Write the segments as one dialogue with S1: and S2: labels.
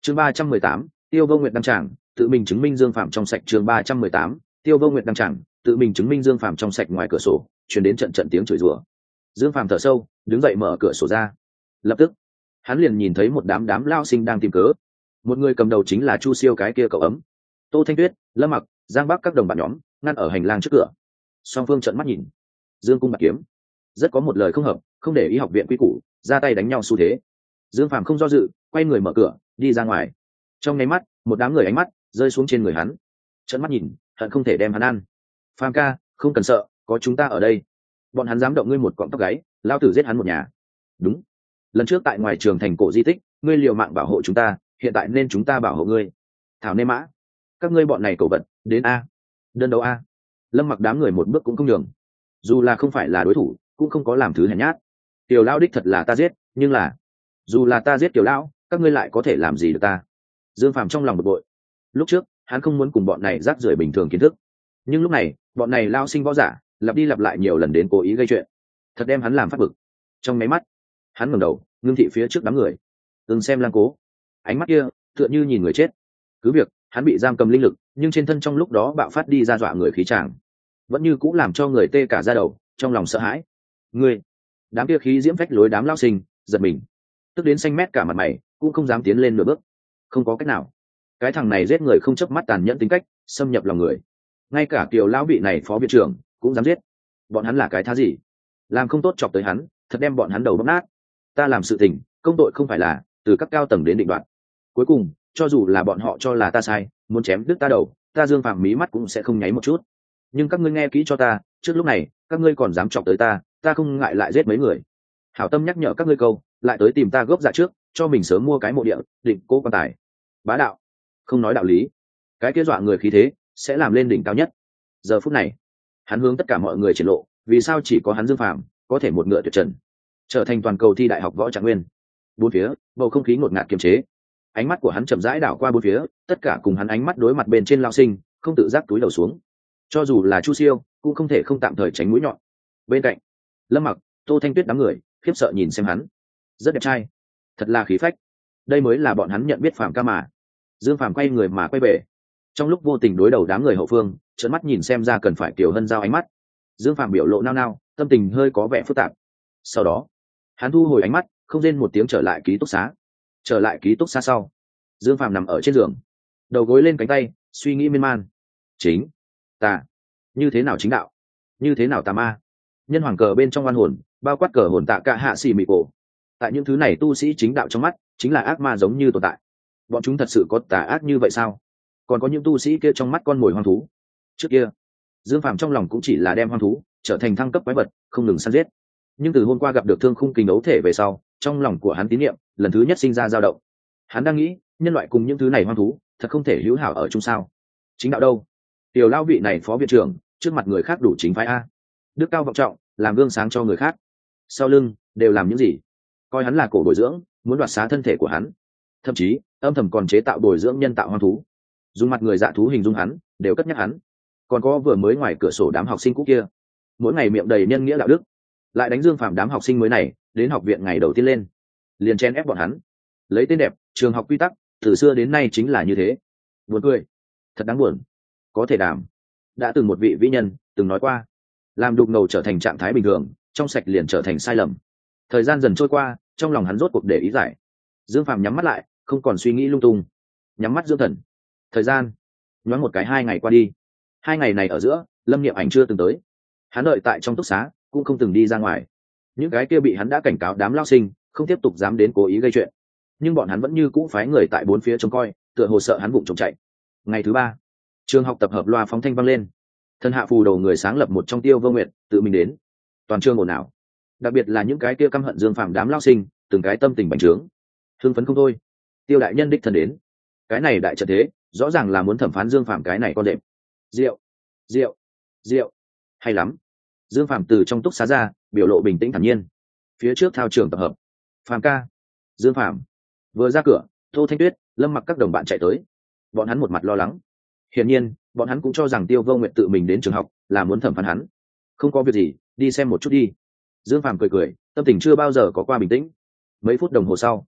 S1: chương 318, Tiêu Vô Nguyệt đăng tràng, tự mình chứng minh Dương Phạm trong sạch. chương 318, Tiêu Vô Nguyệt đăng tràng, tự mình chứng minh Dương Phạm trong sạch. Ngoài cửa sổ truyền đến trận trận tiếng chửi rủa. Dương Phạm thở sâu, đứng dậy mở cửa sổ ra. Lập tức hắn liền nhìn thấy một đám lao sinh đang tìm cớ. Một người cầm đầu chính là Chu Siêu cái kia cậu ấm. Tô Thanh Tuyết, Lâm Mặc, Giang Bắc các đồng bạn nhóm ngăn ở hành lang trước cửa. Song phương trợn mắt nhìn. Dương cung bạc kiếm, rất có một lời không hợp, không để ý học viện quy củ, ra tay đánh nhau xu thế. Dương Phạm không do dự, quay người mở cửa đi ra ngoài. Trong nháy mắt, một đám người ánh mắt rơi xuống trên người hắn, trợn mắt nhìn, hận không thể đem hắn ăn. Phạm ca, không cần sợ, có chúng ta ở đây. Bọn hắn dám động ngươi một cọng tóc gáy, lao tử giết hắn một nhà. Đúng, lần trước tại ngoài trường thành cổ di tích, ngươi liều mạng bảo hộ chúng ta, hiện tại nên chúng ta bảo hộ ngươi. Thảo nê mã, các ngươi bọn này cổ vật, đến a, đơn đấu a. Lâm Mặc đám người một bước cũng không nhường, dù là không phải là đối thủ, cũng không có làm thứ hèn nhát. Tiểu lão đích thật là ta giết, nhưng là dù là ta giết tiểu lão, các ngươi lại có thể làm gì được ta? Dương Phàm trong lòng bực bội. Lúc trước hắn không muốn cùng bọn này rác rưởi bình thường kiến thức, nhưng lúc này bọn này lao sinh võ giả lặp đi lặp lại nhiều lần đến cố ý gây chuyện, thật đem hắn làm phát bực. Trong máy mắt hắn ngẩng đầu ngưng thị phía trước đám người, xem Lang Cố, ánh mắt kia tựa như nhìn người chết. Cứ việc hắn bị giam cầm linh lực, nhưng trên thân trong lúc đó bạo phát đi ra dọa người khí tràng, vẫn như cũng làm cho người tê cả da đầu, trong lòng sợ hãi. Ngươi, đám kia khí diễm phách lối đám lao sinh giật mình, tức đến xanh mét cả mặt mày, cũng không dám tiến lên nửa bước. Không có cách nào, cái thằng này giết người không chớp mắt, tàn nhẫn tính cách xâm nhập lòng người, ngay cả Kiều lão vị này phó viện trưởng cũng dám giết. Bọn hắn là cái thá gì? Làm không tốt chọc tới hắn, thật đem bọn hắn đầu bóp nát. Ta làm sự tình công tội không phải là từ các cao tầng đến định đoạt, cuối cùng cho dù là bọn họ cho là ta sai, muốn chém đứt ta đầu, ta Dương Phàm mí mắt cũng sẽ không nháy một chút. Nhưng các ngươi nghe kỹ cho ta, trước lúc này các ngươi còn dám chọc tới ta, ta không ngại lại giết mấy người. Hảo tâm nhắc nhở các ngươi câu, lại tới tìm ta gốc dạ trước, cho mình sớm mua cái mộ địa, định cố quan tài. Bá đạo, không nói đạo lý, cái kia dọa người khí thế sẽ làm lên đỉnh cao nhất. Giờ phút này hắn hướng tất cả mọi người triển lộ, vì sao chỉ có hắn Dương Phàm có thể một ngựa tuyệt trần, trở thành toàn cầu thi đại học võ trạng nguyên. Bốn phía bầu không khí ngột ngạt kiềm chế, ánh mắt của hắn chậm rãi đảo qua bốn phía, tất cả cùng hắn ánh mắt đối mặt bên trên lao sinh không tự giác túi đầu xuống. Cho dù là Chu Siêu cũng không thể không tạm thời tránh mũi nhọn. Bên cạnh Lâm Mặc, Tô Thanh Tuyết đám người khiếp sợ nhìn xem hắn. Rất đẹp trai, thật là khí phách, đây mới là bọn hắn nhận biết Phạm ca mà. Dương Phàm quay người mà quay về, trong lúc vô tình đối đầu đám người hậu phương, trợn mắt nhìn xem ra cần phải Kiều Hân giao ánh mắt. Dương Phàm biểu lộ nao nao, tâm tình hơi có vẻ phức tạp. Sau đó hắn thu hồi ánh mắt, không rên một tiếng trở lại ký túc xá. Trở lại ký túc xá sau, Dương Phàm nằm ở trên giường, đầu gối lên cánh tay, suy nghĩ miên man. Chính tà, như thế nào chính đạo, như thế nào tà ma? Nhân hoàng cờ bên trong oan hồn, bao quát cờ hồn tạ cả hạ xì mị cổ. Tại những thứ này tu sĩ chính đạo trong mắt chính là ác ma giống như tồn tại. Bọn chúng thật sự có tà ác như vậy sao? Còn có những tu sĩ kia trong mắt con mồi hoang thú. Trước kia Dương Phàm trong lòng cũng chỉ là đem hoang thú trở thành thăng cấp quái vật, không ngừng săn giết. Nhưng từ hôm qua gặp được Thương Khung Kình ấu thể về sau, trong lòng của hắn tín niệm lần thứ nhất sinh ra dao động. Hắn đang nghĩ, nhân loại cùng những thứ này hoang thú thật không thể hữu hảo ở chung sao? Chính đạo đâu? Tiểu lao vị này phó viện trưởng trước mặt người khác đủ chính phái a, đức cao vọng trọng, làm gương sáng cho người khác, sau lưng đều làm những gì? Coi hắn là cổ bồi dưỡng, muốn đoạt xá thân thể của hắn, thậm chí âm thầm còn chế tạo bồi dưỡng nhân tạo hoang thú, dùng mặt người dạ thú hình dung hắn, đều cất nhắc hắn. Còn có vừa mới ngoài cửa sổ đám học sinh cũ kia, mỗi ngày miệng đầy nhân nghĩa đạo đức, lại đánh Dương Phàm đám học sinh mới này đến học viện ngày đầu tiên lên, liền chen ép bọn hắn, lấy tên đẹp, trường học quy tắc từ xưa đến nay chính là như thế. Buồn cười, thật đáng buồn. Có thể đảm, đã từng một vị vĩ nhân từng nói qua, làm đục ngầu trở thành trạng thái bình thường, trong sạch liền trở thành sai lầm. Thời gian dần trôi qua, trong lòng hắn rốt cuộc để ý giải. Dương Phàm nhắm mắt lại, không còn suy nghĩ lung tung, nhắm mắt dưỡng thần. Thời gian nhoáng một cái 2 ngày qua đi. 2 ngày này ở giữa, Lâm Niệm Ảnh chưa từng tới. Hắn đợi tại trong túc xá, cũng không từng đi ra ngoài. Những cái kia bị hắn đã cảnh cáo đám lao sinh không tiếp tục dám đến cố ý gây chuyện, nhưng bọn hắn vẫn như cũ phái người tại bốn phía trông coi, tựa hồ sợ hắn vụng trộm chạy. Ngày thứ 3, trường học tập hợp loa phóng thanh vang lên. Thân hạ phù đầu người sáng lập một trong Tiêu Vô Nguyệt tự mình đến. Toàn trường ồn ào, đặc biệt là những cái kia căm hận Dương Phàm đám lao sinh, từng cái tâm tình bành trướng, hưng phấn không thôi. Tiêu đại nhân đích thân đến, cái này đại trận thế rõ ràng là muốn thẩm phán Dương Phàm cái này con đệm. Rượu, rượu, rượu, hay lắm. Dương Phàm từ trong túc xá ra, biểu lộ bình tĩnh thản nhiên. Phía trước thao trường tập hợp, Phàm ca, Dương Phàm. Vừa ra cửa, Tô Thanh Tuyết, Lâm Mặc các đồng bạn chạy tới. Bọn hắn một mặt lo lắng. Hiển nhiên, bọn hắn cũng cho rằng Tiêu Vô Nguyệt tự mình đến trường học là muốn thẩm phán hắn. Không có việc gì, đi xem một chút đi. Dương Phàm cười cười, tâm tình chưa bao giờ có qua bình tĩnh. Mấy phút đồng hồ sau,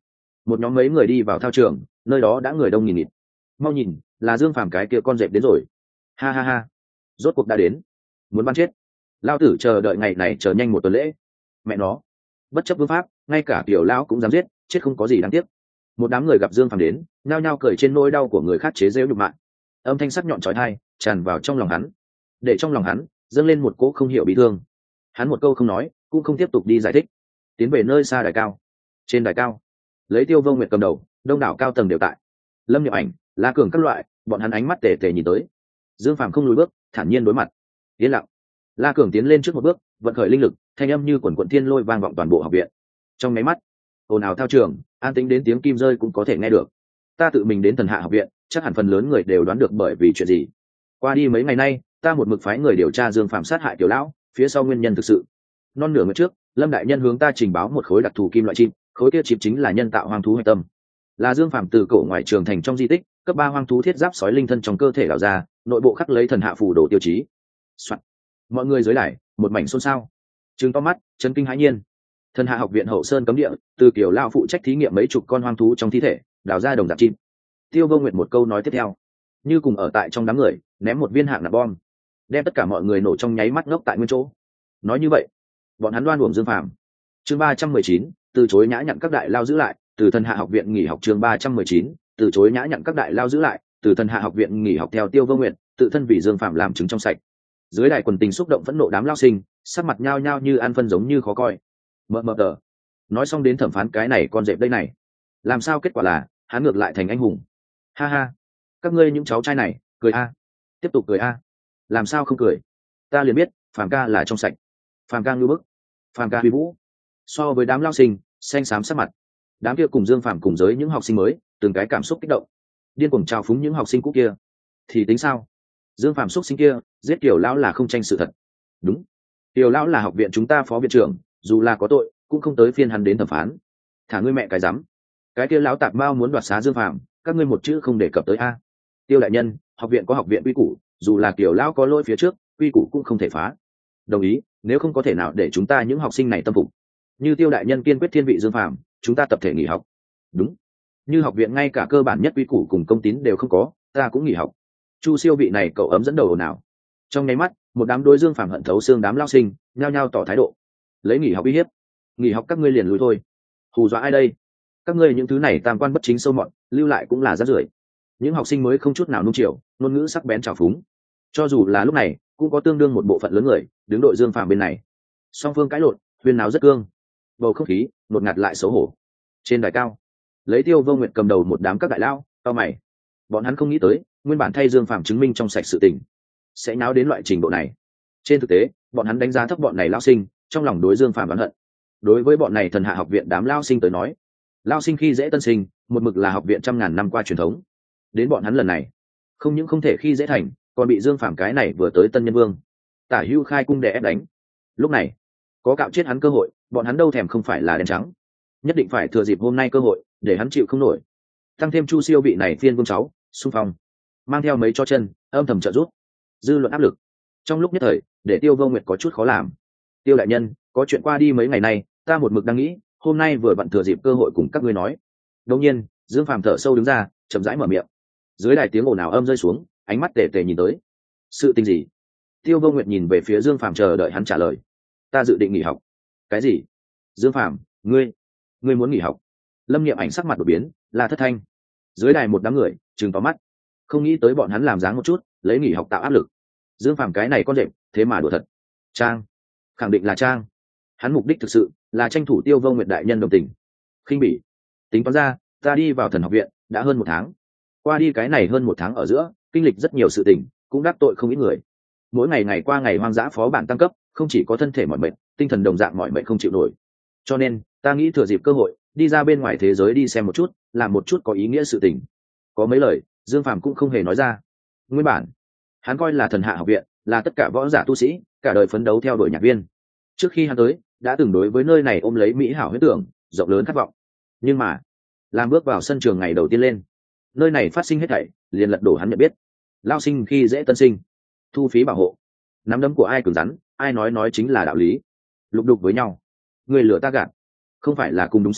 S1: một nhóm mấy người đi vào thao trường, nơi đó đã người đông nghìn nghịt. Mau nhìn, là Dương Phàm cái kia con dẹp đến rồi. Ha ha ha, rốt cuộc đã đến. Muốn bắn chết lao tử, chờ đợi ngày này chờ nhanh một tuần lễ. Mẹ nó, bất chấp vương pháp, ngay cả tiểu lão cũng dám giết, chết không có gì đáng tiếc. Một đám người gặp Dương Phàm đến, nhao nhao cười trên nỗi đau của người khác chế giễu nhục mạ. Âm thanh sắc nhọn chói tai tràn vào trong lòng hắn, để trong lòng hắn dâng lên một cỗ không hiểu bị thương. Hắn một câu không nói, cũng không tiếp tục đi giải thích, tiến về nơi xa đài cao. Trên đài cao, lấy Tiêu Vô Nguyệt cầm đầu, đông đảo cao tầng đều tại. Lâm Niệm Ảnh, La Cường các loại, bọn hắn ánh mắt tề tề nhìn tới. Dương Phàm không lùi bước, thản nhiên đối mặt. Yên lặng. La Cường tiến lên trước một bước, vận khởi linh lực, thanh âm như quần quần thiên lôi vang vọng toàn bộ học viện. Trong máy mắt, ồn ào thao trường, an tĩnh đến tiếng kim rơi cũng có thể nghe được. Ta tự mình đến Thần Hạ học viện, chắc hẳn phần lớn người đều đoán được bởi vì chuyện gì. Qua đi mấy ngày nay, ta một mực phái người điều tra Dương Phàm sát hại tiểu lão, phía sau nguyên nhân thực sự. Non nửa ngày trước, Lâm đại nhân hướng ta trình báo một khối đặc thù kim loại chim, khối kia chim chính là nhân tạo hoang thú hạch tâm, là Dương Phàm từ cổ ngoài trường thành trong di tích cấp 3 hoang thú thiết giáp sói linh thân trong cơ thể đào ra, nội bộ khắc lấy thần hạ phù đồ tiêu chí. Soạn. Mọi người dưới đài một mảnh xôn xao, trừng to mắt, chấn kinh hãi nhiên. Thần hạ học viện hậu sơn cấm địa, từ kiểu lao phụ trách thí nghiệm mấy chục con hoang thú trong thi thể, đào ra đồng dạng chim. Tiêu Vô Nguyệt một câu nói tiếp theo, như cùng ở tại trong đám người ném một viên hạng nạp bom, đem tất cả mọi người nổ trong nháy mắt ngốc tại nguyên chỗ. Nói như vậy, bọn hắn đoan uổng Dương Phàm. Chương 319, từ chối nhã nhặn các đại lao giữ lại, từ Thần Hạ học viện nghỉ học. Chương 319, từ chối nhã nhặn các đại lao giữ lại, từ Thần Hạ học viện nghỉ học. Theo Tiêu Vô Nguyệt tự thân vì Dương Phàm làm chứng trong sạch. Dưới đài quần tình xúc động phẫn nộ đám lao sinh, sắc mặt nhao nhao như ăn phân giống như khó coi. Mờ tờ. Nói xong đến thẩm phán cái này con dẹp đây này, làm sao kết quả là hắn ngược lại thành anh hùng. Ha ha, các ngươi những cháu trai này, cười a, tiếp tục cười a. Làm sao không cười? Ta liền biết Phàm ca là trong sạch. Phàm ca ngưu bức, Phàm ca huy vũ. So với đám lao sinh xanh xám sắc mặt, đám kia cùng Dương Phàm cùng giới những học sinh mới, từng cái cảm xúc kích động, điên cuồng trào phúng những học sinh cũ kia. Thì tính sao? Dương Phàm xúc sinh kia giết Tiểu lão là không tranh sự thật. Đúng, Tiểu lão là học viện chúng ta phó viện trưởng, dù là có tội cũng không tới phiên hắn đến thẩm phán. Thả ngươi mẹ cái rắm. Cái kia lão tạp mao muốn đoạt xá Dương Phàm, các ngươi một chữ không đề cập tới a. Tiêu đại nhân, học viện có học viện quy củ, dù là Tiểu lão có lỗi phía trước, quy củ cũng không thể phá. Đồng ý, nếu không có thể nào để chúng ta những học sinh này tâm phục. Như Tiêu đại nhân kiên quyết thiên vị Dương Phàm, chúng ta tập thể nghỉ học. Đúng, như học viện ngay cả cơ bản nhất quy củ cùng công tín đều không có, ta cũng nghỉ học. Chu Siêu vị này cậu ấm dẫn đầu ồn ào. Trong nháy mắt, một đám đối Dương Phàm hận thấu xương đám lao sinh nhao nhao tỏ thái độ, lấy nghỉ học uy hiếp. Nghỉ học các ngươi liền lùi thôi. Hù dọa ai đây? Các ngươi những thứ này tam quan bất chính sâu mọt, lưu lại cũng là rác rưởi. Những học sinh mới không chút nào nung chiều, ngôn ngữ sắc bén trào phúng. Cho dù là lúc này, cũng có tương đương một bộ phận lớn người đứng đội Dương Phàm bên này. Song phương cãi lộn, huyên náo rất cương, bầu không khí ngột ngạt lại xấu hổ. Trên đài cao, lấy Tiêu Vô Nguyệt cầm đầu một đám các đại lao cao mày. Bọn hắn không nghĩ tới, nguyên bản thay Dương Phàm chứng minh trong sạch sự tình, sẽ náo đến loại trình độ này. Trên thực tế, bọn hắn đánh giá thấp bọn này lao sinh, trong lòng đối Dương Phàm oán hận. Đối với bọn này Thần Hạ học viện đám lao sinh tới nói, lao sinh khi dễ tân sinh, một mực là học viện trăm ngàn năm qua truyền thống. Đến bọn hắn lần này, không những không thể khi dễ thành, còn bị Dương Phàm cái này vừa tới tân nhân vương Tả Hưu khai cung đè ép đánh. Lúc này, có cạo chết hắn cơ hội, bọn hắn đâu thèm không phải là đen trắng, nhất định phải thừa dịp hôm nay cơ hội để hắn chịu không nổi. Tăng thêm Chu Siêu vị này phiên vương cháu xung phong, mang theo mấy cho chân âm thầm trợ giúp, dư luận áp lực trong lúc nhất thời để Tiêu Vô Nguyệt có chút khó làm. Tiêu đại nhân, có chuyện qua đi mấy ngày nay, ta một mực đang nghĩ, hôm nay vừa vặn thừa dịp cơ hội cùng các ngươi nói. Đột nhiên, Dương Phàm thở sâu đứng ra, chậm rãi mở miệng. Dưới đài tiếng ồn ào âm rơi xuống, ánh mắt tề tề nhìn tới. Sự tình gì? Tiêu Vô Nguyệt nhìn về phía Dương Phàm chờ đợi hắn trả lời. Ta dự định nghỉ học. Cái gì? Dương Phàm, ngươi muốn nghỉ học? Lâm Niệm Ảnh sắc mặt đột biến, là thất thanh. Dưới đài một đám người trừng to mắt, không nghĩ tới bọn hắn làm dáng một chút, lấy nghỉ học tạo áp lực. Dương Phàm cái này con rệp, thế mà đùa thật. Trang, khẳng định là trang. Hắn mục đích thực sự là tranh thủ Tiêu Vô Nguyệt đại nhân đồng tình. Khinh bỉ. Tính toán ra, ta đi vào Thần học viện đã hơn 1 tháng. Qua đi cái này hơn 1 tháng ở giữa, kinh lịch rất nhiều sự tình, cũng đắc tội không ít người. Mỗi ngày ngày qua ngày hoang dã phó bản tăng cấp, không chỉ có thân thể mỏi mệt, tinh thần đồng dạng mỏi mệt không chịu nổi. Cho nên, ta nghĩ thừa dịp cơ hội, đi ra bên ngoài thế giới đi xem một chút, làm một chút có ý nghĩa sự tình. Có mấy lời, Dương Phàm cũng không hề nói ra. Nguyên bản, hắn coi là Thần Hạ học viện là tất cả võ giả tu sĩ, cả đời phấn đấu theo đuổi nhạc viên. Trước khi hắn tới, đã từng đối với nơi này ôm lấy mỹ hảo huyết tưởng, rộng lớn khát vọng. Nhưng mà, làm bước vào sân trường ngày đầu tiên lên, nơi này phát sinh hết thảy, liền lật đổ hắn nhận biết. Lao sinh khi dễ tân sinh, thu phí bảo hộ, nắm đấm của ai cứng rắn, ai nói chính là đạo lý. Lục đục với nhau, người lừa ta gạt, không phải là cùng đúng sai,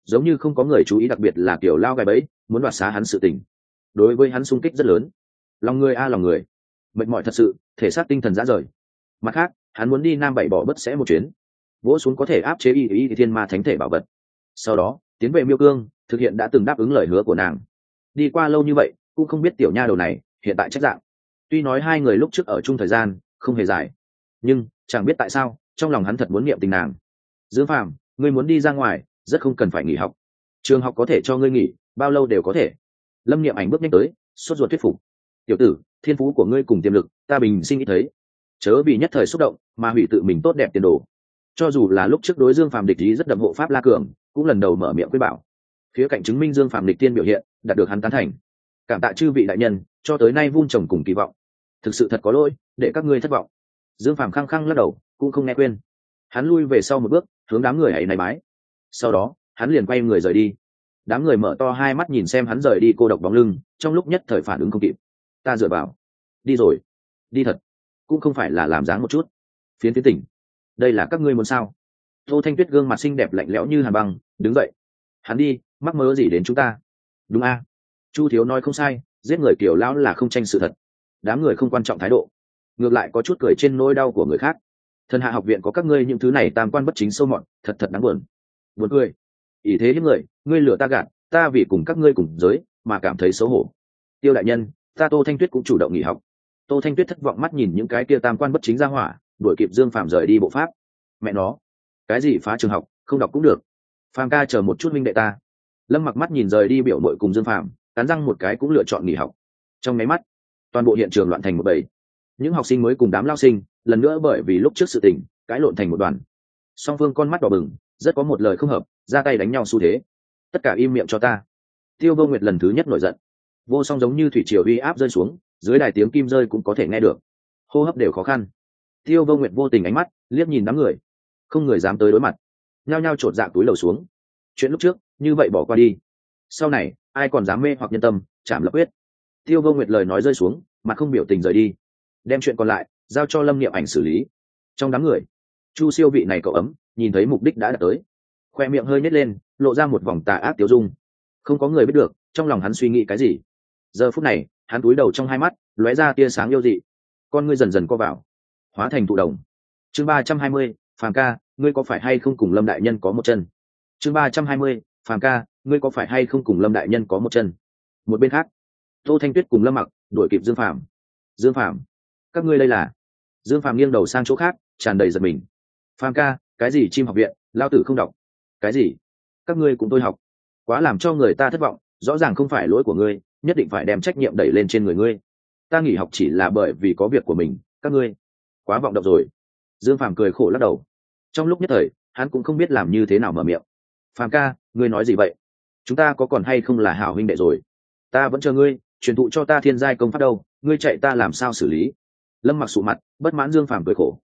S1: giống như không có người chú ý, đặc biệt là kiểu lao gai bẫy muốn đoạt xá hắn sự tình, đối với hắn xung kích rất lớn. Lòng người lòng người, mệt mỏi thật sự, thể xác tinh thần rã rời. Mặt khác hắn muốn đi Nam Bảy bỏ bất sẽ một chuyến, vỗ xuống có thể áp chế y thiên ma thánh thể bảo vật, sau đó tiến về Miêu Cương thực hiện đã từng đáp ứng lời hứa của nàng. Đi qua lâu như vậy cũng không biết tiểu nha đầu này hiện tại trách dạng. Tuy nói hai người lúc trước ở chung thời gian không hề dài, nhưng chẳng biết tại sao trong lòng hắn thật muốn niệm tình nàng. Dương Phàm, ngươi muốn đi ra ngoài rất không cần phải nghỉ học, trường học có thể cho ngươi nghỉ bao lâu đều có thể. Lâm Niệm Ảnh bước nhanh tới, sốt ruột thuyết phục. Tiểu tử, thiên phú của ngươi cùng tiềm lực ta bình sinh nghĩ thấy, chớ vì nhất thời xúc động mà hủy tự mình tốt đẹp tiền đồ. Cho dù là lúc trước đối Dương Phàm địch ý rất đậm, hộ pháp La Cường cũng lần đầu mở miệng khuyên bảo, khía cạnh chứng minh Dương Phàm địch tiên biểu hiện đạt được hắn tán thành. Cảm tạ chư vị đại nhân cho tới nay vun trồng cùng kỳ vọng, thực sự thật có lỗi để các ngươi thất vọng. Dương Phàm khăng khăng lắc đầu cũng không nghe khuyên, hắn lui về sau một bước hướng đám người ấy này bái, sau đó hắn liền quay người rời đi. Đám người mở to hai mắt nhìn xem hắn rời đi cô độc bóng lưng, trong lúc nhất thời phản ứng không kịp. Ta dựa vào, đi rồi, đi thật, cũng không phải là làm dáng một chút. Phiến Phiến tỉnh, đây là các ngươi muốn sao? Tô Thanh Tuyết gương mặt xinh đẹp lạnh lẽo như hàn băng đứng dậy. Hắn đi mắc mơ gì đến chúng ta? Đúng a, Chu thiếu nói không sai, giết người kiểu lão là không tranh sự thật. Đám người không quan trọng thái độ, ngược lại có chút cười trên nỗi đau của người khác. Thần Hạ học viện có các ngươi những thứ này tam quan bất chính sâu mọt, thật thật đáng buồn. Buồn cười, ý thế những người, ngươi lừa ta gạt ta vì cùng các ngươi cùng giới mà cảm thấy xấu hổ. Tiêu đại nhân, ta Tô Thanh Tuyết cũng chủ động nghỉ học. Tô Thanh Tuyết thất vọng mắt nhìn những cái kia tam quan bất chính ra hỏa, đuổi kịp Dương Phàm rời đi bộ pháp. Mẹ nó, cái gì phá trường học, không đọc cũng được. Phàm ca chờ một chút minh đệ ta. Lâm Mặc mắt nhìn rời đi biểu mội cùng Dương Phàm, cắn răng một cái cũng lựa chọn nghỉ học. Trong máy mắt, toàn bộ hiện trường loạn thành một bầy. Những học sinh mới cùng đám lao sinh lần nữa bởi vì lúc trước sự tình cãi lộn thành một đoàn. Song phương con mắt đỏ bừng, rất có một lời không hợp, ra tay đánh nhau xu thế. Tất cả im miệng cho ta. Tiêu Vô Nguyệt lần thứ nhất nổi giận, vô song giống như thủy triều uy áp rơi xuống, dưới đài tiếng kim rơi cũng có thể nghe được, hô hấp đều khó khăn. Tiêu Vô Nguyệt vô tình ánh mắt liếc nhìn đám người, không người dám tới đối mặt, nhao nhao chột dạ túi lầu xuống. Chuyện lúc trước như vậy bỏ qua đi, sau này ai còn dám mê hoặc nhân tâm, chạm lập huyết. Tiêu Vô Nguyệt lời nói rơi xuống, mặt không biểu tình rời đi, đem chuyện còn lại giao cho Lâm Niệm Ảnh xử lý. Trong đám người, Chu Siêu vị này cậu ấm nhìn thấy mục đích đã đạt tới, khoe miệng hơi nhếch lên, lộ ra một vòng tà ác tiêu dung. Không có người biết được trong lòng hắn suy nghĩ cái gì. Giờ phút này hắn cúi đầu, trong hai mắt lóe ra tia sáng yêu dị, con ngươi dần dần co vào, hóa thành thụ đồng. Chương 320, Phàm ca, ngươi có phải hay không cùng Lâm đại nhân có một chân? Chương 320, Phàm ca, ngươi có phải hay không cùng Lâm đại nhân có một chân? Một bên khác, Tô Thanh Tuyết cùng Lâm Mặc đuổi kịp Dương Phàm. Dương Phàm, các ngươi đây là? Dương Phàm nghiêng đầu sang chỗ khác, tràn đầy giật mình. Phàm ca, cái gì chim học viện, lao tử không đọc. Cái gì? Các ngươi cùng tôi học? Quá làm cho người ta thất vọng, rõ ràng không phải lỗi của ngươi, nhất định phải đem trách nhiệm đẩy lên trên người ngươi. Ta nghỉ học chỉ là bởi vì có việc của mình, các ngươi quá vọng động rồi. Dương Phàm cười khổ lắc đầu. Trong lúc nhất thời hắn cũng không biết làm như thế nào mở miệng. Phàm ca, ngươi nói gì vậy? Chúng ta có còn hay không là hảo huynh đệ rồi? Ta vẫn chờ ngươi truyền thụ cho ta thiên giai công pháp đâu, ngươi chạy ta làm sao xử lý? Lâm Mặc sụ mặt bất mãn. Dương Phàm cười khổ.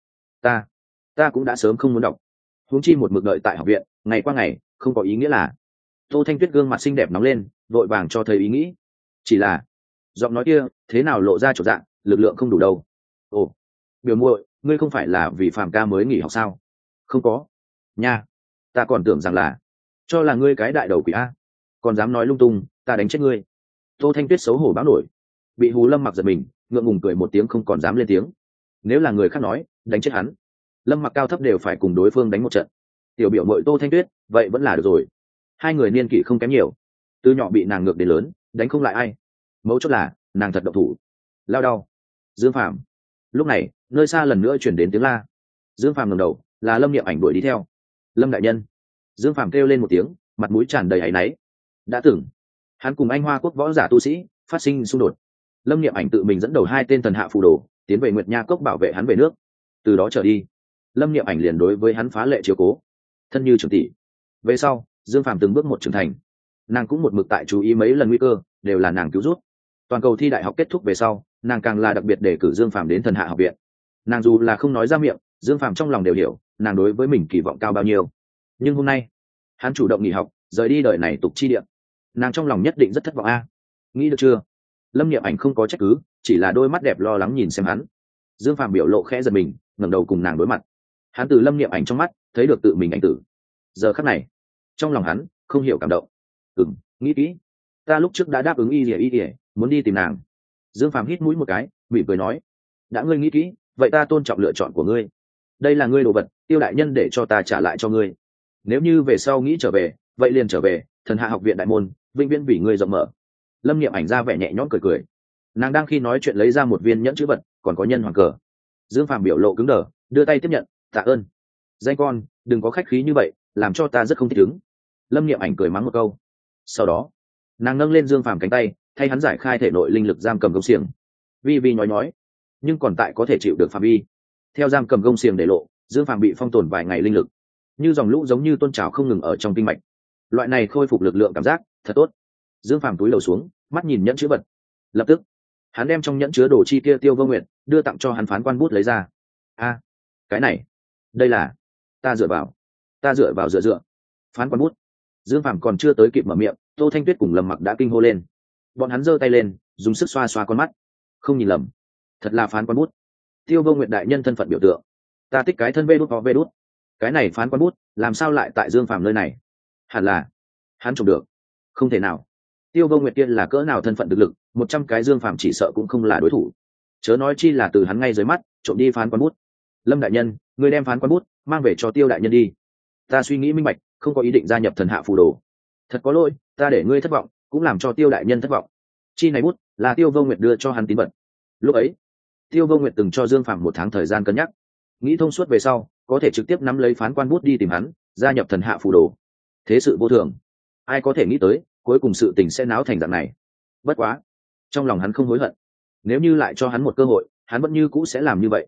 S1: Ta cũng đã sớm không muốn đọc, huống chi một mực đợi tại học viện ngày qua ngày không có ý nghĩa là. Tô Thanh Tuyết gương mặt xinh đẹp nóng lên, vội vàng cho thấy ý nghĩ. Chỉ là giọng nói kia thế nào lộ ra chỗ dạng, lực lượng không đủ đâu. Ồ, biểu muội, ngươi không phải là vì Phàm ca mới nghỉ học sao? Không có nha, ta còn tưởng rằng là cho là ngươi cái đại đầu quỷ a, còn dám nói lung tung, ta đánh chết ngươi. Tô Thanh Tuyết xấu hổ báo nổi, bị hù Lâm Mặc giật mình, ngượng ngùng cười một tiếng không còn dám lên tiếng. Nếu là người khác nói đánh chết hắn, Lâm Mặc cao thấp đều phải cùng đối phương đánh một trận. Tiểu biểu muội Tô Thanh Tuyết vậy vẫn là được rồi, hai người niên kỷ không kém nhiều, từ nhỏ bị nàng ngược đến lớn, đánh không lại ai. Mấu chốt là nàng thật độc thủ, lao đau. Dương Phàm. Lúc này nơi xa lần nữa chuyển đến tiếng la. Dương Phàm ngẩng đầu, là Lâm Niệm Ảnh đuổi đi theo. Lâm đại nhân. Dương Phàm kêu lên một tiếng, mặt mũi tràn đầy áy náy. Đã từng hắn cùng Anh Hoa quốc võ giả tu sĩ phát sinh xung đột, Lâm Niệm Ảnh tự mình dẫn đầu hai tên thần hạ phù đồ tiến về Nguyệt Nha cốc bảo vệ hắn về nước. Từ đó trở đi, Lâm Niệm Ảnh liền đối với hắn phá lệ chiếu cố, thân như trưởng tỷ. Về sau Dương Phàm từng bước một trưởng thành, nàng cũng một mực tại chú ý mấy lần nguy cơ, đều là nàng cứu rút. Toàn cầu thi đại học kết thúc về sau, nàng càng là đặc biệt để cử Dương Phàm đến thần hạ học viện. Nàng dù là không nói ra miệng, Dương Phàm trong lòng đều hiểu nàng đối với mình kỳ vọng cao bao nhiêu. Nhưng hôm nay hắn chủ động nghỉ học, rời đi đời này tục chi địa, nàng trong lòng nhất định rất thất vọng a. Nghĩ được chưa? Lâm Niệm Ảnh không có trách cứ, chỉ là đôi mắt đẹp lo lắng nhìn xem hắn. Dương Phàm biểu lộ khẽ giật mình, ngẩng đầu cùng nàng đối mặt. Hắn từ Lâm Niệm Ảnh trong mắt thấy được tự mình ảnh tử. Giờ khắc này trong lòng hắn không hiểu cảm động. Nghĩ kỹ, ta lúc trước đã đáp ứng y ỉa muốn đi tìm nàng. Dương Phàm hít mũi một cái, mỉm cười nói, đã ngươi nghĩ kỹ, vậy ta tôn trọng lựa chọn của ngươi. Đây là ngươi đồ vật, Tiêu đại nhân để cho ta trả lại cho ngươi. Nếu như về sau nghĩ trở về, vậy liền trở về, thần hạ học viện đại môn vĩnh viễn vì ngươi rộng mở. Lâm Niệm Ảnh ra vẻ nhẹ nhõm cười cười. Nàng đang khi nói chuyện lấy ra một viên nhẫn chữ vật, còn có nhân hoàng cờ. Dương Phàm biểu lộ cứng đờ, đưa tay tiếp nhận, tạ ơn. Danh con, đừng có khách khí như vậy, làm cho ta rất không thích ứng. Lâm Niệm Ảnh cười mắng một câu. Sau đó, nàng nâng lên Dương Phàm cánh tay, thay hắn giải khai thể nội linh lực giam cầm gông xiềng. Vi Vi nói, nhưng còn tại có thể chịu được phạm vi. Theo giam cầm gông xiềng để lộ, Dương Phàm bị phong tồn vài ngày linh lực, như dòng lũ giống như tôn trào không ngừng ở trong kinh mạch. Loại này khôi phục lực lượng cảm giác thật tốt. Dương Phàm túi đầu xuống, mắt nhìn nhẫn chữ vật. Lập tức, hắn đem trong nhẫn chứa đồ chi kia Tiêu Vô Nguyệt đưa tặng cho hắn phán quan bút lấy ra. A, cái này, đây là ta dựa vào dựa. Phán quan bút. Dương Phàm còn chưa tới kịp mở miệng, Tô Thanh Tuyết cùng Lâm Mặc đã kinh hô lên. Bọn hắn giơ tay lên, dùng sức xoa xoa con mắt. Không nhìn lầm, thật là phán quan bút. Tiêu Vô Nguyệt đại nhân thân phận biểu tượng. Ta tích cái thân vê đút. Cái này phán quan bút, làm sao lại tại Dương Phàm nơi này? Hẳn là hắn trộm được. Không thể nào. Tiêu Vô Nguyệt kia là cỡ nào thân phận thực lực, 100 cái Dương Phàm chỉ sợ cũng không là đối thủ. Chớ nói chi là từ hắn ngay dưới mắt trộm đi phán quan bút. Lâm đại nhân, ngươi đem phán quan bút mang về cho Tiêu đại nhân đi. Ta suy nghĩ minh bạch, không có ý định gia nhập thần hạ phù đồ. Thật có lỗi, ta để ngươi thất vọng, cũng làm cho Tiêu đại nhân thất vọng. Chi này bút là Tiêu Vô Nguyệt đưa cho hắn tín vật. Lúc ấy, Tiêu Vô Nguyệt từng cho Dương Phàm 1 tháng thời gian cân nhắc, nghĩ thông suốt về sau, có thể trực tiếp nắm lấy phán quan bút đi tìm hắn, gia nhập thần hạ phù đồ. Thế sự vô thường, ai có thể nghĩ tới, cuối cùng sự tình sẽ náo thành dạng này. Bất quá, trong lòng hắn không hối hận. Nếu như lại cho hắn một cơ hội, hắn vẫn như cũ sẽ làm như vậy.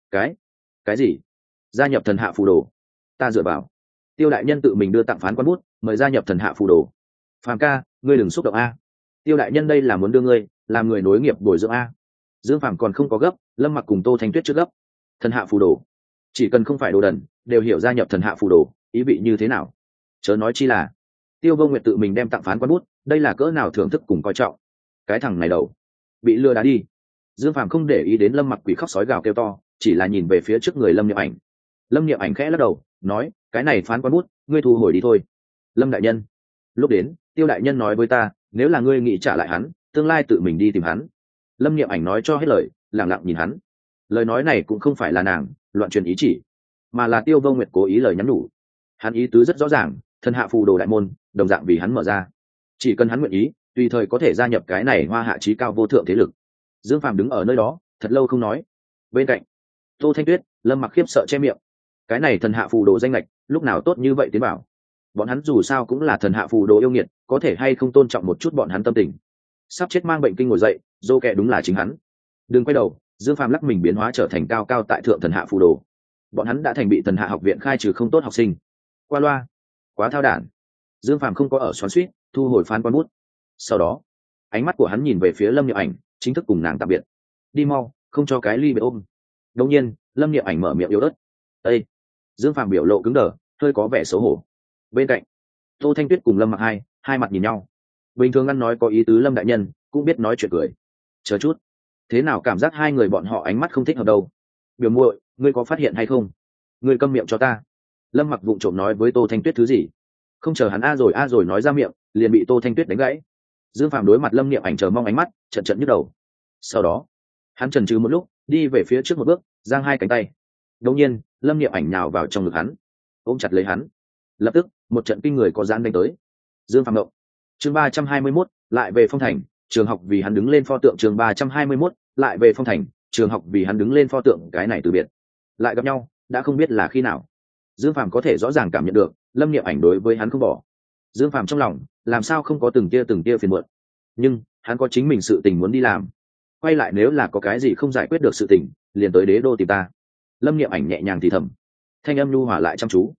S1: Cái gì? Gia nhập thần hạ phù đồ? Ta dựa vào. Tiêu đại nhân tự mình đưa tặng phán quan bút, mời gia nhập thần hạ phù đồ. Phàm ca, ngươi đừng xúc động a. Tiêu đại nhân đây là muốn đưa ngươi làm người nối nghiệp bồi dưỡng a. Dương Phàm còn không có gấp, Lâm Mặc cùng Tô Thanh Tuyết trước gấp. Thần hạ phù đồ, chỉ cần không phải đồ đần, đều hiểu gia nhập thần hạ phù đồ ý vị như thế nào. Chớ nói chi là Tiêu Vô Nguyệt tự mình đem tặng phán quan bút, đây là cỡ nào thưởng thức cùng coi trọng. Cái thằng này đầu bị lừa đá đi. Dương Phàm không để ý đến Lâm Mặc quỷ khóc sói gào kêu to, chỉ là nhìn về phía trước người Lâm Niệm Ảnh. Lâm Niệm Ảnh khẽ lắc đầu, nói, cái này phán quan bút, ngươi thu hồi đi thôi. Lâm đại nhân, lúc đến, Tiêu đại nhân nói với ta, nếu là ngươi nghĩ trả lại hắn, tương lai tự mình đi tìm hắn. Lâm Niệm Ảnh nói cho hết lời, lặng lặng nhìn hắn. Lời nói này cũng không phải là nàng loạn truyền ý chỉ, mà là Tiêu Vô Nguyệt cố ý lời nhắn nhủ. Hắn ý tứ rất rõ ràng, thần hạ phù đồ đại môn đồng dạng vì hắn mở ra, chỉ cần hắn nguyện ý, tùy thời có thể gia nhập cái này hoa hạ chí cao vô thượng thế lực. Dương Phàm đứng ở nơi đó thật lâu không nói. Bên cạnh Tô Thanh Tuyết, Lâm Mặc khiếp sợ che miệng. Cái này thần hạ phù đồ danh lệch lúc nào tốt như vậy tiến bảo. Bọn hắn dù sao cũng là thần hạ phù đồ yêu nghiệt, có thể hay không tôn trọng một chút bọn hắn tâm tình. Sắp chết mang bệnh kinh ngồi dậy, dô kẹ đúng là chính hắn. Đừng quay đầu. Dương Phàm lắc mình biến hóa trở thành cao cao tại thượng thần hạ phù đồ. Bọn hắn đã thành bị thần hạ học viện khai trừ không tốt học sinh. Qua loa, quá thao đản. Dương Phàm không có ở xoắn xuýt, thu hồi phán quan bút. Sau đó, ánh mắt của hắn nhìn về phía Lâm Niệm Ảnh, chính thức cùng nàng tạm biệt. Đi mau, không cho cái ly bị ôm. Đột nhiên, Lâm Niệm Ảnh mở miệng yếu ớt. Ê! Dương Phàm biểu lộ cứng đờ, hơi có vẻ xấu hổ. Bên cạnh, Tô Thanh Tuyết cùng Lâm Mặc hai mặt nhìn nhau. Bình thường ăn nói có ý tứ Lâm đại nhân, cũng biết nói chuyện cười. Chờ chút, thế nào cảm giác hai người bọn họ ánh mắt không thích hợp đâu? Biểu muội, ngươi có phát hiện hay không? Ngươi câm miệng cho ta. Lâm Mặc vụng trộm nói với Tô Thanh Tuyết thứ gì. Không chờ hắn a rồi nói ra miệng, liền bị Tô Thanh Tuyết đánh gãy. Dương Phàm đối mặt Lâm Niệm Ảnh chờ mong ánh mắt, trận nhức đầu. Sau đó, hắn chần chừ một lúc, đi về phía trước một bước, giang hai cánh tay. Đột nhiên, Lâm Niệm Ảnh nhào vào trong ngực hắn, ôm chặt lấy hắn. Lập tức, một trận kinh người có giãn đánh tới. Dương Phàm động. Chương 321, lại về Phong Thành, trường học vì hắn đứng lên pho tượng. Chương 321, lại về Phong Thành, trường học vì hắn đứng lên pho tượng. Cái này từ biệt, lại gặp nhau, đã không biết là khi nào. Dương Phàm có thể rõ ràng cảm nhận được Lâm Niệm Ảnh đối với hắn không bỏ. Dương Phàm trong lòng làm sao không có từng tia phiền muộn, nhưng hắn có chính mình sự tình muốn đi làm. Quay lại, nếu là có cái gì không giải quyết được sự tình, liền tới đế đô tìm ta. Lâm Niệm Ảnh nhẹ nhàng thì thầm, thanh âm nhu hòa lại chăm chú.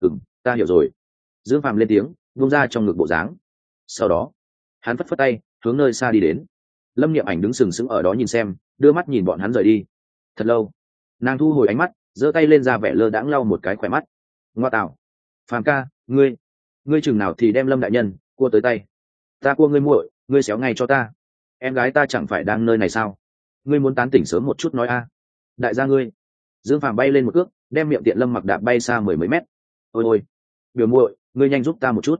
S1: Ta hiểu rồi. Dương Phàm lên tiếng, buông ra trong ngực bộ dáng. Sau đó, hắn phất phất tay, hướng nơi xa đi đến. Lâm Niệm Ảnh đứng sừng sững ở đó nhìn xem, đưa mắt nhìn bọn hắn rời đi. Thật lâu, nàng thu hồi ánh mắt, giơ tay lên ra vẻ lơ đãng lau một cái khỏe mắt. Ngoa tạo, Phàm ca, ngươi chừng nào thì đem Lâm đại nhân cua tới tay? Ta cua ngươi muội, ngươi xéo ngay cho ta. Em gái ta chẳng phải đang nơi này sao? Ngươi muốn tán tỉnh sớm một chút nói a. Đại gia ngươi. Dương Phàm bay lên một cước, đem miệng tiện Lâm Mặc đạp bay xa 10 mấy mét. Ôi, biểu muội, ngươi nhanh giúp ta một chút.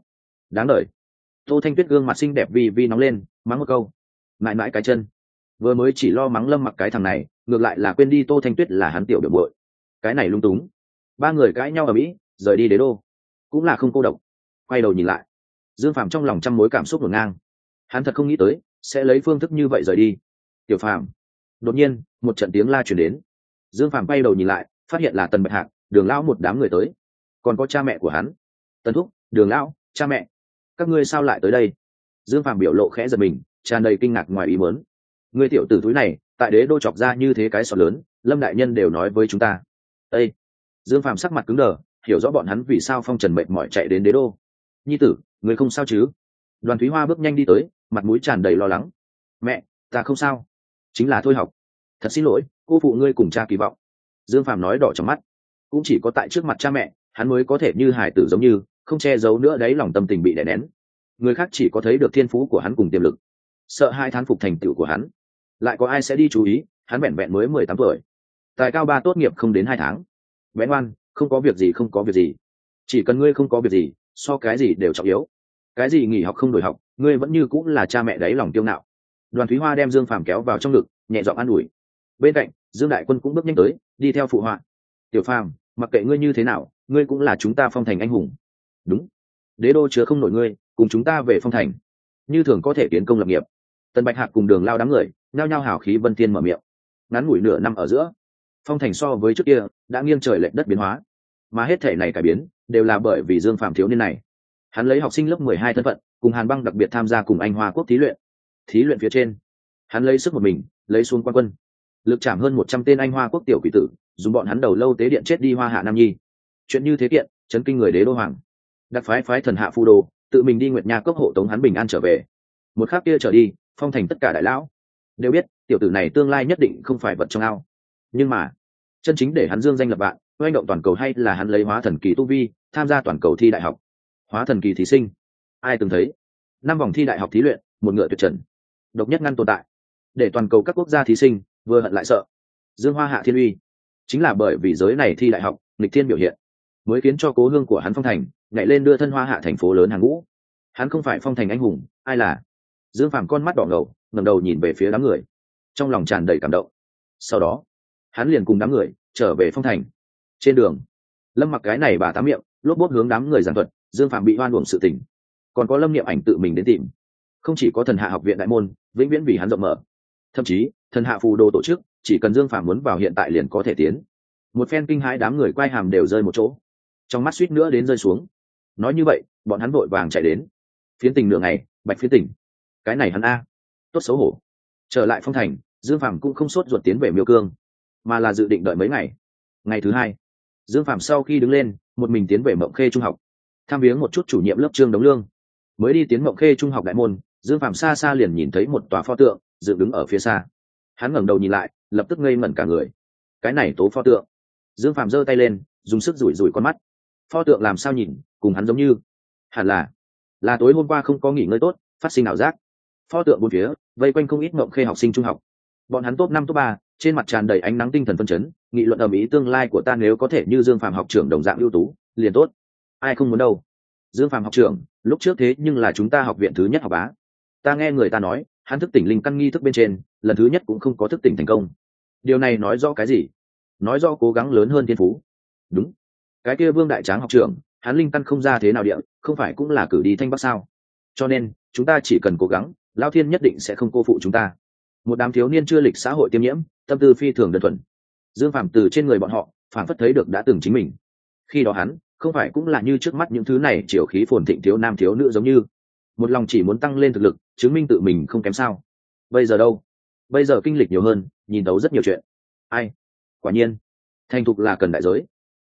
S1: đáng đ Tô Thanh Tuyết gương mặt xinh đẹp vi vi nóng lên, mắng một câu mãi mãi cái chân. Vừa mới chỉ lo mắng Lâm Mặc cái thằng này, ngược lại là quên đi Tô Thanh Tuyết là hắn tiểu biểu bội. Cái này lung túng. Ba người cãi nhau ở mỹ, rời đi đế đô, cũng là không cô độc. Quay đầu nhìn lại, Dương Phàm trong lòng trăm mối cảm xúc ngổn ngang. Hắn thật không nghĩ tới sẽ lấy phương thức như vậy rời đi. Tiểu Phàm. Đột nhiên một trận tiếng la truyền đến. Dương Phàm quay đầu nhìn lại, phát hiện là Tần Bạch Hạc, Đường lão một đám người tới, còn có cha mẹ của hắn. Tần thúc, Đường lão, cha mẹ, các ngươi sao lại tới đây? Dương Phàm biểu lộ khẽ giật mình, tràn đầy kinh ngạc ngoài ý muốn. Ngươi tiểu tử túi này tại đế đô chọc ra như thế cái sọt lớn, Lâm đại nhân đều nói với chúng ta. Ê! Dương Phàm sắc mặt cứng đờ, hiểu rõ bọn hắn vì sao phong trần mệt mỏi chạy đến đế đô. Nhi tử, ngươi không sao chứ? Đoàn Thúy Hoa bước nhanh đi tới, mặt mũi tràn đầy lo lắng. Mẹ, ta không sao, chính là thôi học. Thật xin lỗi, cô phụ ngươi cùng cha kỳ vọng. Dương Phàm nói đỏ trong mắt. Cũng chỉ có tại trước mặt cha mẹ, hắn mới có thể như hải tử giống như không che giấu nữa đấy lòng tâm tình bị đè nén. Người khác chỉ có thấy được thiên phú của hắn cùng tiềm lực, sợ hai thán phục thành tựu của hắn, lại có ai sẽ đi chú ý hắn vẹn vẹn mới 18 tuổi, tài cao ba tốt nghiệp không đến 2 tháng. Bé ngoan, không có việc gì, không có việc gì, chỉ cần ngươi không có việc gì, so cái gì đều trọng yếu. Cái gì nghỉ học không đổi học, ngươi vẫn như cũng là cha mẹ đáy lòng kiêu ngạo. Đoàn Thúy Hoa đem Dương Phàm kéo vào trong ngực, nhẹ giọng an ủi. Bên cạnh Dương Đại Quân cũng bước nhanh tới, đi theo phụ họa. Tiểu Phàm, mặc kệ ngươi như thế nào, ngươi cũng là chúng ta Phong Thành anh hùng. Đúng, đế đô chứa không nổi ngươi, cùng chúng ta về Phong Thành, như thường có thể kiến công lập nghiệp. Tần Bạch Hạc cùng Đường lao đám người nhao nhao hào khí vân thiên mở miệng. Ngắn ngủi nửa năm ở giữa, Phong Thành so với trước kia đã nghiêng trời lệch đất biến hóa, mà hết thể này cải biến đều là bởi vì Dương Phàm thiếu niên này. Hắn lấy học sinh lớp 12 thân phận, cùng Hàn Băng đặc biệt tham gia cùng Anh Hoa Quốc thí luyện. Thí luyện phía trên, hắn lấy sức một mình, lấy xuống quan quân, lực chạm hơn 100 tên Anh Hoa Quốc tiểu quỷ tử, dùng bọn hắn đầu lâu tế điện chết đi Hoa Hạ Nam Nhi. Chuyện như thế kiện, chấn kinh người đế đô hoàng. Đặc phái thần hạ phù đồ, tự mình đi Nguyệt Nha cốc hộ tống hắn bình an trở về. Một khắc kia trở đi, Phong Thành tất cả đại lão đều biết tiểu tử này tương lai nhất định không phải vật trong ao. Nhưng mà chân chính để hắn dương danh lập vạn, oanh động toàn cầu hay là hắn lấy hóa thần kỳ tu vi tham gia toàn cầu thi đại học. Hóa thần kỳ thí sinh, ai từng thấy? 5 vòng thi đại học thí luyện, một ngựa tuyệt trần, độc nhất ngăn tồn tại, để toàn cầu các quốc gia thí sinh vừa hận lại sợ. Dương Hoa Hạ Thiên Uy, chính là bởi vì giới này thi đại học nghịch thiên biểu hiện, mới khiến cho cố hương của hắn Phong Thành nhảy lên đưa thân Hoa Hạ thành phố lớn hàng ngũ. Hắn không phải Phong Thành anh hùng, ai là? Dương Phàm con mắt đỏ ngầu, ngẩng đầu nhìn về phía đám người, trong lòng tràn đầy cảm động. Sau đó hắn liền cùng đám người trở về Phong Thành. Trên đường, Lâm Mặc cái này bà tám miệng lốp bốp hướng đám người giảng thuật Dương Phàm bị oan uổng sự tình, còn có Lâm Niệm Ảnh tự mình đến tìm. Không chỉ có Thần Hạ học viện đại môn vĩnh viễn vì hắn rộng mở, thậm chí Thần Hạ phù đồ tổ chức chỉ cần Dương Phàm muốn vào hiện tại liền có thể tiến. Một phen kinh hãi, đám người quay hàm đều rơi một chỗ, trong mắt suýt nữa đến rơi xuống. Nói như vậy bọn hắn vội vàng chạy đến. Phiến tình nửa ngày, bạch phiến tình, cái này hắn a, tốt xấu hổ. Trở lại Phong Thành, Dương Phàm cũng không sốt ruột tiến về Miêu Cương, mà là dự định đợi mấy ngày. Ngày thứ 2, Dương Phàm sau khi đứng lên, một mình tiến về Mộng Khê trung học, thăm viếng một chút chủ nhiệm lớp Trương Đống Lương. Mới đi tiến Mộng Khê trung học đại môn, Dương Phàm xa xa liền nhìn thấy một tòa pho tượng dựng đứng ở phía xa. Hắn ngẩng đầu nhìn lại, lập tức ngây ngẩn cả người. Cái này tố pho tượng. Dương Phàm giơ tay lên, dùng sức rủi rủi con mắt. Pho tượng làm sao nhìn cùng hắn giống như, hẳn là tối hôm qua không có nghỉ ngơi tốt, phát sinh ảo giác. Pho tượng bốn phía vây quanh không ít Mộng Khê học sinh trung học, bọn hắn top 5 top 3, trên mặt tràn đầy ánh nắng tinh thần phân chấn, nghị luận ầm ĩ tương lai của ta nếu có thể như Dương Phàm học trưởng đồng dạng ưu tú, liền tốt. Ai không muốn đâu. Dương Phàm học trưởng, lúc trước thế nhưng là chúng ta học viện thứ nhất học bá. Ta nghe người ta nói, hắn thức tỉnh linh căn nghi thức bên trên, lần thứ nhất cũng không có thức tỉnh thành công. Điều này nói rõ cái gì? Nói rõ cố gắng lớn hơn thiên phú. Đúng. Cái kia Vương Đại Tráng học trưởng, hắn linh căn không ra thế nào địa, không phải cũng là cử đi Thanh Bắc sao? Cho nên, chúng ta chỉ cần cố gắng, Lão Thiên nhất định sẽ không cô phụ chúng ta. Một đám thiếu niên chưa lịch xã hội tiêm nhiễm, tâm tư phi thường đơn thuần. Dương Phàm từ trên người bọn họ phản phất thấy được đã từng chính mình. Khi đó hắn không phải cũng là như trước mắt những thứ này triều khí phồn thịnh thiếu nam thiếu nữ giống như, một lòng chỉ muốn tăng lên thực lực, chứng minh tự mình không kém sao. Bây giờ đâu? Bây giờ kinh lịch nhiều hơn, nhìn thấu rất nhiều chuyện. Ai? Quả nhiên, thành thục là cần đại giới.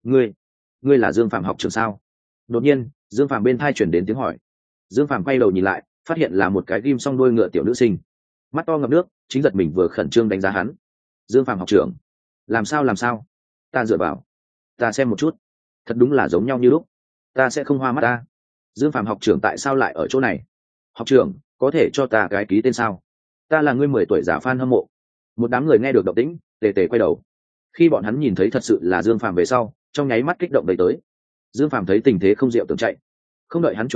S1: Ngươi là Dương Phàm học trường sao? Đột nhiên, Dương Phàm bên tai chuyển đến tiếng hỏi. Dương Phàm quay đầu nhìn lại, phát hiện là một cái ghim song đuôi ngựa tiểu nữ sinh, mắt to ngập nước, chính giật mình vừa khẩn trương đánh giá hắn. Dương Phàm học trưởng, làm sao? Ta dựa vào, ta xem một chút, thật đúng là giống nhau như lúc. Ta sẽ không hoa mắt ta. Dương Phàm học trưởng tại sao lại ở chỗ này? Học trưởng, có thể cho ta cái ký tên sao? Ta là người 10 tuổi giả fan hâm mộ. Một đám người nghe được động tĩnh, tề tề quay đầu. Khi bọn hắn nhìn thấy thật sự là Dương Phàm về sau, trong nháy mắt kích động đầy tới. Dương Phàm thấy tình thế không diệu tưởng chạy, không đợi hắn chuẩn đi,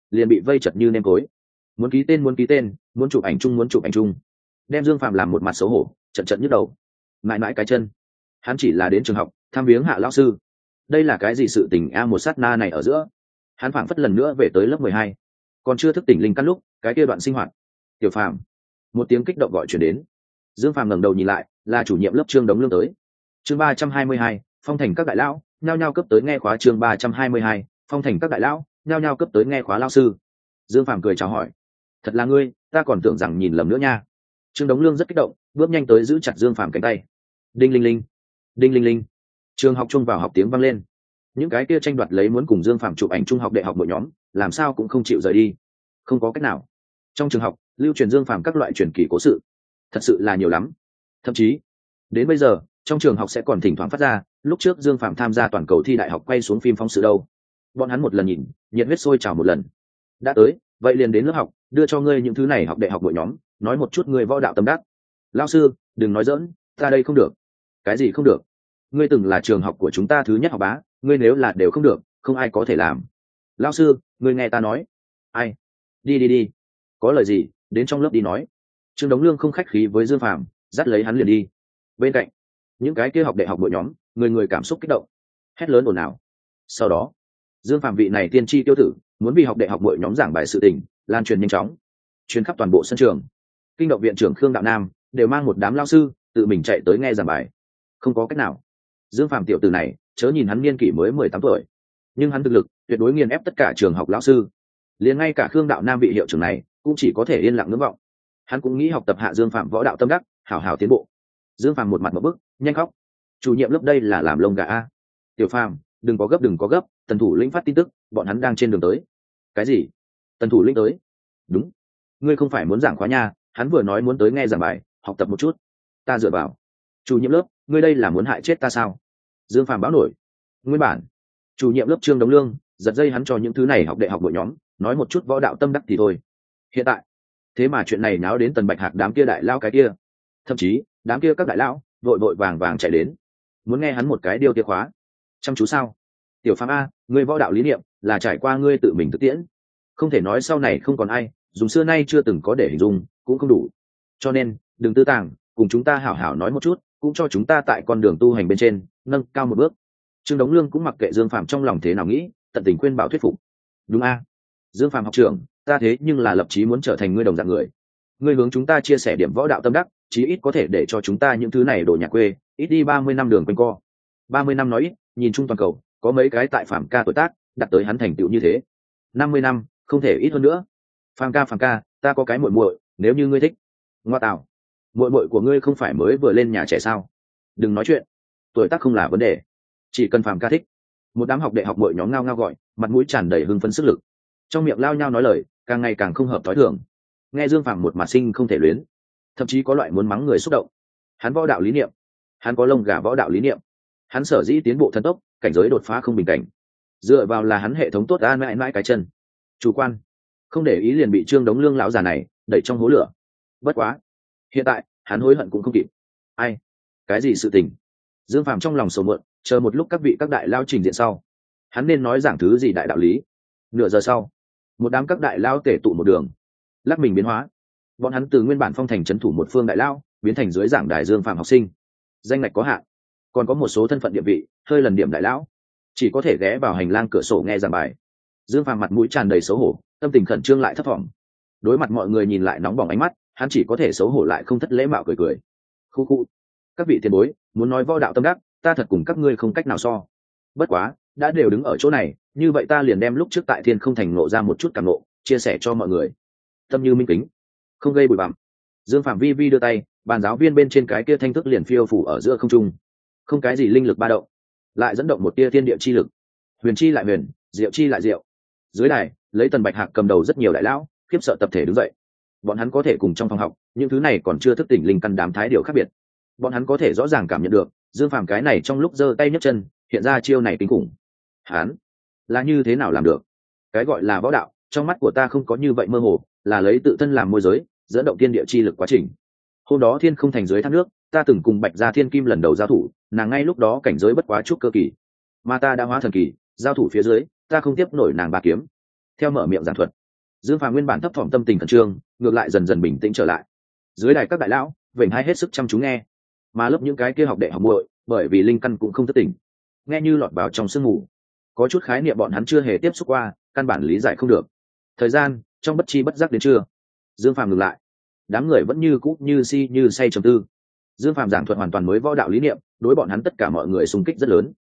S1: liền bị vây chật như nêm cối. Muốn ký tên muốn chụp ảnh chung, đem Dương Phạm làm một mặt xấu hổ, trận nhức đầu. Mãi mãi cái chân, hắn chỉ là đến trường học thăm viếng Hạ lão sư, đây là cái gì sự tình a? Một sát na này ở giữa, hắn phảng phất lần nữa về tới lớp 12, còn chưa thức tỉnh linh căn lúc cái kia đoạn sinh hoạt. Tiểu Phạm, một tiếng kích động gọi chuyển đến. Dương Phạm ngẩng đầu nhìn lại, là chủ nhiệm lớp Trương Đống Lương tới. Chương 322, phong thành các đại lão nhao nhao cấp tới nghe khóa. Chương 322, phong thành các đại lão nhao nhao cấp tới nghe khóa lão sư. Dương Phạm cười chào hỏi. Thật là ngươi, ta còn tưởng rằng nhìn lầm nữa nha. Trương Đống Lương rất kích động, bước nhanh tới giữ chặt Dương Phạm cánh tay. Đinh linh linh, đinh linh linh. Trường học chung vào học tiếng vang lên. Những cái kia tranh đoạt lấy muốn cùng Dương Phạm chụp ảnh trung học đại học đội nhóm, làm sao cũng không chịu rời đi. Không có cách nào. Trong trường học, lưu truyền Dương Phạm các loại truyền kỳ cố sự, thật sự là nhiều lắm. Thậm chí, đến bây giờ, trong trường học sẽ còn thỉnh thoảng phát ra, lúc trước Dương Phạm tham gia toàn cầu thi đại học quay xuống phim phóng sự đâu. Bọn hắn một lần nhìn, nhiệt huyết sôi trào một lần. Đã tới, vậy liền đến lớp học, đưa cho ngươi những thứ này học đại học đội nhóm, nói một chút ngươi võ đạo tâm đắc. Lão sư, đừng nói giỡn, ta đây không được. Cái gì không được? Ngươi từng là trường học của chúng ta thứ nhất học bá, ngươi nếu là đều không được, không ai có thể làm. Lão sư, ngươi nghe ta nói. Ai? Đi. Có lời gì, đến trong lớp đi nói. Trương Đống Lương không khách khí với Dương Phạm, dắt lấy hắn liền đi. Bên cạnh, những cái kia học đại học đội nhóm, người cảm xúc kích động, hét lớn ồn ào. Sau đó, Dương Phạm vị này tiên tri tiêu tử, muốn vì học đại học đội nhóm giảng bài sự tình, lan truyền nhanh chóng, truyền khắp toàn bộ sân trường. Kinh động viện trưởng Khương Đạo Nam đều mang một đám lao sư tự mình chạy tới nghe giảng bài. Không có cách nào, Dương Phạm tiểu tử này, chớ nhìn hắn niên kỷ mới 18 tuổi, nhưng hắn thực lực tuyệt đối nghiền ép tất cả trường học lão sư. Liền ngay cả Khương Đạo Nam vị hiệu trưởng này cũng chỉ có thể yên lặng ngưỡng vọng. Hắn cũng nghĩ học tập hạ Dương Phạm võ đạo tâm đắc, hảo hảo tiến bộ. Dương Phạm một mặt một bức, nhanh khóc. Chủ nhiệm lớp đây là làm lông gà a. Tiểu Phạm, đừng có gấp, Tần thủ lĩnh phát tin tức, bọn hắn đang trên đường tới. Cái gì? Tần thủ lĩnh tới? Đúng, ngươi không phải muốn giảng khóa nha, hắn vừa nói muốn tới nghe giảng bài, học tập một chút. Ta dựa vào. Chủ nhiệm lớp, ngươi đây là muốn hại chết ta sao? Dương Phạm báo nổi. Nguyên bản, chủ nhiệm lớp Trương Đống Lương giật dây hắn cho những thứ này học đại học đội nhóm, nói một chút võ đạo tâm đắc thì thôi. Hiện tại, thế mà chuyện này náo đến Tần Bạch Hạc đám kia đại lao cái kia. Thậm chí, đám kia các đại lão vội vàng chạy đến, muốn nghe hắn một cái điều tiết khóa. Chăm chú sao? Tiểu Phạm a, ngươi võ đạo lý niệm là trải qua ngươi tự mình thực tiễn, không thể nói sau này không còn ai dùng xưa nay chưa từng có để hình dung cũng không đủ, cho nên đừng tư tàng, cùng chúng ta hảo hảo nói một chút, cũng cho chúng ta tại con đường tu hành bên trên nâng cao một bước. Trương Đống Lương cũng mặc kệ Dương Phạm trong lòng thế nào nghĩ, tận tình khuyên bảo thuyết phục. Đúng a, Dương Phạm học trưởng, ta thế nhưng là lập chí muốn trở thành ngươi đồng dạng người, ngươi hướng chúng ta chia sẻ điểm võ đạo tâm đắc, chí ít có thể để cho chúng ta những thứ này đồ nhà quê ít đi 30 năm đường quanh co. 30 năm nói ít, nhìn chung toàn cầu có mấy cái tại Phạm ca tuổi tác đạt tới hắn thành tựu như thế. 50 năm không thể ít hơn nữa. Phạm ca, ta có cái muội muội, nếu như ngươi thích. Ngoa tạo, muội của ngươi không phải mới vừa lên nhà trẻ sao? Đừng nói chuyện, tuổi tác không là vấn đề, chỉ cần Phạm ca thích. Một đám học đại học muội nhóm ngao ngao gọi, mặt mũi tràn đầy hưng phấn sức lực, trong miệng lao nhau nói lời, càng ngày càng không hợp thói thường. Nghe Dương Phạm một mặt sinh không thể luyến, thậm chí có loại muốn mắng người xúc động. Hắn võ đạo lý niệm, hắn có lông gà võ đạo lý niệm, hắn sở dĩ tiến bộ thần tốc, cảnh giới đột phá không bình cảnh, dựa vào là hắn hệ thống tốt an mãi cái chân. Chủ quan, không để ý liền bị Trương Đống Lương lão già này đẩy trong hố lửa. Bất quá, hiện tại hắn hối hận cũng không kịp. Ai? Cái gì sự tình? Dương Phạm trong lòng sầu muộn, chờ một lúc các đại lao trình diện sau, hắn nên nói giảng thứ gì đại đạo lý. Nửa giờ sau, một đám các đại lao tề tụ một đường, lắc mình biến hóa. Bọn hắn từ nguyên bản phong thành trấn thủ một phương đại lao biến thành dưới giảng đài Dương Phạm học sinh. Danh ngạch có hạn, còn có một số thân phận địa vị hơi lần điểm đại lão, chỉ có thể ghé vào hành lang cửa sổ nghe giảng bài. Dương Phạm mặt mũi tràn đầy xấu hổ, tâm tình khẩn trương lại thấp thỏm. Đối mặt mọi người nhìn lại nóng bỏng ánh mắt, hắn chỉ có thể xấu hổ lại không thất lễ mạo cười. Khu. Các vị tiền bối, muốn nói võ đạo tâm đắc, ta thật cùng các ngươi không cách nào so. Bất quá, đã đều đứng ở chỗ này, như vậy ta liền đem lúc trước tại Thiên Không Thành ngộ ra một chút cảm ngộ, chia sẻ cho mọi người. Tâm như minh kính, không gây bụi bặm. Dương Phạm vi đưa tay, bàn giáo viên bên trên cái kia thanh thức liền phiêu phủ ở giữa không trung, không cái gì linh lực ba động, lại dẫn động một tia thiên địa chi lực, huyền chi lại huyền, diệu chi lại diệu. Dưới đài, lấy Tần Bạch Hạc cầm đầu rất nhiều đại lão khiếp sợ tập thể đứng dậy. Bọn hắn có thể cùng trong phòng học những thứ này còn chưa thức tỉnh linh căn đám thái điều khác biệt. Bọn hắn có thể rõ ràng cảm nhận được Dương Phạm cái này trong lúc giơ tay nhấc chân hiện ra chiêu này kinh khủng. Hắn là như thế nào làm được? Cái gọi là võ đạo, trong mắt của ta không có như vậy mơ hồ, là lấy tự thân làm môi giới, dẫn động thiên địa chi lực quá trình. Hôm đó Thiên Không Thành dưới thác nước, ta từng cùng Bạch Gia Thiên Kim lần đầu giao thủ, nàng ngay lúc đó cảnh giới bất quá trúc cơ kỳ, mà ta đã hóa thần kỳ, giao thủ phía dưới, ta không tiếp nổi nàng ba kiếm. theo mở miệng giảng thuật, Dương Phàm nguyên bản thấp thỏm tâm tình khẩn trương ngược lại dần dần bình tĩnh trở lại. Dưới đài các đại lão vểnh hai hết sức chăm chú nghe, mà lớp những cái kia học đệ học muội bởi vì linh căn cũng không thức tỉnh, nghe như lọt vào trong sương mù, có chút khái niệm bọn hắn chưa hề tiếp xúc qua, căn bản lý giải không được. Thời gian trong bất chi bất giác đến trưa, Dương Phàm ngừng lại, đám người vẫn như cũ như si như say trầm tư. Dương Phàm giảng thuật hoàn toàn mới võ đạo lý niệm, đối bọn hắn tất cả mọi người xung kích rất lớn.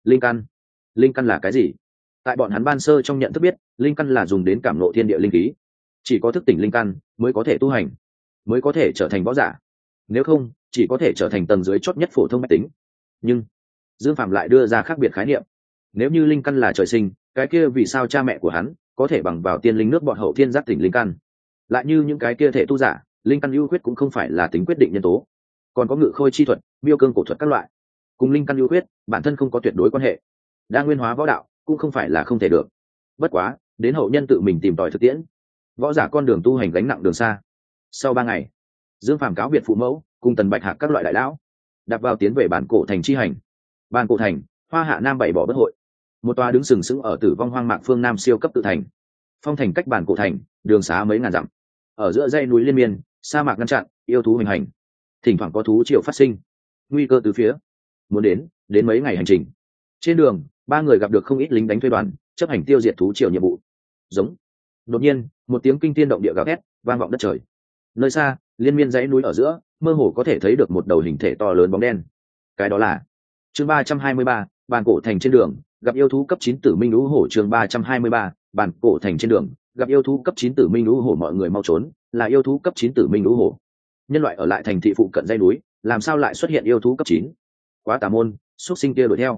S1: Linh căn là cái gì? Tại bọn hắn ban sơ trong nhận thức biết, linh căn là dùng đến cảm ngộ thiên địa linh khí, chỉ có thức tỉnh linh căn mới có thể tu hành, mới có thể trở thành võ giả, nếu không chỉ có thể trở thành tầng dưới chót nhất phổ thông mách tính. Nhưng Dương Phàm lại đưa ra khác biệt khái niệm. Nếu như linh căn là trời sinh, cái kia vì sao cha mẹ của hắn có thể bằng vào tiên linh nước bọn hậu thiên giác tỉnh linh căn? Lại như những cái kia thể tu giả, linh căn ưu khuyết cũng không phải là tính quyết định nhân tố, còn có ngự khôi chi thuật, miêu cương cổ thuật các loại, cùng linh căn ưu khuyết bản thân không có tuyệt đối quan hệ. đa nguyên hóa võ đạo cũng không phải là không thể được, bất quá đến hậu nhân tự mình tìm tòi thực tiễn, võ giả con đường tu hành gánh nặng đường xa. Sau 3 ngày, Dương Phàm cáo biệt phụ mẫu cùng Tần Bạch Hạc các loại đại lão, đạp vào tiến về bản cổ thành chi hành. Bản cổ thành, Hoa Hạ Nam bảy bỏ bất hội, một tòa đứng sừng sững ở Tử Vong hoang mạc phương Nam siêu cấp tự thành. Phong thành cách bản cổ thành đường xá mấy ngàn dặm, ở giữa dãy núi liên miên, sa mạc ngăn chặn, yêu thú hình hành, thỉnh thoảng có thú triều phát sinh, nguy cơ từ phía. Muốn đến mấy ngày hành trình. Trên đường, 3 người gặp được không ít lính đánh thuê đoàn, chấp hành tiêu diệt thú triều nhiệm vụ. Giống. Đột nhiên, một tiếng kinh thiên động địa gào thét vang vọng đất trời. Nơi xa, liên miên dãy núi ở giữa, mơ hồ có thể thấy được một đầu hình thể to lớn bóng đen. Cái đó là chương 323, bàn cổ thành trên đường, gặp yêu thú cấp 9 tử minh lũ hổ. Chương 323, bàn cổ thành trên đường, gặp yêu thú cấp 9 tử minh lũ hổ. Mọi người mau trốn, là yêu thú cấp 9 tử minh lũ hổ. Nhân loại ở lại thành thị phụ cận dãy núi, làm sao lại xuất hiện yêu thú cấp 9? Quá tà môn, xuất sinh kia đuổi theo.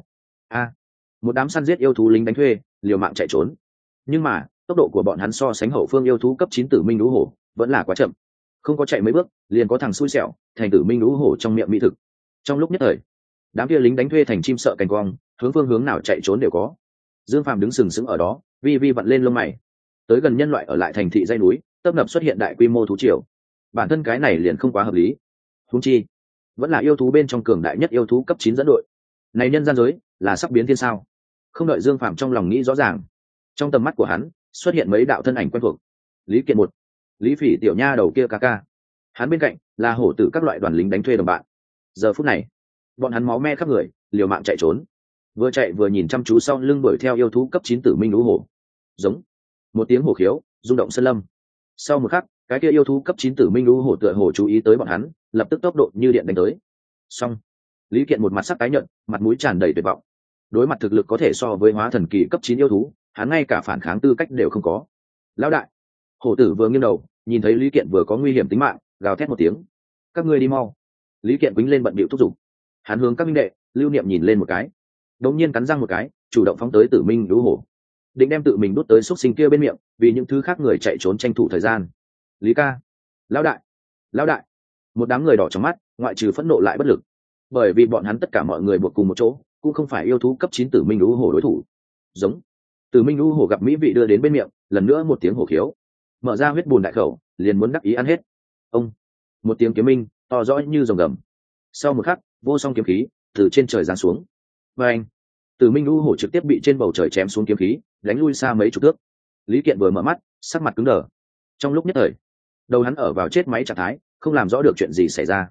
S1: Một đám săn giết yêu thú lính đánh thuê, liều mạng chạy trốn. Nhưng mà, tốc độ của bọn hắn so sánh hậu phương yêu thú cấp 9 tử minh lũ hổ vẫn là quá chậm. Không có chạy mấy bước, liền có thằng xui xẻo thành tử minh lũ hổ trong miệng mỹ thực. Trong lúc nhất thời, đám kia lính đánh thuê thành chim sợ cành cong, hướng phương hướng nào chạy trốn đều có. Dương Phàm đứng sừng sững ở đó, vi vi vặn lên lông mày. Tới gần nhân loại ở lại thành thị dãy núi, tấp nập xuất hiện đại quy mô thú triều. Bản thân cái này liền không quá hợp lý. Huống chi, vẫn là yêu thú bên trong cường đại nhất yêu thú cấp 9 dẫn đội. Này nhân gian giới, là sắp biến thiên sao? Không đợi Dương Phàm trong lòng nghĩ rõ ràng, trong tầm mắt của hắn xuất hiện mấy đạo thân ảnh quen thuộc. Lý Kiện một, Lý Phỉ tiểu nha đầu kia ca ca. Hắn bên cạnh là hổ tử các loại đoàn lính đánh thuê đồng bạn. Giờ phút này, bọn hắn máu me khắp người, liều mạng chạy trốn. Vừa chạy vừa nhìn chăm chú sau lưng đuổi theo yêu thú cấp 9 tử minh lũ hổ. Giống. Một tiếng hổ khiếu, rung động sơn lâm. Sau một khắc, cái kia yêu thú cấp 9 tử minh lũ hổ tựa hồ chú ý tới bọn hắn, lập tức tốc độ như điện đánh tới. Xong. Lý Kiện một mặt sắc tái nhợt, mặt mũi tràn đầy tuyệt vọng. Đối mặt thực lực có thể so với hóa thần kỳ cấp 9 yêu thú, hắn ngay cả phản kháng tư cách đều không có. Lão đại. Hổ tử vừa nghiêng đầu, nhìn thấy Lý Kiện vừa có nguy hiểm tính mạng, gào thét một tiếng. Các ngươi đi mau. Lý Kiện quýnh lên bận bịu thúc giục. Hắn hướng các minh đệ, lưu niệm nhìn lên một cái, đống nhiên cắn răng một cái, chủ động phóng tới tử minh lũ hổ, định đem tự mình đút tới xúc sinh kia bên miệng, vì những thứ khác người chạy trốn tranh thủ thời gian. Lý ca. Lão đại. Lão đại. Một đám người đỏ trong mắt, ngoại trừ phẫn nộ lại bất lực, bởi vì bọn hắn tất cả mọi người buộc cùng một chỗ, cũng không phải yêu thú cấp 9 tử minh lũ hổ đối thủ. Giống. Tử minh lũ hổ gặp mỹ vị đưa đến bên miệng, lần nữa một tiếng hổ khiếu, mở ra huyết bùn đại khẩu, liền muốn đắc ý ăn hết. Ông. Một tiếng kiếm minh to rõ như rồng gầm. Sau một khắc, vô song kiếm khí từ trên trời giáng xuống. Và anh. Tử minh lũ hổ trực tiếp bị trên bầu trời chém xuống kiếm khí, đánh lui xa mấy chục thước. Lý Kiện vừa mở mắt, sắc mặt cứng đờ. Trong lúc nhất thời, đầu hắn ở vào chết máy trạng thái, không làm rõ được chuyện gì xảy ra.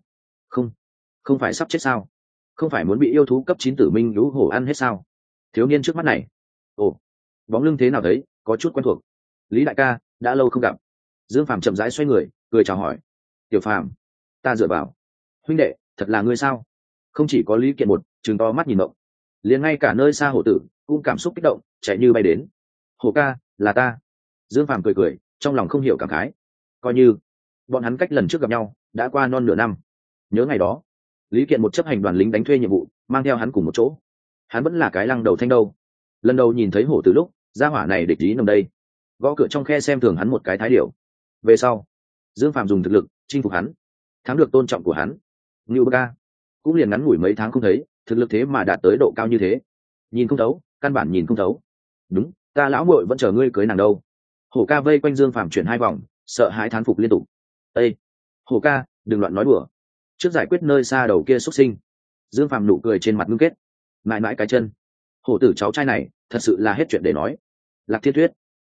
S1: Không phải sắp chết sao? Không phải muốn bị yêu thú cấp 9 tử minh lũ hổ ăn hết sao? Thiếu niên trước mắt này, ồ, bóng lưng thế nào thấy, có chút quen thuộc. Lý đại ca, đã lâu không gặp. Dương Phàm chậm rãi xoay người, cười chào hỏi. Tiểu Phàm, ta dựa vào. Huynh đệ, thật là ngươi sao? Không chỉ có Lý Kiện một, trừng to mắt nhìn mộng, liền ngay cả nơi xa hổ tử cũng cảm xúc kích động, chạy như bay đến. Hổ ca, là ta. Dương Phàm cười cười, trong lòng không hiểu cảm khái. Coi như bọn hắn cách lần trước gặp nhau đã qua non nửa năm. Nhớ ngày đó, Lý Kiện một chấp hành đoàn lính đánh thuê nhiệm vụ, mang theo hắn cùng một chỗ. Hắn vẫn là cái lăng đầu thanh đâu. Lần đầu nhìn thấy hổ tử lúc, gia hỏa này địch ý nồng đây, gõ cửa trong khe xem thường hắn một cái thái điểu. Về sau, Dương Phàm dùng thực lực chinh phục hắn, thắng được tôn trọng của hắn. Ngưu Bơ Ca cũng liền ngắn ngủi mấy tháng không thấy, thực lực thế mà đạt tới độ cao như thế. Nhìn không thấu, căn bản nhìn không thấu. Đúng, ta lão muội vẫn chờ ngươi cưới nàng đâu. Hổ ca vây quanh Dương Phàm chuyển 2 vòng, sợ hãi thán phục liên tục. Ê, hổ ca, đừng loạn nói đùa. Trước giải quyết nơi xa đầu kia xuất sinh. Dương Phàm nụ cười trên mặt ngưng kết, mãi mãi cái chân. Hổ tử cháu trai này thật sự là hết chuyện để nói. Lạc Thiên Tuyết,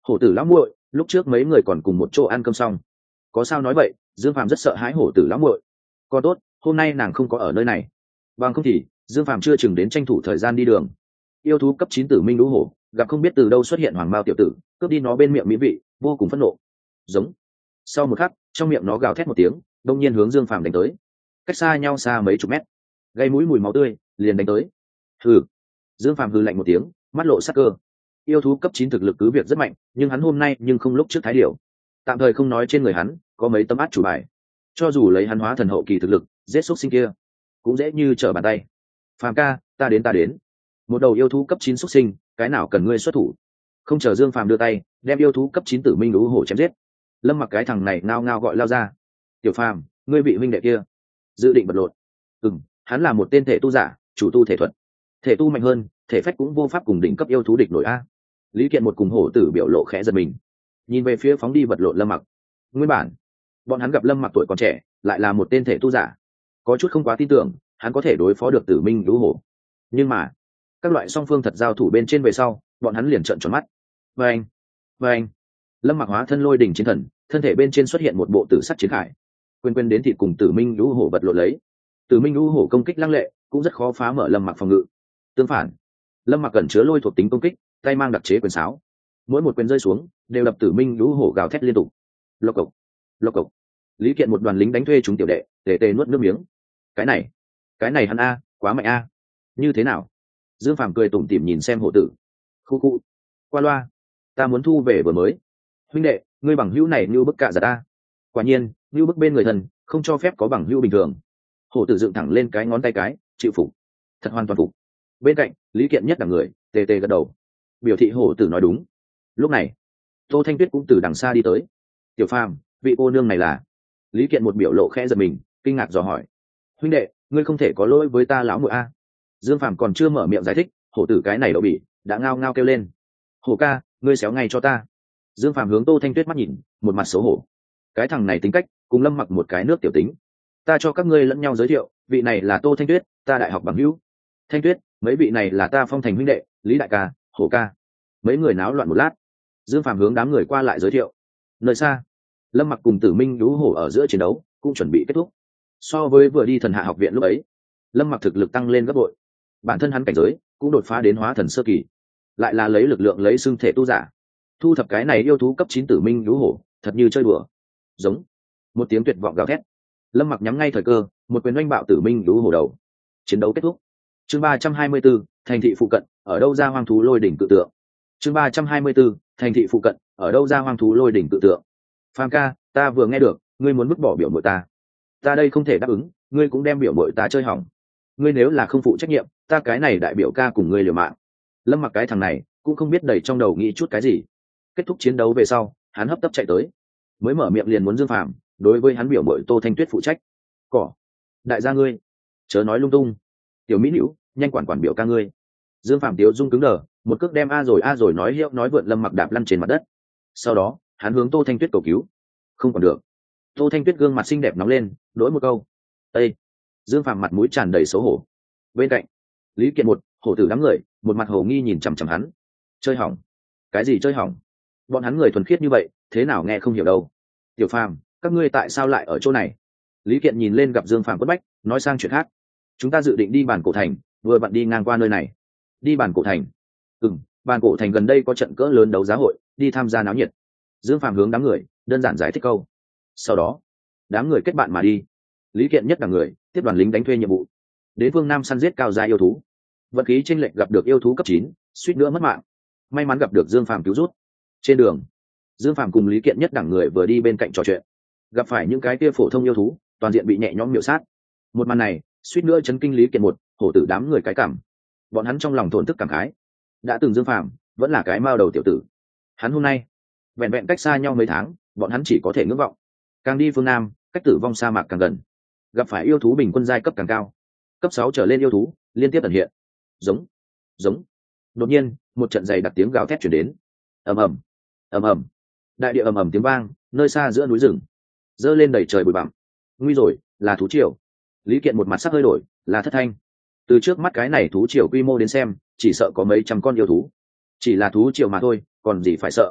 S1: Hổ tử lão muội, lúc trước mấy người còn cùng một chỗ ăn cơm xong. Có sao nói vậy? Dương Phàm rất sợ hãi hổ tử lão muội. Còn tốt, hôm nay nàng không có ở nơi này. Bằng không thì Dương Phàm chưa chừng đến tranh thủ thời gian đi đường. Yêu thú cấp 9 tử minh lũ hổ gặp không biết từ đâu xuất hiện hoàng mao tiểu tử, cướp đi nó bên miệng mỹ vị, vô cùng phẫn nộ. Giống. Sau một khắc, trong miệng nó gào thét một tiếng, đông nhiên hướng Dương Phàm đánh tới. Cách xa nhau xa mấy chục mét, gây mũi mùi máu tươi, liền đánh tới. Hừ. Dương Phàm hừ lạnh một tiếng, mắt lộ sắc cơ. Yêu thú cấp 9 thực lực cứ việc rất mạnh, nhưng hắn hôm nay nhưng không lúc trước thái điều. Tạm thời không nói trên người hắn có mấy tấm át chủ bài, cho dù lấy hắn hóa thần hậu kỳ thực lực giết xúc sinh kia cũng dễ như trở bàn tay. Phàm ca, ta đến. Một đầu yêu thú cấp 9 xúc sinh, cái nào cần ngươi xuất thủ? Không chờ Dương Phàm đưa tay đem yêu thú cấp 9 tử minh lũ hổ chém giết, Lâm Mặc cái thằng này ngao ngao gọi lao ra. Tiểu Phàm, ngươi vị huynh đệ kia dự định vật lộn? Hắn là một tên thể tu giả, chủ tu thể thuật, thể tu mạnh hơn, thể phách cũng vô pháp cùng đỉnh cấp yêu thú địch nổi a. Lý Kiện một cùng hổ tử biểu lộ khẽ giật mình, nhìn về phía phóng đi vật lộn Lâm Mặc. Nguyên bản bọn hắn gặp Lâm Mặc tuổi còn trẻ lại là một tên thể tu giả, có chút không quá tin tưởng hắn có thể đối phó được tử minh lũ hổ, nhưng mà các loại song phương thật giao thủ bên trên về sau, bọn hắn liền trợn tròn mắt. Và anh Lâm Mặc hóa thân lôi đỉnh chiến thần, thân thể bên trên xuất hiện một bộ tử sắt chiến khải, quên đến thịt cùng tử minh lũ hổ vật lộn lấy. Tử minh lũ hổ công kích lăng lệ, cũng rất khó phá mở Lâm Mặc phòng ngự. Tương phản, Lâm Mặc cẩn chứa lôi thuộc tính công kích, tay mang đặc chế quyền sáo, mỗi một quyền rơi xuống đều đập tử minh lũ hổ gào thét liên tục. Lộc cộc. Lý Kiện một đoàn lính đánh thuê chúng tiểu đệ tề tề nuốt nước miếng. Cái này hắn a, quá mạnh a. Như thế nào? Dương Phàm cười tủm tỉm nhìn xem hộ tử. Khu qua loa, ta muốn thu về vừa mới. Huynh đệ, ngươi bằng hữu này như bức cạ giật ta. Quả nhiên, như bức bên người thân không cho phép có bằng hữu bình thường. Hổ tử dựng thẳng lên cái ngón tay cái, chịu phục. Thật hoàn toàn phục. Bên cạnh Lý Kiện nhất là người tề tề gật đầu, biểu thị hổ tử nói đúng. Lúc này Tô Thanh Tuyết cũng từ đằng xa đi tới. Tiểu Phàm, vị cô nương này là? Lý Kiện một biểu lộ khẽ giật mình, kinh ngạc dò hỏi. Huynh đệ, ngươi không thể có lỗi với ta lão muội a. Dương Phàm còn chưa mở miệng giải thích, hổ tử cái này đậu bỉ đã ngao ngao kêu lên. Hổ ca, ngươi xéo ngay cho ta. Dương Phàm hướng Tô Thanh Tuyết mắt nhìn, một mặt xấu hổ. Cái thằng này tính cách cùng Lâm Mặc một cái nước tiểu tính. Ta cho các ngươi lẫn nhau giới thiệu, vị này là Tô Thanh Tuyết, ta đại học bằng hữu. Thanh Tuyết, mấy vị này là ta Phong Thành huynh đệ, Lý đại ca, Hổ ca. Mấy người náo loạn một lát, Dương Phàm hướng đám người qua lại giới thiệu. Nơi xa, Lâm Mặc cùng Tử Minh lũ hổ ở giữa chiến đấu cũng chuẩn bị kết thúc. So với vừa đi Thần Hạ học viện lúc ấy, Lâm Mặc thực lực tăng lên gấp bội, bản thân hắn cảnh giới cũng đột phá đến hóa thần sơ kỳ, lại là lấy lực lượng lấy xưng thể tu giả, thu thập cái này yêu thú cấp 9 tử minh lũ hổ thật như chơi đùa. Giống. Một tiếng tuyệt vọng gào thét, Lâm Mặc nhắm ngay thời cơ, một quyền oanh bạo tử minh lũ hổ đầu. Chiến đấu kết thúc. Chương 324, thành thị phụ cận, ở đâu ra hoang thú lôi đỉnh tự tượng. Chương 324, thành thị phụ cận, ở đâu ra hoang thú lôi đỉnh tự tượng. Phàm ca, ta vừa nghe được ngươi muốn vứt bỏ biểu muội ta, ta đây không thể đáp ứng, ngươi cũng đem biểu muội ta chơi hỏng. Ngươi nếu là không phụ trách nhiệm, ta cái này đại biểu ca cùng ngươi liều mạng. Lâm Mặc cái thằng này cũng không biết đầy trong đầu nghĩ chút cái gì. Kết thúc chiến đấu về sau, hắn hấp tấp chạy tới, mới mở miệng liền muốn Dương Phàm đối với hắn biểu muội Tô Thanh Tuyết phụ trách. Cỏ, đại gia ngươi chớ nói lung tung. Tiểu mỹ nữ, nhanh quản biểu ca ngươi. Dương Phàm tiếu dung cứng đờ, một cước đem a rồi nói hiệu nói vượn Lâm Mặc đạp lăn trên mặt đất. Sau đó hắn hướng Tô Thanh Tuyết cầu cứu. Không còn được. Tô Thanh Tuyết gương mặt xinh đẹp nóng lên, đối một câu. Ê! Dương Phàm mặt mũi tràn đầy xấu hổ. Bên cạnh Lý Kiện một hổ tử đám người một mặt hồ nghi nhìn chằm chằm hắn. Chơi hỏng? Cái gì chơi hỏng? Bọn hắn người thuần khiết như vậy, thế nào nghe không hiểu đâu. Tiểu Phàm, các ngươi tại sao lại ở chỗ này? Lý Kiện nhìn lên gặp Dương Phàm quất bách, nói sang chuyện khác. Chúng ta dự định đi Bản Cổ Thành, vừa vặn đi ngang qua nơi này. Đi Bản Cổ Thành? Bản Cổ Thành gần đây có trận cỡ lớn đấu giá hội, đi tham gia náo nhiệt. Dương Phàm hướng đám người đơn giản giải thích câu. Sau đó đám người kết bạn mà đi. Lý Kiện nhất là người tiếp đoàn lính đánh thuê nhiệm vụ, đến phương Nam săn giết cao gia yêu thú. Vận khí chênh lệch gặp được yêu thú cấp 9, suýt nữa mất mạng, may mắn gặp được Dương Phàm cứu rút. Trên đường, Dương Phàm cùng Lý Kiện nhất đẳng người vừa đi bên cạnh trò chuyện, gặp phải những cái kia phổ thông yêu thú, toàn diện bị nhẹ nhõm miểu sát. Một màn này suýt nữa chấn kinh Lý Kiện một hổ tử đám người cái cảm. Bọn hắn trong lòng thổn thức cảm khái, đã từng Dương Phàm vẫn là cái mao đầu tiểu tử, hắn hôm nay vẹn vẹn cách xa nhau mấy tháng, bọn hắn chỉ có thể ngưỡng vọng. Càng đi phương Nam, cách tử vong sa mạc càng gần, gặp phải yêu thú bình quân giai cấp càng cao, cấp 6 trở lên yêu thú liên tiếp ẩn hiện. Giống. Đột nhiên một trận dày đặc tiếng gào thét chuyển đến. ầm ầm, đại địa ầm ầm tiếng vang, nơi xa giữa núi rừng dơ lên đầy trời bụi bặm. Nguy rồi, là thú triều. Lý Kiện một mặt sắc hơi đổi, là thất thanh. Từ trước mắt cái này thú triều quy mô đến xem, chỉ sợ có mấy trăm con yêu thú. Chỉ là thú triều mà thôi, còn gì phải sợ.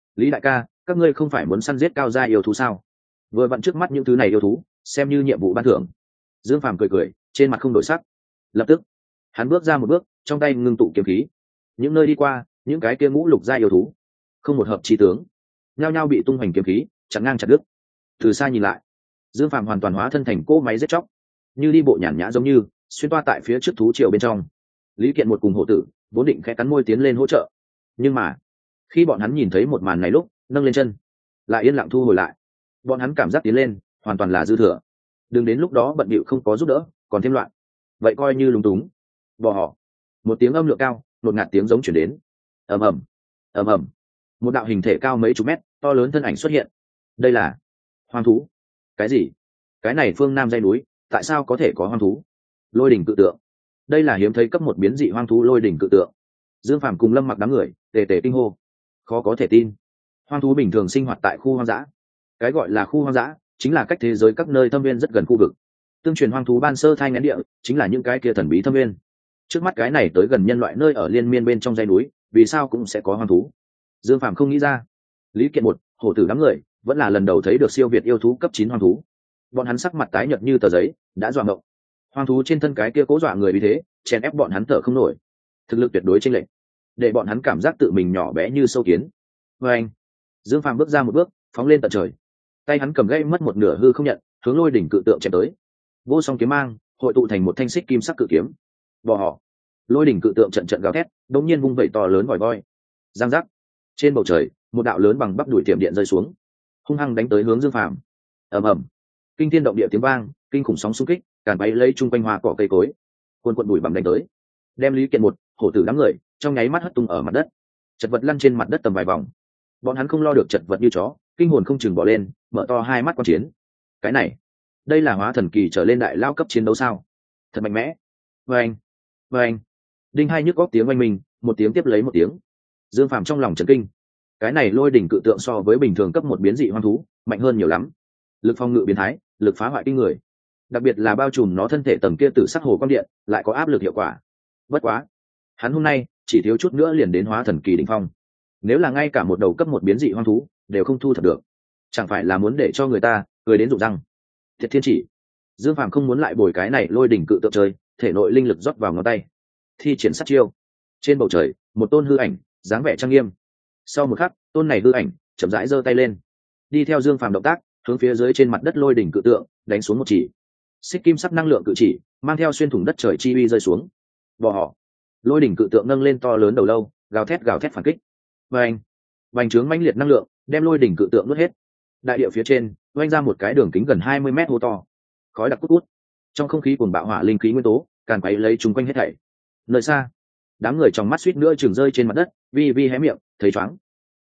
S1: Lý đại ca, các ngươi không phải muốn săn giết cao gia yêu thú sao? Vừa vặn trước mắt những thứ này yêu thú, xem như nhiệm vụ ban thưởng. Dương Phàm cười cười, trên mặt không đổi sắc. Lập tức, hắn bước ra một bước, trong tay ngưng tụ kiếm khí. Những nơi đi qua, những cái kia ngũ lục gia yêu thú, không một hợp chi tướng, nhao nhao bị tung hoành kiếm khí chặn ngang chặt đứt. Từ xa nhìn lại, Dương Phàm hoàn toàn hóa thân thành cỗ máy giết chóc, như đi bộ nhàn nhã giống như xuyên toa tại phía trước thú triều bên trong. Lý Kiện một cùng hộ tử vốn định khẽ cắn môi tiến lên hỗ trợ, nhưng mà khi bọn hắn nhìn thấy một màn này lúc nâng lên chân lại yên lặng thu hồi lại. Bọn hắn cảm giác tiến lên hoàn toàn là dư thừa, đừng đến lúc đó bận bịu không có giúp đỡ còn thêm loạn, vậy coi như lúng túng. Bỏ họ, một tiếng âm lượng cao đột ngạt tiếng giống chuyển đến. Ầm ầm, ầm ầm, một đạo hình thể cao mấy chục mét to lớn thân ảnh xuất hiện. Đây là hoang thú. Cái gì? Cái này phương nam dãy núi tại sao có thể có hoang thú? Lôi đỉnh cự tượng. Đây là hiếm thấy cấp một biến dị hoang thú lôi đỉnh cự tượng. Dương Phàm cùng Lâm Mặc đám người tề tề kinh hô. Khó có thể tin, hoang thú bình thường sinh hoạt tại khu hoang dã. Cái gọi là khu hoang dã chính là cách thế giới các nơi thâm viên rất gần khu vực. Tương truyền hoang thú ban sơ thai ngén địa chính là những cái kia thần bí thâm viên. Trước mắt cái này tới gần nhân loại nơi ở liên miên bên trong dãy núi, vì sao cũng sẽ có hoang thú? Dương Phàm không nghĩ ra. Lý Kiện một, hổ tử đám người vẫn là lần đầu thấy được siêu việt yêu thú cấp 9 hoang thú. Bọn hắn sắc mặt tái nhợt như tờ giấy, đã dọa ngộng. Hoang thú trên thân cái kia cố dọa người vì thế, chèn ép bọn hắn thở không nổi. Thực lực tuyệt đối chênh lệch, để bọn hắn cảm giác tự mình nhỏ bé như sâu kiến. Và anh, Dương Phàm bước ra một bước, phóng lên tận trời. Tay hắn cầm gãy mất một nửa hư không nhận, hướng lôi đỉnh cự tượng chém tới. Vô song kiếm mang hội tụ thành một thanh xích kim sắc cự kiếm. Bỏ họ, lôi đỉnh cự tượng trận trận gào thét, đột nhiên vung vẩy to lớn vòi voi. Giang giác, trên bầu trời, một đạo lớn bằng bắp đuổi tiệm điện rơi xuống, hung hăng đánh tới hướng Dương Phàm. Ầm ầm, kinh thiên động địa tiếng vang, kinh khủng sóng xung kích, càn bay lấy chung quanh hoa cỏ cây cối, cuồn cuộn bụi bặm đánh tới, đem Lý Kiện một, hổ tử đám người trong nháy mắt hất tung ở mặt đất, chật vật lăn trên mặt đất tầm vài vòng. Bọn hắn không lo được chật vật như chó, kinh hồn không chừng bỏ lên, mở to hai mắt quan chiến. Cái này, đây là hóa thần kỳ trở lên đại lao cấp chiến đấu sao? Thật mạnh mẽ. Vâng, vâng. Đinh hai nhức góc tiếng oanh minh, một tiếng tiếp lấy một tiếng. Dương Phàm trong lòng chấn kinh. Cái này lôi đỉnh cự tượng so với bình thường cấp một biến dị hoang thú mạnh hơn nhiều lắm. Lực phòng ngự biến thái, lực phá hoại kinh người. Đặc biệt là bao trùm nó thân thể tầng kia tử sắc hồ quang điện, lại có áp lực hiệu quả. Bất quá, hắn hôm nay chỉ thiếu chút nữa liền đến hóa thần kỳ đỉnh phong. Nếu là ngay cả một đầu cấp một biến dị hoang thú đều không thu thập được, chẳng phải là muốn để cho người ta cười đến rụng răng. Thiệt thiên chỉ. Dương Phàm không muốn lại bồi cái này lôi đỉnh cự tượng chơi, thể nội linh lực rót vào ngón tay, thi triển sát chiêu. Trên bầu trời, một tôn hư ảnh, dáng vẻ trang nghiêm. Sau một khắc, tôn này hư ảnh chậm rãi giơ tay lên, đi theo Dương Phàm động tác, hướng phía dưới trên mặt đất lôi đỉnh cự tượng đánh xuống một chỉ. Xích kim sắc năng lượng cự chỉ mang theo xuyên thủng đất trời chi uy rơi xuống. Bỏ họ, lôi đỉnh cự tượng nâng lên to lớn đầu lâu, gào thét phản kích. Vành, vành trướng mãnh liệt năng lượng đem lôi đỉnh cự tượng nuốt hết. Đại địa phía trên oanh ra một cái đường kính gần 20 mét hố to, khói đặc cút cút, trong không khí cuồng bạo hỏa linh khí nguyên tố càn quấy lấy chung quanh hết thảy. Nơi xa, đám người trong mắt suýt nữa chừng rơi trên mặt đất, vi hé miệng thấy choáng.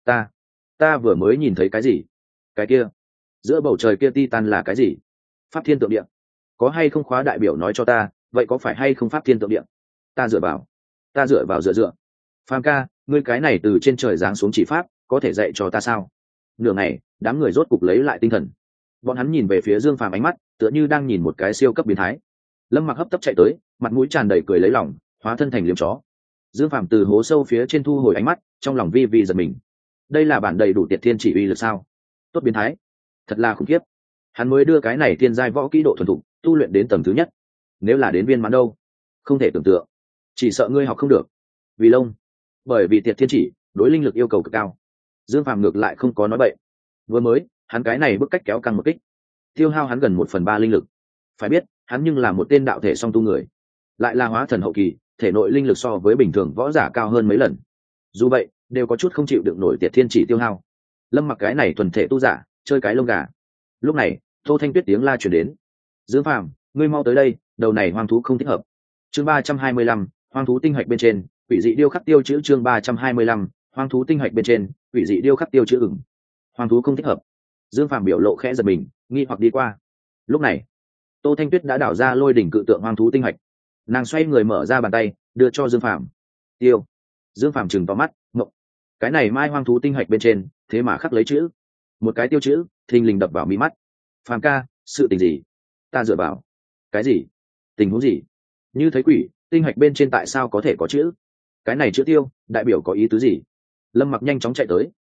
S1: Ta vừa mới nhìn thấy cái gì? Cái kia, giữa bầu trời kia titan là cái gì? Pháp thiên tượng địa. Có hay không khóa đại biểu nói cho ta, vậy có phải hay không pháp thiên tượng địa? Ta dựa vào dựa. Phàm ca, ngươi cái này từ trên trời giáng xuống chỉ pháp, có thể dạy cho ta sao? Nửa ngày, đám người rốt cục lấy lại tinh thần. Bọn hắn nhìn về phía Dương Phàm, ánh mắt tựa như đang nhìn một cái siêu cấp biến thái. Lâm Mặc hấp tấp chạy tới, mặt mũi tràn đầy cười lấy lòng, hóa thân thành liếm chó. Dương Phàm từ hố sâu phía trên thu hồi ánh mắt, trong lòng vi giật mình. Đây là bản đầy đủ tiệt thiên chỉ uy lực sao? Tốt biến thái, thật là khủng khiếp. Hắn mới đưa cái này thiên giai võ kỹ độ thuần thục tu luyện đến tầng thứ nhất, nếu là đến viên mãn đâu, không thể tưởng tượng. Chỉ sợ ngươi học không được. Vì lông, bởi vì tiệt thiên chỉ đối linh lực yêu cầu cực cao. Dương Phàm ngược lại không có nói bậy. Vừa mới, hắn cái này bức cách kéo căng một kích, tiêu hao hắn gần 1/3 linh lực. Phải biết, hắn nhưng là một tên đạo thể song tu người, lại là hóa thần hậu kỳ, thể nội linh lực so với bình thường võ giả cao hơn mấy lần. Dù vậy, đều có chút không chịu được nổi tiệt thiên chỉ tiêu hao. Lâm Mặc cái này thuần thể tu giả, chơi cái lông gà. Lúc này, Tô Thanh Tuyết tiếng la truyền đến. Dương Phàm, ngươi mau tới đây, đầu này hoang thú không thích hợp. Chương 325, hoang thú tinh hạch bên trên, quỷ dị điêu khắc tiêu chữ. Chương 325, hoang thú tinh hạch bên trên, quỷ dị điêu khắc tiêu chữ. Hoang thú không thích hợp. Dương Phàm biểu lộ khẽ giật mình, nghi hoặc đi qua. Lúc này, Tô Thanh Tuyết đã đảo ra lôi đỉnh cự tượng hoang thú tinh hạch. Nàng xoay người mở ra bàn tay, đưa cho Dương Phàm. Tiêu. Dương Phàm trừng to mắt, ngộng. Cái này mai hoang thú tinh hạch bên trên, thế mà khắc lấy chữ. Một cái tiêu chữ, thình lình đập vào mí mắt. Phàm ca, sự tình gì? Ta dựa vào. Cái gì? Tình huống gì? Như thấy quỷ, tinh hạch bên trên tại sao có thể có chữ? Cái này chữ tiêu, đại biểu có ý tứ gì? Lâm Mặc nhanh chóng chạy tới.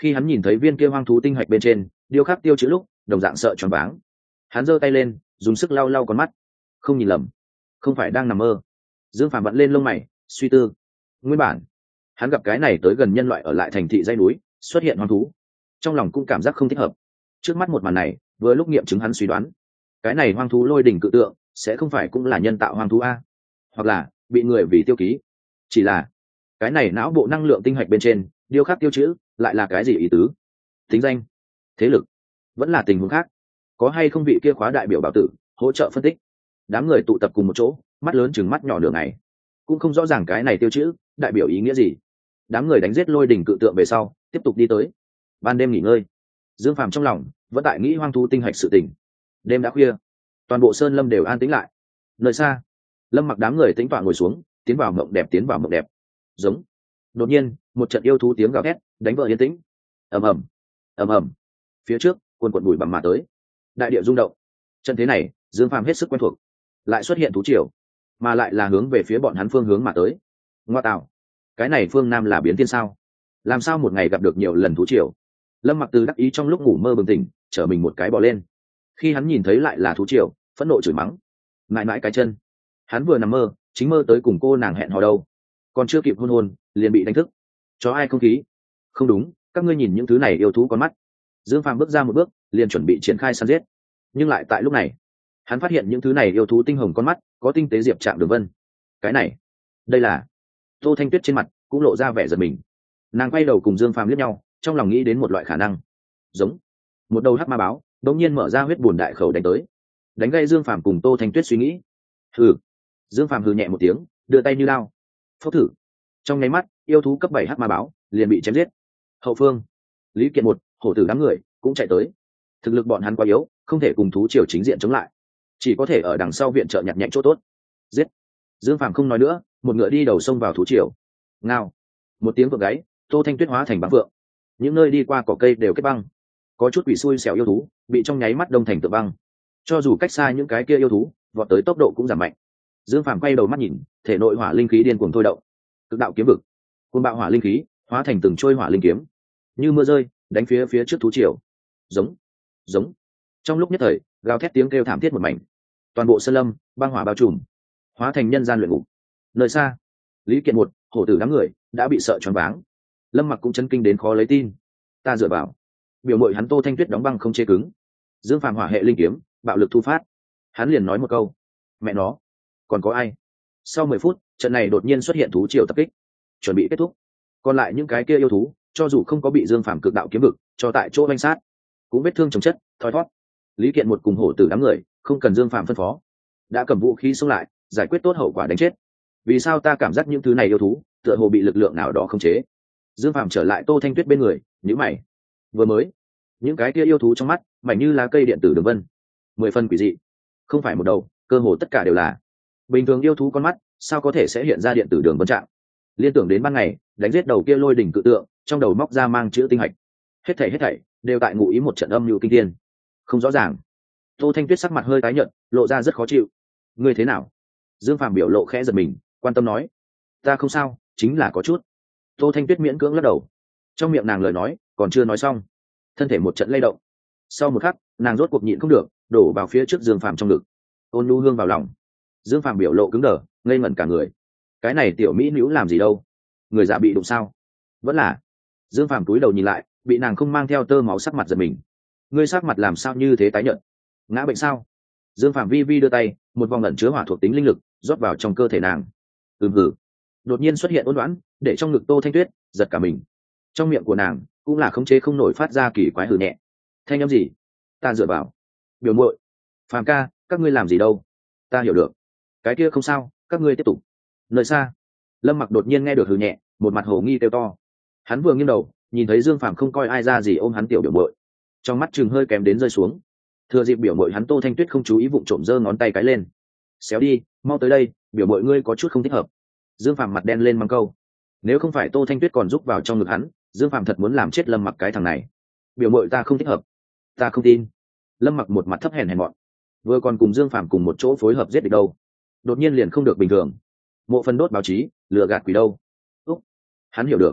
S1: khi hắn nhìn thấy viên kia hoang thú tinh hạch bên trên điêu khắc tiêu chữ lúc đồng dạng sợ choáng váng. Hắn giơ tay lên dùng sức lau lau con mắt, không nhìn lầm, không phải đang nằm mơ. Dương Phàm vặn lên lông mày suy tư. Nguyên bản hắn gặp cái này tới gần nhân loại ở lại thành thị dãy núi xuất hiện hoang thú, trong lòng cũng cảm giác không thích hợp. Trước mắt một màn này vừa lúc nghiệm chứng hắn suy đoán, cái này hoang thú lôi đỉnh cự tượng sẽ không phải cũng là nhân tạo hoang thú a, hoặc là bị người vì tiêu ký. Chỉ là cái này não bộ năng lượng tinh hạch bên trên điêu khắc tiêu chữ lại là cái gì ý tứ? Tính danh, thế lực, vẫn là tình huống khác? Có hay không vị kia khóa đại biểu bảo tử hỗ trợ phân tích? Đám người tụ tập cùng một chỗ, mắt lớn chừng mắt nhỏ nửa ngày cũng không rõ ràng cái này tiêu chữ đại biểu ý nghĩa gì. Đám người đánh giết lôi đỉnh cự tượng về sau tiếp tục đi tới. Ban đêm nghỉ ngơi, Dương Phàm trong lòng vẫn tại nghĩ hoang thú tinh hạch sự tình. Đêm đã khuya, toàn bộ sơn lâm đều an tĩnh lại. Nơi xa, Lâm Mặc đám người tĩnh tọa ngồi xuống, tiến vào mộng đẹp, tiến vào mộng đẹp. Giống. Đột nhiên, một trận yêu thú tiếng gào thét đánh vỡ yên tĩnh. Ầm ầm, ầm ầm. Phía trước, quần quần bụi bặm mà tới. Đại địa rung động. Trận thế này, Dương Phàm hết sức quen thuộc. Lại xuất hiện thú triều, mà lại là hướng về phía bọn hắn phương hướng mà tới. Ngoa tạo, cái này phương Nam là biến thiên sao? Làm sao một ngày gặp được nhiều lần thú triều? Lâm Mặc từ đắc ý trong lúc ngủ mơ bừng tỉnh, chở mình một cái bò lên. Khi hắn nhìn thấy lại là thú triều, phẫn nộ chửi mắng. Mãi mãi cái chân. Hắn vừa nằm mơ, chính mơ tới cùng cô nàng hẹn hò đâu, còn chưa kịp hôn liền bị đánh thức. Chó ai không khí? Không đúng, các ngươi nhìn những thứ này yêu thú con mắt. Dương Phàm bước ra một bước, liền chuẩn bị triển khai săn giết. Nhưng lại tại lúc này, hắn phát hiện những thứ này yêu thú tinh hồng con mắt có tinh tế diệp chạm đường vân. Cái này, đây là... Tô Thanh Tuyết trên mặt cũng lộ ra vẻ giật mình. Nàng quay đầu cùng Dương Phàm liếc nhau, trong lòng nghĩ đến một loại khả năng. Giống một đầu hắc ma báo đột nhiên mở ra huyết bùn đại khẩu đánh tới, đánh gây Dương Phàm cùng Tô Thanh Tuyết suy nghĩ. Hừ. Dương Phàm hừ nhẹ một tiếng, đưa tay như lao, phốc thử. Trong nháy mắt, yêu thú cấp 7 hắc ma báo liền bị chém giết. Hậu phương, Lý Kiện một hổ tử đám người cũng chạy tới. Thực lực bọn hắn quá yếu, không thể cùng thú triều chính diện chống lại, chỉ có thể ở đằng sau viện trợ nhặt nhạnh chỗ tốt. Giết. Dương Phàm không nói nữa, một ngựa đi đầu xông vào thú triều. Ngao. Một tiếng vượng gáy, Tô Thanh Tuyết hóa thành băng vượng. Những nơi đi qua cỏ cây đều kết băng. Có chút quỷ xui xẻo yêu thú bị trong nháy mắt đông thành tượng băng. Cho dù cách xa những cái kia yêu thú, vọt tới tốc độ cũng giảm mạnh. Dương Phàm quay đầu mắt nhìn, thể nội hỏa linh khí điên cuồng thôi động. Cực đạo kiếm vực, cuồng bạo hỏa linh khí hóa thành từng trôi hỏa linh kiếm, như mưa rơi đánh phía trước thú triều. Giống, giống. Trong lúc nhất thời, gào thét tiếng kêu thảm thiết một mảnh. Toàn bộ sơn lâm băng hỏa bao trùm, hóa thành nhân gian luyện ngục. Nơi xa, Lý Kiện một hổ tử đám người đã bị sợ choáng váng. Lâm Mặc cũng chấn kinh đến khó lấy tin. Ta dựa vào, biểu mội hắn Tô Thanh Tuyết đóng băng không chế cứng. Dương Phàm hỏa hệ linh kiếm bạo lực thu phát, hắn liền nói một câu, mẹ nó, còn có ai? Sau 10 phút, trận này đột nhiên xuất hiện thú triều tập kích, chuẩn bị kết thúc. Còn lại những cái kia yêu thú, cho dù không có bị Dương Phàm cực đạo kiếm vực cho tại chỗ oanh sát, cũng vết thương chồng chất thoi thoát. Lý Kiện một cùng hổ tử đám người không cần Dương Phàm phân phó, đã cầm vũ khí xông lại giải quyết tốt hậu quả đánh chết. Vì sao ta cảm giác những thứ này yêu thú tựa hồ bị lực lượng nào đó khống chế? Dương Phàm trở lại Tô Thanh Tuyết bên người, nhíu mày. Vừa mới, những cái kia yêu thú trong mắt mảnh như lá cây điện tử đường vân, 10 phần quỷ dị. Không phải một đầu, cơ hồ tất cả đều là. Bình thường yêu thú con mắt sao có thể sẽ hiện ra điện tử đường vân trạng? Liên tưởng đến ban ngày đánh giết đầu kia lôi đỉnh cự tượng, trong đầu móc ra mang chữ tinh hạch. Hết thảy đều tại ngụ ý một trận âm mưu kinh thiên. Không rõ ràng. Tô Thanh Tuyết sắc mặt hơi tái nhợt, lộ ra rất khó chịu. Ngươi thế nào? Dương Phàm biểu lộ khẽ giật mình, quan tâm nói. Ta không sao, chính là có chút. Tô Thanh Tuyết miễn cưỡng lắc đầu. Trong miệng nàng lời nói còn chưa nói xong, thân thể một trận lay động. Sau một khắc, nàng rốt cuộc nhịn không được, đổ vào phía trước Dương Phàm trong ngực, ôn nhu hương vào lòng. Dương Phàm biểu lộ cứng đờ, ngây ngẩn cả người. Cái này tiểu mỹ nữ làm gì đâu? Người già bị đụng sao? Vẫn là. Dương Phàm cúi đầu nhìn lại, bị nàng không mang theo tơ máu sắc mặt giật mình. Ngươi sắc mặt làm sao như thế tái nhợt? Ngã bệnh sao? Dương Phàm vi vi đưa tay, một vòng ẩn chứa hỏa thuộc tính linh lực rót vào trong cơ thể nàng. Hừ. Đột nhiên xuất hiện ôn loãn, để trong ngực Tô Thanh Tuyết giật cả mình. Trong miệng của nàng cũng là khống chế không nổi phát ra kỳ quái hừ nhẹ. Thanh âm gì? Ta dựa vào. Biểu muội, Phàm ca, các ngươi làm gì đâu? Ta hiểu được. Cái kia không sao, các ngươi tiếp tục. Nơi xa, Lâm Mặc đột nhiên nghe được hừ nhẹ, một mặt hồ nghi kêu to. Hắn vừa nghiêng đầu, nhìn thấy Dương Phàm không coi ai ra gì ôm hắn tiểu biểu muội, trong mắt chừng hơi kém đến rơi xuống. Thừa dịp biểu muội hắn Tô Thanh Tuyết không chú ý vụng trộm giơ ngón tay cái lên. Xéo đi, mau tới đây, biểu muội ngươi có chút không thích hợp. Dương Phàm mặt đen lên mắng câu. Nếu không phải Tô Thanh Tuyết còn giúp vào trong ngực hắn, Dương Phàm thật muốn làm chết Lâm Mặc cái thằng này. Biểu muội ta không thích hợp, ta không tin. Lâm Mặc một mặt thấp hèn mọn, vừa còn cùng Dương Phàm cùng một chỗ phối hợp giết địch đâu, đột nhiên liền không được bình thường. Mộ phần đốt báo chí, lừa gạt quỷ đâu. Úc, hắn hiểu được.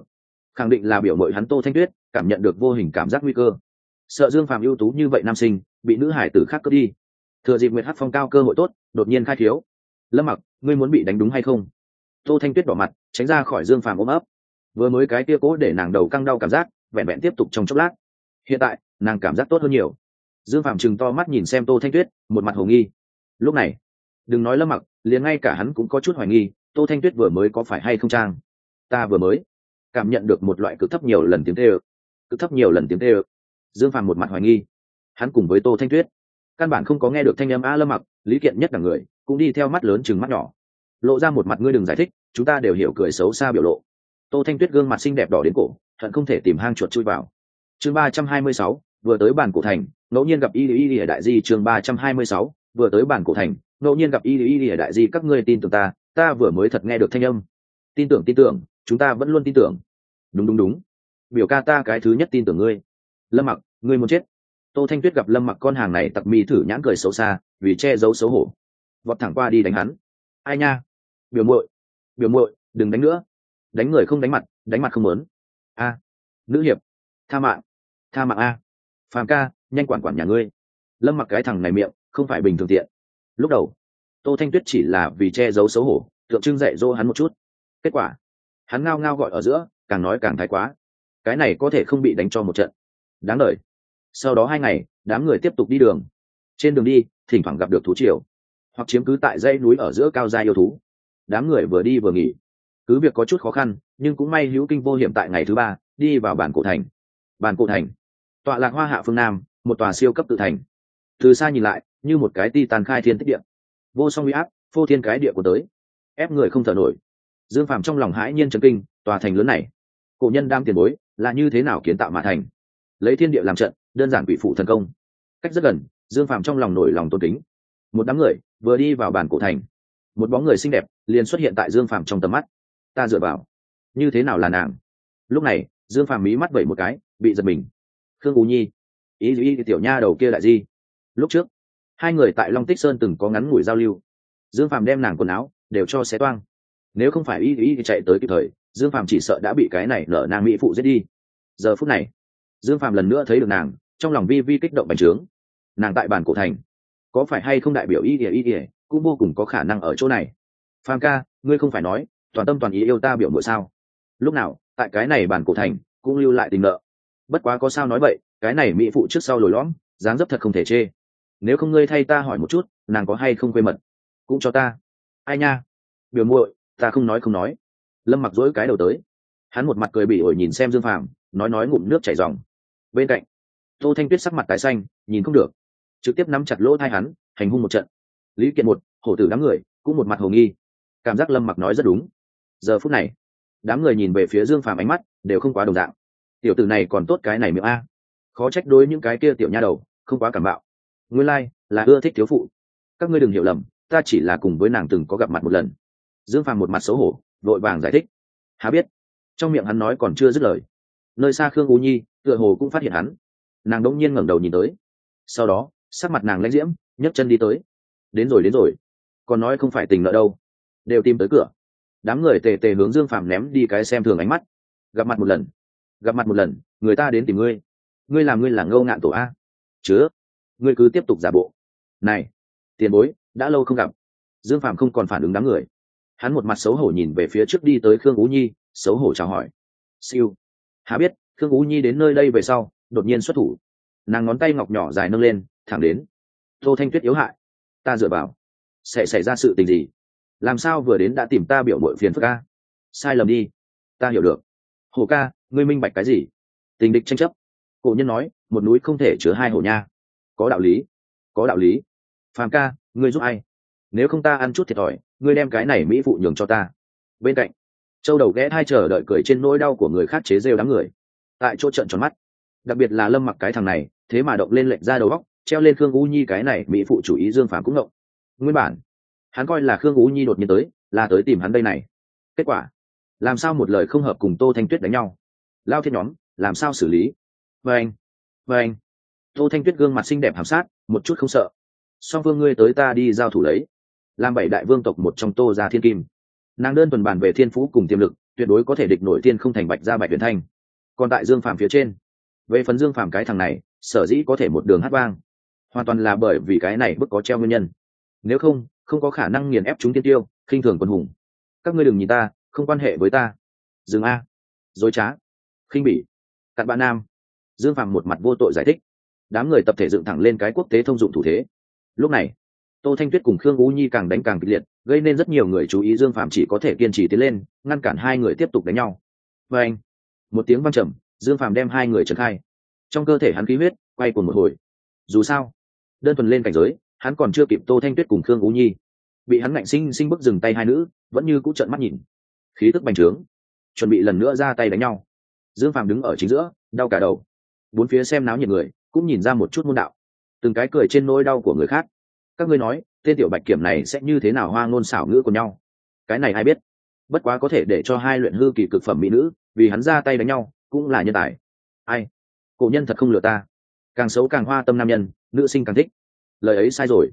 S1: khẳng định là biểu mội hắn Tô Thanh Tuyết cảm nhận được vô hình cảm giác nguy cơ, sợ Dương Phàm ưu tú như vậy nam sinh bị nữ hải tử khác cướp đi. Thừa dịp Nguyệt Hắc Phong cao cơ hội tốt, đột nhiên khai thiếu. Lâm Mặc, ngươi muốn bị đánh đúng hay không? Tô Thanh Tuyết đỏ mặt, tránh ra khỏi Dương Phàm ôm ấp. Vừa mới cái kia cố để nàng đầu căng đau cảm giác, vẹn vẹn tiếp tục trong chốc lát. Hiện tại, nàng cảm giác tốt hơn nhiều. Dương Phàm trừng to mắt nhìn xem Tô Thanh Tuyết, một mặt hồ nghi. Lúc này, đừng nói Lâm Mặc, liền ngay cả hắn cũng có chút hoài nghi, Tô Thanh Tuyết vừa mới có phải hay không trang. Ta vừa mới cảm nhận được một loại cực thấp nhiều lần tiếng tê ơ. Cực thấp nhiều lần tiếng tê ơ. Dương Phàm một mặt hoài nghi. Hắn cùng với Tô Thanh Tuyết căn bản không có nghe được thanh âm Lâm Mặc, Lý Kiện Nhất là người cũng đi theo mắt lớn chừng mắt nhỏ, lộ ra một mặt ngươi đừng giải thích, chúng ta đều hiểu cười xấu xa biểu lộ. Tô Thanh Tuyết gương mặt xinh đẹp đỏ đến cổ, hận không thể tìm hang chuột chui vào. Chương 326, vừa tới bản cổ thành, ngẫu nhiên gặp y ở đại di. Chương 326, vừa tới bản cổ thành, ngẫu nhiên gặp y ở đại di. Các ngươi tin tưởng ta vừa mới thật nghe được thanh âm. Tin tưởng, chúng ta vẫn luôn tin tưởng. Đúng, biểu ca ta cái thứ nhất tin tưởng ngươi. Lâm Mặc, ngươi muốn chết. Tô Thanh Tuyết gặp Lâm Mặc con hàng này tặc mi thử nhãn cười xấu xa, vì che giấu xấu hổ, vọt thẳng qua đi đánh hắn. Ai nha, biểu muội, đừng đánh nữa. Đánh người không đánh mặt không muốn. A, nữ hiệp, tha mạng a. Phàm ca, nhanh quản nhà ngươi. Lâm Mặc cái thằng này miệng không phải bình thường tiện. Lúc đầu Tô Thanh Tuyết chỉ là vì che giấu xấu hổ, tượng trưng dạy dỗ hắn một chút. Kết quả hắn ngao ngao gọi ở giữa, càng nói càng thái quá. Cái này có thể không bị đánh cho một trận. Đáng đời. Sau đó 2 ngày, đám người tiếp tục đi đường. Trên đường đi, thỉnh thoảng gặp được thú triều, hoặc chiếm cứ tại dãy núi ở giữa cao gia yêu thú. Đám người vừa đi vừa nghỉ, cứ việc có chút khó khăn, nhưng cũng may hữu kinh vô hiểm. Tại ngày thứ 3, đi vào bản cổ thành. Bản cổ thành tọa lạc Hoa Hạ phương Nam, một tòa siêu cấp tự thành. Từ xa nhìn lại, như một cái titan khai thiên tích địa, vô song uy áp, phô thiên cái địa của tới, ép người không thở nổi. Dương Phàm trong lòng hãi nhiên chấn kinh, tòa thành lớn này, cổ nhân đang tiền bối là như thế nào kiến tạo mà thành? Lấy thiên địa làm trận, đơn giản quỷ phụ thần công. Cách rất gần, Dương Phàm trong lòng nổi lòng tôn kính. Một đám người vừa đi vào bản cổ thành, một bóng người xinh đẹp liền xuất hiện tại Dương Phàm trong tầm mắt. Ta dựa vào, như thế nào là nàng? Lúc này Dương Phàm mí mắt vẩy một cái, bị giật mình. Khương Ú Nhi, ý tiểu nha đầu kia lại gì? Lúc trước 2 người tại Long Tích Sơn từng có ngắn ngủi giao lưu, Dương Phàm đem nàng quần áo đều cho xé toang. Nếu không phải ý chạy tới kịp thời, Dương Phàm chỉ sợ đã bị cái này nở nàng mỹ phụ giết đi. Giờ phút này Dương Phàm lần nữa thấy được nàng, trong lòng vi kích động bành trướng. Nàng tại bản cổ thành, có phải hay không đại biểu ý cũng vô cùng có khả năng ở chỗ này. Phàm ca, ngươi không phải nói toàn tâm toàn ý yêu ta biểu muội sao? Lúc nào tại cái này bản cổ thành cũng lưu lại tình nợ. Bất quá có sao nói vậy, cái này mỹ phụ trước sau lồi lõm, dáng dấp thật không thể chê. Nếu không ngươi thay ta hỏi một chút, nàng có hay không quê mật, cũng cho ta. Ai nha, biểu muội, ta không nói. Lâm Mặc dỗi cái đầu tới, hắn một mặt cười bỉ ổi nhìn xem Dương Phàm, nói ngụm nước chảy ròng. Bên cạnh Tô Thanh Tuyết sắc mặt tái xanh, nhìn không được, trực tiếp nắm chặt lỗ tai hắn, hành hung một trận. Lý Kiện một hổ tử đám người cũng một mặt hồ nghi, cảm giác Lâm Mặc nói rất đúng. Giờ phút này đám người nhìn về phía Dương Phàm, ánh mắt đều không quá đồng dạng. Tiểu tử này còn tốt cái này miệng a, khó trách đối những cái kia tiểu nha đầu không quá cảm bạo. Nguyên lai là ưa thích thiếu phụ. Các ngươi đừng hiểu lầm, ta chỉ là cùng với nàng từng có gặp mặt một lần. Dương Phàm một mặt xấu hổ, vội vàng giải thích. Há biết, trong miệng hắn nói còn chưa dứt lời, nơi xa Khương Ú Nhi tựa hồ cũng phát hiện hắn. Nàng đống nhiên ngẩng đầu nhìn tới, sau đó sắc mặt nàng lãnh diễm, nhấc chân đi tới. Đến rồi, còn nói không phải tình nợ đâu, đều tìm tới cửa. Đám người tề tề hướng Dương Phàm ném đi cái xem thường ánh mắt. Gặp mặt một lần, người ta đến tìm ngươi, ngươi là Ngâu Ngạn Tổ a? Chứa, ngươi cứ tiếp tục giả bộ. Này, tiền bối, đã lâu không gặp. Dương Phàm không còn phản ứng đám người, hắn một mặt xấu hổ nhìn về phía trước đi tới Khương Ú Nhi, xấu hổ chào hỏi. Siêu. Há biết Khương Ú Nhi đến nơi đây về sau đột nhiên xuất thủ, nàng ngón tay ngọc nhỏ dài nâng lên thẳng đến Tô Thanh Tuyết yếu hại. Ta dựa vào, sẽ xảy ra sự tình gì? Làm sao vừa đến đã tìm ta biểu mội phiền phức ca? Sai lầm đi, ta hiểu được. Hổ ca, ngươi minh bạch cái gì? Tình địch tranh chấp, cổ nhân nói một núi không thể chứa 2 hổ nha. Có đạo lý. Phàm ca, ngươi giúp ai? Nếu không ta ăn chút thiệt thòi, ngươi đem cái này mỹ phụ nhường cho ta. Bên cạnh Châu Đầu ghé thai chờ đợi cười trên nỗi đau của người khác chế rêu đám người. Tại chỗ trợn tròn mắt, đặc biệt là Lâm Mặc cái thằng này, thế mà động lên lệnh ra đầu góc, treo lên Khương Ú Nhi cái này mỹ phụ chủ ý. Dương Phàm cũng ngộng. Nguyên bản hắn coi là Khương Ú Nhi đột nhiên tới là tới tìm hắn đây này, kết quả làm sao một lời không hợp cùng Tô Thanh Tuyết đánh nhau. Lao thiên nhóm làm sao xử lý? Và anh Tô Thanh Tuyết gương mặt xinh đẹp hàm sát, một chút không sợ. Song phương ngươi tới ta đi giao thủ lấy, làm 7 đại vương tộc một trong Tô gia thiên kim. Nàng đơn thuần bàn về thiên phú cùng tiềm lực, tuyệt đối có thể địch nổi tiên không thành bạch gia bạch huyền thanh. Còn tại Dương Phàm phía trên, về phần Dương Phàm cái thằng này sở dĩ có thể một đường hát vang, hoàn toàn là bởi vì cái này bức có treo nguyên nhân. Nếu không, không có khả năng nghiền ép chúng tiên tiêu, khinh thường quân hùng. Các ngươi đừng nhìn ta, không quan hệ với ta. Dương a, dối trá, khinh bỉ, cặn bã nam. Dương Phàm một mặt vô tội giải thích. Đám người tập thể dựng thẳng lên cái quốc tế thông dụng thủ thế. Lúc này, Tô Thanh Tuyết cùng Khương Ú Nhi càng đánh càng kịch liệt, gây nên rất nhiều người chú ý. Dương Phàm chỉ có thể kiên trì tiến lên, ngăn cản hai người tiếp tục đánh nhau. Và anh, một tiếng vang trầm, Dương Phàm đem hai người trấn khai. Trong cơ thể hắn khí huyết quay cuồng một hồi. Dù sao, đơn thuần lên cảnh giới, hắn còn chưa kịp Tô Thanh Tuyết cùng Khương Ú Nhi, bị hắn ngạnh sinh bức dừng tay hai nữ, vẫn như cũ trợn mắt nhìn, khí tức bành trướng, chuẩn bị lần nữa ra tay đánh nhau. Dương Phàm đứng ở chính giữa, đau cả đầu. Bốn phía xem náo nhiệt người cũng nhìn ra một chút môn đạo, từng cái cười trên nỗi đau của người khác. Các ngươi nói, tên tiểu bạch kiểm này sẽ như thế nào hoa ngôn xảo ngữ của nhau? Cái này ai biết? Bất quá có thể để cho hai luyện hư kỳ cực phẩm mỹ nữ vì hắn ra tay đánh nhau, cũng là nhân tài. Ai? Cổ nhân thật không lừa ta. Càng xấu càng hoa tâm nam nhân, nữ sinh càng thích. Lời ấy sai rồi.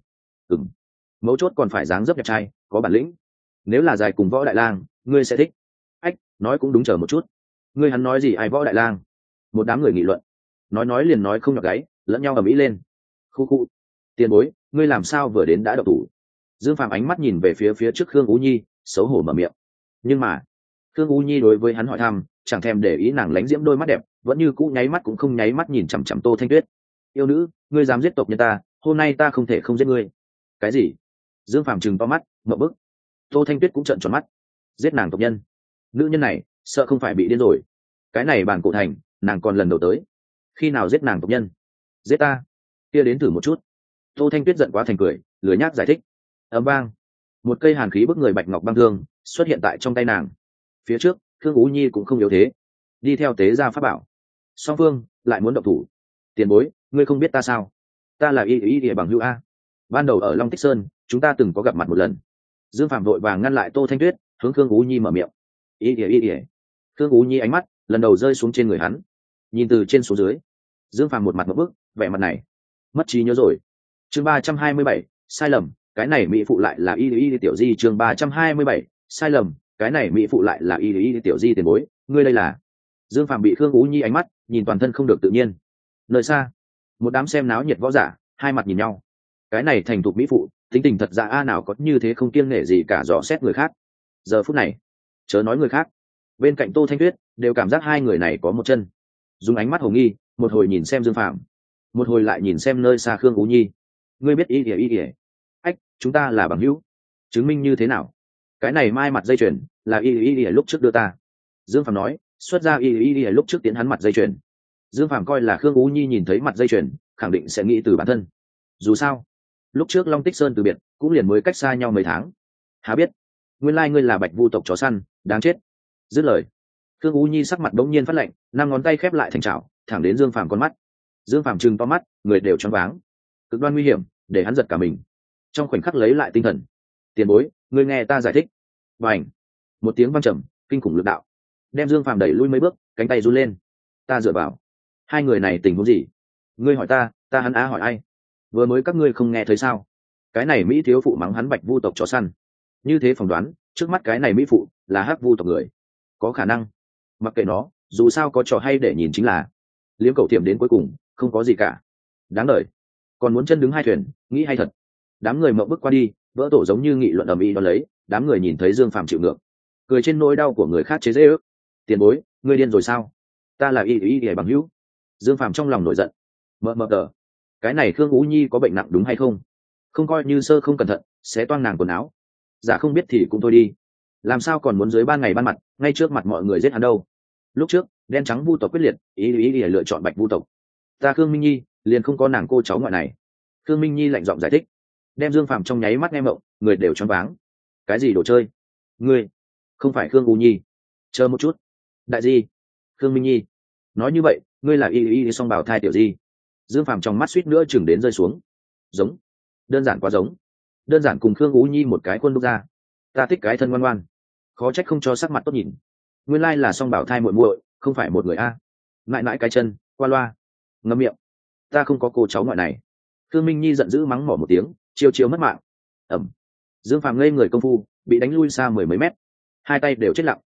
S1: Mấu chốt còn phải dáng dấp đẹp trai, có bản lĩnh. Nếu là dài cùng Võ Đại Lang, ngươi sẽ thích. Ách, nói cũng đúng, chờ một chút. Ngươi hắn nói gì ai Võ Đại Lang? Một đám người nghị luận. Nói liền nói không nhọc gáy, lẫn nhau ầm ĩ lên. Khu khu. Tiền bối, ngươi làm sao vừa đến đã độc thủ? Dương Phàm ánh mắt nhìn về phía trước Khương Ú Nhi, xấu hổ mở miệng. Nhưng mà, Khương Ú Nhi đối với hắn hỏi thăm, chẳng thèm để ý nàng lánh diễm đôi mắt đẹp, vẫn như cũ nháy mắt cũng không nháy mắt nhìn chằm chằm Tô Thanh Tuyết. Yêu nữ, ngươi dám giết tộc nhân ta, hôm nay ta không thể không giết ngươi. Cái gì? Dương Phàm trừng to mắt, ngậm bức. Tô Thanh Tuyết cũng trợn tròn mắt. Giết nàng tộc nhân? Nữ nhân này sợ không phải bị điên rồi. Cái này bản cổ thành, nàng còn lần đầu tới. Khi nào giết nàng tộc nhân? Giết ta? Kia đến thử một chút. Tô Thanh Tuyết giận quá thành cười, lười nhác giải thích. Ầm vang, một cây hàn khí bức người bạch ngọc băng thương xuất hiện tại trong tay nàng. Phía trước, Khương Ú Nhi cũng không yếu thế, đi theo tế gia pháp bảo. Song phương lại muốn động thủ. Tiền bối, ngươi không biết ta sao? Ta là y địa bằng hữu a. Ban đầu ở Long Tích Sơn, chúng ta từng có gặp mặt một lần. Dương Phạm vội vàng ngăn lại Tô Thanh Tuyết, hướng Khương Ú Nhi mở miệng. Y địa. Khương Ú Nhi ánh mắt lần đầu rơi xuống trên người hắn, nhìn từ trên xuống dưới. Dương Phạm một mặt ngộp bức, vẻ mặt này mất trí nhớ rồi. Chương 327, sai lầm, cái này mỹ phụ lại là y tiểu di. Chương 327, sai lầm, cái này mỹ phụ lại là y tiểu di. Tiền bối, ngươi đây là? Dương Phạm bị Khương Ú Nhi ánh mắt nhìn toàn thân không được tự nhiên. Nơi xa, một đám xem náo nhiệt võ giả hai mặt nhìn nhau. Cái này thành thục mỹ phụ tính tình thật dạ nào có như thế, không kiêng nể gì cả dò xét người khác. Giờ phút này, chớ nói người khác, bên cạnh Tô Thanh Tuyết đều cảm giác hai người này có một chân. Dùng ánh mắt hồ nghi, một hồi nhìn xem Dương Phạm, một hồi lại nhìn xem nơi xa Khương Ú Nhi. Ngươi biết y ỉa? Ách, chúng ta là bằng hữu. Chứng minh như thế nào? Cái này mai mặt dây chuyền là y ỉa lúc trước đưa ta. Dương Phạm nói, xuất ra y ỉa lúc trước tiến hắn mặt dây chuyền. Dương Phạm coi là Khương Ú Nhi nhìn thấy mặt dây chuyền khẳng định sẽ nghĩ từ bản thân. Dù sao, lúc trước Long Tích Sơn từ biệt cũng liền mới cách xa nhau mấy tháng. Há biết, nguyên lai ngươi là Bạch Vu tộc chó săn, đáng chết. Dứt lời, Khương Ú Nhi sắc mặt đống nhiên phát lạnh, năm ngón tay khép lại thành chảo, thẳng đến Dương Phạm con mắt. Dương Phạm trừng to mắt, người đều choáng váng. Cực đoan nguy hiểm, để hắn giật cả mình. Trong khoảnh khắc lấy lại tinh thần. Tiền bối, ngươi nghe ta giải thích. Bành, một tiếng vang trầm, kinh khủng lực đạo, đem Dương Phạm đẩy lui mấy bước, cánh tay run lên. Ta dựa vào. Hai người này tình huống gì? Ngươi hỏi ta, ta hắn á hỏi ai? Vừa mới các ngươi không nghe thấy sao? Cái này mỹ thiếu phụ mắng hắn Bạch Vu tộc chó săn. Như thế phỏng đoán, trước mắt cái này mỹ phụ là Hắc Vu tộc người. Có khả năng. Mặc kệ nó, dù sao có trò hay để nhìn chính là. Liếm cầu tiệm đến cuối cùng, không có gì cả. Đáng đời. Còn muốn chân đứng hai thuyền, nghĩ hay thật. Đám người mộng bước qua đi, vỡ tổ giống như nghị luận ầm ĩ đón lấy. Đám người nhìn thấy Dương Phạm chịu ngược, cười trên nỗi đau của người khác chế giễu. Tiền bối, ngươi điên rồi sao? Ta là y bằng hữu. Dương Phạm trong lòng nổi giận. Mờ tờ, cái này Khương Ú Nhi có bệnh nặng đúng hay không? Không coi như sơ không cẩn thận sẽ toang nàng quần áo. Dạ không biết thì cũng thôi đi, làm sao còn muốn dưới ban ngày ban mặt ngay trước mặt mọi người giết hắn đâu? Lúc trước đen trắng Vu tộc quyết liệt, ý lựa chọn Bạch Vu tộc. Ta Khương Minh Nhi liền không có nàng cô cháu ngoại này. Khương Minh Nhi lạnh giọng giải thích, đem Dương Phạm trong nháy mắt nghe mộng, người đều choáng váng. Cái gì đồ chơi? Ngươi không phải Khương Ú Nhi? Chờ một chút, đại di, Khương Minh Nhi nói như vậy, ngươi là y song bảo thai tiểu di? Dương Phạm trong mắt suýt nữa chừng đến rơi xuống. Giống, đơn giản quá giống, đơn giản cùng Khương Ú Nhi một cái khuôn đúc ra. Ta thích cái thân ngoan ngoan, khó trách không cho sắc mặt tốt nhìn. Nguyên lai là song bảo thai muội muội, không phải một người a. Mãi mãi cái chân, qua loa, ngậm miệng. Ta không có cô cháu ngoại này. Khương Minh Nhi giận dữ mắng mỏ một tiếng, chiêu mất mạng. Dương Phạm ngây người công phu bị đánh lui xa mười mấy mét, hai tay đều chết lặng.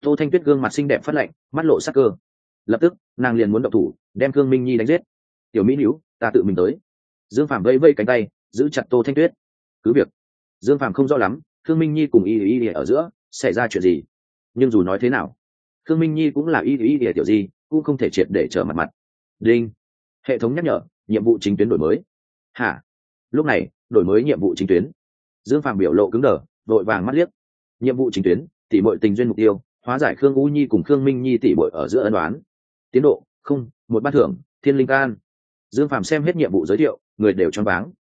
S1: Tô Thanh Tuyết gương mặt xinh đẹp phát lạnh, mắt lộ sắc cơ. Lập tức nàng liền muốn động thủ đem Khương Minh Nhi đánh giết. Tiểu mỹ nữ, ta tự mình tới. Dương Phàm vẫy vẫy cánh tay giữ chặt Tô Thanh Tuyết. Cứ việc Dương Phàm không rõ lắm Khương Minh Nhi cùng y ở giữa xảy ra chuyện gì, nhưng dù nói thế nào Khương Minh Nhi cũng là y tiểu gì cũng không thể triệt để trở mặt. Đinh, hệ thống nhắc nhở nhiệm vụ chính tuyến đổi mới. Hả? Lúc này đổi mới nhiệm vụ chính tuyến. Dương Phàm biểu lộ cứng đờ, vội vàng mắt liếc. Nhiệm vụ chính tuyến, tỷ muội tình duyên mục tiêu, hóa giải Khương U Nhi cùng Khương Minh Nhi tỷ muội ở giữa ân oán. Tiến độ không, một bát thưởng thiên linh can. Dương Phàm xem hết nhiệm vụ giới thiệu, người đều choáng váng.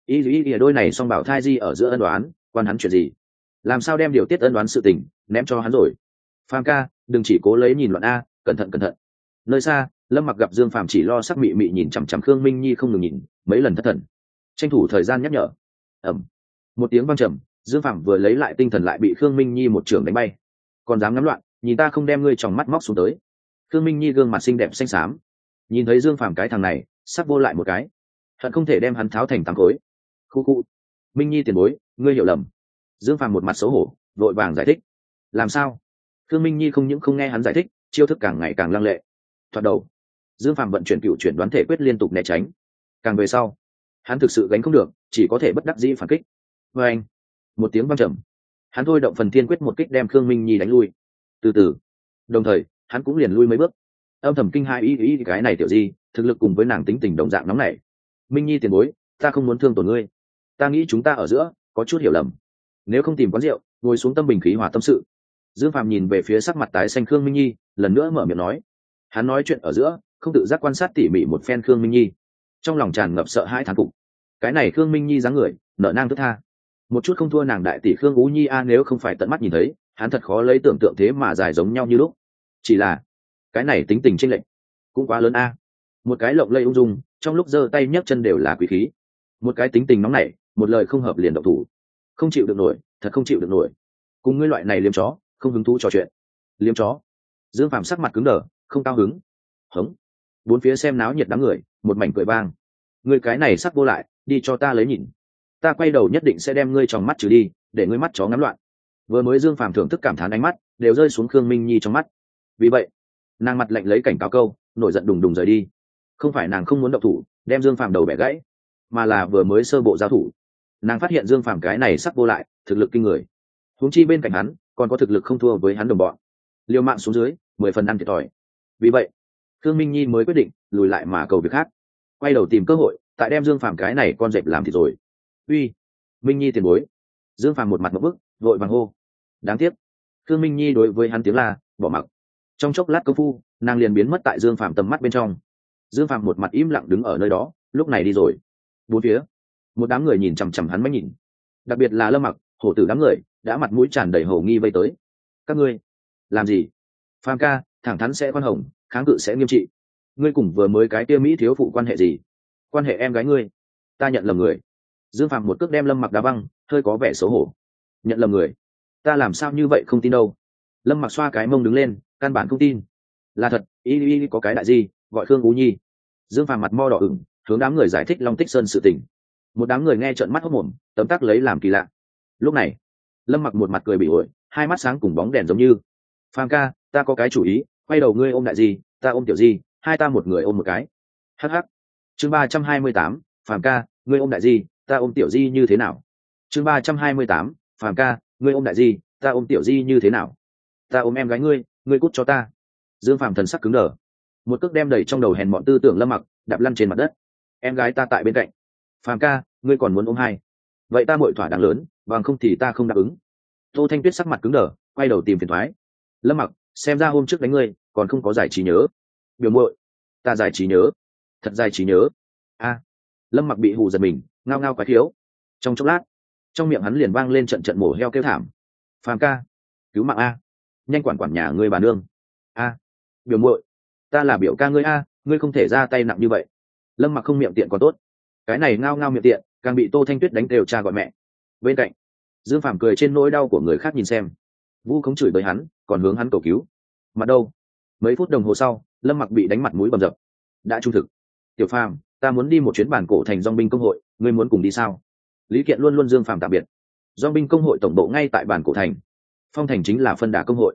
S1: Y đôi này song bảo thai di ở giữa ân oán, quan hắn chuyện gì? Làm sao đem điều tiết ân oán sự tình ném cho hắn rồi? Phàm ca, đừng chỉ cố lấy nhìn loạn a, cẩn thận. Nơi xa, Lâm Mặc gặp Dương Phàm chỉ lo sắc mị mị nhìn chằm chằm Khương Minh Nhi không ngừng nhìn, mấy lần thất thần. Tranh thủ thời gian nhắc nhở. Ầm. Một tiếng vang trầm, Dương Phàm vừa lấy lại tinh thần lại bị Khương Minh Nhi một chưởng đánh bay. Còn dám ngắm loạn, nhìn ta không đem ngươi tròng mắt móc xuống tới. Khương Minh Nhi gương mặt xinh đẹp xanh xám, nhìn thấy Dương Phàm cái thằng này, sắp vô lại một cái, hận không thể đem hắn tháo thành tám khối. Khu. Minh Nhi tiền bối, ngươi hiểu lầm. Dương Phàm một mặt xấu hổ, vội vàng giải thích. Làm sao? Khương Minh Nhi không những không nghe hắn giải thích, chiêu thức càng ngày càng lăng lệ. Thoạt đầu, Dương Phàm vận chuyển cựu chuyển đoán thể quyết liên tục né tránh. Càng về sau, hắn thực sự gánh không được, chỉ có thể bất đắc dĩ phản kích. Và anh, một tiếng vang trầm, hắn thôi động phần thiên quyết một kích đem Khương Minh Nhi đánh lui. Từ từ, đồng thời hắn cũng liền lui mấy bước, âm thầm kinh hai ý cái này tiểu gì, thực lực cùng với nàng tính tình đồng dạng nóng nảy. Minh Nhi tiền bối, ta không muốn thương tổn ngươi, ta nghĩ chúng ta ở giữa có chút hiểu lầm, nếu không tìm quán rượu ngồi xuống tâm bình khí hòa tâm sự. Dương Phàm nhìn về phía sắc mặt tái xanh Khương Minh Nhi, lần nữa mở miệng nói. Hắn nói chuyện ở giữa không tự giác quan sát tỉ mỉ một phen Khương Minh Nhi, trong lòng tràn ngập sợ hãi thán phục. Cái này Khương Minh Nhi dáng người nở nang thức tha, một chút không thua nàng đại tỷ Khương Ú Nhi a, nếu không phải tận mắt nhìn thấy, hắn thật khó lấy tưởng tượng thế mà dài giống nhau như lúc. Chỉ là cái này tính tình chênh lệch cũng quá lớn a. Một cái lộng lẫy ung dung, trong lúc giơ tay nhấc chân đều là quý khí, một cái tính tình nóng nảy, một lời không hợp liền động thủ. Không chịu được nổi, thật không chịu được nổi. Cùng ngươi loại này liếm chó không hứng thú trò chuyện. Liếm chó? Dương Phàm sắc mặt cứng đờ, không cao hứng. Hống. Bốn phía xem náo nhiệt đám người một mảnh cười vang. Ngươi cái này sắc vô lại, đi cho ta lấy nhìn, ta quay đầu nhất định sẽ đem ngươi tròng mắt trừ đi, để ngươi mắt chó ngắm loạn. Vừa mới Dương Phàm thưởng thức cảm thán ánh mắt đều rơi xuống Khương Minh Nhi trong mắt, vì vậy nàng mặt lạnh lấy cảnh cáo câu, nổi giận đùng đùng rời đi. Không phải nàng không muốn động thủ đem Dương Phàm đầu bẻ gãy, mà là vừa mới sơ bộ giao thủ, nàng phát hiện Dương Phàm cái này sắc vô lại, thực lực kinh người. Huống chi bên cạnh hắn còn có thực lực không thua với hắn đồng bọn, liều mạng xuống dưới 10 phần ăn thiệt thòi. Vì vậy Khương Minh Nhi mới quyết định lùi lại mà cầu việc khác, quay đầu tìm cơ hội tại đem Dương Phàm cái này con dẹp làm thịt rồi. Uy, Minh Nhi tiền bối. Dương Phàm một mặt ngộp bức, vội vàng hô. Đáng tiếc Khương Minh Nhi đối với hắn tiếng la bỏ mặc. Trong chốc lát công phu, nàng liền biến mất tại Dương Phàm tầm mắt bên trong. Dương Phàm một mặt im lặng đứng ở nơi đó, lúc này đi rồi. Bốn phía một đám người nhìn chằm chằm hắn mới nhìn, đặc biệt là Lâm Mặc, hổ tử đám người đã mặt mũi tràn đầy hổ nghi vây tới. Các ngươi làm gì? Phàm ca, thẳng thắn sẽ khoan hồng, kháng cự sẽ nghiêm trị. Ngươi cùng vừa mới cái kia mỹ thiếu phụ quan hệ gì? Quan hệ em gái ngươi. Ta nhận lầm người. Dương Phàm một cước đem Lâm Mặc đá văng, hơi có vẻ xấu hổ. Nhận lầm người? Ta làm sao như vậy không tin đâu. Lâm Mặc xoa cái mông đứng lên, căn bản không tin. Là thật, y có cái đại gì, gọi Khương Ú Nhi. Dương Phàm mặt mo đỏ ửng, hướng đám người giải thích Long Tích Sơn sự tình. Một đám người nghe trợn mắt hốt mồm, tấm tắc lấy làm kỳ lạ. Lúc này Lâm Mặc một mặt cười bị ổi, hai mắt sáng cùng bóng đèn giống như. Phàm ca, ta có cái chủ ý, quay đầu ngươi ôm đại gì, ta ôm tiểu gì, hai ta một người ôm một cái. Hắc hắc. Chương 328, Phàm ca, ngươi ôm đại gì, ta ôm tiểu di như thế nào? Chương 328, Phàm ca, ngươi ôm đại di, ta ôm tiểu di như thế nào? Ta ôm em gái ngươi, ngươi cút cho ta. Dương Phàm thần sắc cứng đờ, một cước đem đầy trong đầu hèn mọn tư tưởng Lâm Mặc đạp lăn trên mặt đất. Em gái ta tại bên cạnh. Phàm ca, ngươi còn muốn ôm hai? Vậy ta muội thỏa đáng lớn, bằng không thì ta không đáp ứng. Tô Thanh Tuyết sắc mặt cứng đờ, quay đầu tìm phiền toái. Lâm Mặc, xem ra hôm trước đánh ngươi còn không có giải trí nhớ. Biểu muội, ta giải trí nhớ, thật giải trí nhớ. A. Lâm Mặc bị hù giật mình, ngao ngao quái thiếu. Trong chốc lát, trong miệng hắn liền vang lên trận trận mổ heo kêu thảm. Phàm ca, cứu mạng a, nhanh quản nhà ngươi bà nương. A. Biểu muội, ta là biểu ca ngươi a, ngươi không thể ra tay nặng như vậy. Lâm Mặc không miệng tiện còn tốt, cái này ngao ngao miệng tiện càng bị Tô Thanh Tuyết đánh đều cha gọi mẹ. Bên cạnh Dương Phàm cười trên nỗi đau của người khác nhìn xem, vu khống chửi bới hắn, còn hướng hắn cầu cứu. Mặt đâu? Mấy phút đồng hồ sau, Lâm Mặc bị đánh mặt mũi bầm dập. Đã trung thực. Tiểu Phàm, ta muốn đi một chuyến bản cổ thành dòng binh công hội, ngươi muốn cùng đi sao? Lý Kiện luôn luôn Dương Phàm tạm biệt. Dòng binh công hội tổng bộ ngay tại bản cổ thành. Phong thành chính là phân đà công hội.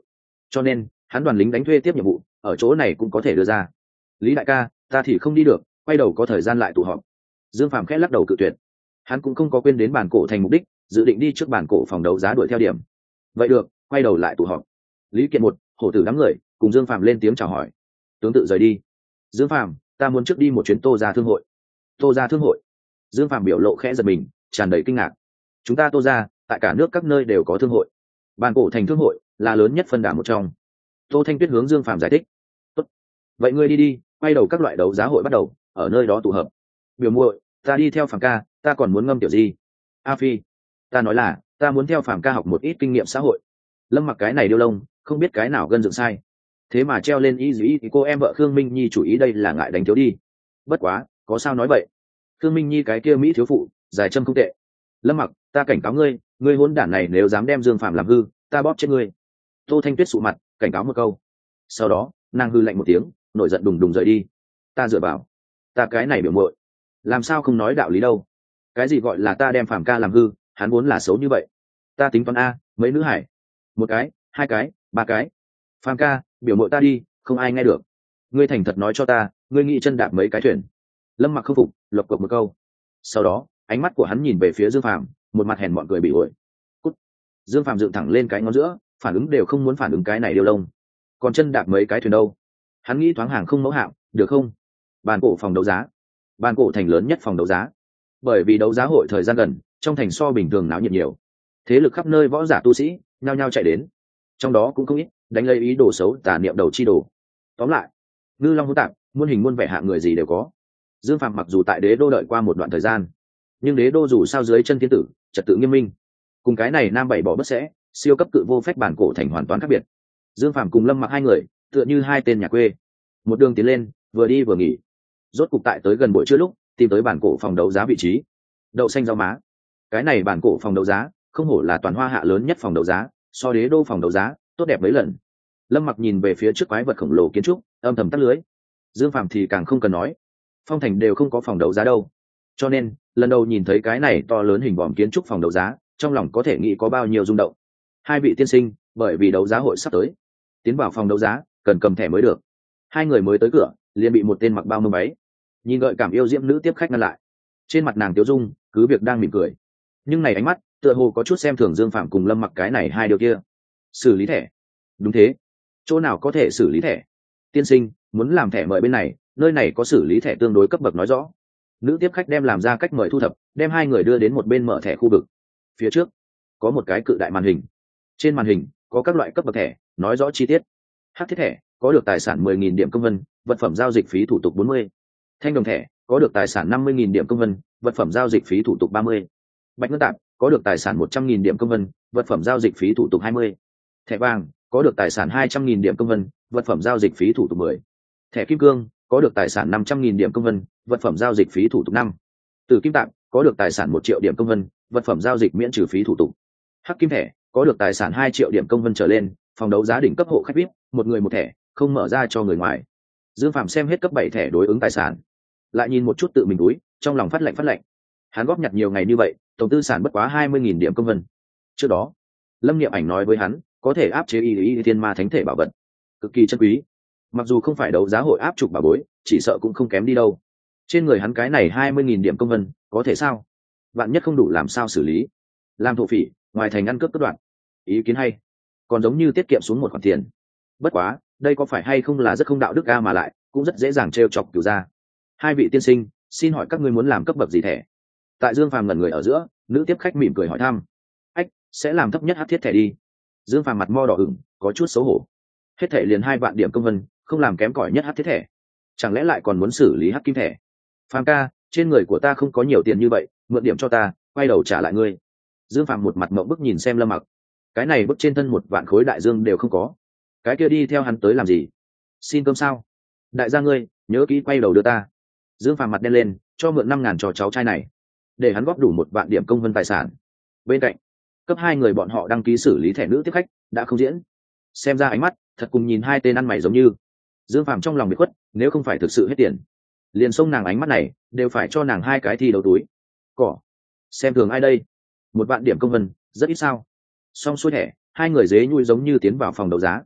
S1: cho nên hắn đoàn lính đánh thuê tiếp nhiệm vụ ở chỗ này cũng có thể đưa ra. Lý đại ca, ta thì không đi được, quay đầu có thời gian lại tụ họp. Dương Phàm khẽ lắc đầu cự tuyệt. Hắn cũng không có quên đến bản cổ thành mục đích, dự định đi trước bản cổ phòng đấu giá đuổi theo điểm. Vậy được, quay đầu lại tụ họp. Lý Kiện một, hổ tử đám người cùng Dương Phàm lên tiếng chào hỏi, tướng tự rời đi. Dương Phàm, ta muốn trước đi một chuyến Tô gia thương hội. Tô gia thương hội? Dương Phàm biểu lộ khẽ giật mình, tràn đầy kinh ngạc. Chúng ta Tô gia tại cả nước các nơi đều có thương hội, bản cổ thành thương hội là lớn nhất phân đà một trong. Tô Thanh Tuyết hướng Dương Phàm giải thích. Tốt, vậy ngươi đi đi, quay đầu các loại đấu giá hội bắt đầu, ở nơi đó tụ hợp. Biểu muội, ta đi theo Phàm ca, ta còn muốn ngâm tiểu gì? A Phi, ta nói là ta muốn theo Phàm ca học một ít kinh nghiệm xã hội. Lâm Mặc cái này điêu lông, không biết cái nào gân dựng sai, thế mà treo lên ý dĩ thì cô em vợ Khương Minh Nhi chủ ý đây là ngại đánh thiếu đi. Bất quá, có sao nói vậy? Khương Minh Nhi cái kia mỹ thiếu phụ, dài châm không tệ. Lâm Mặc, ta cảnh cáo ngươi, ngươi hỗn đản này nếu dám đem Dương Phàm làm hư, ta bóp chết ngươi. Tô Thanh Tuyết sụ mặt, cảnh cáo một câu. Sau đó, nàng hư lạnh một tiếng, nổi giận đùng đùng rời đi. Ta dựa vào, ta cái này biểu muội, làm sao không nói đạo lý đâu? Cái gì gọi là ta đem Phàm ca làm hư, hắn vốn là xấu như vậy. Ta tính toán a, mấy nữ hải, một cái, hai cái, ba cái. Phàm ca, biểu muội ta đi, không ai nghe được. Ngươi thành thật nói cho ta, ngươi nghĩ chân đạp mấy cái thuyền? Lâm Mặc không phục, lộc cộc một câu. Sau đó, ánh mắt của hắn nhìn về phía Dương Phàm, một mặt hèn mọn cười bị ổi. Cút. Dương Phàm dựng thẳng lên cái ngón giữa, phản ứng đều không muốn phản ứng cái này điêu lông. Còn chân đạp mấy cái thuyền đâu? Hắn nghĩ thoáng hàng không mẫu hạm, được không? Bàn cổ phòng đấu giá, bàn cổ thành lớn nhất phòng đấu giá. Bởi vì đấu giá hội thời gian gần, trong thành so bình thường náo nhiệt nhiều, thế lực khắp nơi võ giả tu sĩ nhao nhao chạy đến, trong đó cũng không ít đánh lấy ý đồ xấu tà niệm đầu chi đồ. Tóm lại, ngư long hỗn tạp, muôn hình muôn vẻ hạng người gì đều có. Dương Phàm mặc dù tại đế đô đợi qua một đoạn thời gian, nhưng đế đô dù sao dưới chân thiên tử, trật tự nghiêm minh, cùng cái này nam bảy bỏ bất sẽ siêu cấp cự vô phách bản cổ thành hoàn toàn khác biệt. Dương Phàm cùng Lâm Mặc hai người tựa như hai tên nhà quê, một đường tiến lên, vừa đi vừa nghỉ. Rốt cục tại tới gần buổi trưa lúc tìm tới bản cổ phòng đấu giá vị trí. Đậu xanh rau má, cái này bản cổ phòng đấu giá không hổ là toàn hoa hạ lớn nhất phòng đấu giá, so đế đô phòng đấu giá tốt đẹp mấy lần. Lâm Mặc nhìn về phía trước quái vật khổng lồ kiến trúc, âm thầm tắt lưới. Dương Phàm thì càng không cần nói, phong thành đều không có phòng đấu giá đâu, cho nên lần đầu nhìn thấy cái này to lớn hình vòm kiến trúc phòng đấu giá, trong lòng có thể nghĩ có bao nhiêu rung động. Hai vị tiên sinh, bởi vì đấu giá hội sắp tới, tiến vào phòng đấu giá cần cầm thẻ mới được. Hai người mới tới cửa liền bị một tên mặc bao mông váy, nhìn gợi cảm yêu diễm nữ tiếp khách ngăn lại. Trên mặt nàng tiêu dung cứ việc đang mỉm cười, nhưng này ánh mắt tựa hồ có chút xem thường Dương Phàm cùng Lâm Mặc cái này hai điều kia. Xử lý thẻ? Đúng thế, chỗ nào có thể xử lý thẻ? Tiên sinh muốn làm thẻ mời bên này, nơi này có xử lý thẻ tương đối cấp bậc nói rõ. Nữ tiếp khách đem làm ra cách mời thu thập, đem hai người đưa đến một bên mở thẻ khu vực. Phía trước có một cái cự đại màn hình, trên màn hình có các loại cấp bậc thẻ nói rõ chi tiết. Hắc thiết thẻ có được tài sản 10.000 điểm công vân, vật phẩm giao dịch phí thủ tục 40. Thanh đồng thẻ có được tài sản 50.000 điểm công vân, vật phẩm giao dịch phí thủ tục 30. Bạch ngân tạp có được tài sản 100.000 điểm công vân, vật phẩm giao dịch phí thủ tục 20. Thẻ vàng có được tài sản 200.000 điểm công vân, vật phẩm giao dịch phí thủ tục 10. Thẻ kim cương có được tài sản 500.000 điểm công vân, vật phẩm giao dịch phí thủ tục 5. Tử kim tạp có được tài sản 1 triệu điểm công vân, vật phẩm giao dịch miễn trừ phí thủ tục. Hắc kim thẻ có được tài sản 2 triệu điểm công vân trở lên, phòng đấu giá đỉnh cấp hộ khách VIP, một người một thẻ, không mở ra cho người ngoài. Dương Phàm xem hết cấp 7 thẻ đối ứng tài sản, lại nhìn một chút tự mình túi, trong lòng phát lạnh. Hắn góp nhặt nhiều ngày như vậy, tổng tư sản bất quá 20.000 điểm công vân. Trước đó, Lâm Niệm Ảnh nói với hắn, có thể áp chế y thiên ma thánh thể bảo vật, cực kỳ chân quý. Mặc dù không phải đấu giá hội áp trục bảo bối, chỉ sợ cũng không kém đi đâu. Trên người hắn cái này 20.000 điểm công vân, có thể sao? Vạn nhất không đủ làm sao xử lý? Làm thổ phỉ, ngoài thành ăn cướp cướp đoạn. Ý kiến hay, còn giống như tiết kiệm xuống một khoản tiền. Bất quá, đây có phải hay không là rất không đạo đức mà lại cũng rất dễ dàng trêu chọc cửu gia. Hai vị tiên sinh, xin hỏi các ngươi muốn làm cấp bậc gì thẻ? Tại Dương Phàm ngẩn người ở giữa, nữ tiếp khách mỉm cười hỏi thăm. Ách, sẽ làm thấp nhất hắc thiết thẻ đi. Dương Phàm mặt mo đỏ ửng, có chút xấu hổ. Hết thẻ liền 2 vạn điểm công vân, không làm kém cỏi nhất hắc thiết thẻ, chẳng lẽ lại còn muốn xử lý hắc kim thẻ? Phàm ca, trên người của ta không có nhiều tiền như vậy, mượn điểm cho ta, quay đầu trả lại ngươi. Dương Phàm một mặt mộng bức nhìn xem Lâm Mặc, cái này bức trên thân 1 vạn khối đại dương đều không có, cái kia đi theo hắn tới làm gì? Xin cơm sao? Đại gia ngươi nhớ kỹ quay đầu đưa ta. Dương Phàm mặt đen lên, cho mượn 5.000 cho cháu trai này, để hắn góp đủ 1 vạn điểm công vân tài sản. Bên cạnh, cấp 2 người bọn họ đăng ký xử lý thẻ nữ tiếp khách đã không diễn, xem ra ánh mắt thật cùng nhìn hai tên ăn mày giống như. Dương Phàm trong lòng bị khuất, nếu không phải thực sự hết tiền, liền xông nàng ánh mắt này đều phải cho nàng 2 cái thi đấu túi cỏ. Xem thường ai đây? 1 vạn điểm công vân rất ít sao? Xong xuôi thẻ, 2 người dế nhui giống như tiến vào phòng đấu giá.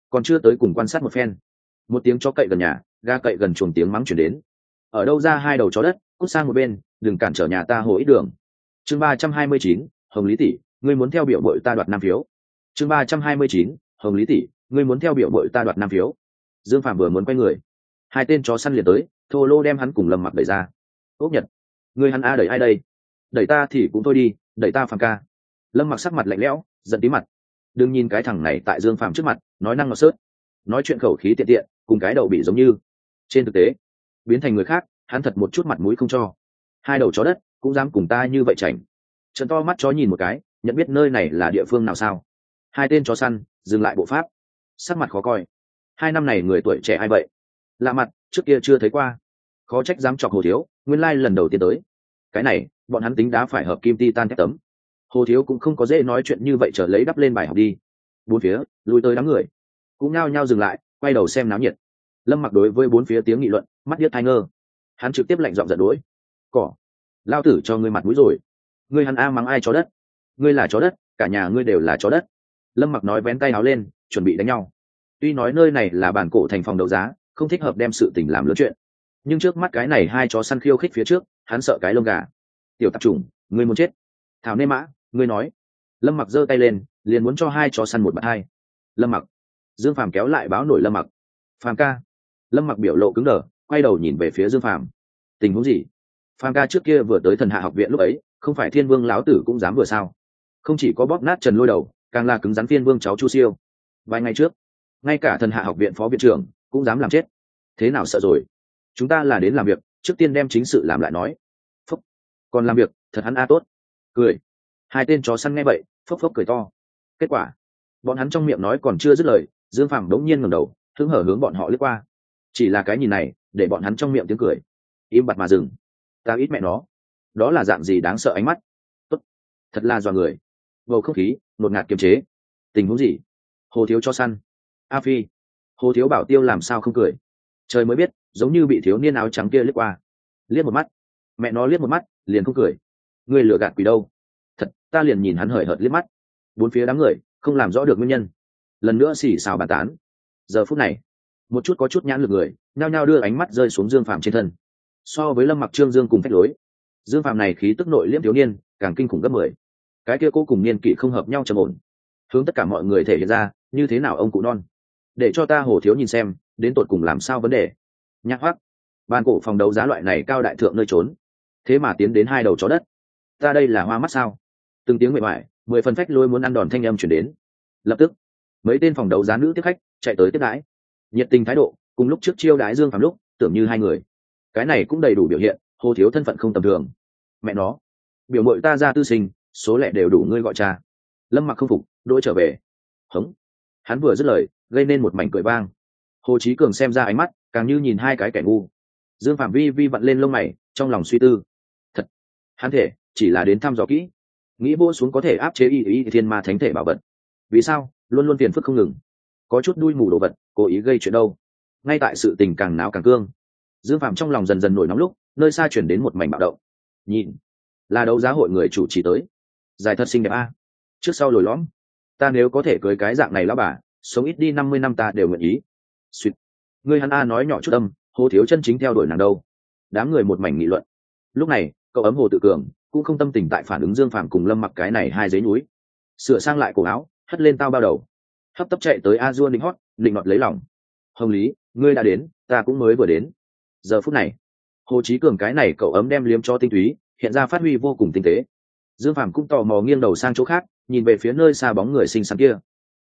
S1: còn chưa tới cùng quan sát một phen, một tiếng chó cậy gần nhà, ga cậy gần chuồng tiếng mắng chuyển đến. Ở đâu ra hai đầu chó đất, cút sang một bên, đừng cản trở nhà ta hồ ít đường. Chương 329, Hồng Lý tỷ, ngươi muốn theo biểu bội ta đoạt nam phiếu. Chương 329, Hồng Lý tỷ, ngươi muốn theo biểu bội ta đoạt nam phiếu. Dương Phạm vừa muốn quay người, hai tên chó săn liền tới, thô lô đem hắn cùng Lâm Mặc đẩy ra. Ốc Nhật, ngươi hắn a đẩy ai đây? Đẩy ta thì cũng thôi đi, đẩy ta Phạm ca. Lâm Mặc sắc mặt lạnh lẽo, giận tí mặt. Đừng nhìn cái thằng này tại Dương Phạm trước mặt, nói năng ngọt sớt, nói chuyện khẩu khí tiện tiện, cùng cái đầu bị giống như. Trên thực tế, biến thành người khác, hắn thật một chút mặt mũi không cho. Hai đầu chó đất cũng dám cùng ta như vậy chảnh. Trợn to mắt chó nhìn một cái, nhận biết nơi này là địa phương nào sao? Hai tên chó săn dừng lại bộ pháp, sắc mặt khó coi. Hai năm này người tuổi trẻ ai vậy? Lạ mặt, trước kia chưa thấy qua. Khó trách dám chọc Hồ Thiếu, nguyên lai lần đầu tiên tới. Cái này, bọn hắn tính đá phải hợp kim titan thép tấm. Hồ Thiếu cũng không có dễ nói chuyện như vậy, trở lấy đắp lên bài học đi. Bốn phía lùi tới đám người, cũng nhao nhao dừng lại, quay đầu xem náo nhiệt. Lâm Mặc đối với bốn phía tiếng nghị luận, mắt điếc tai ngơ. Hắn trực tiếp lạnh giọng giận dỗi. Cỏ, lao tử cho ngươi mặt mũi rồi. Ngươi hắn a mắng ai chó đất? Ngươi là chó đất, cả nhà ngươi đều là chó đất. Lâm Mặc nói vén tay áo lên, chuẩn bị đánh nhau. Tuy nói nơi này là bản cổ thành phòng đấu giá, không thích hợp đem sự tình làm lớn chuyện, nhưng trước mắt cái này hai chó săn khiêu khích phía trước, hắn sợ cái lông gà. Tiểu tạp chủng, ngươi muốn chết? Thảo nê mã, ngươi nói. Lâm Mặc giơ tay lên, liền muốn cho hai chó săn một bạt hai. Lâm Mặc. Dương Phàm kéo lại báo nổi Lâm Mặc. Phàm ca. Lâm Mặc biểu lộ cứng đờ, quay đầu nhìn về phía Dương Phàm. Tình huống gì? Phàm ca trước kia vừa tới Thần Hạ học viện lúc ấy, không phải Thiên Vương lão tử cũng dám vừa sao? Không chỉ có bóp nát Trần Lôi đầu, càng là cứng rắn Thiên Vương cháu Chu Siêu. Vài ngày trước, ngay cả Thần Hạ học viện phó viện trưởng cũng dám làm chết. Thế nào sợ rồi? Chúng ta là đến làm việc, trước tiên đem chính sự làm lại nói. Phúc. Còn làm việc, thật hắn a tốt. Cười. Hai tên chó săn nghe vậy, phốc phốc cười to. Kết quả, bọn hắn trong miệng nói còn chưa dứt lời, Dương Phàm đống nhiên ngẩng đầu, hứng hở hướng bọn họ lướt qua. Chỉ là cái nhìn này, để bọn hắn trong miệng tiếng cười im bặt mà dừng. Ta ít mẹ nó, đó là dạng gì đáng sợ ánh mắt? Tốt, thật là dọa người. Bầu không khí ngột ngạt kiềm chế. Tình huống gì? Hồ Thiếu cho săn. A Phi. Hồ Thiếu bảo Tiêu làm sao không cười? Trời mới biết, giống như bị thiếu niên áo trắng kia liếc qua. Liếc một mắt, mẹ nó liếc một mắt, liền không cười. Ngươi lừa gạt quỷ đâu? Thật, ta liền nhìn hắn hời hợt liếc mắt. Bốn phía đám người không làm rõ được nguyên nhân, lần nữa xì xào bàn tán. Giờ phút này, một chút có chút nhãn lực người nhao nhao đưa ánh mắt rơi xuống Dương Phàm trên thân. So với Lâm Mặc, Trương Dương cùng phách lối, Dương Phàm này khí tức nội liễm thiếu niên càng kinh khủng gấp 10. Cái kia cô cùng niên kỷ không hợp nhau trầm ổn, hướng tất cả mọi người thể hiện ra như thế nào ông cụ non. Để cho ta Hồ Thiếu nhìn xem đến tột cùng làm sao vấn đề. Nhạc hoác, ban cổ phòng đấu giá loại này cao đại thượng nơi trốn, thế mà tiến đến hai đầu chó đất. Ta đây là hoa mắt sao? Từng tiếng mệt mỏi, 10 phần phách lôi muốn ăn đòn thanh âm chuyển đến. Lập tức, mấy tên phòng đấu giá nữ tiếp khách chạy tới tiếp đãi, nhiệt tình thái độ cùng lúc trước chiêu đãi Dương Phàm lúc tưởng như hai người. Cái này cũng đầy đủ biểu hiện Hồ Thiếu thân phận không tầm thường. Mẹ nó, biểu mội ta ra tư sinh, số lẻ đều đủ ngươi gọi cha. Lâm Mặc không phục, đỗi trở về. Hống. Hắn vừa dứt lời, gây nên một mảnh cười vang. Hồ Chí Cường xem ra ánh mắt càng như nhìn hai cái kẻ ngu. Dương Phạm vi vặn lên lông mày, trong lòng suy tư. Thật, hắn thể chỉ là đến thăm dò kỹ, nghĩ vô xuống có thể áp chế y thiên ma thánh thể bảo vật. Vì sao luôn luôn phiền phức không ngừng, có chút đuôi mù đồ vật cố ý gây chuyện đâu? Ngay tại sự tình càng náo càng cương, Dương Phạm trong lòng dần dần nổi nóng lúc nơi xa chuyển đến một mảnh bạo động. Nhìn, là đấu giá hội người chủ trì tới. Dài thật xinh đẹp a, trước sau lồi lõm. Ta nếu có thể cưới cái dạng này lão bà, sống ít đi 50 năm ta đều nguyện ý. Xuyệt. Ngươi hắn a nói nhỏ chút âm, Hồ Thiếu chân chính theo đuổi nàng đâu? Đám người một mảnh nghị luận. Lúc này cậu ấm Hồ Tự Cường cũng không tâm tình tại phản ứng Dương Phạm cùng Lâm Mặc cái này hai giấy núi. Sửa sang lại cổ áo, hất lên tao bao đầu, hấp tấp chạy tới A Dua định hót định nọt lấy lòng. Hồng Lý, ngươi đã đến, ta cũng mới vừa đến. Giờ phút này, Hồ Chí Cường cái này cậu ấm đem liếm cho tinh túy hiện ra phát huy vô cùng tinh tế. Dương Phạm cũng tò mò nghiêng đầu sang chỗ khác, nhìn về phía nơi xa bóng người xinh xắn kia.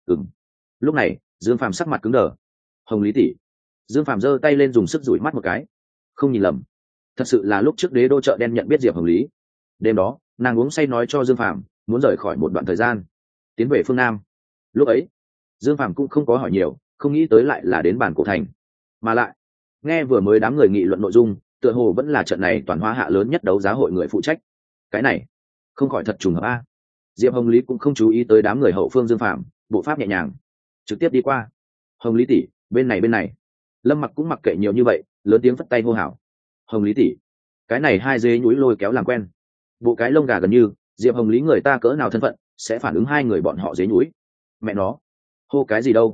S1: Lúc này Dương Phạm sắc mặt cứng đờ. Hồng Lý tỷ. Dương Phạm giơ tay lên dùng sức dụi mắt một cái. Không nhìn lầm, thật sự là lúc trước đế đô chợ đen nhận biết Diệp Hồng Lý. Đêm đó nàng uống say nói cho Dương Phạm muốn rời khỏi một đoạn thời gian, tiến về phương Nam. Lúc ấy Dương Phạm cũng không có hỏi nhiều, không nghĩ tới lại là đến bản cổ thành. Mà lại nghe vừa mới đám người nghị luận nội dung, tựa hồ vẫn là trận này toàn hóa hạ lớn nhất đấu giá hội người phụ trách. Cái này không khỏi thật trùng hợp a. Diệp Hồng Lý cũng không chú ý tới đám người hậu phương Dương Phạm, bộ pháp nhẹ nhàng trực tiếp đi qua. Hồng Lý tỷ, bên này bên này. Lâm Mặc cũng mặc kệ nhiều như vậy, lớn tiếng phất tay hô hào. Hồng Lý tỷ. Cái này hai dế núi lôi kéo làm quen, bộ cái lông gà gần như. Diệp Hồng Lý người ta cỡ nào thân phận sẽ phản ứng hai người bọn họ dế núi? Mẹ nó, hô cái gì đâu?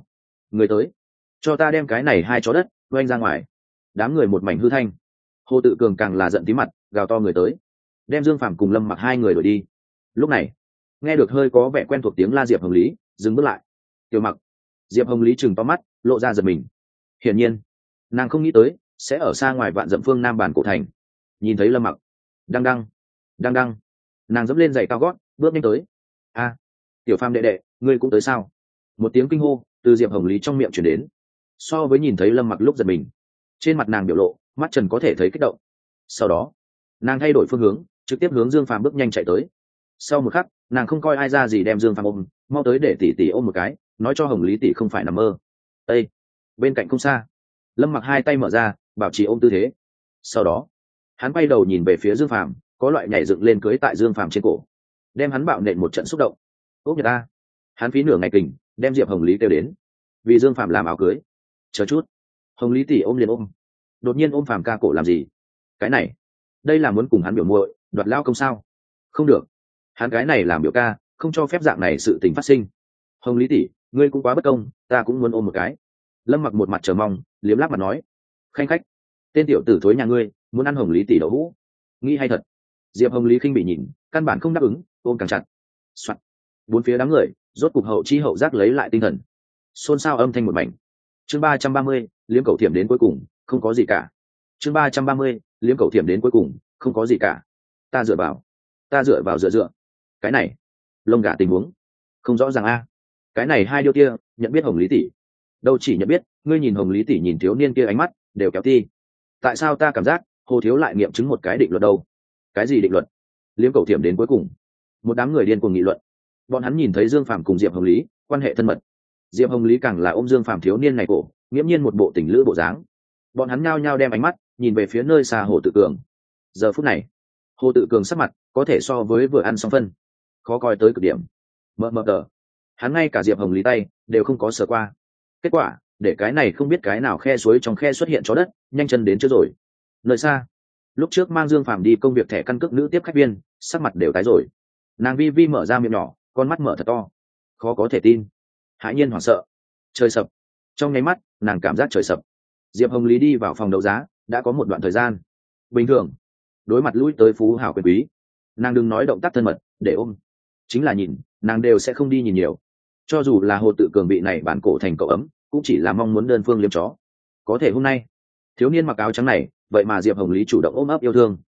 S1: người tới, cho ta đem cái này hai chó đất oanh ra ngoài. Đám người một mảnh hư thanh. Hồ Tự Cường càng là giận tí mặt, gào to người tới, đem Dương Phàm cùng Lâm Mặc hai người đuổi đi. Lúc này nghe được hơi có vẻ quen thuộc tiếng la Diệp Hồng Lý dừng bước lại. Tiểu Mặc. Diệp Hồng Lý chừng to mắt, lộ ra giật mình. Hiển nhiên nàng không nghĩ tới sẽ ở xa ngoài vạn dặm phương nam bản cổ thành nhìn thấy Lâm Mặc. Đăng đăng đăng đăng, nàng dẫm lên giày cao gót bước nhanh tới. A, Tiểu Phàm đệ đệ, ngươi cũng tới sao? Một tiếng kinh hô từ Diệp Hồng Lý trong miệng truyền đến. So với nhìn thấy Lâm Mặc lúc giật mình, trên mặt nàng biểu lộ mắt trần có thể thấy kích động. Sau đó nàng thay đổi phương hướng, trực tiếp hướng Dương Phàm bước nhanh chạy tới. Sau một khắc nàng không coi ai ra gì, đem Dương Phàm ôm, mau tới để tỷ tỷ ôm một cái, nói cho Hồng Lý tỷ không phải nằm mơ. Ê, bên cạnh không xa, Lâm Mặc hai tay mở ra bảo trì ôm tư thế. Sau đó hắn quay đầu nhìn về phía Dương Phàm, có loại nhảy dựng lên cưới tại Dương Phàm trên cổ, đem hắn bạo nện một trận xúc động. Ốc nhật ta, hắn phí nửa ngày kình đem Diệp Hồng Lý kêu đến vì Dương Phàm làm áo cưới. Chờ chút, Hồng Lý tỷ ôm liền ôm, đột nhiên ôm Phàm ca cổ làm gì? Cái này, đây là muốn cùng hắn biểu muội đoạt lao công sao? Không được, hắn cái này làm biểu ca, không cho phép dạng này sự tình phát sinh. Hồng Lý tỷ, ngươi cũng quá bất công, ta cũng muốn ôm một cái. Lâm Mặc một mặt chờ mong, liếm láp mặt nói, khanh khách, tên tiểu tử thối nhà ngươi muốn ăn Hồng Lý tỷ đậu hũ, nghĩ hay thật. Diệp Hồng Lý khinh bị nhìn, căn bản không đáp ứng, ôm càng chặt. Soạn. Bốn phía đám người rốt cục hậu chi hậu giác lấy lại tinh thần, xôn xao âm thanh một mảnh. Chương 330, liếm cầu thiểm đến cuối cùng không có gì cả. Chương 330, liếm cầu thiểm đến cuối cùng không có gì cả. Ta dựa vào dựa. Cái này lông gà tình huống không rõ ràng a. Cái này hai điêu kia nhận biết Hồng Lý tỷ? Đâu chỉ nhận biết, ngươi nhìn Hồng Lý tỷ nhìn thiếu niên kia ánh mắt đều kéo ti. Tại sao ta cảm giác Hồ thiếu lại nghiệm chứng một cái định luật đâu? Cái gì định luật? Liếm cầu thiểm đến cuối cùng. Một đám người điên cuồng nghị luận. Bọn hắn nhìn thấy Dương Phàm cùng Diệp Hồng Lý quan hệ thân mật, Diệp Hồng Lý càng là ôm Dương Phàm thiếu niên này cổ, nghiễm nhiên một bộ tình lữ bộ dáng. Bọn hắn nhao nhao đem ánh mắt nhìn về phía nơi xa Hồ Tự Cường. Giờ phút này Hồ Tự Cường sắc mặt có thể so với vừa ăn xong phân, khó coi tới cực điểm. Mờ tờ, hắn ngay cả Diệp Hồng Lý tay đều không có sờ qua. Kết quả để cái này không biết cái nào khe suối trong khe xuất hiện chó đất nhanh chân đến trước rồi. Nơi xa, lúc trước mang Dương Phàm đi công việc thẻ căn cước nữ tiếp khách viên sắc mặt đều tái rồi. Nàng vi vi mở ra miệng nhỏ, con mắt mở thật to, khó có thể tin, hãi nhiên hoảng sợ. Trời sập. Trong nháy mắt nàng cảm giác trời sập. Diệp Hồng Lý đi vào phòng đấu giá đã có một đoạn thời gian. Bình thường đối mặt lui tới phú hào quyền quý, nàng đừng nói động tác thân mật để ôm, chính là nhìn nàng đều sẽ không đi nhìn nhiều. Cho dù là Hồ Tự Cường bị này bản cổ thành cậu ấm, cũng chỉ là mong muốn đơn phương liếm chó. Có thể hôm nay thiếu niên mặc áo trắng này vậy mà Diệp Hồng Lý chủ động ôm ấp yêu thương,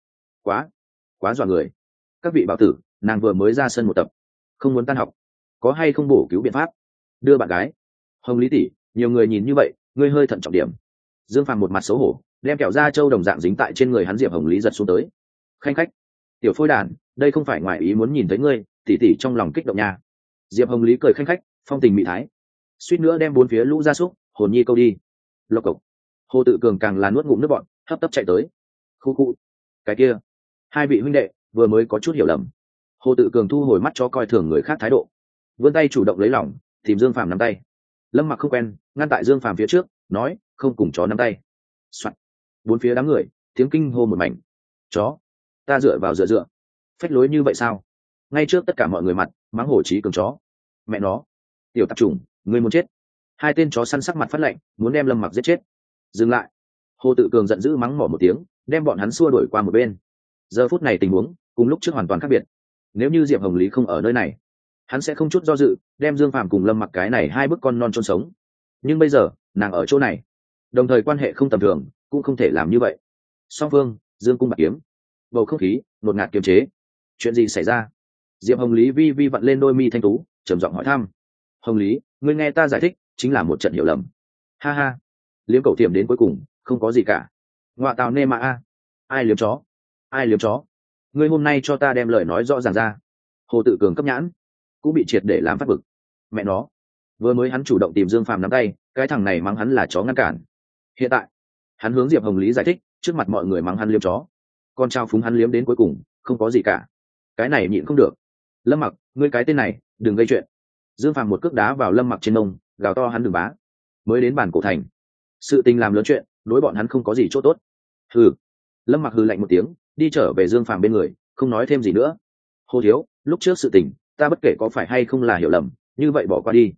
S1: quá dọa người. Các vị bảo tử, nàng vừa mới ra sân một tập, không muốn tan học, có hay không bổ cứu biện pháp đưa bạn gái? Hồng Lý tỷ, nhiều người nhìn như vậy, ngươi hơi thận trọng điểm. Dương Phàm một mặt xấu hổ, đem kẹo da trâu đồng dạng dính tại trên người hắn. Diệp Hồng Lý giật xuống tới. Khanh khách, tiểu phôi đàn, đây không phải ngoài ý muốn nhìn thấy ngươi, tỷ tỷ trong lòng kích động nha. Diệp Hồng Lý cười khanh khách, phong tình mị thái, suýt nữa đem bốn phía lũ gia súc hồn nhi câu đi. Lộc cộc. Hồ Tự Cường càng là nuốt ngụm nước bọn, hấp tấp chạy tới. Khu, cái kia, hai vị huynh đệ vừa mới có chút hiểu lầm. Hồ Tự Cường thu hồi mắt cho coi thường người khác thái độ, vươn tay chủ động lấy lỏng tìm Dương Phàm nắm tay. Lâm Mặc không quen, ngăn tại Dương Phàm phía trước, nói không cùng chó nắm tay. Soạn. Bốn phía đám người tiếng kinh hô một mảnh. Chó, ta dựa vào dựa, phách lối như vậy sao? Ngay trước tất cả mọi người mặt mắng Hồ Chí Cường chó. Mẹ nó, tiểu tạp chủng, ngươi muốn chết. Hai tên chó săn sắc mặt phát lạnh, muốn đem Lâm Mặc giết chết. Dừng lại. Hồ Tự Cường giận dữ mắng mỏ một tiếng, đem bọn hắn xua đuổi qua một bên. Giờ phút này tình huống cùng lúc trước hoàn toàn khác biệt. Nếu như Diệp Hồng Lý không ở nơi này, hắn sẽ không chút do dự đem Dương Phàm cùng Lâm Mặc cái này hai bức con non chôn sống. Nhưng bây giờ nàng ở chỗ này, đồng thời quan hệ không tầm thường, cũng không thể làm như vậy. Song phương dương cung bạc kiếm, bầu không khí ngột ngạt kiềm chế. Chuyện gì xảy ra? Diệp Hồng Lý vi vi vặn lên đôi mi thanh tú, trầm giọng hỏi thăm. Hồng Lý, ngươi nghe ta giải thích, chính là một trận hiểu lầm. Ha ha, liếm cầu tiềm đến cuối cùng không có gì cả. Ngoạ tào nê mà a, ai liếm chó? Ai liếm chó? Ngươi hôm nay cho ta đem lời nói rõ ràng ra. Hồ Tự Cường cấp nhãn cũng bị triệt để làm phát bực. Mẹ nó, vừa mới hắn chủ động tìm Dương Phàm nắm tay, cái thằng này mắng hắn là chó ngăn cản. Hiện tại hắn hướng Diệp Hồng Lý giải thích, trước mặt mọi người mắng hắn liếm chó, con trao phúng hắn liếm đến cuối cùng không có gì cả. Cái này nhịn không được. Lâm Mặc, ngươi cái tên này đừng gây chuyện. Dương Phàm một cước đá vào Lâm Mặc trên mông, gào to hắn đừng bá. Mới đến bản cổ thành, sự tình làm lớn chuyện, đối bọn hắn không có gì chỗ tốt. Hừ. Lâm Mặc hừ lạnh một tiếng, đi trở về Dương Phàm bên người, không nói thêm gì nữa. Hồ thiếu, lúc trước sự tình ta bất kể có phải hay không là hiểu lầm, như vậy bỏ qua đi.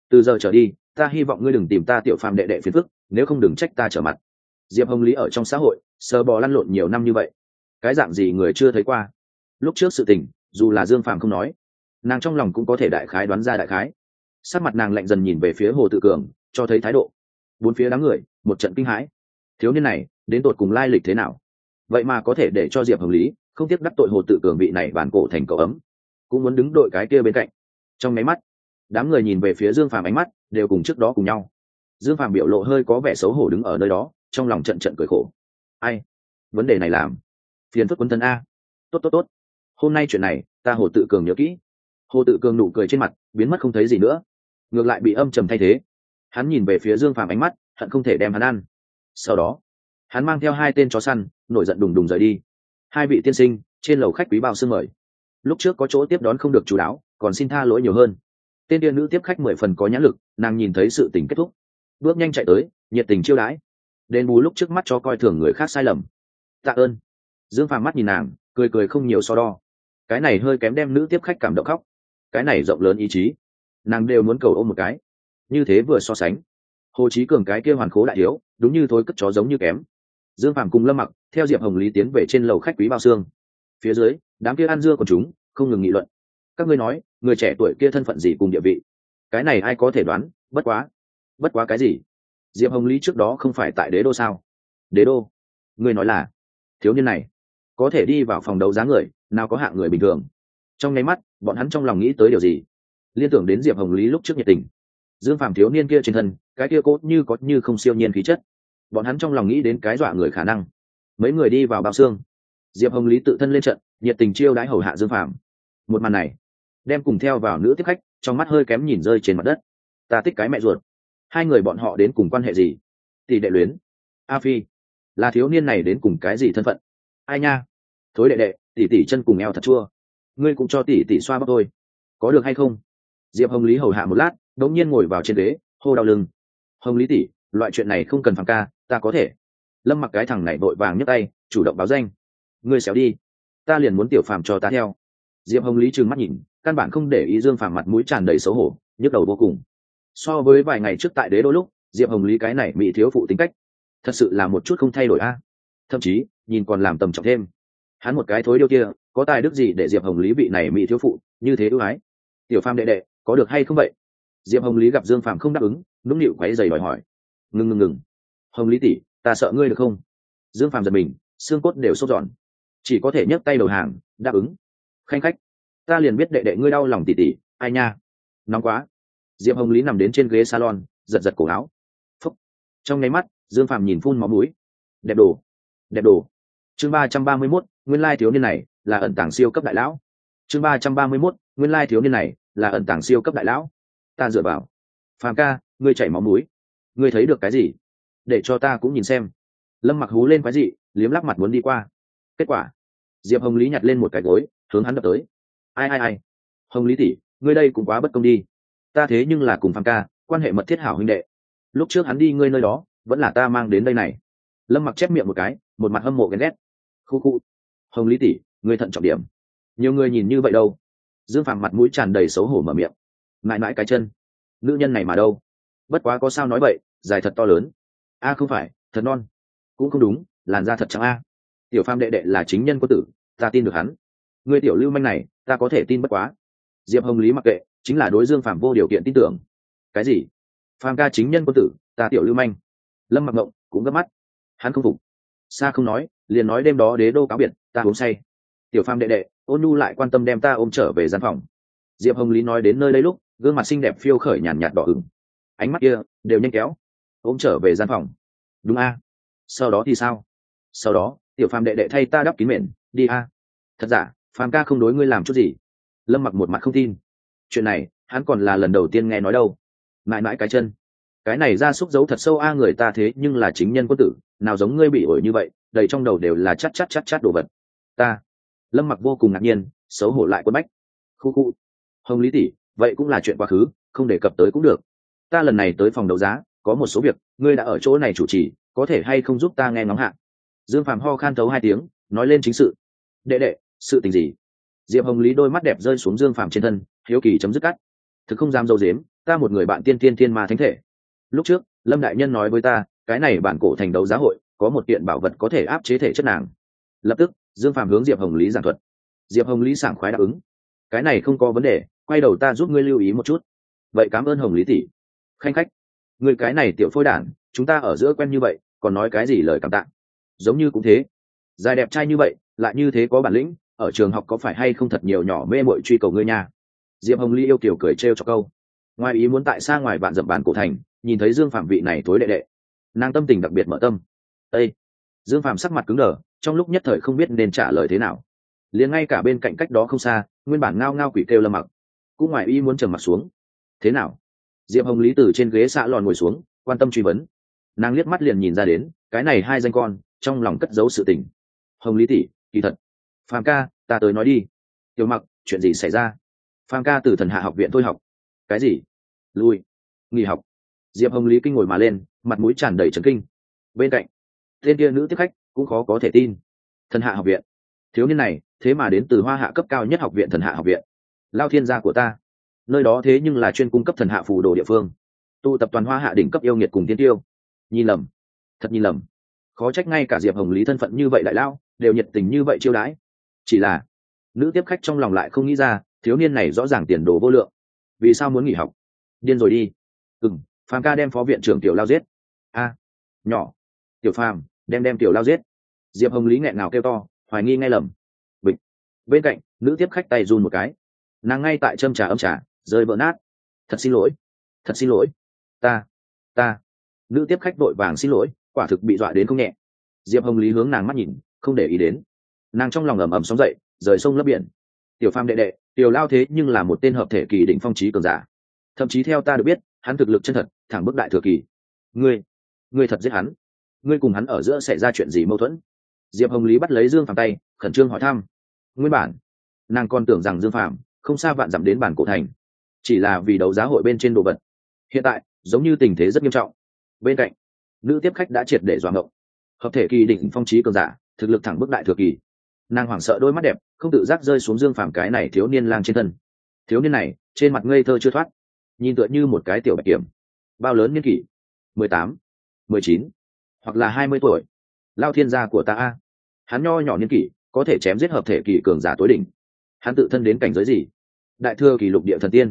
S1: từ giờ trở đi ta hy vọng ngươi đừng tìm ta tiểu phàm đệ đệ phiền phức, nếu không đừng trách ta trở mặt. Diệp Hồng Lý ở trong xã hội sờ bò lăn lộn nhiều năm như vậy, cái dạng gì người chưa thấy qua. Lúc trước sự tình dù là Dương Phàm không nói, nàng trong lòng cũng có thể đại khái đoán ra đại khái. Sắc mặt nàng lạnh dần nhìn về phía Hồ Tự Cường, cho thấy thái độ. Bốn phía đám người một trận kinh hãi, thiếu niên này đến tột cùng lai lịch thế nào, vậy mà có thể để cho Diệp Hồng Lý không tiếc đắc tội Hồ Tự Cường vị này bản cổ thành cậu ấm, cũng muốn đứng đội cái kia bên cạnh. Trong máy mắt đám người nhìn về phía Dương Phàm, ánh mắt đều cùng trước đó cùng nhau. Dương Phàm biểu lộ hơi có vẻ xấu hổ đứng ở nơi đó, trong lòng trận trận cười khổ. Ai, vấn đề này làm phiền phức quân thân a. Tốt, hôm nay chuyện này ta Hồ Tự Cường nhớ kỹ. Hồ Tự Cường nụ cười trên mặt biến mất không thấy gì nữa, ngược lại bị âm trầm thay thế. Hắn nhìn về phía Dương Phàm, ánh mắt hận không thể đem hắn ăn. Sau đó hắn mang theo hai tên chó săn nổi giận đùng đùng rời đi. Hai vị tiên sinh, trên lầu khách quý bao xương mời. Lúc trước có chỗ tiếp đón không được chú đáo, còn xin tha lỗi nhiều hơn. Tên tiên nữ tiếp khách 10 phần có nhãn lực, nàng nhìn thấy sự tình kết thúc, bước nhanh chạy tới, nhiệt tình chiêu đãi, đền bù lúc trước mắt cho coi thường người khác sai lầm. Tạ ơn. Dương Phàm mắt nhìn nàng, cười không nhiều so đo. Cái này hơi kém đem nữ tiếp khách cảm động khóc, cái này rộng lớn ý chí, nàng đều muốn cầu ôm một cái. Như thế vừa so sánh, Hồ Chí Cường cái kia hoàn khố đại thiếu đúng như thối cất chó giống như kém. Dương Phàm cùng Lâm Mặc theo Diệp Hồng Lý tiến về trên lầu khách quý bao xương. Phía dưới đám kia ăn dưa của chúng không ngừng nghị luận. Các ngươi nói người trẻ tuổi kia thân phận gì cùng địa vị, cái này ai có thể đoán. Bất quá cái gì? Diệp Hồng Lý trước đó không phải tại Đế Đô sao? Đế Đô? Ngươi nói là thiếu niên này có thể đi vào phòng đấu giá người, nào có hạng người bình thường. Trong nháy mắt bọn hắn trong lòng nghĩ tới điều gì, liên tưởng đến Diệp Hồng Lý lúc trước nhiệt tình. Dương Phàm thiếu niên kia trên thân cái kia cốt như có như không siêu nhiên khí chất, bọn hắn trong lòng nghĩ đến cái dọa người khả năng. Mấy người đi vào bao xương, Diệp Hồng Lý tự thân lên trận, nhiệt tình chiêu đãi hầu hạ Dương Phàm. Một màn này đem cùng theo vào nữ tiếp khách trong mắt hơi kém nhìn rơi trên mặt đất. Ta thích cái mẹ ruột, hai người bọn họ đến cùng quan hệ gì? Tỷ đệ luyến? A Phi, là thiếu niên này đến cùng cái gì thân phận? Ai nha, thối đệ đệ, tỷ tỷ chân cùng eo thật chua, ngươi cũng cho tỷ tỷ xoa bắp tôi, có được hay không? Diệp Hồng Lý hầu hạ một lát, đống nhiên ngồi vào trên ghế, hô đau lưng. Hồng Lý tỷ, loại chuyện này không cần Phàm ca, ta có thể. Lâm Mặc cái thằng này vội vàng nhấc tay, chủ động báo danh. Ngươi xéo đi, ta liền muốn tiểu Phàm cho ta theo. Diệp Hồng Lý trừng mắt nhìn, căn bản không để ý Dương Phàm mặt mũi tràn đầy xấu hổ, nhức đầu vô cùng. So với vài ngày trước tại Đế Đô lúc, Diệp Hồng Lý cái này mỹ thiếu phụ tính cách thật sự là một chút không thay đổi a. Thậm chí nhìn còn làm tầm trọng thêm. Hắn một cái thối điêu kia có tài đức gì để Diệp Hồng Lý vị này mỹ thiếu phụ như thế ưu ái? Tiểu Phàm đệ đệ có được hay không vậy? Diệp Hồng Lý gặp Dương Phàm không đáp ứng, nũng nịu quấy giày đòi hỏi. Ngừng. Hồng Lý tỷ, ta sợ ngươi được không? Dương Phàm giật mình, xương cốt đều sốt giòn, chỉ có thể nhấc tay đầu hàng đáp ứng. Khanh khách, ta liền biết đệ đệ ngươi đau lòng tỷ tỷ, ai nha, nóng quá. Diệp Hồng Lý nằm đến trên ghế salon, giật cổ áo. Phúc. Trong nháy mắt Dương Phàm nhìn phun máu mũi. Đẹp đồ. Chương 331, nguyên lai thiếu niên này là ẩn tàng siêu cấp đại lão. Chương 331, nguyên lai thiếu niên này là ẩn tàng siêu cấp đại lão. Ta dựa vào. Phàm ca, ngươi chảy máu mũi, ngươi thấy được cái gì? Để cho ta cũng nhìn xem. Lâm Mặc hú lên quái dị, liếm lắp mặt muốn đi qua. Kết quả Diệp Hồng Lý nhặt lên một cái gối, hướng hắn đập tới. Ai, Hồng Lý tỷ, ngươi đây cũng quá bất công đi. Ta thế nhưng là cùng Phàm ca quan hệ mật thiết hảo huynh đệ, lúc trước hắn đi ngươi nơi đó vẫn là ta mang đến đây này. Lâm Mặc chép miệng một cái, một mặt hâm mộ ghen ghét. Khu. Hồng Lý tỷ, ngươi thận trọng điểm, nhiều người nhìn như vậy đâu. Dương Phàm mặt mũi tràn đầy xấu hổ mở miệng. Mãi cái chân, nữ nhân này mà đâu. Bất quá có sao nói vậy, dài thật to lớn. A không phải, thật non. Cũng không đúng, làn da thật trắng a. Tiểu Phàm đệ đệ là chính nhân quân tử, ta tin được hắn. Ngươi tiểu lưu manh này ta có thể tin bất quá. Diệp Hồng Lý mặc kệ, chính là đối Dương Phàm vô điều kiện tin tưởng. Cái gì? Phàm ca chính nhân quân tử, ta tiểu lưu manh. Lâm Mặc Ngộng cũng gấp mắt, hắn không phục. Xa không nói, liền nói đêm đó Đế Đô cáo biệt, ta uống say. Tiểu Phàm đệ đệ, Ôn Nhu lại quan tâm đem ta ôm trở về gian phòng. Diệp Hồng Lý nói đến nơi đây lúc, gương mặt xinh đẹp phiêu khởi nhàn nhạt đỏ ửng, ánh mắt kia đều nhanh kéo. Ôm trở về gian phòng? Đúng a. Sau đó thì sao? Sau đó Tiểu Phàm đệ đệ thay ta đắp kín mền đi a. Thật giả? Phàm ca không đối ngươi làm chút gì? Lâm Mặc một mặt không tin. Chuyện này hắn còn là lần đầu tiên nghe nói đâu. Mãi cái chân, cái này ra xúc giấu thật sâu a, người ta thế nhưng là chính nhân quân tử, nào giống ngươi bị ổi như vậy, đầy trong đầu đều là chát đồ vật. Ta. Lâm Mặc vô cùng ngạc nhiên, xấu hổ lại quấn bách. Khu. Hồng Lý tỷ, vậy cũng là chuyện quá khứ, không đề cập tới cũng được. Ta lần này tới phòng đấu giá có một số việc, ngươi đã ở chỗ này chủ trì, có thể hay không giúp ta nghe ngóng hạ? Dương Phàm ho khan thấu 2 tiếng, nói lên chính sự. Đệ, sự tình gì? Diệp Hồng Lý đôi mắt đẹp rơi xuống Dương Phàm trên thân, hiếu kỳ chấm dứt cắt. thực không dám dâu dếm, ta một người bạn tiên tiên thiên ma thánh thể. Lúc trước Lâm đại nhân nói với ta, cái này bản cổ thành đấu giá hội có một kiện bảo vật có thể áp chế thể chất nàng. Lập tức Dương Phàm hướng Diệp Hồng Lý giảng thuật. Diệp Hồng Lý sảng khoái đáp ứng. Cái này không có vấn đề, quay đầu ta giúp ngươi lưu ý một chút. Vậy cảm ơn Hồng Lý tỷ. Khanh khách, người cái này tiểu phôi đản, chúng ta ở giữa quen như vậy còn nói cái gì lời cảm tạ. Giống như cũng thế, dài đẹp trai như vậy lại như thế có bản lĩnh, ở trường học có phải hay không thật nhiều nhỏ mê mội truy cầu ngươi nha. Diệp Hồng Ly yêu kiểu cười trêu cho câu. Ngoài ý muốn tại xa ngoài vạn dặm bản cổ thành nhìn thấy Dương Phạm vị này tối đệ đệ, nàng tâm tình đặc biệt mở tâm. Ê! Dương Phạm sắc mặt cứng đờ, trong lúc nhất thời không biết nên trả lời thế nào. Liền ngay cả bên cạnh cách đó không xa nguyên bản ngao ngao quỷ kêu Lâm Mặc cũng ngoài ý muốn trầm mặt xuống. Thế nào? Diệp Hồng Lý từ trên ghế xạ lòn ngồi xuống quan tâm truy vấn. Nàng liếc mắt liền nhìn ra đến cái này hai danh con trong lòng cất giấu sự tình. Hồng Lý tỷ, kỳ thật. Phàm ca, ta tới nói đi. Tiểu Mặc, chuyện gì xảy ra? Phàm ca từ Thần Hạ học viện thôi học. Cái gì? Lui, nghỉ học. Diệp Hồng Lý kinh ngồi mà lên, mặt mũi tràn đầy trấn kinh. Bên cạnh tên kia nữ tiếp khách cũng khó có thể tin. Thần Hạ học viện, thiếu niên này thế mà đến từ Hoa Hạ cấp cao nhất học viện Thần Hạ học viện. Lao thiên gia của ta, nơi đó thế nhưng là chuyên cung cấp thần hạ phù đồ địa phương, tụ tập toàn Hoa Hạ đỉnh cấp yêu nghiệt cùng tiên tiêu. Nhìn lầm, thật nhìn lầm. Khó trách ngay cả Diệp Hồng Lý thân phận như vậy đại lao đều nhiệt tình như vậy chiêu đãi. Chỉ là nữ tiếp khách trong lòng lại không nghĩ ra, thiếu niên này rõ ràng tiền đồ vô lượng, vì sao muốn nghỉ học? Điên rồi đi. Phàm ca đem phó viện trưởng Tiểu Lao giết. A, nhỏ, Tiểu Phàm đem Tiểu Lao giết. Diệp Hồng Lý nghẹn ngào kêu to, hoài nghi ngay lầm. Bịch. Bên cạnh nữ tiếp khách tay run một cái, nàng ngay tại châm trà âm trà rơi vỡ nát. Thật xin lỗi, thật xin lỗi, ta. Nữ tiếp khách vội vàng xin lỗi, quả thực bị dọa đến không nhẹ. Diệp Hồng Lý hướng nàng mắt nhìn, không để ý đến. Nàng trong lòng ầm ầm sóng dậy, rời sông lấp biển. Tiểu Phàm đệ đệ, Tiểu Lao thế nhưng là một tên hợp thể kỳ đỉnh phong chí cường giả, thậm chí theo ta được biết hắn thực lực chân thật thẳng bức đại thừa kỳ. Ngươi thật giết hắn? Ngươi cùng hắn ở giữa xảy ra chuyện gì mâu thuẫn? Diệp Hồng Lý bắt lấy Dương Phàm tay, khẩn trương hỏi thăm. Nguyên bản nàng còn tưởng rằng Dương Phàm không xa vạn dặm đến bản cổ thành chỉ là vì đấu giá hội bên trên đồ vật, hiện tại giống như tình thế rất nghiêm trọng. Bên cạnh nữ tiếp khách đã triệt để dọa ngộng. Hợp thể kỳ đỉnh phong chí cường giả, thực lực thẳng bức đại thừa kỳ. Nàng hoảng sợ đôi mắt đẹp không tự giác rơi xuống Dương Phàm cái này thiếu niên lang trên thân. Thiếu niên này trên mặt ngây thơ chưa thoát, nhìn tựa như một cái tiểu bạch kiểm. Bao lớn niên kỷ? 18, 19, hoặc là 20 tuổi. Lao thiên gia của ta a, hắn nho nhỏ niên kỷ có thể chém giết hợp thể kỳ cường giả tối đỉnh. Hắn tự thân đến cảnh giới gì? Đại thừa kỳ lục địa thần tiên.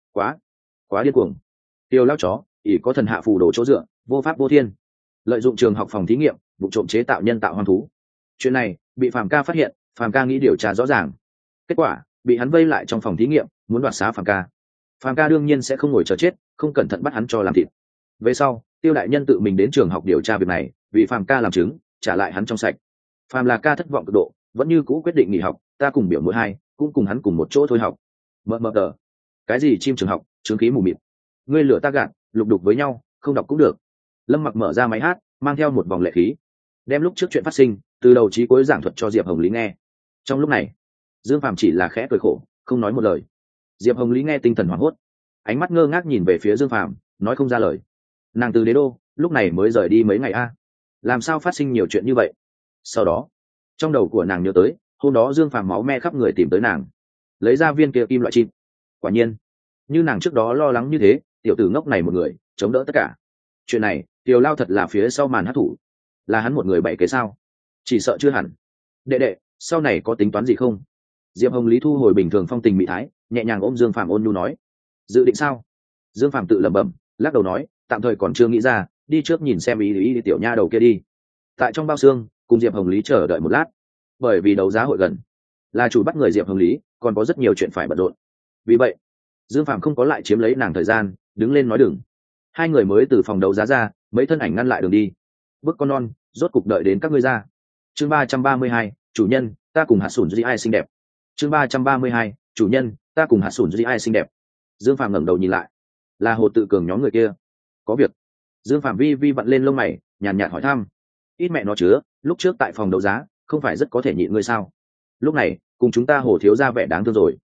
S1: Quá điên cuồng. Tiêu lao chó ỷ có thần hạ phù đồ chỗ dựa, vô pháp vô thiên, lợi dụng trường học phòng thí nghiệm vụ trộm chế tạo nhân tạo hoang thú. Chuyện này bị Phàm ca phát hiện, Phàm ca nghĩ điều tra rõ ràng, kết quả bị hắn vây lại trong phòng thí nghiệm muốn đoạt xá Phàm ca. Phàm ca đương nhiên sẽ không ngồi chờ chết, không cẩn thận bắt hắn cho làm thịt. Về sau Tiêu đại nhân tự mình đến trường học điều tra việc này, vì Phàm ca làm chứng, trả lại hắn trong sạch. Phàm là ca thất vọng cực độ, vẫn như cũ quyết định nghỉ học, ta cùng biểu mỗi hai cũng cùng hắn cùng một chỗ thôi học. Mờ tờ, cái gì chim trường học, chứng khí mù mịt. Ngươi lửa ta gạt, lục đục với nhau, không đọc cũng được. Lâm Mặc mở ra máy hát, mang theo một vòng lệ khí, đem lúc trước chuyện phát sinh từ đầu chí cuối giảng thuật cho Diệp Hồng Lý nghe. Trong lúc này Dương Phàm chỉ là khẽ cười khổ, không nói một lời. Diệp Hồng Lý nghe tinh thần hoảng hốt, ánh mắt ngơ ngác nhìn về phía Dương Phàm, nói không ra lời. Nàng từ đế đô lúc này mới rời đi mấy ngày a, làm sao phát sinh nhiều chuyện như vậy? Sau đó trong đầu của nàng nhớ tới hôm đó Dương Phàm máu me khắp người tìm tới nàng, lấy ra viên kia kim loại chim. Quả nhiên như nàng trước đó lo lắng như thế, tiểu tử ngốc này một người chống đỡ tất cả. Chuyện này Tiểu Lao thật là phía sau màn hát thủ, là hắn một người bày kế sao? Chỉ sợ chưa hẳn. Đệ đệ, sau này có tính toán gì không? Diệp Hồng Lý thu hồi bình thường phong tình mỹ thái, nhẹ nhàng ôm Dương Phàm ôn nhu nói. Dự định sao? Dương Phàm tự lẩm bẩm, lắc đầu nói, tạm thời còn chưa nghĩ ra, đi trước nhìn xem ý tiểu nha đầu kia đi. Tại trong bao xương cùng Diệp Hồng Lý chờ đợi một lát, bởi vì đấu giá hội gần, là chủ bắt người Diệp Hồng Lý còn có rất nhiều chuyện phải bận rộn. Vì vậy Dương Phàm không có lại chiếm lấy nàng thời gian, đứng lên nói đừng. Hai người mới từ phòng đấu giá ra, mấy thân ảnh ngăn lại đường đi. Bước con non rốt cục đợi đến các ngươi ra. Chương 332, chủ nhân, ta cùng hạt sủn duy ai xinh đẹp. Chương 332, chủ nhân, ta cùng hạt sủn duy ai xinh đẹp. Dương Phàm ngẩng đầu nhìn lại, là Hồ Tự Cường nhóm người kia. Có việc? Dương Phàm vi vặn lên lông mày, nhàn nhạt hỏi thăm. Ít mẹ nó chứa, lúc trước tại phòng đấu giá không phải rất có thể nhịn ngươi sao? Lúc này cùng chúng ta Hồ thiếu ra vẻ đáng thương rồi.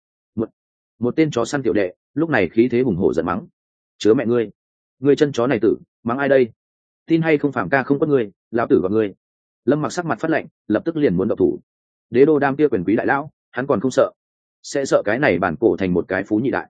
S1: Một tên chó săn tiểu đệ lúc này khí thế hùng hổ giận mắng. Chứa mẹ ngươi chân chó này tử, mắng ai đây? Tin hay không, Phàm ca không có ngươi, lão tử vào ngươi. Lâm Mặc sắc mặt phát lạnh, lập tức liền muốn động thủ. Đế đô đam kia quyền quý đại lão, hắn còn không sợ? Sẽ sợ cái này bản cổ thành một cái phú nhị đại?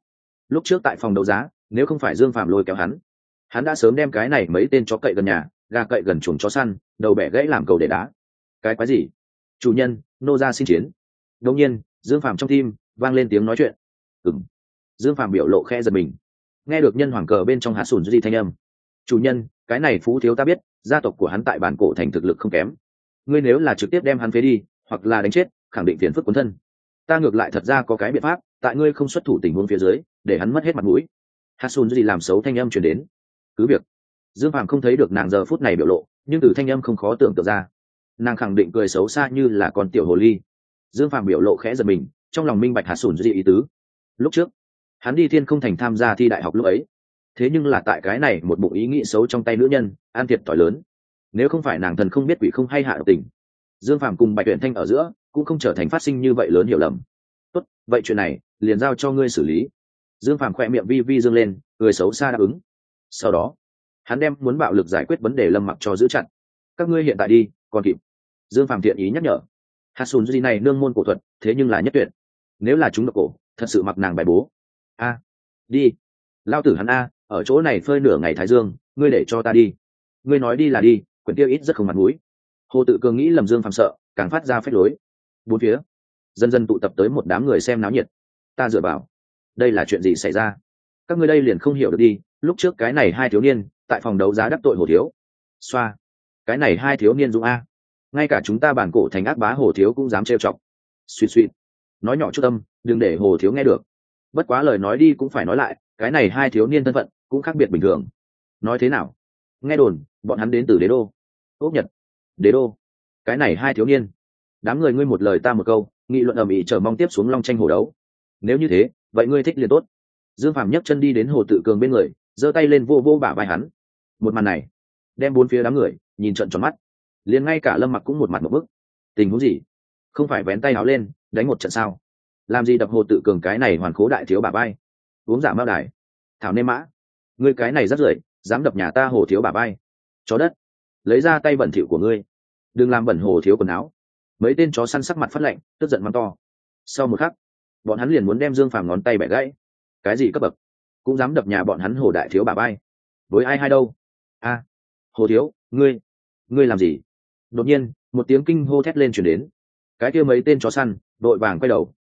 S1: Lúc trước tại phòng đấu giá, nếu không phải Dương Phàm lôi kéo hắn đã sớm đem cái này mấy tên chó cậy gần nhà, gà cậy gần chuồng chó săn, đầu bẻ gãy làm cầu để đá. Cái quái gì? Chủ nhân, nô ra xin chiến. Đột nhiên, Dương Phàm trong tim vang lên tiếng nói chuyện. Ừm. Dương Phàm biểu lộ khẽ giật mình, nghe được nhân hoàng cờ bên trong Hạ Sùn Di thanh âm. Chủ nhân, cái này phú thiếu ta biết, gia tộc của hắn tại bản cổ thành thực lực không kém. Ngươi nếu là trực tiếp đem hắn phế đi, hoặc là đánh chết, khẳng định phiền phức cuốn thân. Ta ngược lại thật ra có cái biện pháp, tại ngươi không xuất thủ tình huống phía dưới, để hắn mất hết mặt mũi. Hạ Sùn Di làm xấu thanh âm truyền đến. Cứ việc Dương Phàm không thấy được nàng giờ phút này biểu lộ, nhưng từ thanh âm không khó tưởng tượng ra, nàng khẳng định cười xấu xa như là con tiểu hồ ly. Dương Phàm biểu lộ khẽ giật mình, trong lòng minh bạch Hạ Sùn Di ý tứ. Lúc trước hắn đi Thiên Không Thành tham gia thi đại học lúc ấy, thế nhưng là tại cái này một bụng ý nghĩ xấu trong tay nữ nhân, an thiệt thòi lớn. Nếu không phải nàng thần không biết quỷ không hay hạ độc tình, Dương Phàm cùng Bạch Tuyển Thanh ở giữa cũng không trở thành phát sinh như vậy lớn hiểu lầm. Tốt, vậy chuyện này liền giao cho ngươi xử lý. Dương Phàm khỏe miệng vi vi dương lên, cười xấu xa đáp ứng. Sau đó hắn đem muốn bạo lực giải quyết vấn đề Lâm Mặc cho giữ chặt. Các ngươi hiện tại đi, còn kịp. Dương Phàm thiện ý nhắc nhở. Hạt Sùn Di này nương môn cổ thuật, thế nhưng là nhất tuyệt. Nếu là chúng độc cổ, thật sự mặc nàng bài bố. A, đi. Lao tử hắn a, ở chỗ này phơi nửa ngày thái dương, ngươi để cho ta đi. Ngươi nói đi là đi, quyển tiêu ít rất không mặt mũi. Hồ Tự Cường nghĩ lầm Dương Phàm sợ, càng phát ra phách lối. Bốn phía dần dần tụ tập tới một đám người xem náo nhiệt. Ta dựa vào, đây là chuyện gì xảy ra? Các ngươi đây liền không hiểu được đi. Lúc trước cái này hai thiếu niên tại phòng đấu giá đắc tội Hồ thiếu. Xoa, cái này hai thiếu niên dũng a, ngay cả chúng ta bản cổ thành ác bá Hồ thiếu cũng dám trêu chọc. Suy suy, nói nhỏ chút tâm, đừng để Hồ thiếu nghe được. Bất quá lời nói đi cũng phải nói lại, cái này hai thiếu niên thân phận cũng khác biệt bình thường. Nói thế nào? Nghe đồn bọn hắn đến từ Đế đô. Ốc Nhật. Đế đô. Cái này hai thiếu niên, đám người ngươi một lời ta một câu, nghị luận ầm ĩ chờ mong tiếp xuống long tranh hổ đấu. Nếu như thế, vậy ngươi thích liền tốt. Dương Phàm nhấc chân đi đến Hồ Tự Cường bên người, giơ tay lên vô vô bả vai hắn. Một màn này đem bốn phía đám người nhìn trợn tròn mắt, liền ngay cả Lâm Mặc cũng một mặt một bức. Tình huống gì? Không phải vén tay áo lên đánh một trận sao? Làm gì đập Hồ Tự Cường cái này hoàn khố đại thiếu bả vai? Uống giả mao đài, thảo nê mã, ngươi cái này rất rưởi, dám đập nhà ta Hồ thiếu bả vai. Chó đất, lấy ra tay bẩn thỉu của ngươi, đừng làm bẩn Hồ thiếu quần áo. Mấy tên chó săn sắc mặt phát lạnh, tức giận mắng to. Sau một khắc, bọn hắn liền muốn đem Dương Phàm ngón tay bẻ gãy. Cái gì cấp bậc, cũng dám đập nhà bọn hắn Hồ đại thiếu bả vai? Với ai hai đâu? A, Hồ thiếu, ngươi làm gì? Đột nhiên một tiếng kinh hô thét lên truyền đến. Cái kia mấy tên chó săn đội vàng quay đầu.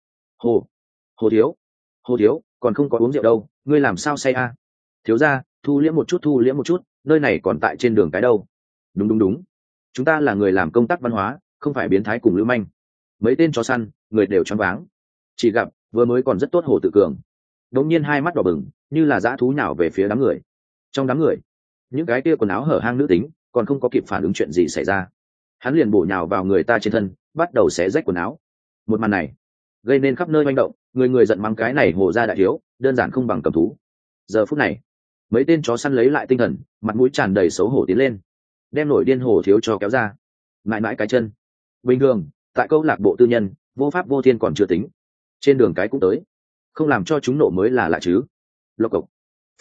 S1: Hồ thiếu, còn không có uống rượu đâu, ngươi làm sao say a? Thiếu gia, thu liễm một chút, nơi này còn tại trên đường cái đâu. Đúng, chúng ta là người làm công tác văn hóa, không phải biến thái cùng lưu manh. Mấy tên chó săn người đều choáng váng, chỉ gặp vừa mới còn rất tốt Hồ Tự Cường đống nhiên hai mắt đỏ bừng, như là dã thú nhào về phía đám người. Trong đám người, những cái kia quần áo hở hang nữ tính còn không có kịp phản ứng chuyện gì xảy ra, hắn liền bổ nhào vào người ta trên thân, bắt đầu xé rách quần áo. Một màn này gây nên khắp nơi manh động, người giận mắng cái này Hồ gia đại thiếu đơn giản không bằng cầm thú. Giờ phút này, mấy tên chó săn lấy lại tinh thần, mặt mũi tràn đầy xấu hổ tiến lên, đem nổi điên Hồ thiếu cho kéo ra. Mãi mãi cái chân. Bình thường tại câu lạc bộ tư nhân, vô pháp vô thiên còn chưa tính, trên đường cái cũng tới, không làm cho chúng nộ mới là lạ chứ. Lộc cộc.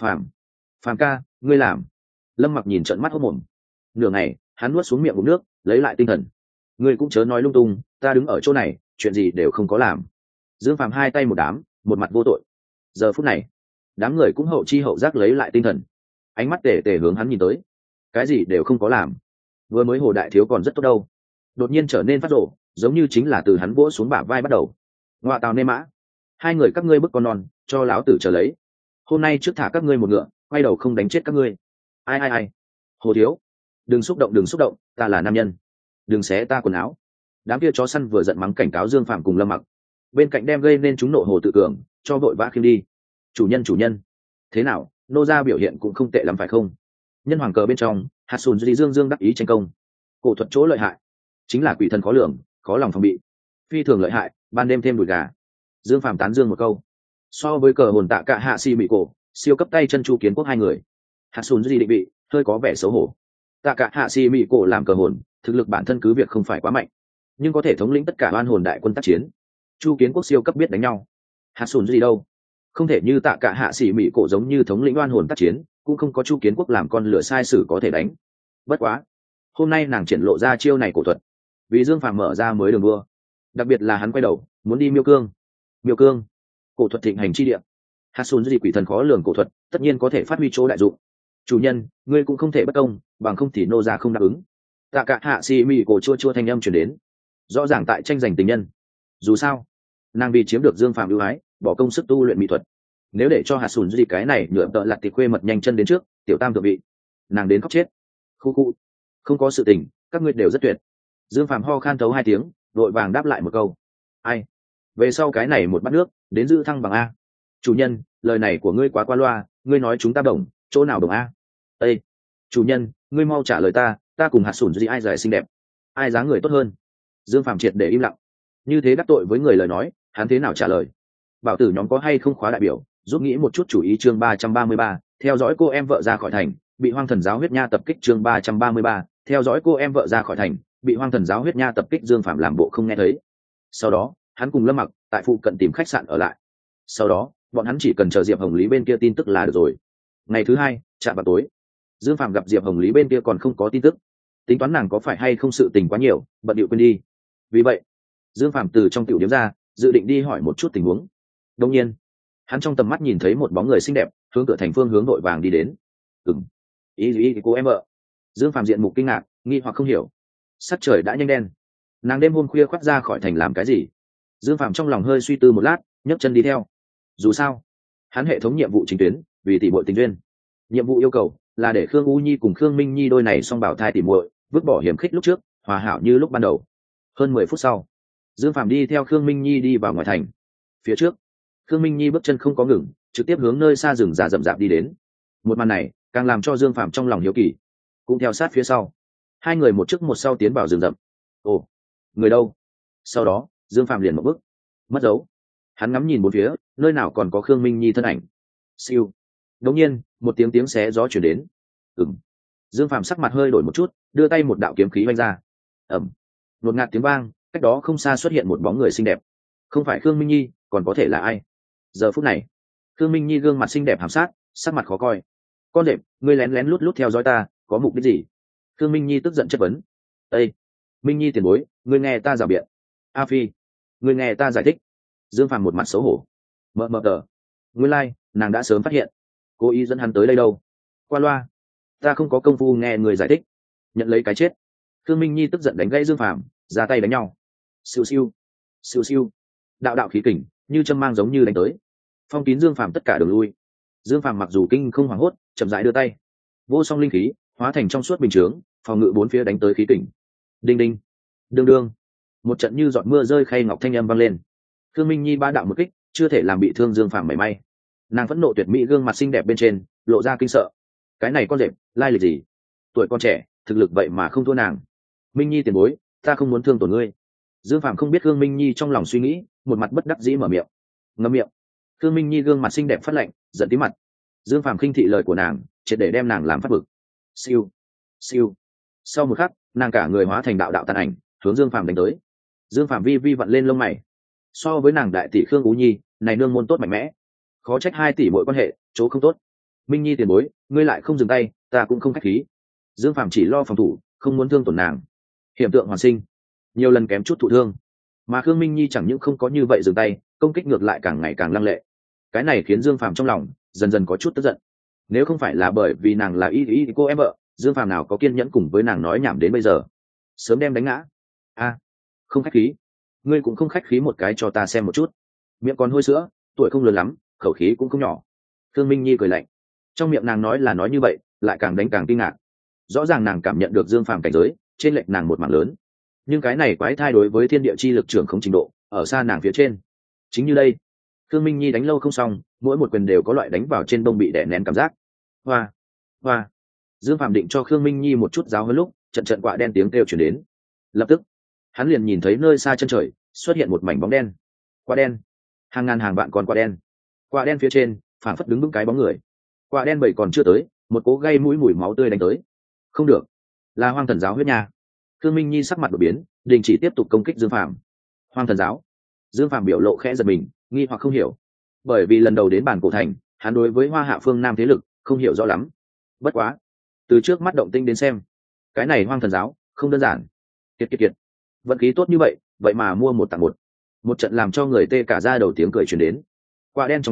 S1: Phàm ca, ngươi làm. Lâm Mặc nhìn trợn mắt hốt mồm. Nửa ngày hắn nuốt xuống miệng uống nước, lấy lại tinh thần. Ngươi cũng chớ nói lung tung, ta đứng ở chỗ này chuyện gì đều không có làm. Dương Phàm hai tay một đám, một mặt vô tội. Giờ phút này đám người cũng hậu chi hậu giác lấy lại tinh thần, ánh mắt tề tề hướng hắn nhìn tới. Cái gì đều không có làm, vừa mới Hồ đại thiếu còn rất tốt đâu, đột nhiên trở nên phát rộ, giống như chính là từ hắn vỗ xuống bả vai bắt đầu. Ngoạ tào nê mã, hai người các ngươi bức con non, cho láo tử chờ lấy. Hôm nay trước thả các ngươi một ngựa, quay đầu không đánh chết các ngươi. Ai. Hồ thiếu, đừng xúc động, ta là nam nhân, đừng xé ta quần áo. Đám kia chó săn vừa giận mắng cảnh cáo Dương Phàm cùng Lâm Mặc, bên cạnh đem gây nên chúng nộ Hồ Tự Cường, cho vội vã khiêng đi. Chủ nhân, thế nào, nô gia biểu hiện cũng không tệ lắm phải không? Nhân hoàng cờ bên trong, Hạt Sùn Di dương đắc ý tranh công. Cổ thuật chỗ lợi hại chính là quỷ thần khó lường, khó lòng phòng bị, phi thường lợi hại, ban đêm thêm đùi gà. Dương Phàm tán dương một câu. So với cờ hồn Tạ Cả Hạ Si Mị Cổ, siêu cấp tay chân Chu Kiến Quốc hai người, Hạt Sùn Di định vị hơi có vẻ xấu hổ. Tạ Cả Hạ Si Mị Cổ làm cờ hồn, thực lực bản thân cứ việc không phải quá mạnh, nhưng có thể thống lĩnh tất cả oan hồn đại quân tác chiến. Chu Kiến Quốc siêu cấp biết đánh nhau, Hạt Sùn Di đâu không thể như Tạ Cả Hạ Si Mị Cổ giống như thống lĩnh oan hồn tác chiến, cũng không có Chu Kiến Quốc làm con lửa sai sử có thể đánh. Bất quá hôm nay nàng triển lộ ra chiêu này cổ thuật, vì Dương Phàm mở ra mới đường đua. Đặc biệt là hắn quay đầu muốn đi Miêu Cương, cổ thuật thịnh hành chi địa. hạt sùn gì quỷ thần khó lường cổ thuật tất nhiên có thể phát huy chỗ đại dụng. Chủ nhân, ngươi cũng không thể bất công, bằng không thì nô gia không đáp ứng. Tạ cả hạ xì mị cổ chua chua thanh âm truyền đến, rõ ràng tại tranh giành tình nhân. Dù sao nàng vì chiếm được Dương Phàm ưu ái bỏ công sức tu luyện mỹ thuật, nếu để cho hạt sùn gì cái này nhựa tợ lặt thì khuê mật nhanh chân đến trước tiểu tam thượng vị, nàng đến khóc chết. Khu khu, không có sự tình, các ngươi đều rất tuyệt. Dương Phàm ho khan thấu 2 tiếng, đội vàng đáp lại một câu. Ai? Về sau cái này một bát nước đến giữ thăng bằng a. Chủ nhân, lời này của ngươi quá qua loa, ngươi nói chúng ta đồng chỗ nào đồng a? Ê, chủ nhân, ngươi mau trả lời ta cùng hạt sủn gì ai giải xinh đẹp, ai dáng người tốt hơn? Dương Phàm triệt để im lặng, như thế đắc tội với người lời nói hắn thế nào trả lời? Bảo tử nhóm có hay không khóa đại biểu giúp nghĩ một chút chủ ý. Chương 333, theo dõi cô em vợ ra khỏi thành bị hoang thần giáo huyết nha tập kích. Chương 333, theo dõi cô em vợ ra khỏi thành bị hoang thần giáo huyết nha tập kích. Dương Phàm làm bộ không nghe thấy. Sau đó hắn cùng Lâm Mặc tại phụ cận tìm khách sạn ở lại, sau đó bọn hắn chỉ cần chờ Diệp Hồng Lý bên kia tin tức là được rồi. Ngày thứ 2 chạm vào tối, Dương Phàm gặp Diệp Hồng Lý bên kia còn không có tin tức, tính toán nàng có phải hay không sự tình quá nhiều bận điệu quên đi. Vì vậy Dương Phàm từ trong tiểu điểm ra dự định đi hỏi một chút tình huống. Đương nhiên hắn trong tầm mắt nhìn thấy một bóng người xinh đẹp hướng cửa thành phương hướng đội vàng đi đến. Ý cô em vợ. Dương Phàm diện mục kinh ngạc nghi hoặc không hiểu. Sắc trời đã nhanh đen, nàng đêm hôm khuya khoác ra khỏi thành làm cái gì? Dương Phàm trong lòng hơi suy tư một lát, nhấc chân đi theo. Dù sao hắn hệ thống nhiệm vụ chính tuyến vì tỷ muội tình duyên, nhiệm vụ yêu cầu là để Khương U Nhi cùng Khương Minh Nhi đôi này song bảo thai tỷ muội vứt bỏ hiểm khích lúc trước, hòa hảo như lúc ban đầu. Hơn 10 phút sau, Dương Phàm đi theo Khương Minh Nhi đi vào ngoài thành. Phía trước Khương Minh Nhi bước chân không có ngừng, trực tiếp hướng nơi xa rừng già rậm rạp đi đến. Một màn này càng làm cho Dương Phàm trong lòng hiếu kỳ, cũng theo sát phía sau. Hai người một trước một sau tiến vào rừng rậm. Ồ, người đâu? Sau đó Dương Phàm liền một bước mất dấu. Hắn ngắm nhìn bốn phía, nơi nào còn có Khương Minh Nhi thân ảnh. Siêu. Đột nhiên một tiếng xé gió chuyển đến. Dương Phàm sắc mặt hơi đổi một chút, đưa tay một đạo kiếm khí vung ra. Ầm. Đột ngạt tiếng vang, cách đó không xa xuất hiện một bóng người xinh đẹp. Không phải Khương Minh Nhi còn có thể là ai? Giờ phút này Khương Minh Nhi gương mặt xinh đẹp hàm sát, sắc mặt khó coi. Con đệm, ngươi lén lén lút lút theo dõi ta có mục đích gì? Khương Minh Nhi tức giận chất vấn. Ê, Minh Nhi tiền bối, ngươi nghe ta rào biện. A Phi, ngươi nghe ta giải thích. Dương Phàm một mặt xấu hổ. Mờ tờ, nguyên lai nàng đã sớm phát hiện, cố ý dẫn hắn tới đây đâu. Qua loa, ta không có công phu nghe người giải thích, nhận lấy cái chết. Khương Minh Nhi tức giận đánh gãy Dương Phàm, ra tay đánh nhau. Siêu siêu, siêu siêu, đạo khí kình như châm mang giống như đánh tới, phong kín Dương Phàm tất cả đường lui. Dương Phàm mặc dù kinh không hoảng hốt, chậm rãi đưa tay, vô song linh khí hóa thành trong suốt bình chướng, phòng ngự bốn phía đánh tới khí kình. Đinh đinh, đương đương, một trận như giọt mưa rơi khay ngọc thanh âm vang lên. Khương Minh Nhi ba đạo một kích chưa thể làm bị thương Dương Phàm mảy may. Nàng phẫn nộ tuyệt mỹ gương mặt xinh đẹp bên trên lộ ra kinh sợ. Cái này con rệp lai lịch gì? Tuổi con trẻ thực lực vậy mà không thua nàng. Minh Nhi tiền bối, ta không muốn thương tổn ngươi. Dương Phàm không biết Khương Minh Nhi trong lòng suy nghĩ, một mặt bất đắc dĩ mở miệng. Ngậm miệng. Khương Minh Nhi gương mặt xinh đẹp phát lạnh, giận tí mặt. Dương Phàm khinh thị lời của nàng, triệt để đem nàng làm phát bực. Siêu, siêu. Sau một khắc, nàng cả người hóa thành đạo tàn ảnh, hướng Dương Phàm đánh tới. Dương Phàm vi vặn lên lông mày. So với nàng đại tỷ Khương Ú Nhi, này nương môn tốt mạnh mẽ, khó trách 2 tỷ mỗi quan hệ chỗ không tốt. Minh Nhi tiền bối, ngươi lại không dừng tay, ta cũng không khách khí. Dương Phàm chỉ lo phòng thủ, không muốn thương tổn nàng. Hiểm tượng hoàn sinh, nhiều lần kém chút thụ thương, mà Khương Minh Nhi chẳng những không có như vậy dừng tay, công kích ngược lại càng ngày càng lăng lệ. Cái này khiến Dương Phàm trong lòng dần dần có chút tức giận. Nếu không phải là bởi vì nàng là y cô em vợ, Dương Phàm nào có kiên nhẫn cùng với nàng nói nhảm đến bây giờ, sớm đem đánh ngã. Không khách khí, ngươi cũng không khách khí một cái cho ta xem một chút. Miệng còn hôi sữa, tuổi không lớn lắm, khẩu khí cũng không nhỏ. Khương Minh Nhi cười lạnh, trong miệng nàng nói là nói như vậy, lại càng đánh càng kinh ngạc. Rõ ràng nàng cảm nhận được Dương Phàm cảnh giới trên lệch nàng một mảng lớn, nhưng cái này quái thai đối với thiên địa chi lực trưởng không trình độ ở xa nàng phía trên. Chính như đây, Khương Minh Nhi đánh lâu không xong, mỗi một quyền đều có loại đánh vào trên đông bị đè nén cảm giác. Hoa. Dương Phàm định cho Khương Minh Nhi một chút giáo hơn lúc, trận quạ đen tiếng kêu chuyển đến. Lập tức hắn liền nhìn thấy nơi xa chân trời xuất hiện một mảnh bóng đen. Quạ đen, hàng ngàn hàng vạn con quạ đen. Quạ đen phía trên phảng phất đứng vững cái bóng người. Quạ đen bảy còn chưa tới, một cố gây mũi mùi máu tươi đánh tới. Không được, là hoang thần giáo huyết nha. Khương Minh Nhi sắc mặt đổi biến, đình chỉ tiếp tục công kích Dương Phàm. Hoang thần giáo? Dương Phàm biểu lộ khẽ giật mình, nghi hoặc không hiểu. Bởi vì lần đầu đến bản cổ thành, hắn đối với Hoa Hạ phương Nam thế lực không hiểu rõ lắm. Bất quá, từ trước mắt động tinh đến xem, cái này hoang thần giáo không đơn giản. Kiệt. Vận khí tốt như vậy mà mua 1 tặng 1. Một trận làm cho người tê cả da đầu tiếng cười truyền đến. Quạ đen trong đám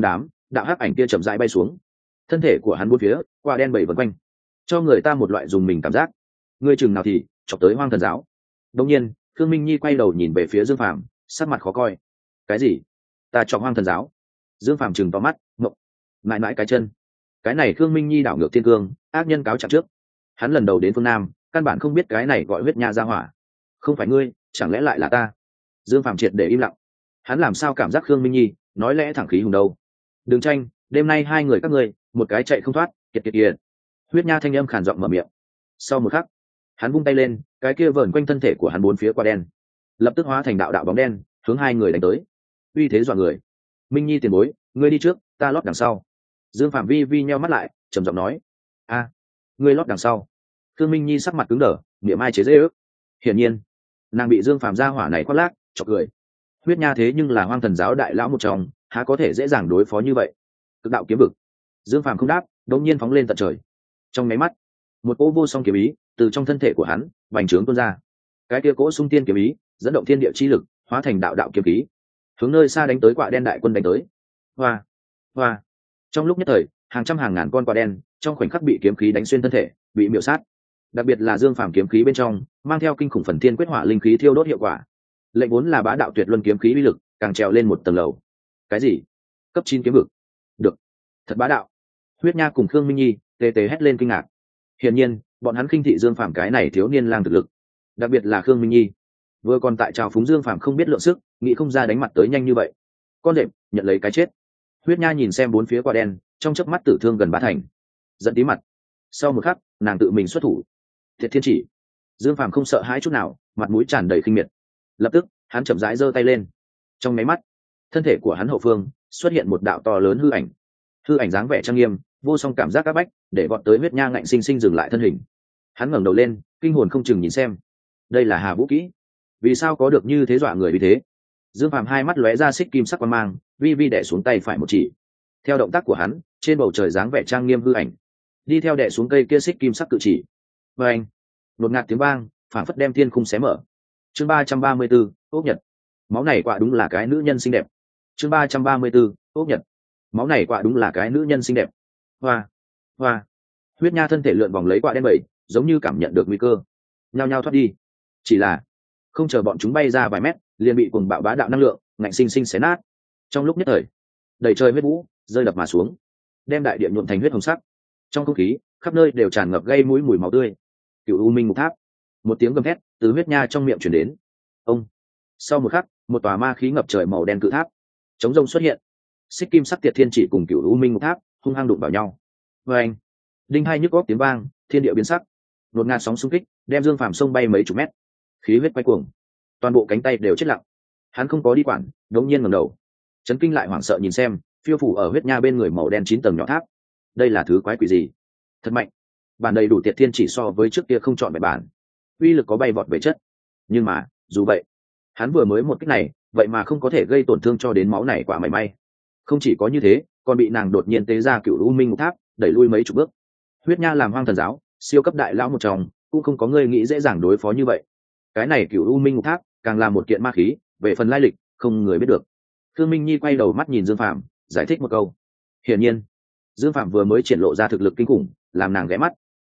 S1: đạo hắc ảnh kia chậm rãi bay xuống, thân thể của hắn bốn phía quả đen bảy vần quanh, cho người ta một loại dùng mình cảm giác. Ngươi chừng nào thì chọc tới Hoang Thần giáo. Đột nhiên Khương Minh Nhi quay đầu nhìn về phía Dương Phàm, sắc mặt khó coi. Cái gì? Ta chọc Hoang Thần giáo? Dương Phàm chừng to mắt ngộng, mãi mãi cái chân. Cái này Khương Minh Nhi đảo ngược thiên cương, ác nhân cáo trạng trước. Hắn lần đầu đến phương Nam, căn bản không biết cái này gọi huyết nha ra hỏa. Không phải ngươi, chẳng lẽ lại là ta? Dương Phàm triệt để im lặng. Hắn làm sao cảm giác Khương Minh Nhi nói lẽ thẳng khí hùng đâu? Đừng tranh, đêm nay hai người các ngươi, một cái chạy không thoát, kiệt kiệt kiệt. Huyết nha thanh âm khàn giọng mở miệng. Sau một khắc, hắn vung tay lên, cái kia vờn quanh thân thể của hắn bốn phía quả đen, lập tức hóa thành đạo đạo bóng đen, hướng hai người đánh tới. Uy thế dọa người. Minh Nhi tiền bối, ngươi đi trước, ta lót đằng sau. Dương Phạm vi vi nheo mắt lại, trầm giọng nói. A, ngươi lót đằng sau. Khương Minh Nhi sắc mặt cứng đờ, niệm ai chế dễ ước. Hiển nhiên, nàng bị Dương Phạm ra hỏa này khoác lác, chọc cười. Huyết nha thế nhưng là Hoang Thần giáo đại lão một trong, há có thể dễ dàng đối phó như vậy? Cực đạo kiếm vực. Dương Phạm không đáp, đột nhiên phóng lên tận trời. Trong mấy mắt, một cỗ vô song kiếm ý từ trong thân thể của hắn bành trướng tuôn ra. Cái kia cỗ sung tiên kiếm ý dẫn động thiên địa chi lực, hóa thành đạo đạo kiếm khí, hướng nơi xa đánh tới quạ đen đại quân đánh tới. Hoa, hoa. Trong lúc nhất thời, hàng trăm hàng ngàn con quạ đen trong khoảnh khắc bị kiếm khí đánh xuyên thân thể, bị miểu sát. Đặc biệt là Dương Phàm kiếm khí bên trong mang theo kinh khủng phần thiên quyết hỏa linh khí thiêu đốt hiệu quả. Lệnh vốn là bá đạo tuyệt luân kiếm khí uy lực càng trèo lên một tầng lầu. Cái gì? Cấp 9 kiếm vực? Được, thật bá đạo. Huyết Nha cùng Khương Minh Nhi tê tê hét lên kinh ngạc. Hiển nhiên, bọn hắn khinh thị Dương Phàm cái này thiếu niên lang thực lực. Đặc biệt là Khương Minh Nhi, vừa còn tại trào phúng Dương Phàm không biết lượng sức, nghĩ không ra đánh mặt tới nhanh như vậy. Con đệm nhận lấy cái chết. Huyết Nha nhìn xem bốn phía quả đen, trong chớp mắt tử thương gần bá thành, giận tí mặt. Sau một khắc, nàng tự mình xuất thủ. Thiệt thiên chỉ. Dương Phàm không sợ hãi chút nào, mặt mũi tràn đầy khinh miệt. Lập tức, hắn chậm rãi giơ tay lên. Trong máy mắt, thân thể của hắn hậu phương xuất hiện một đạo to lớn hư ảnh. Hư ảnh dáng vẻ trang nghiêm, vô song cảm giác áp bách, để bọn tới Huyết Nha ngạnh sinh sinh dừng lại thân hình. Hắn ngẩng đầu lên, kinh hồn không chừng nhìn xem. Đây là Hà Vũ Kỹ. Vì sao có được như thế dọa người vì thế? Dương Phàm hai mắt lóe ra xích kim sắc quang mang, vi vi đè xuống tay phải một chỉ. Theo động tác của hắn, trên bầu trời dáng vẻ trang nghiêm hư ảnh, đi theo đè xuống cây kia xích kim sắc cự chỉ. Và anh, đột ngạt tiếng vang, phảng phất đem thiên khung xé mở. Chương 334, Ốc Nhật. Máu này quả đúng là cái nữ nhân xinh đẹp. Chương 334, Ốc Nhật. Máu này quả đúng là cái nữ nhân xinh đẹp. Hoa, hoa. Huyết Nha thân thể lượn vòng lấy quả đen bẩy, giống như cảm nhận được nguy cơ, nhao nhao thoát đi. Chỉ là không chờ bọn chúng bay ra vài mét, liền bị cuồng bạo bá đạo năng lượng ngạnh sinh sinh xé nát. Trong lúc nhất thời, đầy trời huyết vũ rơi đập mà xuống, đem đại địa nhuộm thành huyết hồng sắc. Trong không khí khắp nơi đều tràn ngập gây mũi mùi máu tươi. Cựu U Minh Ngục Tháp. Một tiếng gầm thét từ Huyết Nha trong miệng truyền đến. Ông. Sau một khắc, một tòa ma khí ngập trời màu đen cự tháp chống rông xuất hiện. Xích kim sắc tiệt thiên chỉ cùng Cựu U Minh Ngục Tháp hung hăng đụng vào nhau. Và anh, đinh hai nhức óc tiếng vang, thiên địa biến sắc. Đột ngạt sóng xung kích đem Dương Phàm sông bay mấy chục mét, khí huyết quay cuồng, toàn bộ cánh tay đều chết lặng. Hắn không có đi quản, đống nhiên ngẩng đầu, chấn kinh lại hoảng sợ nhìn xem phiêu phủ ở Huyết Nha bên người màu đen 9 tầng nhỏ tháp. Đây là thứ quái quỷ gì? Thật mạnh. Bản đầy đủ tiệt thiên chỉ so với trước kia không chọn bài bản, uy lực có bay vọt về chất. Nhưng mà dù vậy, hắn vừa mới một kích này vậy mà không có thể gây tổn thương cho đến máu này quả mảy may. Không chỉ có như thế, còn bị nàng đột nhiên tế ra Cựu U Minh Ngục Tháp đẩy lui mấy chục bước. Huyết Nha làm Hoang Thần giáo siêu cấp đại lão một trong, cũng không có người nghĩ dễ dàng đối phó như vậy. Cái này Cựu U Minh Ngục Tháp càng là một kiện ma khí, về phần lai lịch không người biết được. Khương Minh Nhi quay đầu mắt nhìn Dương Phạm, giải thích một câu. Hiển nhiên, Dương Phạm vừa mới triển lộ ra thực lực kinh khủng, làm nàng ghé mắt.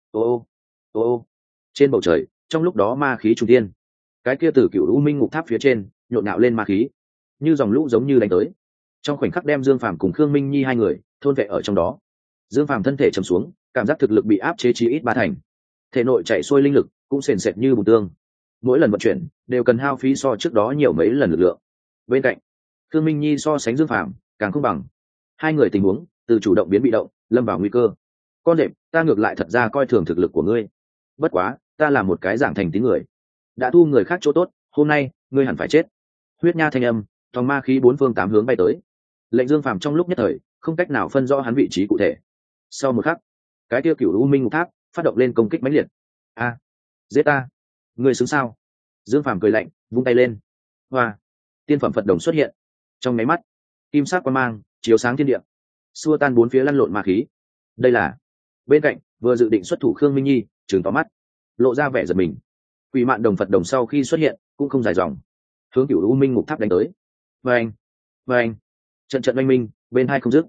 S1: Ô ô ô. Trên bầu trời, trong lúc đó ma khí trùng thiên. Cái kia từ Cựu U Minh Ngục Tháp phía trên nhộn nhạo lên ma khí, như dòng lũ giống như đánh tới. Trong khoảnh khắc đem Dương Phạm cùng Khương Minh Nhi hai người thôn vệ ở trong đó. Dương Phạm thân thể trầm xuống, cảm giác thực lực bị áp chế chí ít 3 thành. Thể nội chạy xuôi linh lực cũng sền sệt như bùn tương. Mỗi lần vận chuyển đều cần hao phí so trước đó nhiều mấy lần lực lượng. Bên cạnh, Khương Minh Nhi so sánh Dương Phạm càng không bằng. Hai người tình huống từ chủ động biến bị động, lâm vào nguy cơ. Con đệm, ta ngược lại thật ra coi thường thực lực của ngươi. Bất quá, ta là một cái dạng thành tín người, đã thu người khác chỗ tốt, hôm nay ngươi hẳn phải chết. Huyết Nha thanh âm, trong ma khí 4 phương 8 hướng bay tới. Lệnh Dương Phạm trong lúc nhất thời không cách nào phân rõ hắn vị trí cụ thể. Sau một khắc, cái tiêu Cựu U Minh Ngục Tháp phát động lên công kích mãnh liệt. A, giết ta, ngươi xứng sao? Dương Phạm cười lạnh, vung tay lên. Hoa, tiên phẩm Phật đồng xuất hiện. Trong máy mắt, kim sắc quang mang chiếu sáng thiên địa, xua tan 4 phía lăn lộn ma khí. Đây là... Bên cạnh vừa dự định xuất thủ Khương Minh Nhi trừng to mắt, lộ ra vẻ giật mình. Quỷ mạn đồng Phật đồng sau khi xuất hiện cũng không dài dòng, hướng Cựu U Minh Ngục Tháp đánh tới. Vâng, vâng, trận trận oanh minh bên hai không dứt.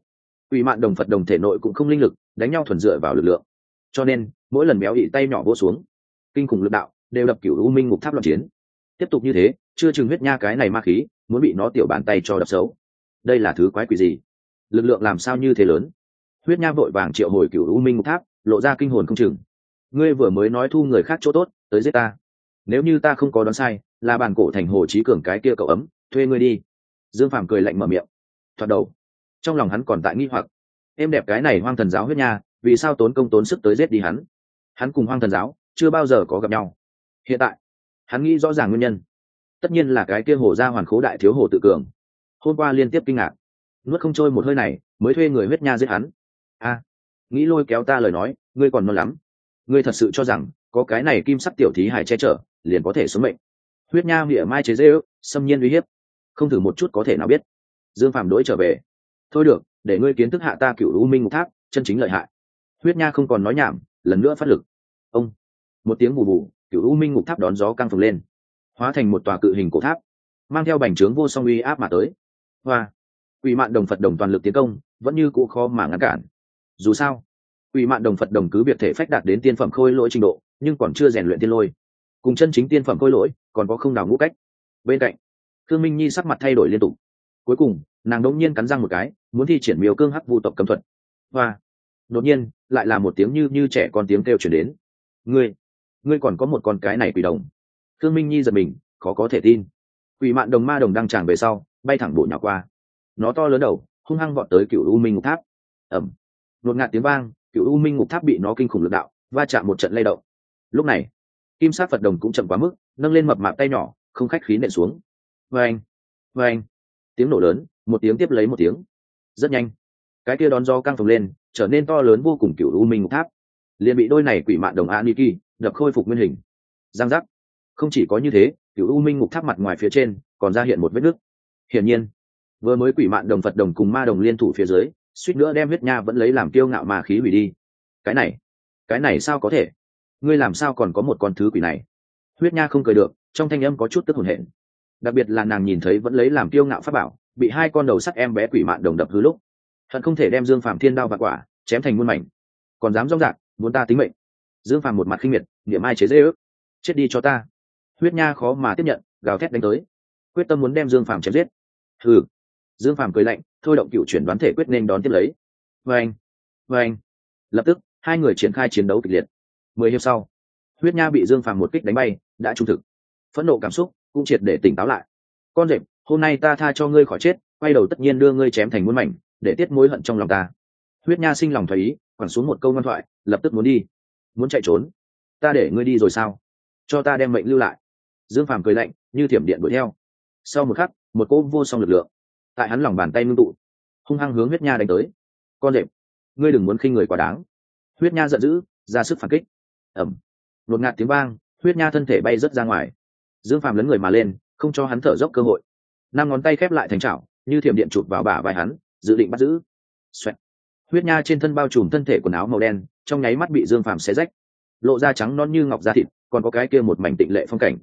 S1: Quỷ mạn đồng Phật đồng thể nội cũng không linh lực, đánh nhau thuần dựa vào lực lượng, cho nên mỗi lần béo ị tay nhỏ vỗ xuống, kinh khủng lực đạo đều đập Cửu U Minh Ngục Tháp loạn chiến. Tiếp tục như thế, chưa chừng huyết nha cái này ma khí muốn bị nó tiểu bàn tay cho đập xấu. Đây là thứ quái quỷ gì? Lực lượng làm sao như thế lớn? Huyết nha vội vàng triệu hồi Cửu U Minh Ngục Tháp, lộ ra kinh hồn không chừng. Ngươi vừa mới nói thu người khác chỗ tốt, tới giết ta. Nếu như ta không có đoán sai, là bản cổ thành Hồ Chí Cường cái kia cậu ấm, thuê ngươi đi. Dương Phàm cười lạnh mở miệng. Thoạt đầu, trong lòng hắn còn tại nghi hoặc, em đẹp cái này Hoang Thần giáo huyết nha, vì sao tốn công tốn sức tới giết đi hắn? Hắn cùng Hoang Thần giáo chưa bao giờ có gặp nhau. Hiện tại, hắn nghĩ rõ ràng nguyên nhân. Tất nhiên là cái kia Hồ gia Hoàn Khố đại thiếu Hồ Tự Cường. Hôm qua liên tiếp kinh ngạc, nuốt không trôi một hơi này, mới thuê người huyết nha giết hắn. A, nghĩ lôi kéo ta lời nói, ngươi còn non lắm. Ngươi thật sự cho rằng có cái này kim sắc tiểu thí hài che chở, liền có thể sống mệnh? Huyết nha mỉa mai chế giễu, xâm nhiên uy hiếp, không thử một chút có thể nào biết. Dương Phàm đối trở về. Thôi được, để ngươi kiến thức hạ ta Cửu U Minh Ngục Tháp chân chính lợi hại. Huyết nha không còn nói nhảm, lần nữa phát lực. Ông, một tiếng bù bù, Cửu U Minh Ngục Tháp đón gió căng phồng lên, hóa thành một tòa cự hình cổ tháp, mang theo bành trướng vô song uy áp mà tới. Hoa, Quỷ Mạn đồng Phật đồng toàn lực tiến công, vẫn như cũ khó mà ngăn cản. Dù sao, Quỷ Mạn đồng Phật đồng cứ việc thể phách đạt đến tiên phẩm khôi lỗi trình độ, nhưng còn chưa rèn luyện tiên lôi, cùng chân chính tiên phẩm khôi lỗi còn có không nào ngũ cách. Bên cạnh, Thương Minh Nhi sắc mặt thay đổi liên tục. Cuối cùng, nàng đột nhiên cắn răng một cái, muốn thi triển Miêu Cương Hắc Vu tộc cấm thuật. Hoa, đột nhiên lại là một tiếng như trẻ con tiếng kêu truyền đến. Ngươi còn có một con cái này quỷ đồng? Thương Minh Nhi giật mình, khó có thể tin. Quỷ Mạn đồng ma đồng đang tràn về sau, bay thẳng bổ nhào qua. Nó to lớn đầu, hung hăng vọt tới Cửu U Minh Ngục Tháp. Ầm, đột ngạt tiếng vang, Cửu U Minh Ngục Tháp bị nó kinh khủng lực đạo va chạm một trận lay động. Lúc này, kim sắc Phật đồng cũng chậm quá mức, nâng lên mập mạp tay nhỏ, không khách khí nện xuống. Vang, vang, tiếng nổ lớn, một tiếng tiếp lấy một tiếng. Rất nhanh, cái kia đón gió căng phồng lên, trở nên to lớn vô cùng Cửu U Minh Ngục Tháp, liền bị đôi này Quỷ Mạn đồng Aniki đập khôi phục nguyên hình. Giang giác. Không chỉ có như thế, Cửu U Minh Ngục Tháp mặt ngoài phía trên còn ra hiện một vết nứt. Hiển nhiên, vừa mới Quỷ Mạn đồng Phật đồng cùng ma đồng liên thủ phía dưới, suýt nữa đem huyết nha vẫn lấy làm kiêu ngạo mà khí hủy đi. Cái này sao có thể? Ngươi làm sao còn có một con thứ quỷ này? Huyết nha không cười được, trong thanh âm có chút tức hồn hển. Đặc biệt là nàng nhìn thấy vẫn lấy làm kiêu ngạo pháp bảo, bị hai con đầu sắt em bé Quỷ Mạn đồng đập hư lúc, hận không thể đem Dương Phàm thiên đao và quả chém thành muôn mảnh. Còn dám rong rạc, muốn ta tính mệnh? Dương Phàm một mặt khinh miệt, niệm ai chế dễ ước, chết đi cho ta. Huyết nha khó mà tiếp nhận, gào thét đánh tới, quyết tâm muốn đem Dương Phàm chém giết. Hừ. Dương Phàm cười lạnh, thôi động cựu chuyển đoán thể quyết nên đón tiếp lấy. Vâng, vâng. Lập tức, hai người triển khai chiến đấu kịch liệt. 10 hiệp sau, huyết nha bị Dương Phàm một kích đánh bay, đã trung thực. Phẫn nộ cảm xúc cũng triệt để tỉnh táo lại. Con rệp, hôm nay ta tha cho ngươi khỏi chết, quay đầu tất nhiên đưa ngươi chém thành muôn mảnh, để tiết mối hận trong lòng ta. Huyết nha sinh lòng thoái ý, quẳng xuống một câu ngoan thoại, lập tức muốn đi. Muốn chạy trốn? Ta để ngươi đi rồi sao? Cho ta đem mệnh lưu lại. Dương Phàm cười lạnh, như thiểm điện đuổi theo. Sau một khắc, một cỗ vô song lực lượng tại hắn lòng bàn tay ngưng tụ, hung hăng hướng huyết nha đánh tới. Con rệp, ngươi đừng muốn khinh người quá đáng. Huyết nha giận dữ, ra sức phản kích. Ầm, đột ngạt tiếng vang, huyết nha thân thể bay rớt ra ngoài. Dương Phàm lấn người mà lên, không cho hắn thở dốc cơ hội. 5 ngón tay khép lại thành chảo, như thiểm điện chụp vào bả vai hắn, dự định bắt giữ. Xoẹt. Huyết nha trên thân bao trùm thân thể quần áo màu đen, trong nháy mắt bị Dương Phàm xé rách, lộ ra trắng non như ngọc da thịt, còn có cái kia một mảnh tịnh lệ phong cảnh.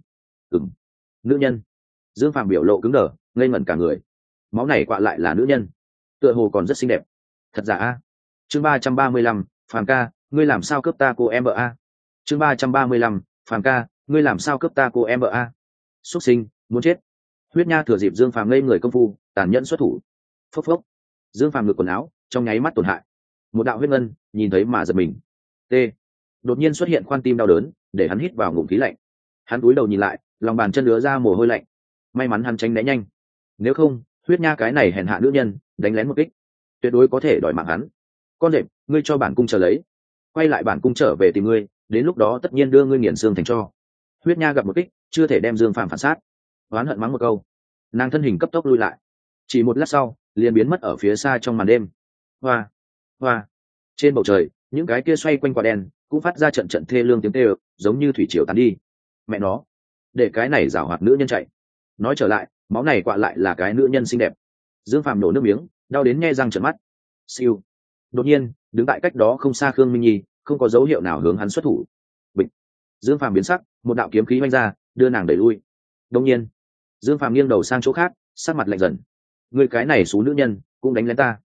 S1: Nữ nhân. Dương Phàm biểu lộ cứng đờ, ngây ngẩn cả người. Máu này quạ lại là nữ nhân, tựa hồ còn rất xinh đẹp. Thật giả a? Chương 335, Phàm ca, ngươi làm sao cướp ta cô em vợ a? Chương 335, Phàm ca, ngươi làm sao cướp ta cô em vợ a? Xuất sinh, muốn chết. Huyết nha thừa dịp Dương Phàm ngây người công phu, tàn nhẫn xuất thủ. Phốc phốc. Dương Phàm ngực quần áo, trong nháy mắt tổn hại. Một đạo huyết ngân, nhìn thấy mà giật mình. T. Đột nhiên xuất hiện khoan tim đau đớn, để hắn hít vào ngụm khí lạnh. Hắn cúi đầu nhìn lại, lòng bàn chân đứa ra mồ hôi lạnh. May mắn hắn tránh né nhanh. Nếu không, huyết nha cái này hèn hạ nữ nhân, đánh lén một kích, tuyệt đối có thể đòi mạng hắn. Con rệp, ngươi cho bản cung chờ lấy. Quay lại bản cung trở về tìm ngươi, đến lúc đó tất nhiên đưa ngươi nghiền xương thành tro. Huyết nha gặp một kích, chưa thể đem Dương Phàm phản sát. Oán hận mắng một câu, nàng thân hình cấp tốc lui lại. Chỉ một lát sau, liền biến mất ở phía xa trong màn đêm. Hoa, hoa. Trên bầu trời, những cái kia xoay quanh quả đen cũng phát ra trận trận thê lương tiếng kêu, giống như thủy triều tán đi. Mẹ nó, để cái này giảo hoạt nữ nhân chạy. Nói trở lại, máu này quạ lại là cái nữ nhân xinh đẹp. Dương Phàm nổ nước miếng, đau đến nhe răng trợn mắt. Siêu. Đột nhiên, đứng tại cách đó không xa Khương Minh Nhi, không có dấu hiệu nào hướng hắn xuất thủ. Bịch. Dương Phàm biến sắc, một đạo kiếm khí vung ra, đưa nàng đẩy lui. Đột nhiên, Dương Phàm nghiêng đầu sang chỗ khác, sắc mặt lạnh dần. Người cái này xú nữ nhân, cũng đánh lén ta.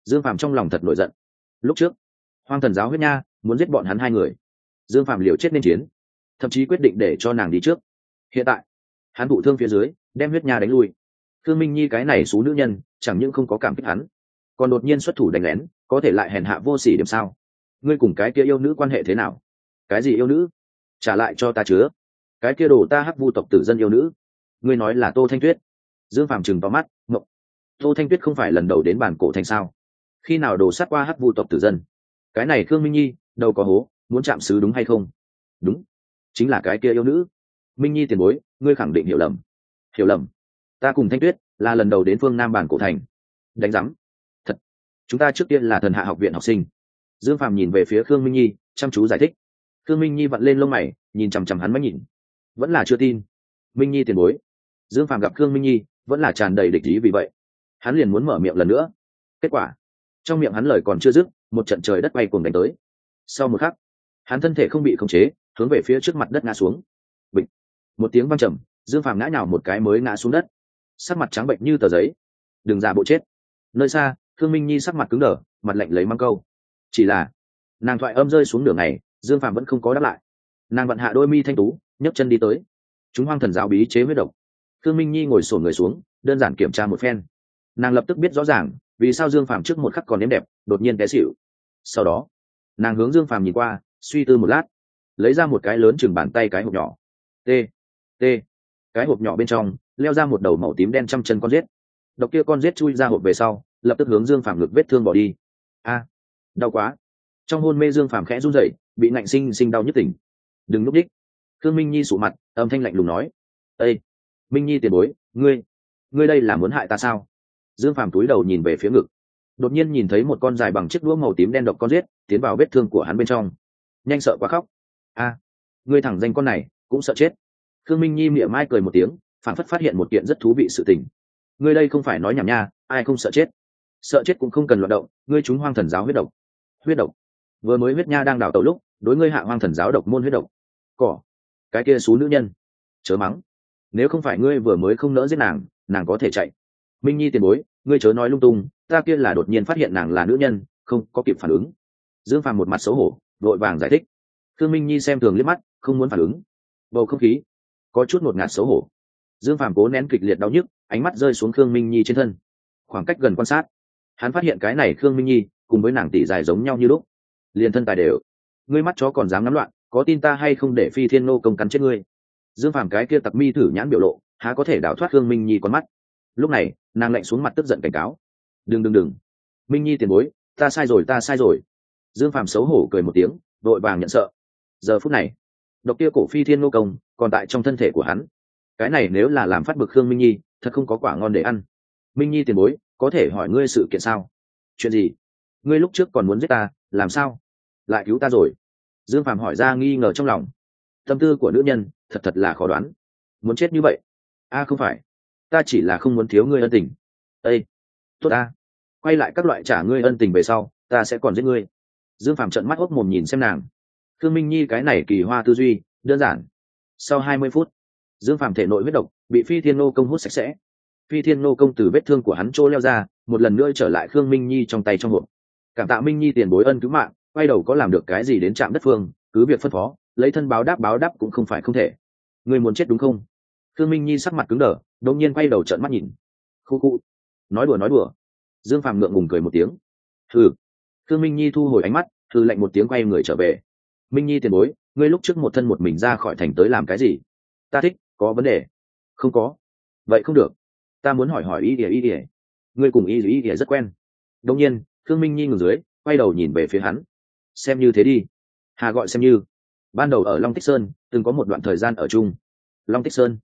S1: Dương Phàm trong lòng thật nổi giận. Lúc trước Hoang Thần giáo huyết nha muốn giết bọn hắn hai người, Dương Phàm liều chết nên chiến, thậm chí quyết định để cho nàng đi trước. Hiện tại hắn thụ thương phía dưới, đem huyết nha đánh lui. Khương Minh Nhi cái này xú nữ nhân chẳng những không có cảm kích hắn, còn đột nhiên xuất thủ đánh lén, có thể lại hèn hạ vô sỉ điểm sao? Ngươi cùng cái kia yêu nữ quan hệ thế nào? Cái gì yêu nữ? Trả lại cho ta chứa. Cái kia đồ ta hắc vu tộc tử dân yêu nữ. Ngươi nói là Tô Thanh Tuyết? Dương Phàm trừng to mắt, ngộng. Tô Thanh Tuyết không phải lần đầu đến bản cổ thành sao? Khi nào đồ sát qua hắc vu tộc tử dân? Cái này Khương Minh Nhi đâu có hố, muốn chạm xứ đúng hay không? Đúng, chính là cái kia yêu nữ. Minh Nhi tiền bối, ngươi khẳng định hiểu lầm. Hiểu lầm? Ta cùng Thanh Tuyết là lần đầu đến phương Nam bản cổ thành. Đánh rắm. Thật, chúng ta trước tiên là Thần Hạ học viện học sinh. Dương Phàm nhìn về phía Khương Minh Nhi, chăm chú giải thích. Khương Minh Nhi vặn lên lông mày, nhìn chằm chằm hắn mắt nhìn, vẫn là chưa tin. Minh Nhi tiền bối. Dương Phàm gặp Khương Minh Nhi vẫn là tràn đầy địch ý, vì vậy hắn liền muốn mở miệng lần nữa. Kết quả trong miệng hắn lời còn chưa dứt, một trận trời đất bay cuồng đánh tới. Sau một khắc, hắn thân thể không bị khống chế, hướng về phía trước mặt đất ngã xuống. Bịch, một tiếng vang trầm, Dương Phàm ngã nhào một cái mới ngã xuống đất, sắc mặt trắng bệnh như tờ giấy. Đừng giả bộ chết. Nơi xa, Khương Minh Nhi sắc mặt cứng đờ, mặt lạnh lấy mắng câu. Chỉ là nàng thoại âm rơi xuống nửa ngày, Dương Phàm vẫn không có đáp lại. Nàng vặn hạ đôi mi thanh tú, nhấc chân đi tới. Chúng Hoang Thần giáo bí chế huyết độc. Khương Minh Nhi ngồi xổm người xuống, đơn giản kiểm tra một phen. Nàng lập tức biết rõ ràng vì sao Dương Phàm trước một khắc còn ném đẹp, đột nhiên té xỉu. Sau đó nàng hướng Dương Phàm nhìn qua, suy tư một lát, lấy ra một cái lớn chừng bàn tay cái hộp nhỏ. T T cái hộp nhỏ bên trong leo ra một đầu màu tím đen trăm chân con rết. Độc kia con rết chui ra hộp về sau, lập tức hướng Dương Phàm ngực vết thương bỏ đi. A, đau quá. Trong hôn mê Dương Phàm khẽ run rẩy, bị nạnh sinh đau nhức tỉnh. Đừng lúc đích. Khương Minh Nhi sụ mặt, âm thanh lạnh lùng nói. Ê, Minh Nhi tiền bối, ngươi đây là muốn hại ta sao? Dương Phàm cúi đầu nhìn về phía ngực, đột nhiên nhìn thấy một con dài bằng chiếc đũa màu tím đen độc con rết tiến vào vết thương của hắn bên trong. Nhanh sợ quá khóc. A, ngươi thẳng danh con này cũng sợ chết. Khương Minh Nhi mỉa mai cười một tiếng, phản phất phát hiện một kiện rất thú vị sự tình. Ngươi đây không phải nói nhảm nha, ai không sợ chết? Sợ chết cũng không cần loạn động, ngươi trúng Hoang Thần giáo huyết độc. Huyết độc? Vừa mới huyết nha đang đào tẩu lúc, đối ngươi hạ Hoang Thần giáo độc môn huyết độc. Cỏ, cái kia xú nữ nhân, chớ mắng. Nếu không phải ngươi vừa mới không nỡ giết nàng, nàng có thể chạy. Minh Nhi tiền bối, ngươi chớ nói lung tung, ta kia là đột nhiên phát hiện nàng là nữ nhân, không có kịp phản ứng. Dương Phàm một mặt xấu hổ, vội vàng giải thích. Khương Minh Nhi xem thường liếc mắt, không muốn phản ứng. Bầu không khí có chút ngột ngạt xấu hổ. Dương Phàm cố nén kịch liệt đau nhức, ánh mắt rơi xuống Khương Minh Nhi trên thân. Khoảng cách gần quan sát, hắn phát hiện cái này Khương Minh Nhi cùng với nàng tỷ dài giống nhau như lúc, liền thân tài đều. Ngươi mắt chó còn dám ngắm loạn, có tin ta hay không để Phi Thiên Nô công cắn chết ngươi? Dương Phàm cái kia tặc mi thử nhãn biểu lộ, há có thể đảo thoát Khương Minh Nhi con mắt. Lúc này nàng lạnh xuống mặt tức giận cảnh cáo. Đừng, Minh Nhi tiền bối, ta sai rồi. Dương Phàm xấu hổ cười một tiếng, vội vàng nhận sợ. Giờ phút này độc kia cổ Phi Thiên Nô công còn tại trong thân thể của hắn. Cái này nếu là làm phát bực Khương Minh Nhi, thật không có quả ngon để ăn. Minh Nhi tiền bối, có thể hỏi ngươi sự kiện sao? Chuyện gì? Ngươi lúc trước còn muốn giết ta, làm sao lại cứu ta rồi? Dương Phàm hỏi ra nghi ngờ trong lòng. Tâm tư của nữ nhân thật là khó đoán. Muốn chết như vậy? A không phải, ta chỉ là không muốn thiếu ngươi ân tình. Ê, tốt a, quay lại các loại trả ngươi ân tình về sau, ta sẽ còn giết ngươi. Dương Phàm trợn mắt hốc mồm nhìn xem nàng. Khương Minh Nhi cái này kỳ hoa tư duy đơn giản. Sau 20 phút, Dương Phàm thể nội huyết độc bị Phi Thiên Nô công hút sạch sẽ. Phi Thiên Nô công từ vết thương của hắn chỗ leo ra, một lần nữa trở lại Khương Minh Nhi trong tay trong hộp. Cảm tạ Minh Nhi tiền bối ân cứu mạng, quay đầu có làm được cái gì đến trạm đất phương, cứ việc phân phó, lấy thân báo đáp cũng không phải không thể. Ngươi muốn chết đúng không? Khương Minh Nhi sắc mặt cứng đờ, đột nhiên quay đầu trợn mắt nhìn. Khu. Nói đùa. Dương Phàm ngượng ngùng cười một tiếng. Hừ. Khương Minh Nhi thu hồi ánh mắt, hừ lạnh một tiếng quay người trở về. Minh Nhi tiền bối, ngươi lúc trước một thân một mình ra khỏi thành tới làm cái gì? Ta thích, có vấn đề. Không có. Vậy không được. Ta muốn hỏi ý ỉa. Ngươi cùng ý ỉa rất quen. Đột nhiên Khương Minh Nhi ngừng dưới, quay đầu nhìn về phía hắn. Xem như thế đi. Hà gọi xem như. Ban đầu ở Long Tích Sơn từng có một đoạn thời gian ở chung. Long Tích Sơn?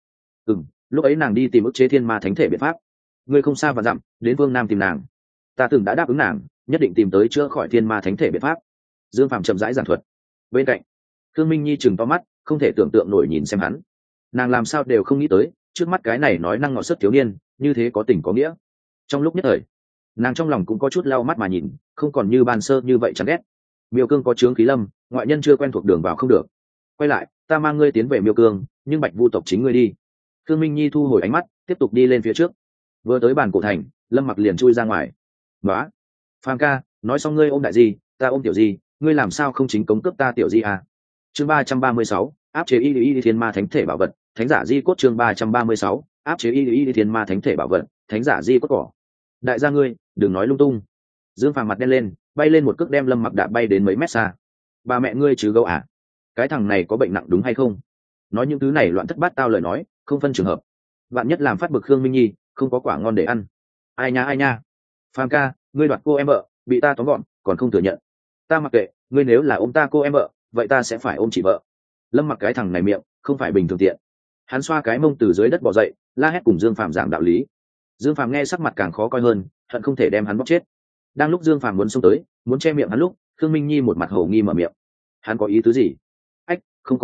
S1: Lúc ấy nàng đi tìm ức chế thiên ma thánh thể biện pháp. Ngươi không xa và dặm đến Vương Nam tìm nàng. Ta từng đã đáp ứng nàng, nhất định tìm tới chữa khỏi thiên ma thánh thể biện pháp. Dương Phàm chậm rãi giảng thuật. Bên cạnh Khương Minh Nhi chừng to mắt, không thể tưởng tượng nổi nhìn xem hắn. Nàng làm sao đều không nghĩ tới, trước mắt cái này nói năng ngọt sức thiếu niên như thế có tình có nghĩa. Trong lúc nhất thời nàng trong lòng cũng có chút lau mắt mà nhìn, không còn như ban sơ như vậy chán ghét. Miêu Cương có chướng khí lâm, ngoại nhân chưa quen thuộc đường vào không được. Quay lại, ta mang ngươi tiến về Miêu Cương, nhưng Bạch Vu tộc chính ngươi đi. Khương Minh Nhi thu hồi ánh mắt, tiếp tục đi lên phía trước. Vừa tới bàn cổ thành, Lâm Mặc liền chui ra ngoài. Đó, Phàm ca, nói xong ngươi ôm đại di, ta ôm tiểu di, ngươi làm sao không chính cống cướp ta tiểu di à? Chương 336, áp chế y thiên ma thánh thể bảo vật, thánh giả di cốt. Chương 336, áp chế y thiên ma thánh thể bảo vật, thánh giả di cốt cỏ. Đại gia ngươi, đừng nói lung tung. Dương Phàm mặt đen lên, bay lên một cước đem Lâm Mặc đạp bay đến mấy mét xa. Ba mẹ ngươi chứ gấu à? Cái thằng này có bệnh nặng đúng hay không? Nói những thứ này loạn thất bát tao lời nói, không phân trường hợp. Vạn nhất làm phát bực Khương Minh Nhi, không có quả ngon để ăn. Ai nha. Phàm ca, ngươi đoạt cô em vợ, bị ta tóm gọn, còn không thừa nhận. Ta mặc kệ, ngươi nếu là ôm ta cô em vợ, vậy ta sẽ phải ôm chị vợ. Lâm Mặc cái thằng này miệng không phải bình thường tiện. Hắn xoa cái mông từ dưới đất bò dậy, la hét cùng Dương Phàm giảng đạo lý. Dương Phàm nghe sắc mặt càng khó coi hơn, hận không thể đem hắn bóc chết. Đang lúc Dương Phàm muốn xông tới, muốn che miệng hắn lúc, Khương Minh Nhi một mặt hổ nghi mở miệng. Hắn có ý tứ gì? Ách,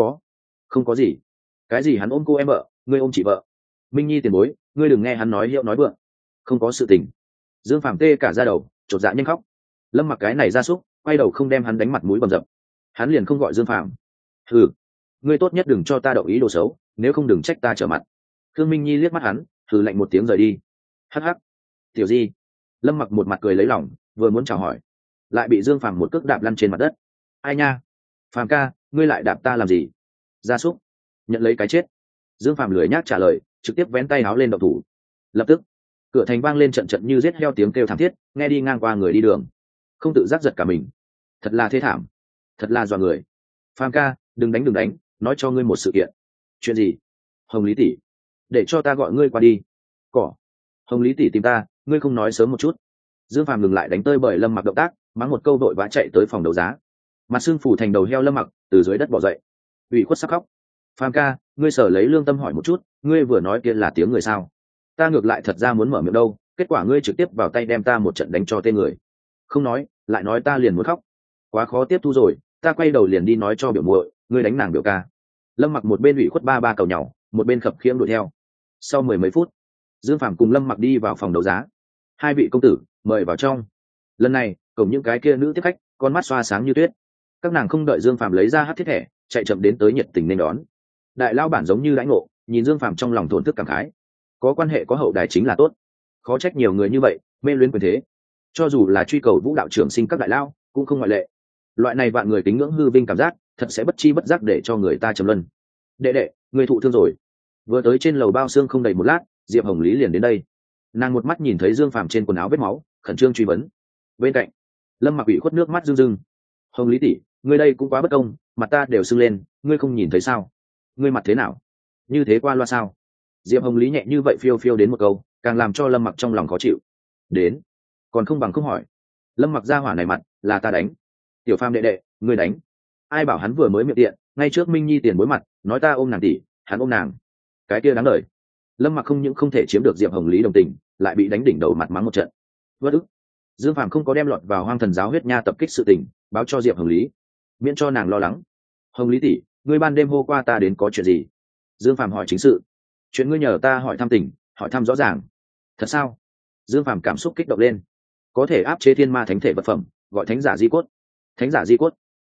S1: không có gì. Cái gì hắn ôm cô em vợ, ngươi ôm chị vợ? Minh Nhi tiền bối, ngươi đừng nghe hắn nói hiệu nói vượng. Không có sự tình. Dương Phàm tê cả da đầu, chột dạ nhanh khóc. Lâm Mặc cái này ra súc, quay đầu không đem hắn đánh mặt mũi bầm dập. Hắn liền không gọi Dương Phàm. Hừ, ngươi tốt nhất đừng cho ta động ý đồ xấu, nếu không đừng trách ta trở mặt. Khương Minh Nhi liếc mắt hắn, thử lạnh một tiếng rời đi. Hắc hắc, tiểu di. Lâm Mặc một mặt cười lấy lòng, vừa muốn chào hỏi, lại bị Dương Phàm một cước đạp lăn trên mặt đất. Ai nha, Phàm ca, ngươi lại đạp ta làm gì? Gia súc, nhận lấy cái chết. Dương Phàm lười nhác trả lời, trực tiếp vén tay áo lên động thủ. Lập tức, cửa thành vang lên trận trận như giết heo tiếng kêu thảm thiết, nghe đi ngang qua người đi đường, không tự giác giật cả mình. Thật là thê thảm, thật là dọa người. Phàm ca, đừng đánh, nói cho ngươi một sự kiện. Chuyện gì? Hồng Lý tỷ, để cho ta gọi ngươi qua đi. Cỏ. Hồng Lý tỷ tìm ta, ngươi không nói sớm một chút. Dương Phàm ngừng lại đánh tơi bởi Lâm Mặc động tác, mắng một câu đội vã chạy tới phòng đấu giá. Mặt xương phủ thành đầu heo Lâm Mặc từ dưới đất bò dậy, ủy khuất sắp khóc. Phàm ca, ngươi sở lấy lương tâm hỏi một chút, ngươi vừa nói kia là tiếng người sao? Ta ngược lại thật ra muốn mở miệng đâu, kết quả ngươi trực tiếp vào tay đem ta một trận đánh cho tên người. Không nói, lại nói ta liền muốn khóc. Quá khó tiếp thu rồi, ta quay đầu liền đi nói cho biểu muội, ngươi đánh nàng biểu ca. Lâm Mặc một bên ủy khuất ba cầu nhau, một bên khập khiễng đuổi theo. Sau mười mấy phút, Dương Phàm cùng Lâm Mặc đi vào phòng đấu giá. Hai vị công tử, mời vào trong. Lần này, cổng những cái kia nữ tiếp khách, con mắt xoa sáng như tuyết. Các nàng không đợi Dương Phàm lấy ra hắc thiết thẻ, chạy chậm đến tới nhiệt tình nên đón. Đại lao bản giống như lãnh ngộ, nhìn Dương Phàm trong lòng thổn thức cảm khái. Có quan hệ có hậu đài chính là tốt, khó trách nhiều người như vậy mê luyến quyền thế. Cho dù là truy cầu Vũ đạo trưởng sinh các đại lao, cũng không ngoại lệ. Loại này vạn người kính ngưỡng hư vinh cảm giác, thật sẽ bất chi bất giác để cho người ta trầm luân. Đệ đệ, người thụ thương rồi. Vừa tới trên lầu bao xương không đầy một lát, Diệp Hồng Lý liền đến đây. Nàng một mắt nhìn thấy Dương Phàm trên quần áo vết máu, khẩn trương truy vấn. Bên cạnh, Lâm Mặc ủy khuất nước mắt rưng rưng. Hồng Lý tỷ, ngươi đây cũng quá bất công, mặt ta đều sưng lên, ngươi không nhìn thấy sao? Ngươi mặt thế nào? Như thế qua loa sao? Diệp Hồng Lý nhẹ như vậy phiêu phiêu đến một câu, càng làm cho Lâm Mặc trong lòng khó chịu. Đến, còn không bằng không hỏi. Lâm Mặc ra hỏa này mặt, là ta đánh. Tiểu Phàm đệ đệ, ngươi đánh. Ai bảo hắn vừa mới miệng tiện, ngay trước Minh Nhi tiền bối mặt, nói ta ôm nàng tỷ, hắn ôm nàng. Cái kia đáng đời. Lâm Mặc không những không thể chiếm được Diệp Hồng Lý đồng tình, lại bị đánh đỉnh đầu mặt mắng một trận. Vất ức. Dương Phàm không có đem lọt vào Hoang Thần giáo huyết nha tập kích sự tình báo cho Diệp Hồng Lý, miễn cho nàng lo lắng. Hồng Lý tỷ, ngươi ban đêm hô qua ta đến có chuyện gì? Dương Phàm hỏi chính sự. Chuyện ngươi nhờ ta hỏi thăm tình, hỏi thăm rõ ràng. Thật sao? Dương Phàm cảm xúc kích động lên. Có thể áp chế thiên ma thánh thể vật phẩm, gọi thánh giả di cốt. Thánh giả di cốt?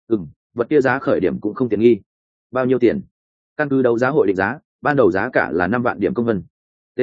S1: Vật kia giá khởi điểm cũng không tiện nghi. Bao nhiêu tiền? Căn cứ đấu giá hội định giá, ban đầu giá cả là 5 vạn điểm công vân. T.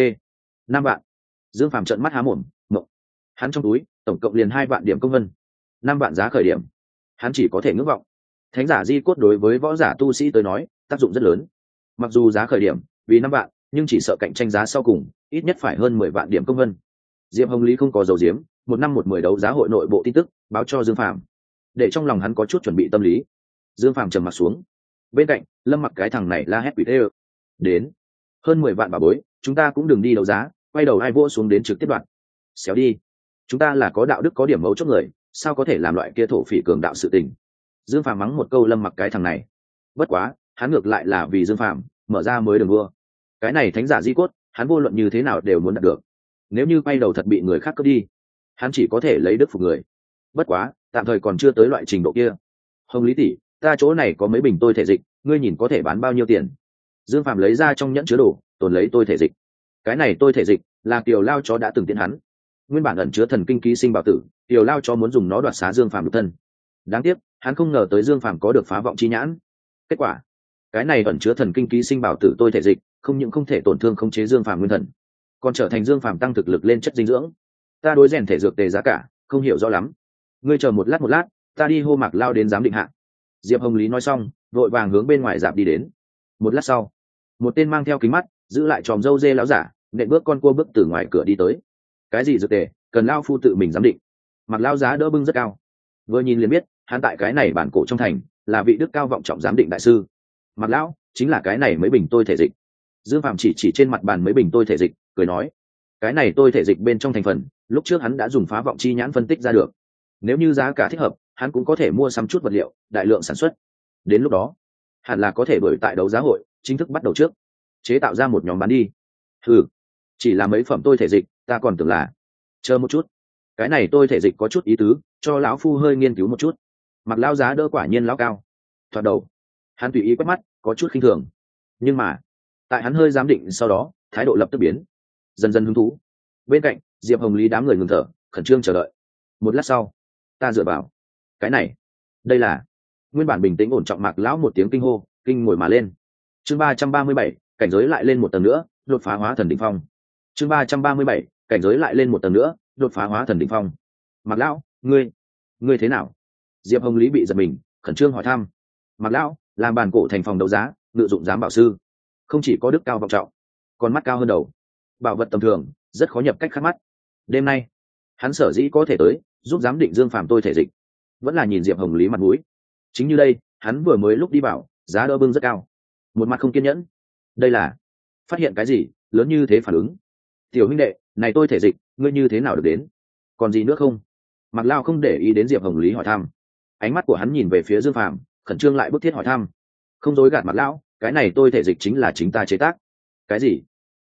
S1: 5 vạn. Dương Phàm trợn mắt há mồm, mộng. Hắn trong túi tổng cộng liền 2 vạn điểm công vân. 5 vạn giá khởi điểm. Hắn chỉ có thể ngưỡng vọng. Thánh giả di cốt đối với võ giả tu sĩ tới nói, tác dụng rất lớn. Mặc dù giá khởi điểm vì 5 vạn, nhưng chỉ sợ cạnh tranh giá sau cùng ít nhất phải hơn 10 vạn điểm công vân. Diệp Hồng Lý không có dầu diếm, một năm một mười đấu giá hội nội bộ tin tức báo cho Dương Phàm, để trong lòng hắn có chút chuẩn bị tâm lý. Dương Phàm trầm mặt xuống. Bên cạnh, Lâm Mặc cái thằng này la hét quỷ tê. Đến, hơn 10 vạn bà bối, chúng ta cũng đừng đi đấu giá, quay đầu ai vô xuống đến trực tiếp đoạn. Xéo đi, chúng ta là có đạo đức có điểm mấu chốt người, sao có thể làm loại kia thổ phỉ cường đạo sự tình. Dương Phàm mắng một câu Lâm Mặc cái thằng này. Bất quá, hắn ngược lại là vì Dương Phàm mở ra mới đường đua. Cái này thánh giả di cốt, hắn vô luận như thế nào đều muốn đạt được. Nếu như quay đầu thật bị người khác cướp đi, hắn chỉ có thể lấy đức phục người. Bất quá, tạm thời còn chưa tới loại trình độ kia. Hồng Lý tỷ, ta chỗ này có mấy bình tôi thể dịch, ngươi nhìn có thể bán bao nhiêu tiền? Dương Phàm lấy ra trong nhẫn chứa đồ, tồn lấy tôi thể dịch. Cái này tôi thể dịch là Kiều Lao chó đã từng tiến hắn. Nguyên bản ẩn chứa thần kinh ký sinh bảo tử, Kiều Lao chó muốn dùng nó đoạt xá Dương Phàm nhục thân. Đáng tiếc, hắn không ngờ tới Dương Phàm có được phá vọng chi nhãn. Kết quả, cái này ẩn chứa thần kinh ký sinh bảo tử tôi thể dịch, không những không thể tổn thương khống chế Dương Phàm nguyên thần, còn trở thành Dương Phàm tăng thực lực lên chất dinh dưỡng. Ta đối rèn thể dược tề giá cả, không hiểu rõ lắm. Ngươi chờ một lát, ta đi hô Mạc Lao đến giám định hạ. Diệp Hồng Lý nói xong vội vàng hướng bên ngoài dạp đi đến. Một lát sau, một tên mang theo kính mắt giữ lại tròm râu dê lão giả nện bước con cua bước từ ngoài cửa đi tới. Cái gì dược tề cần lao phu tự mình giám định. Mạc Lao giá đỡ bưng rất cao, vừa nhìn liền biết hắn tại cái này bản cổ trong thành là vị đức cao vọng trọng giám định đại sư. Mạc Lão chính là cái này mấy bình tôi thể dịch. Dương Phạm chỉ trên mặt bàn mấy bình tôi thể dịch cười nói, cái này tôi thể dịch bên trong thành phần lúc trước hắn đã dùng phá vọng chi nhãn phân tích ra được, nếu như giá cả thích hợp hắn cũng có thể mua sắm chút vật liệu đại lượng sản xuất, đến lúc đó hẳn là có thể bởi tại đấu giá hội chính thức bắt đầu trước chế tạo ra một nhóm bán đi. Chỉ là mấy phẩm tôi thể dịch ta còn tưởng là chờ một chút, cái này tôi thể dịch có chút ý tứ, cho lão phu hơi nghiên cứu một chút. Mặc Lão giá đỡ quả nhiên lão cao, thoạt đầu hắn tùy ý quét mắt có chút khinh thường, nhưng mà tại hắn hơi giám định sau đó thái độ lập tức biến, dần dần hứng thú. Bên cạnh Diệp Hồng Lý đám người ngừng thở khẩn trương chờ đợi. Một lát sau ta dựa vào cái này, đây là nguyên bản bình tĩnh ổn trọng Mạc Lão một tiếng kinh hô kinh ngồi mà lên. Chương 337, cảnh giới lại lên một tầng nữa, đột phá hóa thần đỉnh phong. Chương 337, cảnh giới lại lên một tầng nữa, đột phá hóa thần đỉnh phong. Mạc Lão, ngươi thế nào? Diệp Hồng Lý bị giật mình khẩn trương hỏi thăm. Mạc Lão làm bàn cổ thành phòng đấu giá ngự dụng giám bảo sư, không chỉ có đức cao vọng trọng còn mắt cao hơn đầu, bảo vật tầm thường rất khó nhập cách khắc mắt. Đêm nay hắn sở dĩ có thể tới giúp giám định Dương Phàm tôi thể dịch, vẫn là nhìn Diệp Hồng Lý mặt mũi. Chính như đây, hắn vừa mới lúc đi bảo giá đỡ bưng rất cao, một mặt không kiên nhẫn. Đây là phát hiện cái gì lớn như thế phản ứng? Tiểu huynh đệ này tôi thể dịch ngươi như thế nào được đến, còn gì nữa không? Mạc Lao không để ý đến Diệp Hồng Lý hỏi thăm, ánh mắt của hắn nhìn về phía Dương Phàm khẩn trương lại bức thiết hỏi thăm. Không dối gạt Mạc Lão, cái này tôi thể dịch chính là chính ta chế tác. Cái gì?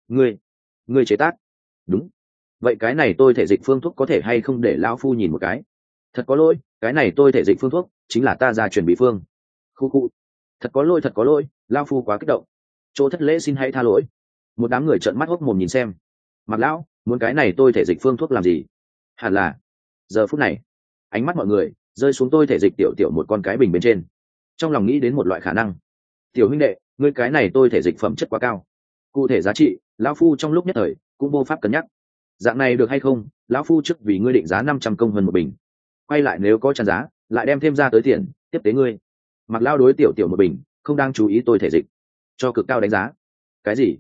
S1: Ngươi chế tác? Đúng. Vậy cái này tôi thể dịch phương thuốc có thể hay không để lão phu nhìn một cái? Thật có lỗi, cái này tôi thể dịch phương thuốc chính là ta ra truyền bí phương. Khu. Thật có lỗi, lão phu quá kích động, chỗ thất lễ xin hãy tha lỗi. Một đám người trợn mắt hốc mồm nhìn xem. Mạc Lão muốn cái này tôi thể dịch phương thuốc làm gì? Hẳn là giờ phút này ánh mắt mọi người rơi xuống tôi thể dịch tiểu một con cái bình bên trên, trong lòng nghĩ đến một loại khả năng. Tiểu huynh đệ ngươi cái này tôi thể dịch phẩm chất quá cao, cụ thể giá trị lão phu trong lúc nhất thời cũng vô pháp cân nhắc. Dạng này được hay không, lão phu trước vì ngươi định giá 500 công hơn một bình, quay lại nếu có tràn giá lại đem thêm ra tới tiền tiếp tế ngươi. Mặc Lao đối tiểu một bình không đang chú ý tôi thể dịch cho cực cao đánh giá. Cái gì?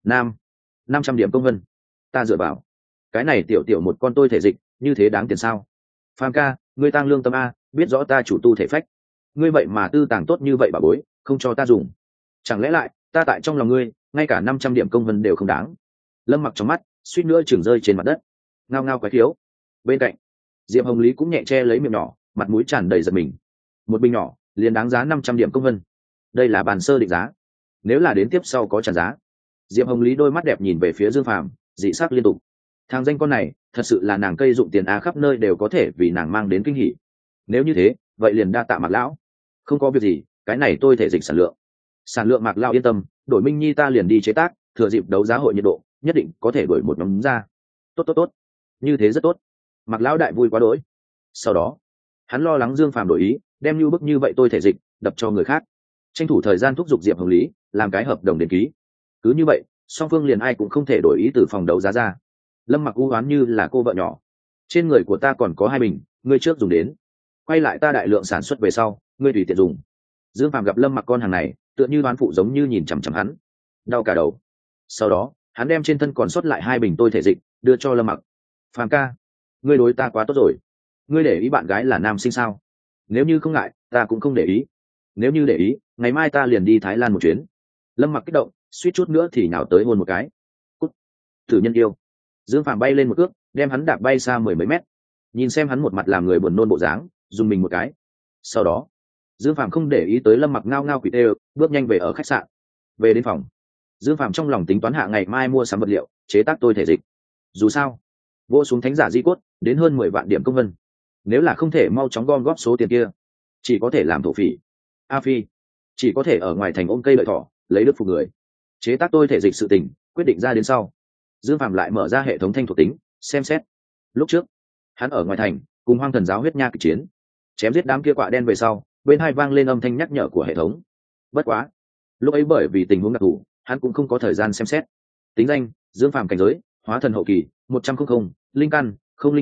S1: 500 điểm công vân? Ta dựa vào cái này tiểu một con tôi thể dịch như thế đáng tiền sao? Phàm ca ngươi tăng lương tâm a, biết rõ ta chủ tu thể phách, ngươi vậy mà tư tàng tốt như vậy bà bối không cho ta dùng, chẳng lẽ lại ta tại trong lòng ngươi ngay cả 500 điểm công vân đều không đáng? Lâm Mặc trong mắt suýt nữa chừng rơi trên mặt đất, ngao ngao quái thiếu. Bên cạnh Diệp Hồng Lý cũng nhẹ che lấy miệng nhỏ, mặt mũi tràn đầy giật mình. Một bình nhỏ liền đáng giá 500 điểm công vân, đây là bàn sơ định giá, nếu là đến tiếp sau có tràn giá. Diệp Hồng Lý đôi mắt đẹp nhìn về phía Dương Phàm dị sắc liên tục. Thằng danh con này thật sự là nàng cây dụng tiền a, khắp nơi đều có thể vì nàng mang đến kinh hỉ. nếu như thế vậy liền đa tạ Mạc Lão. Không có việc gì, cái này tôi thể dịch sản lượng Mạc Lão yên tâm, đổi Minh Nhi ta liền đi chế tác, thừa dịp đấu giá hội nhiệt độ nhất định có thể đổi một nhóm ra. Tốt, như thế rất tốt. Mạc Lão đại vui quá đỗi. Sau đó hắn lo lắng Dương Phàm đổi ý đem như bức như vậy tôi thể dịch đập cho người khác, tranh thủ thời gian thúc giục Diệp Hồng Lý làm cái hợp đồng đến ký. Cứ như vậy song phương liền ai cũng không thể đổi ý từ phòng đấu giá ra. Lâm Mặc u oán như là cô vợ nhỏ, trên người của ta còn có 2 bình, ngươi trước dùng đến, quay lại ta đại lượng sản xuất về sau ngươi tùy tiện dùng. Dương Phàm gặp Lâm Mặc con hàng này tựa như đoán phụ giống như nhìn chằm chằm hắn, đau cả đầu. Sau đó hắn đem trên thân còn sót lại 2 bình tôi thể dịch đưa cho Lâm Mặc. Phàm ca ngươi đối ta quá tốt rồi, ngươi để ý bạn gái là nam sinh sao? Nếu như không ngại ta cũng không để ý, nếu như để ý ngày mai ta liền đi Thái Lan một chuyến. Lâm Mặc kích động suýt chút nữa thì nhào tới hôn một cái. Cút, thử nhân yêu. Dương Phàm bay lên một cước đem hắn đạp bay xa 10 mấy mét, nhìn xem hắn một mặt làm người buồn nôn bộ dáng dùng mình một cái. Sau đó Dương Phàm không để ý tới Lâm Mặc ngao ngao quỷ tê, bước nhanh về ở khách sạn. Về đến phòng, Dương Phàm trong lòng tính toán hạ ngày mai mua sắm vật liệu chế tác tôi thể dịch. Dù sao vô xuống thánh giả di cốt đến hơn 10 vạn điểm công vân, nếu là không thể mau chóng gom góp số tiền kia chỉ có thể làm thổ phỉ. A Phi chỉ có thể ở ngoài thành ôm cây lợi thỏ lấy đức phục người. Chế tác tôi thể dịch sự tình quyết định ra đến sau, Dương Phàm lại mở ra hệ thống thanh thuộc tính xem xét. Lúc trước hắn ở ngoài thành cùng Hoang Thần giáo huyết nha kịch chiến, chém giết đám kia quạ đen về sau, bên hai vang lên âm thanh nhắc nhở của hệ thống. Bất quá lúc ấy bởi vì tình huống đặc thù hắn cũng không có thời gian xem xét. Tính danh Dương Phàm cảnh giới hóa thần hậu kỳ, 100 linh căn không linh căn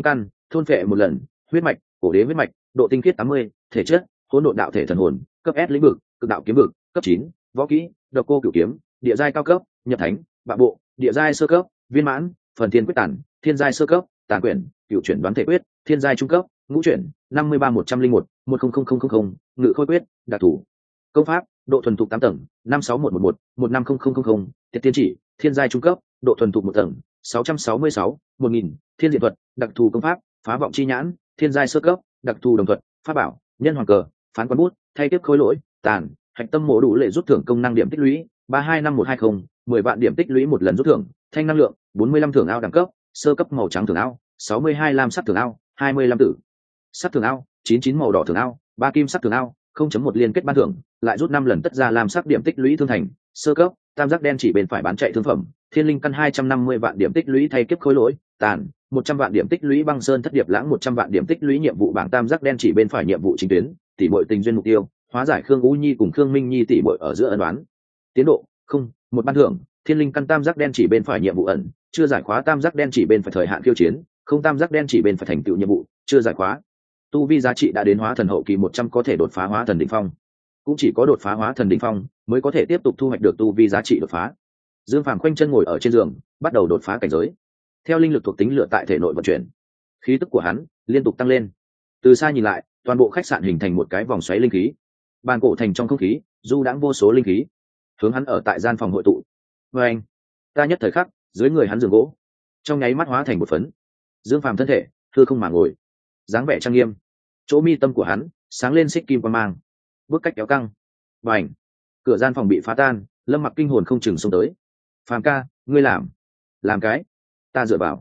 S1: thôn phệ một lần, huyết mạch, cổ đế huyết mạch, độ tinh khiết 80, thể chất, hỗn độn đạo thể thần hồn, cấp S lĩnh vực, cực đạo kiếm vực, cấp 9, võ kỹ, độc cô cửu kiếm, địa giai cao cấp, nhập thánh, bạ bộ, địa giai sơ cấp, viên mãn, phần thiên quyết tản, thiên giai sơ cấp, tàn quyển, cửu chuyển đoán thể quyết, thiên giai trung cấp, ngũ chuyển, 53101, 100000, ngự khôi quyết, đặc thủ. Công pháp, độ thuần thục 8 tầng, 56111, 150000, tiệt tiên chỉ, thiên giai trung cấp, độ thuần thục 1 tầng, 666, 1000, thiên diện thuật, đặc thù công pháp, phá vọng chi nhãn, thiên giai sơ cấp, đặc thù đồng thuật, pháp bảo, nhân hoàng cờ, phán quan bút, thay tiếp khối lỗi, tàn, hạch tâm mổ đủ lệ rút thưởng công năng điểm tích lũy, 325120, 10 vạn điểm tích lũy một lần rút thưởng, thanh năng lượng, 45 thưởng ao đẳng cấp, sơ cấp màu trắng thưởng ao, 62 lam sắc thưởng ao, 25 tử sắc thưởng ao, 99 màu đỏ thưởng ao, 3 kim sắc thưởng ao, 0.1 liên kết ban thưởng, lại rút 5 lần tất ra lam sắc điểm tích lũy thương thành, sơ cấp, tam giác đen chỉ bên phải bán chạy thương phẩm, thiên linh căn 250 vạn điểm tích lũy thay kiếp khối lỗi, tàn, 100 vạn điểm tích lũy băng sơn thất điệp lãng, 100 vạn điểm tích lũy nhiệm vụ bảng tam giác đen chỉ bên phải nhiệm vụ chính tuyến, tỷ muội tình duyên mục tiêu, hóa giải Khương Vũ Nhi cùng Khương Minh Nhi tỷ muội ở giữa ân oán. Tiến độ, không, một ban thưởng, thiên linh căn tam giác đen chỉ bên phải nhiệm vụ ẩn, chưa giải khóa tam giác đen chỉ bên phải thời hạn khiêu chiến, không tam giác đen chỉ bên phải thành tựu nhiệm vụ, chưa giải khóa. Tu vi giá trị đã đến hóa thần hậu kỳ 100 có thể đột phá hóa thần đỉnh phong. Cũng chỉ có đột phá hóa thần đỉnh phong mới có thể tiếp tục thu hoạch được tu vi giá trị đột phá. Dương Phàm khoanh chân ngồi ở trên giường, bắt đầu đột phá cảnh giới. Theo linh lực thuộc tính lửa tại thể nội vận chuyển, khí tức của hắn liên tục tăng lên. Từ xa nhìn lại, toàn bộ khách sạn hình thành một cái vòng xoáy linh khí. Bàn cổ thành trong không khí, du đãng vô số linh khí, hướng hắn ở tại gian phòng hội tụ. Và anh, ta nhất thời khắc, dưới người hắn giường gỗ, trong nháy mắt hóa thành một phấn. Dương Phàm thân thể, thưa không mà ngồi, dáng vẻ trang nghiêm. Chỗ mi tâm của hắn sáng lên xích kim quang mang, bước cách kéo căng. Và ảnh, cửa gian phòng bị phá tan, Lâm Mặc kinh hồn không chừng xông tới. Phàm ca, ngươi làm cái, ta dựa vào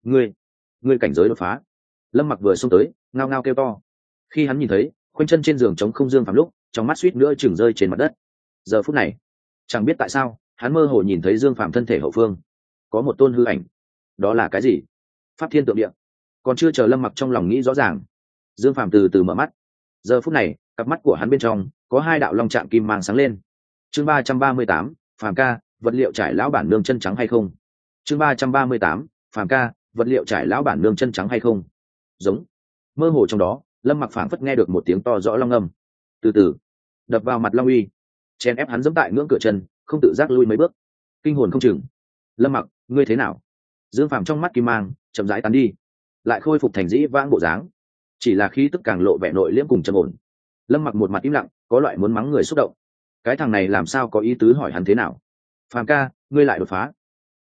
S1: ngươi cảnh giới đột phá. Lâm Mặc vừa xông tới, ngao ngao kêu to. Khi hắn nhìn thấy khoanh chân trên giường chống không Dương Phàm lúc, trong mắt suýt nữa chừng rơi trên mặt đất. Giờ phút này, chẳng biết tại sao, hắn mơ hồ nhìn thấy Dương Phàm thân thể hậu phương có một tôn hư ảnh. Đó là cái gì? Pháp thiên tượng địa. Còn chưa chờ Lâm Mặc trong lòng nghĩ rõ ràng, Dương Phàm từ từ mở mắt. Giờ phút này, cặp mắt của hắn bên trong có hai đạo long trạng kim mang sáng lên. Chương 338, Phàm ca, vật liệu trải lão bản nương chân trắng hay không? Chương 338, Phàm ca, vật liệu trải lão bản nương chân trắng hay không? Giống. Mơ hồ trong đó, Lâm Mặc phảng phất nghe được một tiếng to rõ long âm, từ từ đập vào mặt long uy, chen ép hắn giẫm tại ngưỡng cửa chân, không tự giác lui mấy bước, kinh hồn không chừng. Lâm Mặc, ngươi thế nào? Dương Phàm trong mắt kim mang chậm rãi tán đi, lại khôi phục thành dĩ vãng bộ dáng, chỉ là khí tức càng lộ vẻ nội liễm cùng trầm ổn. Lâm Mặc một mặt im lặng, có loại muốn mắng người xúc động. Cái thằng này làm sao có ý tứ hỏi hắn thế nào? Phàm ca, ngươi lại đột phá?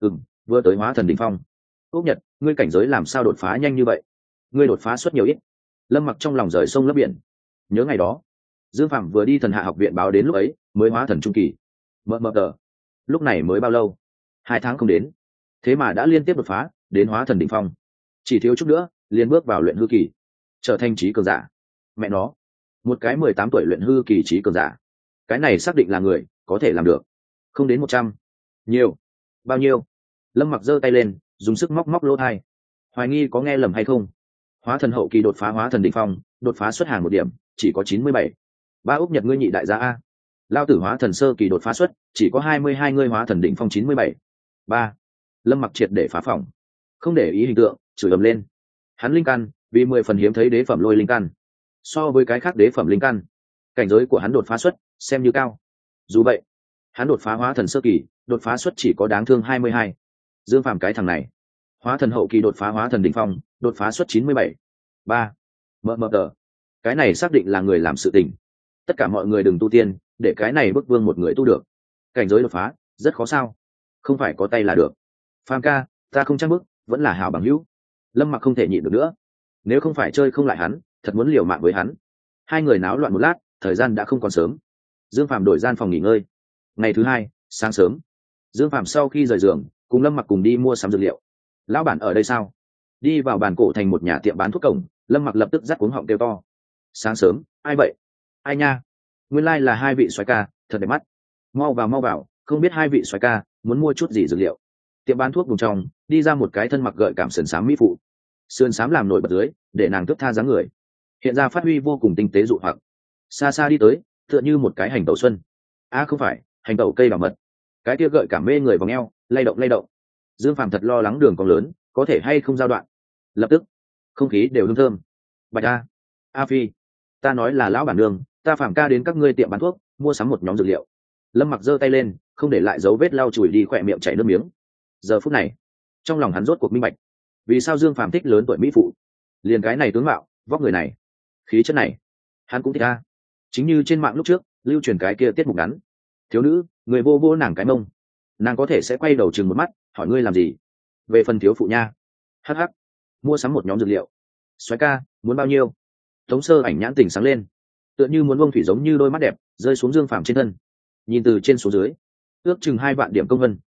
S1: Vừa tới hóa thần đỉnh phong. Úc Nhật, ngươi cảnh giới làm sao đột phá nhanh như vậy? Ngươi đột phá suất nhiều ít. Lâm Mặc trong lòng rời sông lấp biển. Nhớ ngày đó, Dương Phạm vừa đi thần hạ học viện báo đến lúc ấy mới hóa thần trung kỳ. Mờ tờ, lúc này mới bao lâu? 2 tháng không đến, thế mà đã liên tiếp đột phá đến hóa thần đỉnh phong. Chỉ thiếu chút nữa liền bước vào luyện hư kỳ, trở thành trí cường giả. Mẹ nó, một cái 18 tuổi luyện hư kỳ trí cường giả, cái này xác định là người có thể làm được. Không đến 100. Nhiều. Bao nhiêu? Lâm Mặc giơ tay lên, dùng sức móc lỗ tai, hoài nghi có nghe lầm hay không. Hóa thần hậu kỳ đột phá hóa thần đỉnh phong, đột phá xuất hàng 1 điểm, chỉ có 97. Ba Úc Nhật ngươi nhị đại gia a. Lao tử hóa thần sơ kỳ đột phá xuất, chỉ có 22 ngươi hóa thần đỉnh phong 97. Ba. Lâm Mặc triệt để phá phòng, không để ý hình tượng, chửi ầm lên. Hắn linh căn, vì 10 phần hiếm thấy đế phẩm lôi linh căn. So với cái khác đế phẩm linh căn, cảnh giới của hắn đột phá xuất xem như cao. Dù vậy, hắn đột phá hóa thần sơ kỳ, đột phá xuất chỉ có đáng thương 22. Dương Phàm cái thằng này, hóa thần hậu kỳ đột phá hóa thần đỉnh phong, đột phá xuất 97. Ba. Mờ tờ. Cái này xác định là người làm sự tình. Tất cả mọi người đừng tu tiên, để cái này bức vương một người tu được. Cảnh giới đột phá rất khó sao? Không phải có tay là được. Phàm ca, ta không chắc bức, vẫn là hảo bằng hữu. Lâm Mặc không thể nhịn được nữa, nếu không phải chơi không lại hắn, thật muốn liều mạng với hắn. Hai người náo loạn một lát, thời gian đã không còn sớm. Dương Phàm đổi gian phòng nghỉ ngơi. Ngày thứ 2, sáng sớm, Dương Phàm sau khi rời giường, cùng Lâm Mặc cùng đi mua sắm dược liệu. Lão bản ở đây sao? Đi vào bàn cổ thành một nhà tiệm bán thuốc cổng, Lâm Mặc lập tức dắt cuống họng kêu to. Sáng sớm, ai vậy? Ai nha? Nguyên lai là hai vị soái ca, thật đẹp mắt. Mau vào, không biết hai vị soái ca muốn mua chút gì dược liệu. Tiệm bán thuốc vùng trong, đi ra một cái thân mặc gợi cảm sườn xám mỹ phụ. Sườn xám làm nổi bật dưới, để nàng thức tha dáng người, hiện ra phát huy vô cùng tinh tế dụ hoặc. Xa xa đi tới, tựa như một cái hành tẩu xuân. Không phải, hành tẩu cây bảo mật. Cái kia gợi cảm mê người vòng eo, lay động. Dương Phàm thật lo lắng đường còn lớn, có thể hay không giao đoạn. Lập tức, không khí đều hương thơm. Bạch a phi, ta nói là lão bản nương, ta Phạm ca đến các ngươi tiệm bán thuốc mua sắm một nhóm dược liệu. Lâm Mặc giơ tay lên, không để lại dấu vết lau chùi đi khỏe miệng chảy nước miếng. Giờ phút này trong lòng hắn rốt cuộc minh bạch vì sao Dương Phàm thích lớn tuổi mỹ phụ. Liền cái này tướng mạo, vóc người này, khí chất này, hắn cũng thích a. Chính như trên mạng lúc trước lưu truyền cái kia tiết mục ngắn, thiếu nữ người vô vô nàng cái mông, nàng có thể sẽ quay đầu chừng một mắt hỏi ngươi làm gì. Về phần thiếu phụ nha, hh, mua sắm một nhóm dược liệu. Soái ca muốn bao nhiêu? Tống Sơ Ảnh nhãn tình sáng lên, tựa như muốn bông thủy giống như đôi mắt đẹp rơi xuống Dương Phàm trên thân. Nhìn từ trên xuống dưới ước chừng 2 vạn điểm công vân.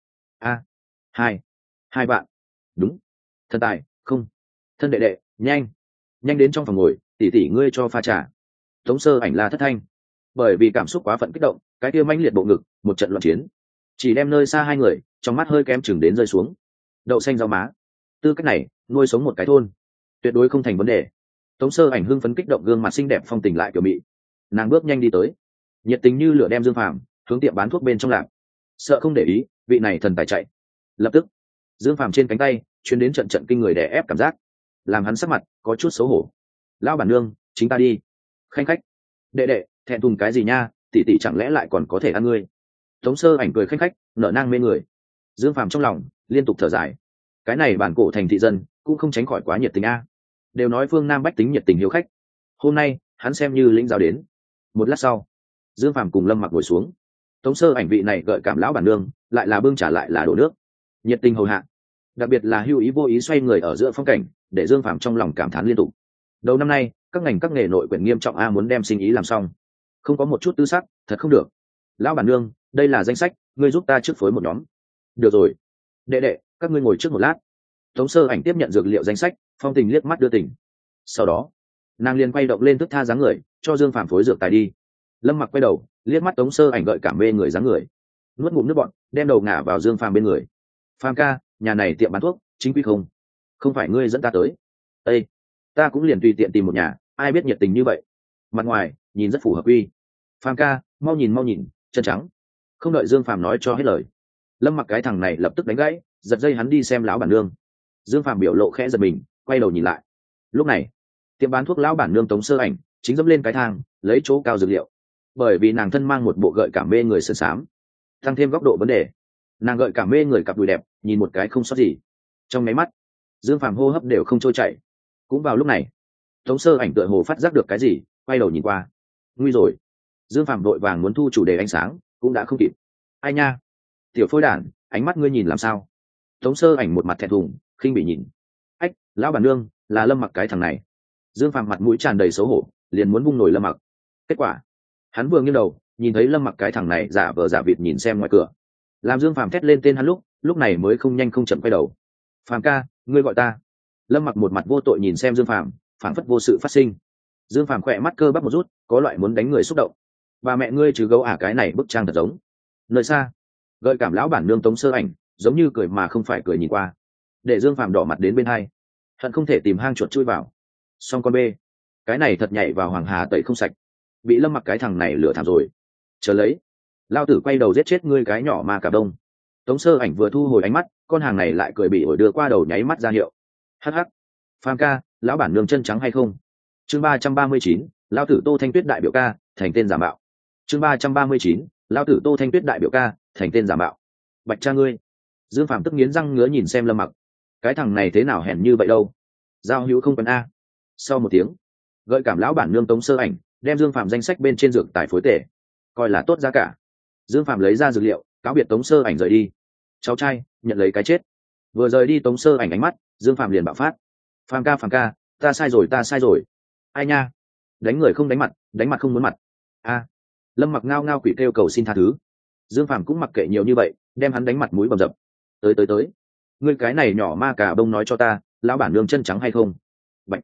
S1: Hai vạn, đúng. Thân tài không, thân đệ đệ, nhanh đến trong phòng ngồi, tỷ tỷ ngươi cho pha trà. Tống Sơ Ảnh la thất thanh, bởi vì cảm xúc quá phận kích động, cái kia mãnh liệt bộ ngực một trận loạn chiến, chỉ đem nơi xa hai người trong mắt hơi kém chừng đến rơi xuống. Đậu xanh rau má, tư cách này nuôi sống một cái thôn tuyệt đối không thành vấn đề. Tống Sơ Ảnh hưng phấn kích động, gương mặt xinh đẹp phong tình lại kiểu mị, nàng bước nhanh đi tới, nhiệt tình như lửa đem Dương Phàm hướng tiệm bán thuốc bên trong làm, sợ không để ý vị này thần tài chạy. Lập tức Dương Phàm trên cánh tay chuyến đến trận trận kinh người đè ép cảm giác, làm hắn sắc mặt có chút xấu hổ. Lão bản nương, chính ta đi. Khanh khách, đệ đệ thẹn thùng cái gì nha, tỷ tỷ chẳng lẽ lại còn có thể ăn ngươi. Tống Sơ Ảnh cười khanh khách, nở nang mê người. Dương Phàm trong lòng liên tục thở dài, cái này bản cổ thành thị dân cũng không tránh khỏi quá nhiệt tình a. Đều nói phương Nam bách tính nhiệt tình hiếu khách, hôm nay hắn xem như lĩnh giáo đến. Một lát sau Dương Phàm cùng Lâm Mặc ngồi xuống, Tống Sơ Ảnh vị này gợi cảm lão bản nương lại là bưng trả lại là đổ nước, nhiệt tình hầu hạ, đặc biệt là hưu ý vô ý xoay người ở giữa phong cảnh, để Dương Phàm trong lòng cảm thán liên tục. Đầu năm nay các ngành các nghề nội quyển nghiêm trọng a, muốn đem sinh ý làm xong không có một chút tư sắc thật không được. Lão bản nương, đây là danh sách, ngươi giúp ta trước phối một nhóm. Được rồi đệ đệ, các ngươi ngồi trước một lát. Tống Sơ Ảnh tiếp nhận dược liệu danh sách, phong tình liếc mắt đưa tỉnh, sau đó nàng liền quay động lên thức tha dáng người cho Dương Phàm phối dược tài đi. Lâm Mặc quay đầu liếc mắt Tống Sơ Ảnh gợi cảm mê người dáng người, nuốt ngụm nước bọt, đem đầu ngả vào Dương Phàm bên người. Phàm ca, nhà này tiệm bán thuốc chính quy không? Không phải ngươi dẫn ta tới? Ê, ta cũng liền tùy tiện tìm một nhà, ai biết nhiệt tình như vậy, mặt ngoài nhìn rất phù hợp uy. Phàm ca, mau nhìn, chân trắng. Không đợi Dương Phàm nói cho hết lời, Lâm Mặc cái thằng này lập tức đánh gãy, giật dây hắn đi xem lão bản nương. Dương Phàm biểu lộ khẽ giật mình, quay đầu nhìn lại. Lúc này tiệm bán thuốc lão bản nương Tống Sơ Ảnh chính dẫm lên cái thang lấy chỗ cao dược liệu, bởi vì nàng thân mang một bộ gợi cảm mê người sườn xám, tăng thêm góc độ vấn đề, nàng gợi cảm mê người cặp đùi đẹp nhìn một cái không sót gì. Trong máy mắt Dương Phàm hô hấp đều không trôi chảy. Cũng vào lúc này Tống Sơ Ảnh tựa hồ phát giác được cái gì, quay đầu nhìn qua. Nguy rồi. Dương Phàm vội vàng muốn thu chủ đề ánh sáng, cũng đã không kịp. Ai nha, tiểu phôi đản, ánh mắt ngươi nhìn làm sao? Tống Sơ Ảnh một mặt thẹn thùng khinh bị nhìn. Ách, lão bản nương, là Lâm Mặc cái thằng này. Dương Phàm mặt mũi tràn đầy xấu hổ, liền muốn vung nổi Lâm Mặc. Kết quả hắn vừa nghiêng đầu nhìn thấy Lâm Mặc cái thằng này giả vờ giả vịt nhìn xem ngoài cửa, làm Dương Phàm thét lên tên hắn lúc này mới không nhanh không chậm quay đầu. Phàm ca, ngươi gọi ta. Lâm Mặc một mặt vô tội nhìn xem Dương Phàm, phảng phất vô sự phát sinh. Dương Phàm khỏe mắt cơ bắp một rút, có loại muốn đánh người xúc động. Bà mẹ ngươi chứ gấu cái này bức trang thật giống. Nơi xa gợi cảm lão bản nương Tống Sơ Ảnh giống như cười mà không phải cười nhìn qua, để Dương Phàm đỏ mặt đến bên hai, hận không thể tìm hang chuột chui vào. Song con bê, cái này thật nhảy vào hoàng hà tẩy không sạch, bị Lâm Mặc cái thằng này lừa thảm rồi. Chờ lấy, lao tử quay đầu giết chết ngươi cái nhỏ ma cà đông. Tống Sơ Ảnh vừa thu hồi ánh mắt, con hàng này lại cười bị ổi đưa qua đầu nháy mắt ra hiệu. Hắc hắc, Phàm ca, lão bản nương chân trắng hay không? Chương 339, lão tử Tô Thanh Tuyết đại biểu ca thành tên giả mạo. Chương 339, lão tử Tô Thanh Tuyết đại biểu ca thành tên giả mạo. Bạch cha ngươi. Dương Phàm tức nghiến răng ngứa nhìn xem Lâm Mặc, cái thằng này thế nào hèn như vậy đâu, giao hữu không cần a. Sau một tiếng, gợi cảm lão bản nương Tống Sơ Ảnh đem Dương Phàm danh sách bên trên dược tài phối tể, coi là tốt giá cả. Dương Phàm lấy ra dược liệu cáo biệt Tống Sơ Ảnh rời đi. Cháu trai nhận lấy cái chết. Vừa rời đi Tống Sơ Ảnh ánh mắt, Dương Phàm liền bạo phát. Phàm ca, ta sai rồi. Ai nha, đánh người không đánh mặt, đánh mặt không muốn mặt. A. Lâm Mặc ngao ngao quỷ kêu cầu xin tha thứ. Dương Phàm cũng mặc kệ nhiều như vậy, đem hắn đánh mặt mũi bầm dập. Tới, ngươi cái này nhỏ ma cà bông nói cho ta, lão bản nương chân trắng hay không? Bạch.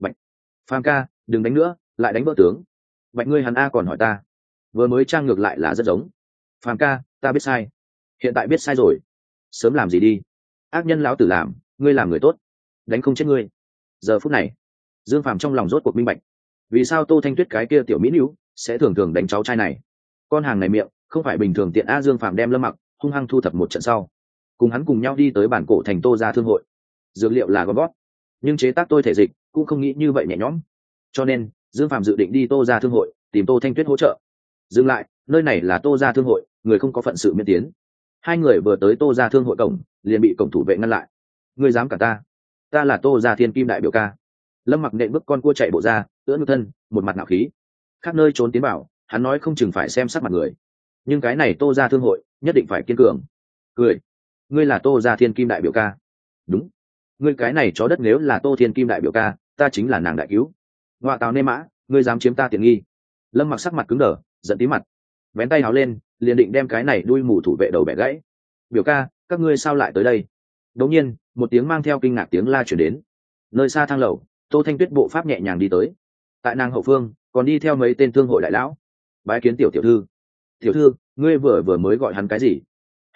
S1: Phàm ca, đừng đánh nữa, lại đánh vỡ tướng. Bạch ngươi hắn a còn hỏi ta, vừa mới trang ngược lại là rất giống. Phàm ca, ta biết sai, hiện tại biết sai rồi, sớm làm gì đi. Ác nhân lão tử làm, ngươi làm người tốt, đánh không chết ngươi. Giờ phút này Dương Phàm trong lòng rốt cuộc minh bạch, vì sao Tô Thanh Tuyết cái kia tiểu mỹ nữ sẽ thường thường đánh cháu trai này. Con hàng này miệng không phải bình thường tiện a. Dương Phàm đem Lâm Mặc hung hăng thu thập một trận sau, cùng hắn cùng nhau đi tới bản cổ thành Tô gia thương hội. Dược liệu là gom gót, nhưng chế tác tôi thể dịch cũng không nghĩ như vậy nhẹ nhõm, cho nên Dương Phàm dự định đi Tô gia thương hội tìm Tô Thanh Tuyết hỗ trợ. Dừng lại, nơi này là Tô gia thương hội, người không có phận sự miễn tiến. Hai người vừa tới Tô gia thương hội cổng, liền bị cổng thủ vệ ngăn lại. Ngươi dám cả ta? Ta là Tô gia Thiên Kim đại biểu ca. Lâm Mặc nện bước con cua chạy bộ ra, ưỡn ngực thân, một mặt ngạo khí. Khác nơi trốn tiến bảo, hắn nói không chừng phải xem sắc mặt người, nhưng cái này Tô gia thương hội nhất định phải kiên cường. Cười, ngươi là Tô gia Thiên Kim đại biểu ca? Đúng. Ngươi cái này chó đất nếu là Tô Thiên Kim đại biểu ca, ta chính là nàng đại cứu. Ngoạ tào nê mã, ngươi dám chiếm ta tiện nghi? Lâm Mặc sắc mặt cứng đờ, giận tí mặt, vén tay áo lên, liền định đem cái này đuôi mù thủ vệ đầu bẻ gãy. Biểu ca, các ngươi sao lại tới đây? Đột nhiên, một tiếng mang theo kinh ngạc tiếng la chuyển đến. Nơi xa thang lầu, Tô Thanh Tuyết bộ pháp nhẹ nhàng đi tới. Tại nàng hậu phương, còn đi theo mấy tên thương hội đại lão. Bái kiến tiểu thư. Tiểu thư, ngươi vừa mới gọi hắn cái gì?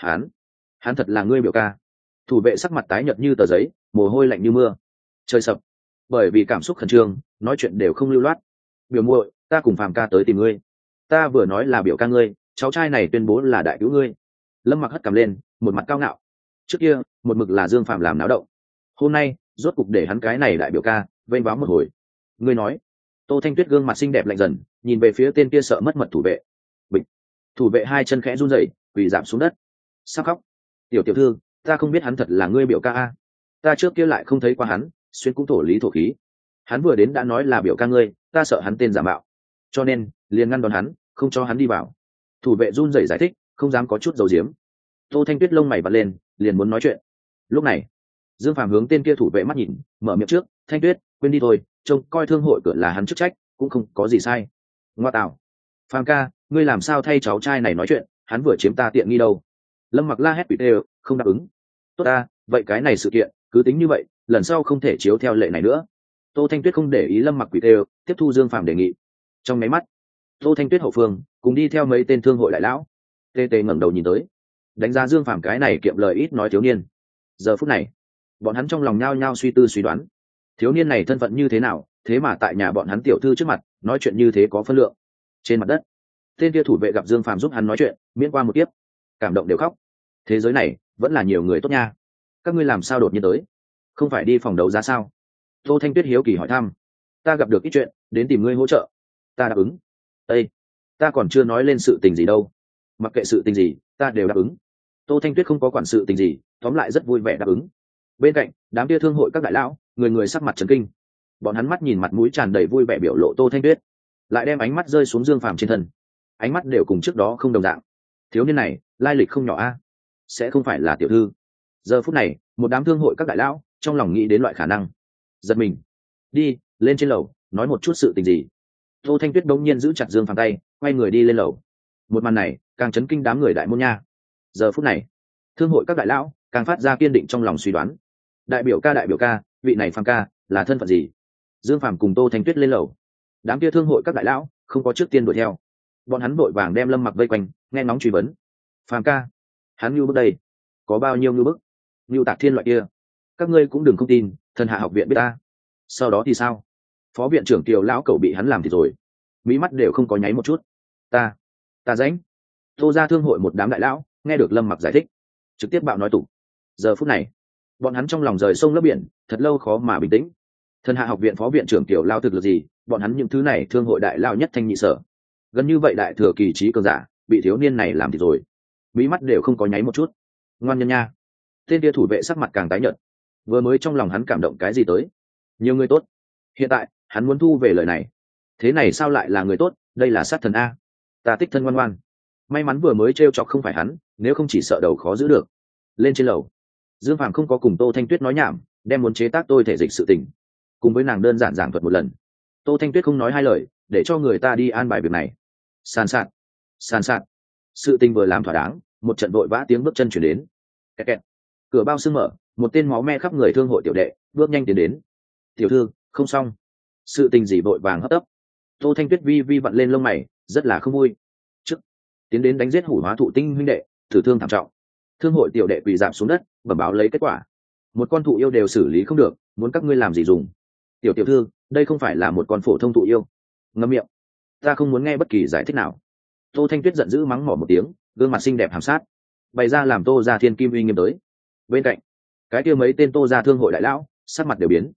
S1: Hắn thật là ngươi biểu ca. Thủ vệ sắc mặt tái nhợt như tờ giấy, mồ hôi lạnh như mưa. Trời sập. Bởi vì cảm xúc khẩn trương, nói chuyện đều không lưu loát. Biểu muội, ta cùng Phàm ca tới tìm ngươi. Ta vừa nói là biểu ca ngươi, cháu trai này tuyên bố là đại cứu ngươi. Lâm Mặc hất cằm lên, một mặt cao ngạo. Trước kia, một mực là Dương Phàm làm náo động. Hôm nay, rốt cục để hắn cái này đại biểu ca vênh váo một hồi. Ngươi nói? Tô Thanh Tuyết gương mặt xinh đẹp lạnh dần, nhìn về phía tên kia sợ mất mật thủ vệ. Bịch. Thủ vệ hai chân khẽ run rẩy, quỳ rạp xuống đất. Sắp khóc. Tiểu thư, ta không biết hắn thật là ngươi biểu ca a. Ta trước kia lại không thấy qua hắn, xuyên cũng thổ lý thổ khí. Hắn vừa đến đã nói là biểu ca ngươi, ta sợ hắn tên giả mạo, cho nên liền ngăn đón hắn, không cho hắn đi vào. Thủ vệ run rẩy giải thích, không dám có chút dầu diếm. Tô Thanh Tuyết lông mày vặn lên, liền muốn nói chuyện. Lúc này, Dương Phàm hướng tên kia thủ vệ mắt nhìn, mở miệng trước. Thanh Tuyết, quên đi thôi, trông coi thương hội cửa là hắn chức trách, cũng không có gì sai. Ngoa tạo, Phàm ca, ngươi làm sao thay cháu trai này nói chuyện, hắn vừa chiếm ta tiện nghi đâu. Lâm Mặc la hét quỷ tê, không đáp ứng. Tốt ta, vậy cái này sự kiện cứ tính như vậy, lần sau không thể chiếu theo lệ này nữa. Tô Thanh Tuyết không để ý Lâm Mặc quỷ tê, tiếp thu Dương Phàm đề nghị. Trong máy mắt, Tô Thanh Tuyết hậu phương cùng đi theo mấy tên thương hội đại lão. Tê Tê ngẩng đầu nhìn tới, đánh giá Dương Phàm cái này kiệm lời ít nói thiếu niên. Giờ phút này, bọn hắn trong lòng nhao nhao suy tư suy đoán, thiếu niên này thân phận như thế nào, thế mà tại nhà bọn hắn tiểu thư trước mặt nói chuyện như thế có phân lượng. Trên mặt đất, tên kia thủ vệ gặp Dương Phàm giúp hắn nói chuyện, miễn qua một tiếp, cảm động đều khóc. Thế giới này vẫn là nhiều người tốt nha. Các ngươi làm sao đột nhiên tới? Không phải đi phòng đấu giá sao? Tô Thanh Tuyết hiếu kỳ hỏi thăm. Ta gặp được ít chuyện, đến tìm ngươi hỗ trợ. Ta đáp ứng. Ê, ta còn chưa nói lên sự tình gì đâu. Mặc kệ sự tình gì, ta đều đáp ứng. Tô Thanh Tuyết không có quản sự tình gì, tóm lại rất vui vẻ đáp ứng. Bên cạnh, đám kia thương hội các đại lão, người người sắc mặt trấn kinh. Bọn hắn mắt nhìn mặt mũi tràn đầy vui vẻ biểu lộ Tô Thanh Tuyết, lại đem ánh mắt rơi xuống Dương Phàm trên thân. Ánh mắt đều cùng trước đó không đồng dạng. Thiếu niên này, lai lịch không nhỏ a, sẽ không phải là tiểu thư. Giờ phút này, một đám thương hội các đại lão trong lòng nghĩ đến loại khả năng. Giật mình. Đi, lên trên lầu, nói một chút sự tình gì. Tô Thanh Tuyết đống nhiên giữ chặt Dương Phàm tay, quay người đi lên lầu. Một màn này càng chấn kinh đám người đại môn nha. Giờ phút này, thương hội các đại lão càng phát ra kiên định trong lòng suy đoán. Đại biểu ca, vị này Phàm ca là thân phận gì? Dương Phàm cùng Tô Thanh Tuyết lên lầu. Đám kia thương hội các đại lão không có trước tiên đuổi theo, bọn hắn vội vàng đem Lâm Mặc vây quanh, nghe ngóng truy vấn. Phàm ca, hắn như bước đây, có bao nhiêu như bức? Như Tạc Thiên loại kia, các ngươi cũng đừng không tin, Thần Hạ học viện biết ta. Sau đó thì sao? Phó viện trưởng Kiều lão cẩu bị hắn làm thì rồi, mỹ mắt đều không có nháy một chút. Ta rãnh. Tô ra thương hội một đám đại lão nghe được Lâm Mặc giải thích, trực tiếp bạo nói tủ. Giờ phút này, bọn hắn trong lòng rời sông lấp biển, thật lâu khó mà bình tĩnh. Thần Hạ học viện phó viện trưởng Kiều lao thực lực gì, bọn hắn những thứ này thương hội đại lao nhất thanh nhị sở. Gần như vậy đại thừa kỳ trí cường giả bị thiếu niên này làm thì rồi, mỹ mắt đều không có nháy một chút. Ngoan nhân nha. Tên kia thủ vệ sắc mặt càng tái nhợt. Vừa mới trong lòng hắn cảm động cái gì tới? Nhiều người tốt. Hiện tại, hắn muốn thu về lời này. Thế này sao lại là người tốt, đây là sát thần a. Ta tích thân ngoan ngoan. May mắn vừa mới trêu chọc không phải hắn, nếu không chỉ sợ đầu khó giữ được. Lên trên lầu, Dương Phàm không có cùng Tô Thanh Tuyết nói nhảm, đem muốn chế tác tôi thể dịch sự tình, cùng với nàng đơn giản giảng thuật một lần. Tô Thanh Tuyết không nói hai lời, để cho người ta đi an bài việc này. Sàn sạt. Sự tình vừa làm thỏa đáng, một trận vội vã tiếng bước chân chuyển đến. Kẹt kẹt. Cửa bao sưng mở, một tên máu me khắp người thương hội tiểu đệ bước nhanh tiến đến. Tiểu thư, không xong. Sự tình gì vội vàng hấp tấp. Tô Thanh Tuyết vi vặn lên lông mày, rất là không vui. Trước tiến đến đánh giết hủ hóa thụ tinh huynh đệ, thử thương thảm trọng. Thương hội tiểu đệ quỳ rạp xuống đất, bẩm báo lấy kết quả. Một con thụ yêu đều xử lý không được, muốn các ngươi làm gì dùng? Tiểu thư, đây không phải là một con phổ thông thụ yêu. Ngậm miệng, ta không muốn nghe bất kỳ giải thích nào. Tô Thanh Tuyết giận dữ mắng mỏ một tiếng, gương mặt xinh đẹp hàm sát, bày ra làm Tô gia Thiên Kim uy nghiêm tới. Bên cạnh, cái kia mấy tên Tô gia thương hội đại lão sắc mặt đều biến.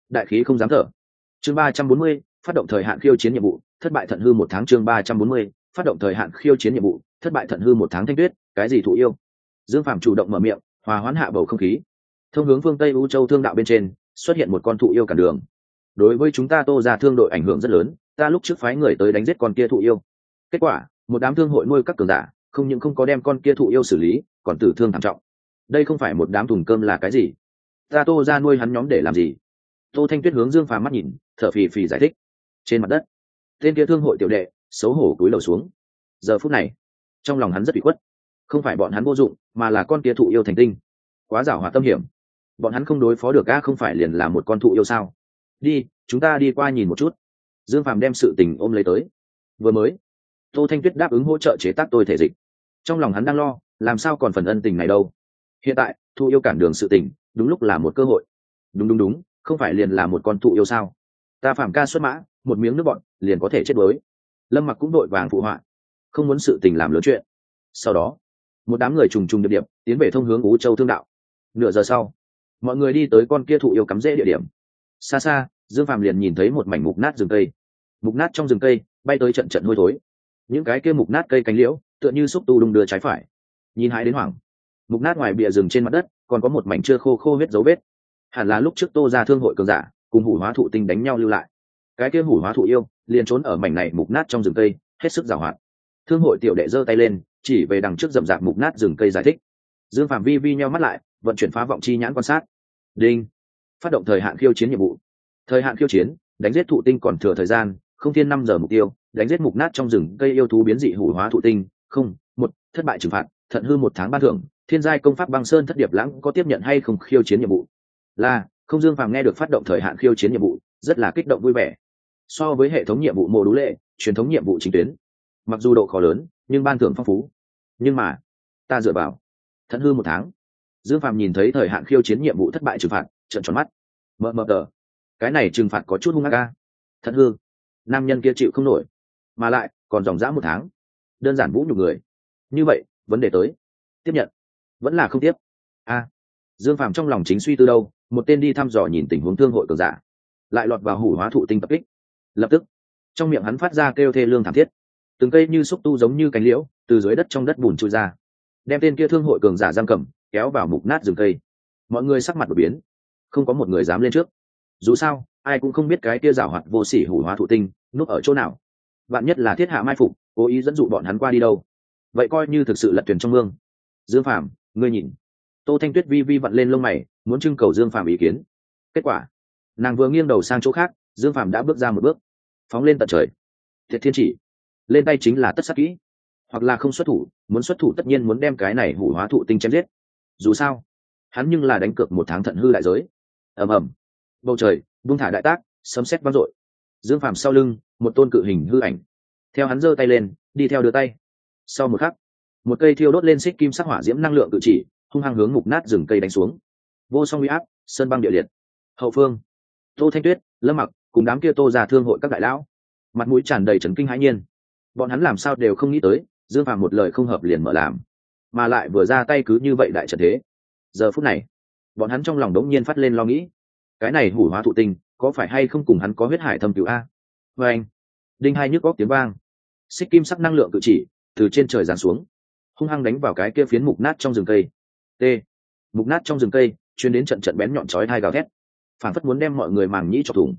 S1: đại khí không dám thở. Chương 340, phát động thời hạn khiêu chiến nhiệm vụ, thất bại thận hư 1 tháng. Chương 340, phát động thời hạn khiêu chiến nhiệm vụ, thất bại thận hư 1 tháng. Thanh Tuyết, cái gì thụ yêu? Dương Phàm chủ động mở miệng, hòa hoãn hạ bầu không khí. Thông hướng phương Tây U Châu thương đạo bên trên, xuất hiện một con thụ yêu cản đường. Đối với chúng ta Tô gia thương đội ảnh hưởng rất lớn, ta lúc trước phái người tới đánh giết con kia thụ yêu. Kết quả, một đám thương hội nuôi các cường giả, không những không có đem con kia thụ yêu xử lý, còn tử thương thảm trọng. Đây không phải một đám thùng cơm là cái gì? Ta Tô gia nuôi hắn nhóm để làm gì? Tô Thanh Tuyết hướng Dương Phàm mắt nhìn, thở phì phì giải thích. Trên mặt đất, tên kia thương hội tiểu đệ xấu hổ cúi đầu xuống. Giờ phút này, trong lòng hắn rất bị khuất. Không phải bọn hắn vô dụng, mà là con kia thụ yêu thành tinh. Quá giảo hoạt tâm hiểm. Bọn hắn không đối phó được a, không phải liền là một con thụ yêu sao? Đi, chúng ta đi qua nhìn một chút. Dương Phàm đem sự tình ôm lấy tới. Vừa mới, Tô Thanh Tuyết đáp ứng hỗ trợ chế tác tôi thể dịch. Trong lòng hắn đang lo, làm sao còn phần ân tình này đâu. Hiện tại, thụ yêu cản đường sự tình, đúng lúc là một cơ hội. Đúng, không phải liền là một con thụ yêu sao? Ta Phàm ca xuất mã, một miếng nước bọn, liền có thể chết đuối. Lâm Mặc cũng đội vàng phụ họa, không muốn sự tình làm lớn chuyện. Sau đó, một đám người trùng trùng điệp điệp tiến về thông hướng Ú Châu thương đạo. Nửa giờ sau, mọi người đi tới con kia thụ yêu cắm rễ địa điểm. Xa xa, Dương Phàm liền nhìn thấy một mảnh mục nát rừng cây. Mục nát trong rừng cây bay tới trận trận hôi thối. Những cái kia mục nát cây cánh liễu tựa như xúc tu đung đưa trái phải. Nhìn hãi đến hoảng. Mục nát ngoài bìa rừng trên mặt đất còn có một mảnh chưa khô huyết dấu vết. Hẳn là lúc trước Tô gia thương hội cường giả cùng hủ hóa thụ tinh đánh nhau lưu lại. Cái kia hủ hóa thụ yêu liền trốn ở mảnh này mục nát trong rừng cây, hết sức giàu hoạt. Thương hội tiểu đệ giơ tay lên, chỉ về đằng trước rậm rạp mục nát rừng cây giải thích. Dương Phàm vi vi nheo mắt lại, vận chuyển phá vọng chi nhãn quan sát. Đinh, phát động thời hạn khiêu chiến nhiệm vụ. Thời hạn khiêu chiến, đánh giết thụ tinh còn thừa thời gian không thiên 5 giờ mục tiêu, đánh giết mục nát trong rừng cây yêu thú biến dị hủ hóa thụ tinh. Không, một, thất bại trừng phạt, thận hư 1 tháng ban thưởng. Thiên giai công pháp băng sơn thất điệp lãng có tiếp nhận hay không khiêu chiến nhiệm vụ? Là không. Dương Phàm nghe được phát động thời hạn khiêu chiến nhiệm vụ, rất là kích động vui vẻ. So với hệ thống nhiệm vụ mô đũ lệ, truyền thống nhiệm vụ chính tuyến, mặc dù độ khó lớn, nhưng ban thưởng phong phú. Nhưng mà, ta dựa vào thận hư 1 tháng. Dương Phàm nhìn thấy thời hạn khiêu chiến nhiệm vụ thất bại trừng phạt, trợn tròn mắt. Mờ tờ, cái này trừng phạt có chút hung ác ca. Thận hư, nam nhân kia chịu không nổi, mà lại còn dòng dã 1 tháng, đơn giản vũ nhục người. Như vậy, vấn đề tới, tiếp nhận vẫn là không tiếp? Dương Phàm trong lòng chính suy tư đâu, một tên đi thăm dò nhìn tình huống thương hội cường giả, lại lọt vào hủ hóa thụ tinh tập kích. Lập tức, trong miệng hắn phát ra kêu thê lương thảm thiết. Từng cây như xúc tu giống như cánh liễu từ dưới đất trong đất bùn trôi ra, đem tên kia thương hội cường giả giam cầm, kéo vào mục nát rừng cây. Mọi người sắc mặt đổi biến, không có một người dám lên trước. Dù sao, ai cũng không biết cái kia giảo hoạt vô sỉ hủ hóa thụ tinh núp ở chỗ nào. Vạn nhất là thiết hạ mai phục, cố ý dẫn dụ bọn hắn qua đi đâu, vậy coi như thực sự lật thuyền trong mương. Dương Phàm, ngươi nhìn. Tô Thanh Tuyết vi vi vặn lên lông mày, muốn trưng cầu Dương Phàm ý kiến. Kết quả, nàng vừa nghiêng đầu sang chỗ khác, Dương Phàm đã bước ra một bước, phóng lên tận trời. Thiệt thiên chỉ, lên tay chính là tất sát kỹ. Hoặc là không xuất thủ, muốn xuất thủ tất nhiên muốn đem cái này hủ hóa thụ tinh chém giết. Dù sao, hắn nhưng là đánh cược 1 tháng thận hư đại giới. Ầm, bầu trời buông thả đại tác, sấm sét vang dội. Dương Phàm sau lưng, một tôn cự hình hư ảnh. Theo hắn giơ tay lên, đi theo đưa tay. Sau một khắc, một cây thiêu đốt lên xích kim sắc hỏa diễm năng lượng cự chỉ, hung hăng hướng mục nát rừng cây đánh xuống. Vô song uy áp, sơn băng địa liệt. Hậu phương, Tô Thanh Tuyết, Lâm Mặc cùng đám kia Tô gia thương hội các đại lão, mặt mũi tràn đầy chấn kinh hãi nhiên. Bọn hắn làm sao đều không nghĩ tới, Dương Phàm một lời không hợp liền mở làm, mà lại vừa ra tay cứ như vậy đại trận thế. Giờ phút này, bọn hắn trong lòng đống nhiên phát lên lo nghĩ, cái này hủ hóa thụ tinh có phải hay không cùng hắn có huyết hải thâm cửu a? Và anh, đinh hai nhức góc tiếng vang, xích kim sắc năng lượng cự chỉ từ trên trời giáng xuống, hung hăng đánh vào cái kia phiến mục nát trong rừng cây. T, mục nát trong rừng cây truyền đến trận trận bén nhọn chói tai gào thét, phản phất muốn đem mọi người màng nhĩ chọc thủng.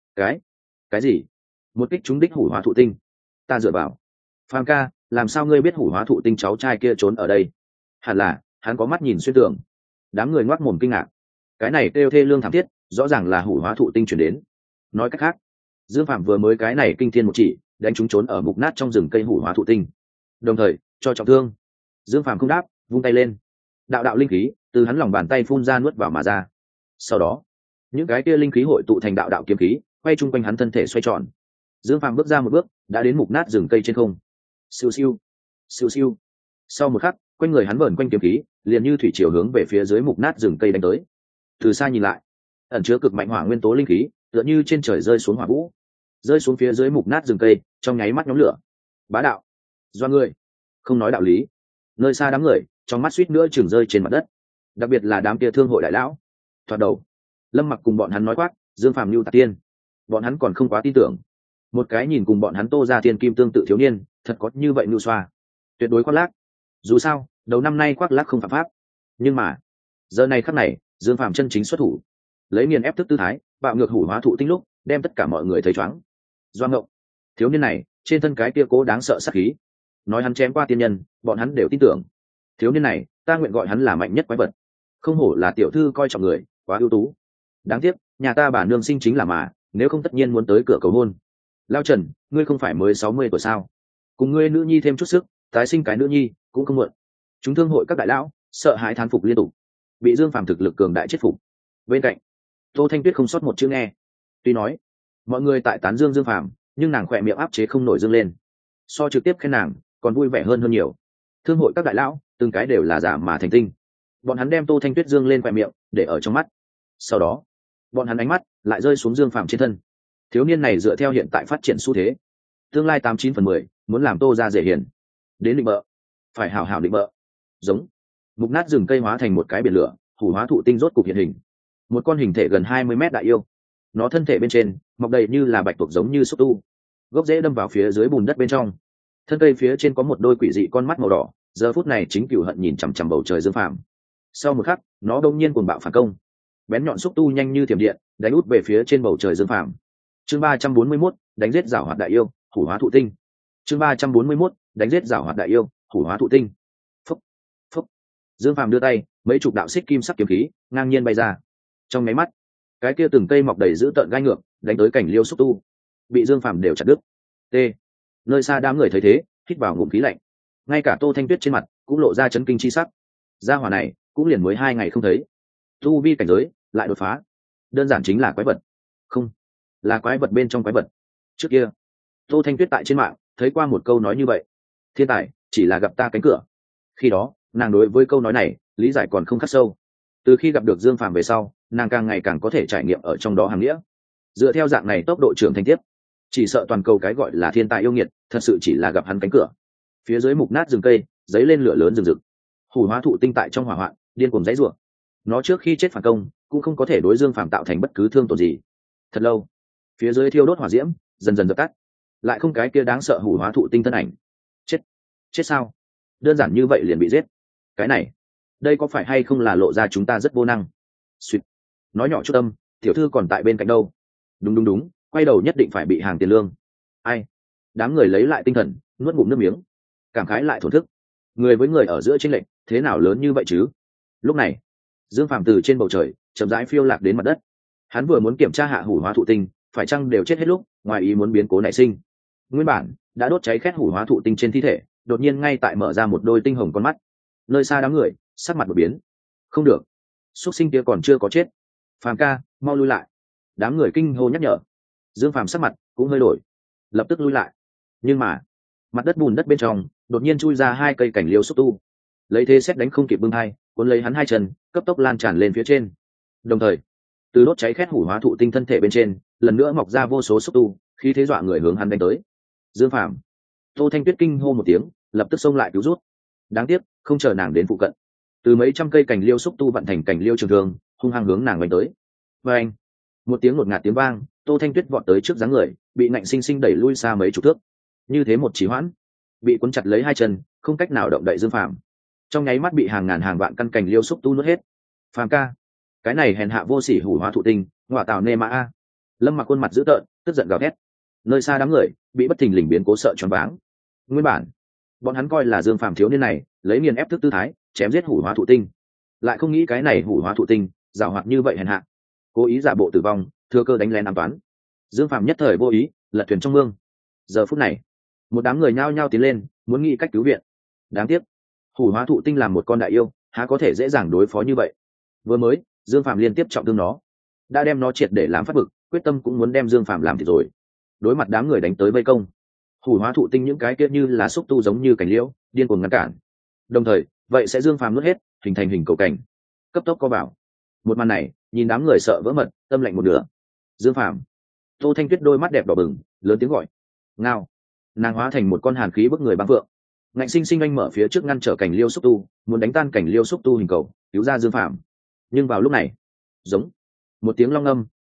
S1: Cái gì? Một kích trúng đích hủ hóa thụ tinh? Ta dựa vào. Phàm ca, làm sao ngươi biết hủ hóa thụ tinh cháu trai kia trốn ở đây? Hẳn là hắn có mắt nhìn xuyên tường. Đám người ngoác mồm kinh ngạc. Cái này kêu thê lương thảm thiết, rõ ràng là hủ hóa thụ tinh chuyển đến. Nói cách khác, Dương Phạm vừa mới cái này kinh thiên một chỉ, đánh chúng trốn ở mục nát trong rừng cây hủ hóa thụ tinh. Đồng thời, cho trọng thương. Dương Phạm không đáp, vung tay lên. Đạo đạo linh khí từ hắn lòng bàn tay phun ra nuốt vào mà ra. Sau đó, những cái kia linh khí hội tụ thành đạo đạo kiếm khí, quay chung quanh hắn thân thể xoay tròn. Dương Phạm bước ra một bước, đã đến mục nát rừng cây trên không. Siêu siêu, siêu siêu. Sau một khắc, quanh người hắn vờn quanh kiếm khí, liền như thủy triều hướng về phía dưới mục nát rừng cây đánh tới. Từ xa nhìn lại, ẩn chứa cực mạnh hỏa nguyên tố linh khí, tựa như trên trời rơi xuống hỏa vũ, rơi xuống phía dưới mục nát rừng cây, trong nháy mắt nhóm lửa. Bá đạo, do người, không nói đạo lý. Nơi xa đám người, trong mắt suýt nữa chừng rơi trên mặt đất. Đặc biệt là đám kia thương hội đại lão. Thoạt đầu, Lâm Mặc cùng bọn hắn nói quát, Dương Phàm lưu tạc tiên, bọn hắn còn không quá tin tưởng. Một cái nhìn cùng bọn hắn Tô ra tiên kim tương tự thiếu niên thật có như vậy nhu xoa, tuyệt đối khoác lác. Dù sao đầu năm nay khoác lác không phạm pháp, nhưng mà giờ này khắc này Dương Phàm chân chính xuất thủ, lấy nghiền ép thức tư thái bạo ngược hủ hóa thụ tinh lúc đem tất cả mọi người thấy chóng. Doan ngộng, thiếu niên này trên thân cái kia cố đáng sợ sát khí, nói hắn chém qua tiên nhân bọn hắn đều tin tưởng. Thiếu niên này ta nguyện gọi hắn là mạnh nhất quái vật, không hổ là tiểu thư coi trọng người, quá ưu tú. Đáng tiếc nhà ta bà nương sinh chính là mà, nếu không tất nhiên muốn tới cửa cầu hôn. Lao Trần, ngươi không phải mới 60 tuổi sao? Cùng ngươi nữ nhi thêm chút sức, tái sinh cái nữ nhi cũng không muộn. Chúng thương hội các đại lão sợ hãi thán phục liên tục, bị Dương Phàm thực lực cường đại chết phục. Bên cạnh Tô Thanh Tuyết không sót một chữ nghe. Tuy nói mọi người tại tán dương Dương Phàm, nhưng nàng khỏe miệng áp chế không nổi dương lên, so trực tiếp khen nàng còn vui vẻ hơn nhiều. Thương hội các đại lão từng cái đều là giả mà thành tinh, bọn hắn đem Tô Thanh Tuyết dương lên khỏe miệng để ở trong mắt, sau đó bọn hắn ánh mắt lại rơi xuống Dương Phàm trên thân. Thiếu niên này dựa theo hiện tại phát triển xu thế, tương lai 89/10 muốn làm Tô ra dễ hiền, đến định bợ phải hảo hảo định bợ. Giống mục nát rừng cây hóa thành một cái biển lửa, hủ hóa thụ tinh rốt cục hiện hình. Một con hình thể gần 20 mét đại yêu, nó thân thể bên trên mọc đầy như là bạch tuộc giống như xúc tu, gốc rễ đâm vào phía dưới bùn đất bên trong. Thân cây phía trên có một đôi quỷ dị con mắt màu đỏ, giờ phút này chính cửu hận nhìn chằm chằm bầu trời Dương Phàm. Sau một khắc nó đông nhiên cuồng bạo phản công, bén nhọn xúc tu nhanh như thiểm điện đánh út về phía trên bầu trời Dương Phàm. Chương 341, đánh giết giảo hoạt đại yêu, hủ hóa thụ tinh. Chương 341, đánh giết giảo hoạt đại yêu, hủ hóa thụ tinh. Phúc, phúc. Dương Phàm đưa tay, mấy chục đạo xích kim sắc kiếm khí ngang nhiên bay ra. Trong máy mắt, cái kia từng cây mọc đầy dữ tợn gai ngược, đánh tới cảnh liêu xúc tu, bị Dương Phàm đều chặt đứt. T. Nơi xa đám người thấy thế, hít vào ngụm khí lạnh. Ngay cả Tô Thanh Tuyết trên mặt cũng lộ ra chấn kinh chi sắc. Gia hỏa này cũng liền mới 2 ngày không thấy, tu vi cảnh giới lại đột phá, đơn giản chính là quái vật. Không, là quái vật bên trong quái vật. Trước kia Tô Thanh Tuyết tại trên mạng thấy qua một câu nói như vậy: thiên tài chỉ là gặp ta cánh cửa. Khi đó nàng đối với câu nói này lý giải còn không khắc sâu. Từ khi gặp được Dương Phàm về sau, nàng càng ngày càng có thể trải nghiệm ở trong đó hàm nghĩa. Dựa theo dạng này tốc độ trưởng thành tiếp, chỉ sợ toàn cầu cái gọi là thiên tài yêu nghiệt thật sự chỉ là gặp hắn cánh cửa. Phía dưới mục nát rừng cây dấy lên lửa lớn rừng rực, hủ hóa thụ tinh tại trong hỏa hoạn điên cuồng dãy rủa. Nó trước khi chết phản công cũng không có thể đối Dương Phàm tạo thành bất cứ thương tổn gì. Thật lâu, phía dưới thiêu đốt hỏa diễm dần dần dập tắt, lại không cái kia đáng sợ hủ hóa thụ tinh thân ảnh. Chết sao? Đơn giản như vậy liền bị giết? Cái này, đây có phải hay không là lộ ra chúng ta rất vô năng? Xuyệt. Nói nhỏ chút âm, tiểu thư còn tại bên cạnh đâu? Đúng, quay đầu nhất định phải bị hàng tiền lương. Ai? Đám người lấy lại tinh thần, nuốt ngụm nước miếng, cảm khái lại thổn thức. Người với người ở giữa chênh lệch thế nào lớn như vậy chứ? Lúc này Dương Phàm từ trên bầu trời chậm rãi phiêu lạc đến mặt đất. Hắn vừa muốn kiểm tra hạ hủ hóa thụ tinh phải chăng đều chết hết lúc, ngoài ý muốn biến cố nảy sinh. Nguyên bản đã đốt cháy khét hủ hóa thụ tinh trên thi thể đột nhiên ngay tại mở ra một đôi tinh hồng con mắt. Nơi xa đám người sắc mặt đột biến. Không được, xuất sinh kia còn chưa có chết. Phàm ca, mau lui lại. Đám người kinh hô nhắc nhở. Dương Phàm sắc mặt cũng hơi đổi, lập tức lui lại. Nhưng mà mặt đất bùn đất bên trong đột nhiên chui ra 2 cây cảnh liêu xúc tu, lấy thế xét đánh không kịp bưng hai, cuốn lấy hắn 2 chân cấp tốc lan tràn lên phía trên. Đồng thời từ đốt cháy khét hủ hóa thụ tinh thân thể bên trên lần nữa mọc ra vô số xúc tu, khi thế dọa người hướng hắn đánh tới. Dương Phàm, Tô Thanh Tuyết kinh hô một tiếng, lập tức xông lại cứu rút. Đáng tiếc không chờ nàng đến phụ cận, từ mấy trăm cây cảnh liêu xúc tu vận thành cảnh liêu trường thương hung hăng hướng nàng đánh tới. Và anh, một tiếng ngột ngạt tiếng vang, Tô Thanh Tuyết vọt tới trước dáng người, bị nạnh sinh sinh đẩy lui xa mấy chục thước. Như thế một trì hoãn, bị cuốn chặt lấy 2 chân, không cách nào động đậy Dương Phàm, trong nháy mắt bị hàng ngàn hàng vạn căn cảnh liêu xúc tu nuốt hết. Phàm ca, cái này hèn hạ vô sỉ hủ hóa thụ tinh, ngọa tào nê mã a. Lâm Mặc khuôn mặt dữ tợn, tức giận gào thét. Nơi xa đám người bị bất thình lình biến cố sợ choáng váng. Nguyên bản bọn hắn coi là Dương Phàm thiếu niên này lấy nghiền ép thức tư thái chém giết hủ hóa thụ tinh, lại không nghĩ cái này hủ hóa thụ tinh giàu hoạt như vậy hèn hạ, cố ý giả bộ tử vong, thừa cơ đánh lén ám toán. Dương Phàm nhất thời vô ý lật thuyền trong mương. Giờ phút này một đám người nhao nhao tiến lên muốn nghĩ cách cứu viện. Đáng tiếc hủ hóa thụ tinh làm một con đại yêu há có thể dễ dàng đối phó như vậy. Vừa mới Dương Phàm liên tiếp trọng thương nó, đã đem nó triệt để làm phát bực, quyết tâm cũng muốn đem Dương Phàm làm thịt rồi. Đối mặt đám người đánh tới vây công, hủ hóa thụ tinh những cái kia như là xúc tu giống như cành liễu điên cuồng ngăn cản, đồng thời vậy sẽ Dương Phàm nuốt hết, hình thành hình cầu cảnh, cấp tốc co vào. Một màn này nhìn đám người sợ vỡ mật, tâm lạnh một nửa. Dương Phàm, Tô Thanh Tuyết đôi mắt đẹp đỏ bừng, lớn tiếng gọi. Ngao. Nàng hóa thành một con hàn khí bức người băng phượng, ngạnh sinh sinh anh mở phía trước ngăn trở cảnh liêu xúc tu, muốn đánh tan cảnh liêu xúc tu hình cầu, cứu ra Dương Phàm. Nhưng vào lúc này, giống một tiếng long âm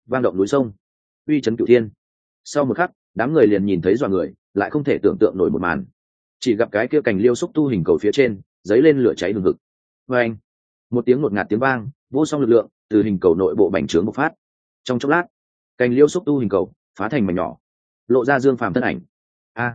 S1: vang động núi sông, uy chấn cửu thiên. Sau một khắc, đám người liền nhìn thấy dọa người lại không thể tưởng tượng nổi một màn. Chỉ gặp cái kia cành liêu xúc tu hình cầu phía trên dấy lên lửa cháy hừng hực. Và anh, một tiếng ngột ngạt tiếng vang, vô song lực lượng từ hình cầu nội bộ bành trướng bộc phát. Trong chốc lát, cành liêu xúc tu hình cầu phá thành mảnh nhỏ, lộ ra Dương Phàm thân ảnh. A,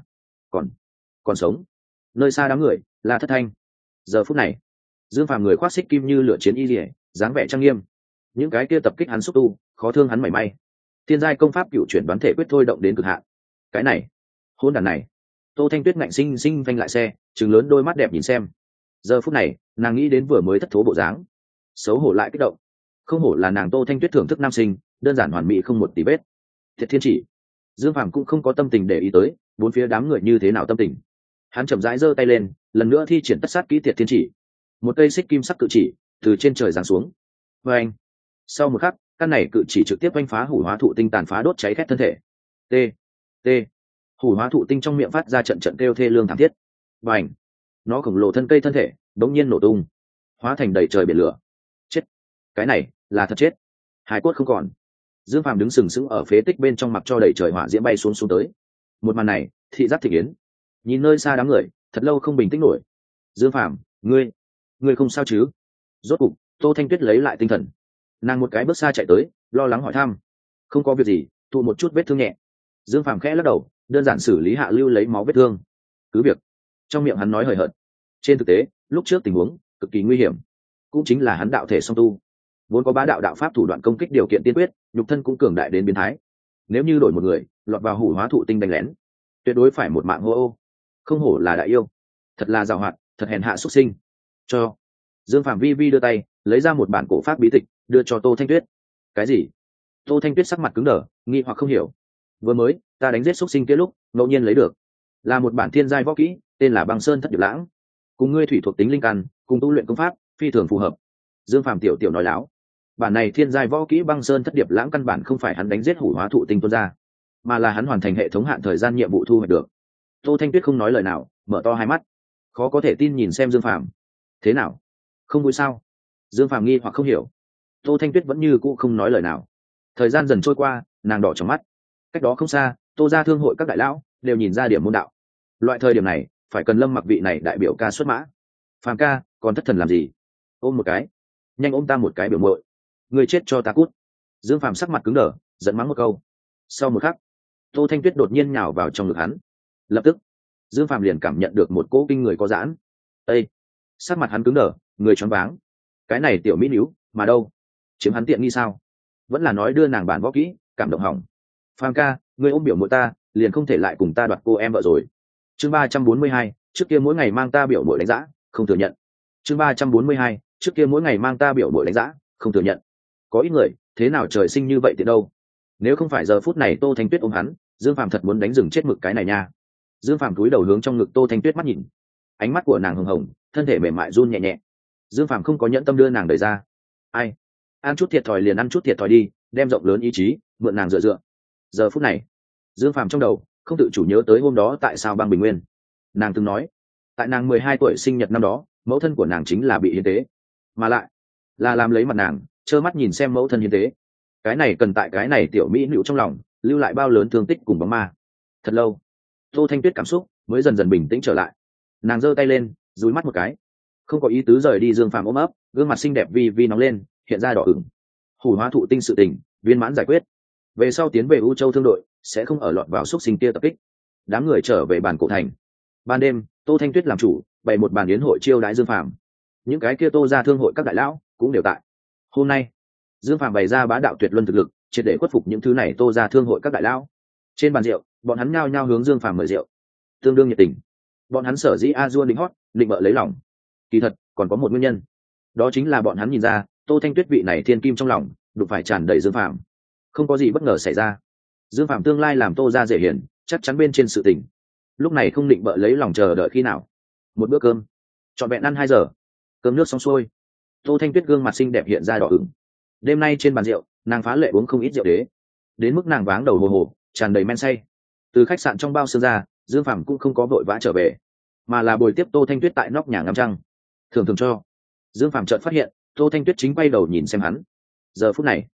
S1: còn sống. Nơi xa đám người là Thất Thanh. Giờ phút này, Dương Phàm người khoác xích kim như lửa chiến y liễu, dáng vẻ trang nghiêm. Những cái kia tập kích hắn xúc tu, khó thương hắn mảy may. Thiên giai công pháp cựu chuyển đoán thể quyết thôi động đến cực hạn. Cái này, hôn đàn này. Tô Thanh Tuyết ngạnh sinh sinh phanh lại xe, trừng lớn đôi mắt đẹp nhìn xem. Giờ phút này, nàng nghĩ đến vừa mới thất thố bộ dáng, xấu hổ lại kích động. Không hổ là nàng Tô Thanh Tuyết thưởng thức nam sinh, đơn giản hoàn mỹ không một tí vết. Thiệt thiên chỉ. Dương Phàm cũng không có tâm tình để ý tới bốn phía đám người như thế nào tâm tình. Hắn chậm rãi giơ tay lên, lần nữa thi triển tất sát kỹ Thiệt thiên chỉ. Một cây xích kim sắc cự chỉ từ trên trời giáng xuống. Và anh, sau một khắc, căn này cự chỉ trực tiếp oanh phá hủ hóa thụ tinh, tàn phá đốt cháy khét thân thể. T T hủ hóa thụ tinh trong miệng phát ra trận trận kêu thê lương thảm thiết. Và ảnh, nó khổng lồ thân cây thân thể đống nhiên nổ tung, hóa thành đầy trời biển lửa. Chết, cái này là thật chết. Hải cốt không còn. Dương Phàm đứng sừng sững ở phế tích bên trong, mặc cho đầy trời hỏa diễm bay xuống xuống tới. Một màn này thị giác thị yến, nhìn nơi xa đám người thật lâu không bình tĩnh nổi. Dương Phàm, ngươi không sao chứ? Rốt cục Tô Thanh Tuyết lấy lại tinh thần, nàng một cái bước xa chạy tới, lo lắng hỏi thăm. Không có việc gì, thụ một chút vết thương nhẹ. Dương Phàm khẽ lắc đầu, đơn giản xử lý hạ lưu lấy máu vết thương. Cứ việc, trong miệng hắn nói hời hợt. Trên thực tế, lúc trước tình huống cực kỳ nguy hiểm, cũng chính là hắn đạo thể song tu, vốn có bá đạo đạo pháp thủ đoạn công kích điều kiện tiên quyết, nhục thân cũng cường đại đến biến thái. Nếu như đổi một người lọt vào hủ hóa thụ tinh đánh lén, tuyệt đối phải một mạng hô ô. Không hổ là đại yêu, thật là giàu hoạt, thật hèn hạ xuất sinh. Cho Dương Phạm vi đưa tay lấy ra một bản cổ pháp bí tịch, đưa cho Tô Thanh Tuyết. Cái gì? Tô Thanh Tuyết sắc mặt cứng đờ, nghi hoặc không hiểu. Vừa mới ta đánh giết xuất sinh kia lúc ngẫu nhiên lấy được, là một bản thiên giai võ kỹ, tên là Băng Sơn Thất Điệp Lãng, cùng ngươi thủy thuộc tính linh căn, cùng tu luyện công pháp phi thường phù hợp. Dương Phạm tiểu nói láo. Bản này thiên giai võ kỹ Băng Sơn Thất Điệp Lãng căn bản không phải hắn đánh giết hủ hóa thụ tinh tuôn ra, mà là hắn hoàn thành hệ thống hạn thời gian nhiệm vụ thu hoạch được. Tô Thanh Tuyết không nói lời nào, mở to hai mắt, khó có thể tin nhìn xem Dương Phạm. Thế nào, không vui sao? Dương Phạm nghi hoặc không hiểu. Tô Thanh Tuyết vẫn như cũ không nói lời nào. Thời gian dần trôi qua, nàng đỏ trong mắt. Cách đó không xa, Tô gia thương hội các đại lão đều nhìn ra điểm môn đạo. Loại thời điểm này phải cần Lâm Mặc vị này đại biểu ca xuất mã. Phàm ca, còn thất thần làm gì? Ôm một cái, nhanh ôm ta một cái biểu muội. Người chết cho ta cút. Dương Phàm sắc mặt cứng đờ, giận mắng một câu. Sau một khắc, Tô Thanh Tuyết đột nhiên nhào vào trong ngực hắn. Lập tức, Dương Phàm liền cảm nhận được một cỗ kinh người có giãn. Ê! Sắc mặt hắn cứng đờ, người choáng váng. Cái này tiểu mỹ níu, mà đâu? Chiếm hắn tiện nghi sao? Vẫn là nói đưa nàng bản võ kỹ, cảm động hỏng. Phàm ca, ngươi ôm biểu muội ta, liền không thể lại cùng ta đoạt cô em vợ rồi. Chương 342, trước kia mỗi ngày mang ta biểu muội đánh giá, không thừa nhận. Chương 342, trước kia mỗi ngày mang ta biểu muội đánh giá, không thừa nhận. Có ít người, thế nào trời sinh như vậy thì đâu? Nếu không phải giờ phút này Tô Thanh Tuyết ôm hắn, Dương Phàm thật muốn đánh rừng chết mực cái này nha. Dương Phàm cúi đầu hướng trong ngực Tô Thanh Tuyết mắt nhìn. Ánh mắt của nàng hồng hồng, thân thể mềm mại run nhẹ nhẹ. Dương Phàm không có nhẫn tâm đưa nàng đẩy ra. Ai? Ăn chút thiệt thòi liền ăn chút thiệt thòi đi, đem rộng lớn ý chí, mượn nàng dựa. Giờ phút này, Dương Phàm trong đầu không tự chủ nhớ tới hôm đó tại sao băng Bình Nguyên. Nàng từng nói, tại nàng 12 tuổi sinh nhật năm đó, mẫu thân của nàng chính là bị hiến tế, mà lại là làm lấy mặt nàng trơ mắt nhìn xem mẫu thân hiến tế. Cái này cần tại cái này tiểu mỹ nữ trong lòng lưu lại bao lớn thương tích cùng bóng ma. Thật lâu, Tô Thanh Tuyết cảm xúc mới dần dần bình tĩnh trở lại. Nàng giơ tay lên, dúi mắt một cái, không có ý tứ rời đi Dương Phàm ôm ấp, gương mặt xinh đẹp vi nóng lên, hiện ra đỏ ửng. Hủ hóa thụ tinh sự tình viên mãn giải quyết, về sau tiến về U Châu thương đội sẽ không ở lọt vào xúc sinh kia tập kích. Đám người trở về bàn cổ thành. Ban đêm, Tô Thanh Tuyết làm chủ bày một bàn yến hội chiêu đãi Dương Phàm. Những cái kia Tô gia thương hội các đại lão cũng đều tại. Hôm nay, Dương Phàm bày ra bá đạo tuyệt luân thực lực, triệt để khuất phục những thứ này Tô gia thương hội các đại lão. Trên bàn rượu, bọn hắn nhao nhao hướng Dương Phàm mời rượu, tương đương nhiệt tình. Bọn hắn sở dĩ a dua đính hót, định bợ lấy lòng. Kỳ thật, còn có một nguyên nhân, đó chính là bọn hắn nhìn ra Tô Thanh Tuyết vị này thiên kim trong lòng đụng phải tràn đầy Dương Phàm. Không có gì bất ngờ xảy ra. Dương Phàm tương lai làm Tô gia dễ hiển, chắc chắn bên trên sự tình. Lúc này không định bợ lấy lòng chờ đợi khi nào. Một bữa cơm, trọn vẹn ăn 2 giờ. Cơm nước xong xuôi, Tô Thanh Tuyết gương mặt xinh đẹp hiện ra đỏ ửng. Đêm nay trên bàn rượu, nàng phá lệ uống không ít rượu đế, đến mức nàng váng đầu hồ hồ, tràn đầy men say. Từ khách sạn trong bao xương ra, Dương Phàm cũng không có vội vã trở về, mà là bồi tiếp Tô Thanh Tuyết tại nóc nhà ngắm trăng. Thường cho Dương Phàm chợt phát hiện Tô Thanh Tuyết chính quay đầu nhìn xem hắn. Giờ phút này,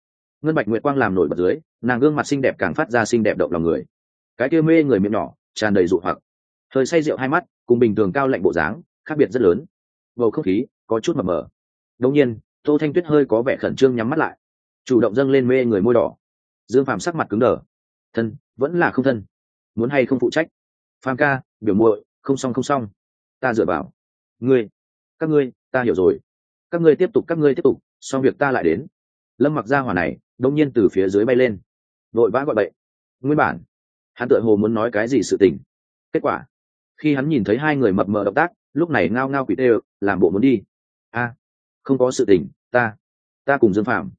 S1: ngân bạch nguyệt quang làm nổi bật dưới, nàng gương mặt xinh đẹp càng phát ra xinh đẹp động lòng người. Cái kia mê người miệng nhỏ tràn đầy dụ hoặc, hơi say rượu hai mắt cùng bình thường cao lạnh bộ dáng khác biệt rất lớn. Bầu không khí có chút mập mờ. Đống nhiên Tô Thanh Tuyết hơi có vẻ khẩn trương nhắm mắt lại, chủ động dâng lên mê người môi đỏ. Dương Phàm sắc mặt cứng đờ. Thân vẫn là không thân, muốn hay không phụ trách. Phàm ca, biểu muội, không xong, ta dựa vào ngươi, các ngươi, ta hiểu rồi, các ngươi tiếp tục, xong việc ta lại đến. Lâm Mặc gia hỏa này đông nhiên từ phía dưới bay lên, vội vã gọi bậy. Nguyên bản hắn tựa hồ muốn nói cái gì sự tình, kết quả khi hắn nhìn thấy hai người mập mờ động tác, lúc này ngao ngao quỷ tê làm bộ muốn đi. Không có sự tình, ta cùng Dương Phạm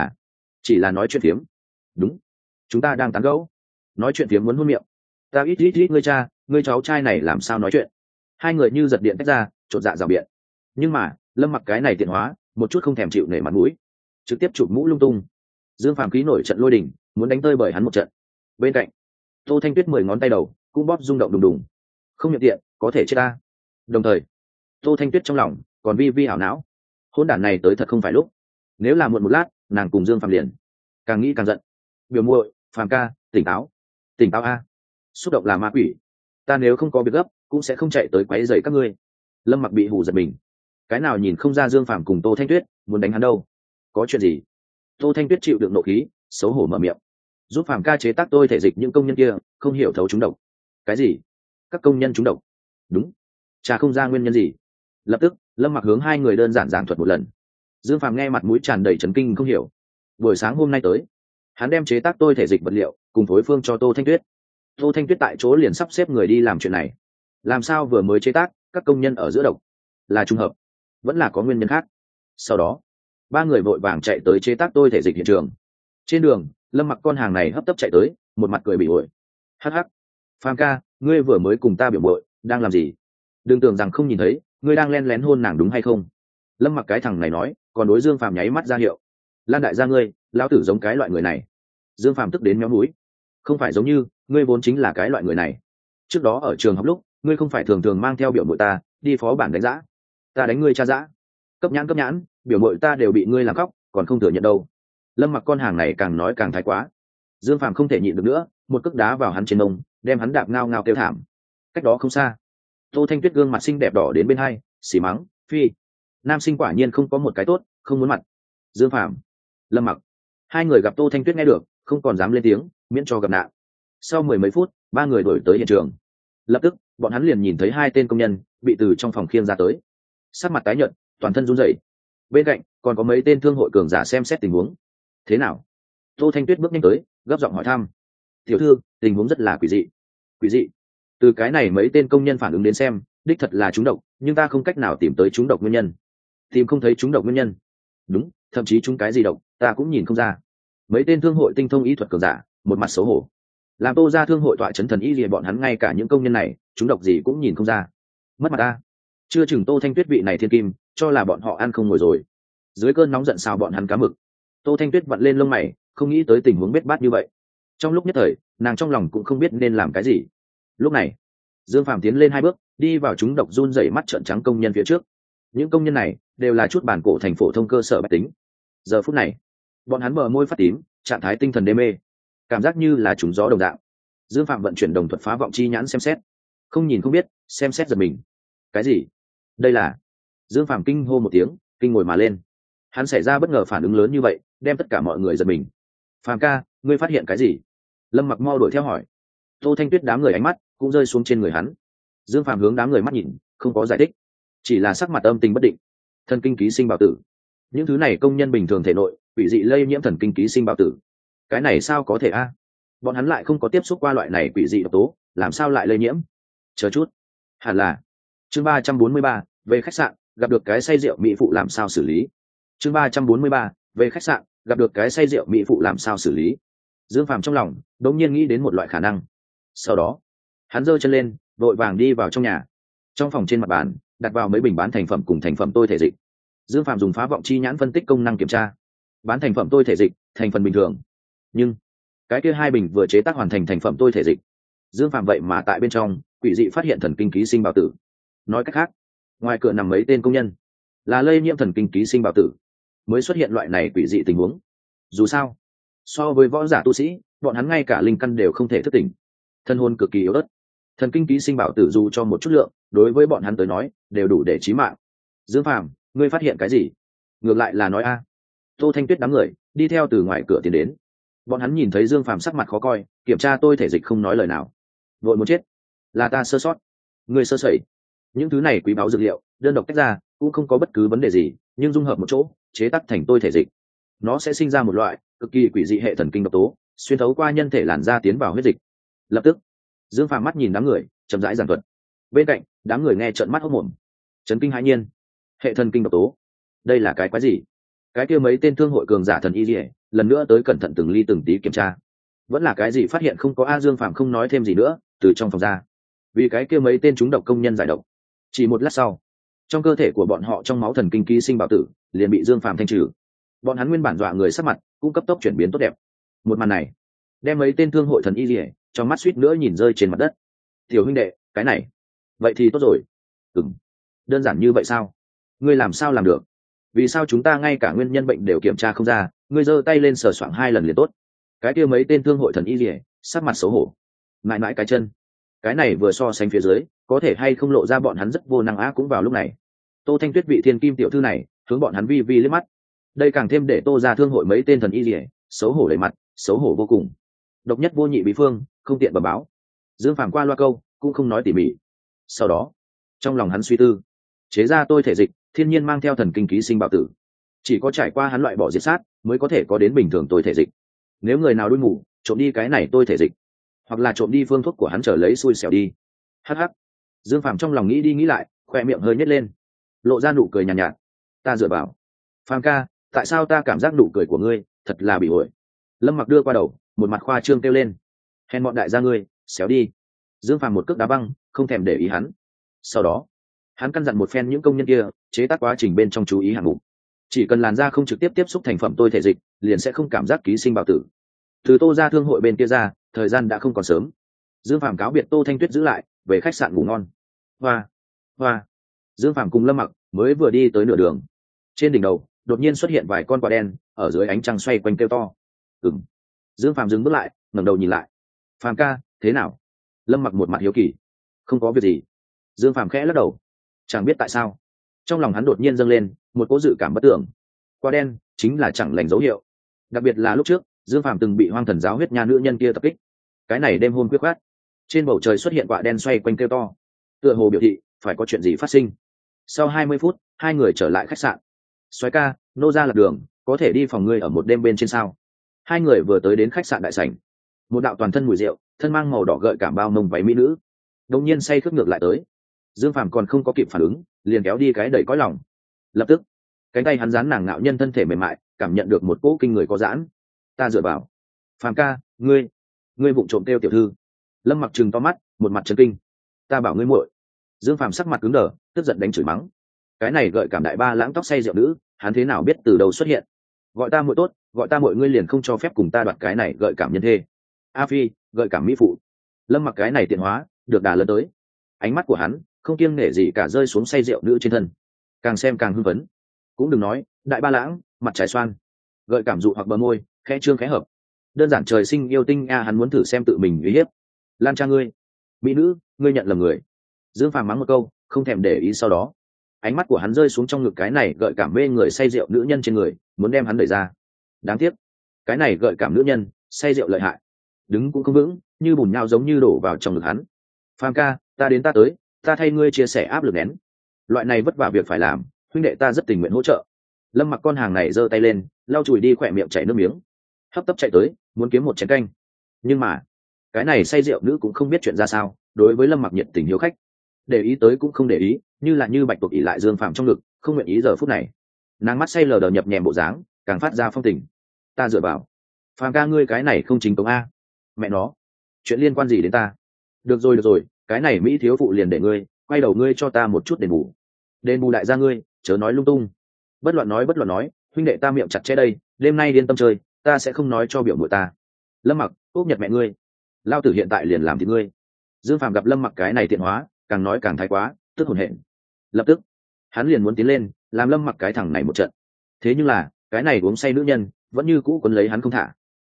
S1: chỉ là nói chuyện phiếm. Đúng, chúng ta đang tán gẫu, nói chuyện phiếm muốn hôn miệng. Ta ít ngươi cha, ngươi cháu trai này làm sao nói chuyện. Hai người như giật điện tách ra, chột dạ rào biện. Nhưng mà Lâm Mặc cái này tiện hóa một chút không thèm chịu nể mặt mũi, trực tiếp chụp mũ lung tung. Dương Phạm khí nổi trận lôi đình, muốn đánh tơi bởi hắn một trận. Bên cạnh Tô Thanh Tuyết 10 ngón tay đầu cũng bóp rung động đùng đùng. Không miệng tiện có thể chết ta. Đồng thời Tô Thanh Tuyết trong lòng còn vi vi ảo não, hôn đản này tới thật không phải lúc. Nếu là muộn một lát nàng cùng Dương Phạm liền càng nghĩ càng giận. Biểu muội, Phạm ca, tỉnh táo a. Xúc động là ma quỷ, ta nếu không có việc gấp cũng sẽ không chạy tới quấy rầy các ngươi. Lâm Mặc bị hù giật mình, cái nào nhìn không ra Dương Phạm cùng Tô Thanh Tuyết muốn đánh hắn đâu. Có chuyện gì? Tô Thanh Tuyết chịu đựng nộ khí, xấu hổ mở miệng. Giúp Phạm ca chế tác tôi thể dịch những công nhân kia không hiểu thấu trúng độc. Cái gì? Các công nhân trúng độc? Đúng, chả không ra nguyên nhân gì. Lập tức Lâm Mặc hướng hai người đơn giản giảng thuật một lần. Dương Phạm nghe mặt mũi tràn đầy chấn kinh không hiểu. Buổi sáng hôm nay tới, hắn đem chế tác tôi thể dịch vật liệu cùng phối phương cho Tô Thanh Tuyết. Tô Thanh Tuyết tại chỗ liền sắp xếp người đi làm chuyện này. Làm sao vừa mới chế tác các công nhân ở giữa độc? Là trùng hợp vẫn là có nguyên nhân khác? Sau đó ba người vội vàng chạy tới chế tác tôi thể dịch hiện trường. Trên đường Lâm Mặc con hàng này hấp tấp chạy tới, một mặt cười bị ổi. Hắc hắc, Phàm ca, ngươi vừa mới cùng ta biểu muội đang làm gì? Đừng tưởng rằng không nhìn thấy, ngươi đang len lén hôn nàng đúng hay không? Lâm Mặc cái thằng này nói, còn đối Dương Phàm nháy mắt ra hiệu. Lan đại gia ngươi, lão tử giống cái loại người này. Dương Phàm tức đến méo mũi. Không phải giống như, ngươi vốn chính là cái loại người này. Trước đó ở trường học lúc, ngươi không phải thường thường mang theo biểu muội ta đi phó bản đánh giã, ta đánh ngươi cha giã. Cấp nhãn, biểu muội ta đều bị ngươi làm khóc, còn không thừa nhận đâu. Lâm Mặc con hàng này càng nói càng thái quá. Dương Phàm không thể nhịn được nữa, một cước đá vào hắn trên mông, đem hắn đạp ngao ngao kêu thảm. Cách đó không xa, Tô Thanh Tuyết gương mặt xinh đẹp đỏ đến bên hai, xì mắng, phi, nam sinh quả nhiên không có một cái tốt, không muốn mặt. Dương Phàm, Lâm Mặc, hai người gặp Tô Thanh Tuyết nghe được, không còn dám lên tiếng, miễn cho gặp nạn. Sau 10 mấy phút, ba người đổi tới hiện trường. Lập tức bọn hắn liền nhìn thấy hai tên công nhân bị từ trong phòng khiêng ra tới, sắc mặt tái nhợt, toàn thân run rẩy. Bên cạnh còn có mấy tên thương hội cường giả xem xét tình huống. Thế nào? Tô Thanh Tuyết bước nhanh tới, gấp giọng hỏi thăm. Tiểu thư, tình huống rất là quỷ dị. Từ cái này mấy tên công nhân phản ứng đến xem, đích thật là trúng độc, nhưng ta không cách nào tìm tới trúng độc nguyên nhân. Tìm không thấy trúng độc nguyên nhân? Đúng, thậm chí trúng cái gì độc ta cũng nhìn không ra. Mấy tên thương hội tinh thông y thuật cường giả một mặt xấu hổ. Làm Tô ra thương hội tọa chấn thần y liền bọn hắn ngay cả những công nhân này trúng độc gì cũng nhìn không ra. Mất mặt ta. Chưa chừng Tô Thanh Tuyết vị này thiên kim cho là bọn họ ăn không ngồi rồi. Dưới cơn nóng giận xào bọn hắn cá mực. Tô Thanh Tuyết vặn lên lông mày, không nghĩ tới tình huống bết bát như vậy. Trong lúc nhất thời nàng trong lòng cũng không biết nên làm cái gì. Lúc này Dương Phàm tiến lên 2 bước, đi vào chúng độc run rẩy mắt trợn trắng công nhân phía trước. Những công nhân này đều là chút bản cổ thành phổ thông cơ sở bách tính. Giờ phút này bọn hắn bờ môi phát tím, trạng thái tinh thần đê mê, cảm giác như là trúng gió đồng dạng. Dương Phạm vận chuyển đồng thuật phá vọng chi nhãn xem xét, không nhìn không biết, xem xét giật mình. Cái gì? Đây là... Dương Phạm kinh hô một tiếng, kinh ngồi mà lên. Hắn xảy ra bất ngờ phản ứng lớn như vậy, đem tất cả mọi người giật mình. Phạm ca, ngươi phát hiện cái gì? Lâm Mặc mau đuổi theo hỏi. Tô Thanh Tuyết đám người ánh mắt cũng rơi xuống trên người hắn. Dương Phạm hướng đám người mắt nhìn, không có giải thích, chỉ là sắc mặt âm tình bất định. Thần kinh ký sinh bào tử, những thứ này công nhân bình thường thể nội quỷ dị lây nhiễm thần kinh ký sinh bào tử. Cái này sao có thể a? Bọn hắn lại không có tiếp xúc qua loại này quỷ dị độc tố, làm sao lại lây nhiễm? Chờ chút, hẳn là chương 343, về khách sạn gặp được cái say rượu mỹ phụ làm sao xử lý. Chương 343, về khách sạn gặp được cái say rượu mỹ phụ làm sao xử lý. Dương Phàm trong lòng đột nhiên nghĩ đến một loại khả năng. Sau đó hắn giơ chân lên, vội vàng đi vào trong nhà. Trong phòng trên mặt bàn đặt vào mấy bình bán thành phẩm cùng thành phẩm tôi thể dịch. Dương Phàm dùng phá vọng chi nhãn phân tích công năng kiểm tra. Bán thành phẩm tôi thể dịch thành phần bình thường, nhưng cái kia 2 bình vừa chế tác hoàn thành thành phẩm tôi thể dịch, Dương Phàm vậy mà tại bên trong quỷ dị phát hiện thần kinh ký sinh bào tử. Nói cách khác, ngoài cửa nằm mấy tên công nhân là lây nhiễm thần kinh ký sinh bào tử, mới xuất hiện loại này quỷ dị tình huống. Dù sao So với võ giả tu sĩ, bọn hắn ngay cả linh căn đều không thể thức tỉnh, thân hồn cực kỳ yếu ớt. Thần kinh ký sinh bảo tử dù cho một chút lượng, đối với bọn hắn tới nói đều đủ để chí mạng. Dương Phàm, ngươi phát hiện cái gì? Ngược lại là nói a. Tô Thanh Tuyết đám người đi theo từ ngoài cửa tiến đến. Bọn hắn nhìn thấy Dương Phàm sắc mặt khó coi, kiểm tra tôi thể dịch không nói lời nào. Vội muốn chết, là ta sơ sót, ngươi sơ sẩy. Những thứ này quý báu dược liệu đơn độc tách ra cũng không có bất cứ vấn đề gì, nhưng dung hợp một chỗ chế tác thành tôi thể dịch, nó sẽ sinh ra một loại cực kỳ quỷ dị hệ thần kinh độc tố, xuyên thấu qua nhân thể làn da tiến vào huyết dịch. Lập tức Dương Phàm mắt nhìn đám người chậm rãi giảng thuật. Bên cạnh đám người nghe trợn mắt hốt mồm, chấn kinh hãi nhiên. Hệ thần kinh độc tố, đây là cái quái gì? Cái kia mấy tên thương hội cường giả thần y liễu lần nữa tới cẩn thận từng ly từng tí kiểm tra, vẫn là cái gì phát hiện không có a. Dương Phàm không nói thêm gì nữa, từ trong phòng ra. Vì cái kia mấy tên chúng độc công nhân giải độc. Chỉ một lát sau, trong cơ thể của bọn họ trong máu thần kinh ký sinh bảo tử liền bị Dương Phàm thanh trừ. Bọn hắn nguyên bản dọa người sắc mặt cũng cấp tốc chuyển biến tốt đẹp. Một màn này đem mấy tên thương hội thần y liễu trong mắt suýt nữa nhìn rơi trên mặt đất. Tiểu huynh đệ, cái này vậy thì tốt rồi. Đơn giản như vậy sao? Ngươi làm sao làm được? Vì sao chúng ta ngay cả nguyên nhân bệnh đều kiểm tra không ra? Ngươi giơ tay lên sờ soạng 2 lần liền tốt. Cái kia mấy tên thương hội thần y liễu sắc mặt xấu hổ, mãi mãi cái chân. Cái này vừa so sánh phía dưới, có thể hay không lộ ra bọn hắn rất vô năng á. Cũng vào lúc này, Tô Thanh Tuyết vị thiên kim tiểu thư này hướng bọn hắn vi vi liếc mắt. Đây càng thêm để Tô ra thương hội mấy tên thần y liễu xấu hổ đầy mặt, xấu hổ vô cùng. Độc nhất vô nhị bí phương, không tiện bẩm báo. Dương Phàm qua loa câu cũng không nói tỉ mỉ. Sau đó trong lòng hắn suy tư, chế ra tôi thể dịch thiên nhiên mang theo thần kinh ký sinh bảo tử, chỉ có trải qua hắn loại bỏ diệt sát mới có thể có đến bình thường tôi thể dịch. Nếu người nào đuôi mù trộm đi cái này tôi thể dịch, hoặc là trộm đi phương thuốc của hắn trở lấy xui xẻo đi. Hắc hắc. Dương Phàm trong lòng nghĩ đi nghĩ lại, khoe miệng hơi nhếch lên, lộ ra nụ cười nhàn nhạt. Ta dựa vào. Phàm ca, tại sao ta cảm giác nụ cười của ngươi thật là bị ổi? Lâm Mặc đưa qua đầu, một mặt khoa trương kêu lên. Hèn bọn đại gia ngươi, xéo đi. Dương Phàm một cước đá băng, không thèm để ý hắn. Sau đó hắn căn dặn một phen những công nhân kia chế tác quá trình bên trong chú ý hạng mục. Chỉ cần làn da không trực tiếp tiếp xúc thành phẩm tôi thể dịch, liền sẽ không cảm giác ký sinh bảo tử. Từ Tô ra thương hội bên kia ra, thời gian đã không còn sớm. Dương Phàm cáo biệt Tô Thanh Tuyết giữ lại, về khách sạn ngủ ngon. Hoa. Dương Phàm cùng Lâm Mặc mới vừa đi tới nửa đường, trên đỉnh đầu đột nhiên xuất hiện vài con quạ đen ở dưới ánh trăng xoay quanh kêu to. Dương Phàm dừng bước lại, ngẩng đầu nhìn lại. Phàm ca, thế nào? Lâm Mặc một mặt hiếu kỳ. Không có việc gì. Dương Phàm khẽ lắc đầu. Chẳng biết tại sao, trong lòng hắn đột nhiên dâng lên một cỗ dự cảm bất tưởng. Quạ đen chính là chẳng lành dấu hiệu, đặc biệt là lúc trước Dương Phàm từng bị Hoang Thần giáo huyết nha nữ nhân kia tập kích. Cái này đêm hôm quyết khoát, trên bầu trời xuất hiện quạ đen xoay quanh kêu to, tựa hồ biểu thị phải có chuyện gì phát sinh. Sau 20 phút, hai người trở lại khách sạn. Soái ca, nô ra lạc đường, có thể đi phòng ngươi ở một đêm bên trên sao? Hai người vừa tới đến khách sạn đại sảnh, một đạo toàn thân mùi rượu, thân mang màu đỏ gợi cảm bao mông váy mỹ nữ đột nhiên say khướt ngược lại tới. Dương Phàm còn không có kịp phản ứng, liền kéo đi cái đầy cõi lòng. Lập tức cánh tay hắn dán nàng ngạo nhân thân thể mềm mại, cảm nhận được một cỗ kinh người có giãn. Ta dựa vào. Phàm ca, ngươi vụng trộm kêu tiểu thư. Lâm Mặc trừng to mắt, một mặt chấn kinh. Ta bảo ngươi muội. Dương Phàm sắc mặt cứng đờ, tức giận đánh chửi mắng. Cái này gợi cảm đại ba lãng tóc say rượu nữ, hắn thế nào biết từ đầu xuất hiện? Gọi ta muội tốt, gọi ta muội, ngươi liền không cho phép cùng ta đoạt cái này gợi cảm nhân thê. A Phi, gợi cảm mỹ phụ. Lâm Mặc cái này tiện hóa, được đà lớn tới. Ánh mắt của hắn không kiêng nể gì cả rơi xuống say rượu nữ trên thân, càng xem càng hưng phấn. Cũng đừng nói đại ba lãng, mặt trái xoan, gợi cảm dụ hoặc bờ môi khẽ trương khẽ hợp, đơn giản trời sinh yêu tinh a. Hắn muốn thử xem tự mình uy hiếp lan cha ngươi. Mỹ nữ, ngươi nhận lầm người. Dương Phàm mắng một câu, không thèm để ý. Sau đó ánh mắt của hắn rơi xuống trong ngực cái này gợi cảm mê người say rượu nữ nhân trên người, muốn đem hắn đẩy ra. Đáng tiếc cái này gợi cảm nữ nhân say rượu lợi hại, đứng cũng không vững, như bùn nhau giống như đổ vào trong ngực hắn. Phàm ca, ta đến ta tới, ta thay ngươi chia sẻ áp lực nén. Loại này vất vả việc phải làm, huynh đệ ta rất tình nguyện hỗ trợ. Lâm Mặc con hàng này giơ tay lên, lau chùi đi khỏe miệng chảy nước miếng, hấp tấp chạy tới muốn kiếm một chén canh. Nhưng mà cái này say rượu nữ cũng không biết chuyện ra sao, đối với Lâm Mặc nhiệt tình hiếu khách, để ý tới cũng không để ý, như là như bạch tuộc ỉ lại Dương Phàm trong ngực, không nguyện ý. Giờ phút này nàng mắt say lờ đờ nhập nhèm bộ dáng, càng phát ra phong tình. Ta dựa vào. Phàm ca, ngươi cái này không chính cống a. Mẹ nó, chuyện liên quan gì đến ta? Được rồi, cái này mỹ thiếu phụ liền để ngươi, quay đầu ngươi cho ta một chút đền bù đại gia ngươi, chớ nói lung tung. Bất loạn nói, huynh đệ ta miệng chặt chẽ đây, đêm nay điên tâm chơi, ta sẽ không nói cho biểu muội ta. Lâm Mặc, úp nhật mẹ ngươi, lao tử hiện tại liền làm thịt ngươi. Dương Phàm gặp Lâm Mặc cái này tiện hóa, càng nói càng thái quá, tức hồn hển. Lập tức hắn liền muốn tiến lên làm Lâm Mặc cái thằng này một trận. Thế nhưng là cái này uống say nữ nhân vẫn như cũ quấn lấy hắn không thả.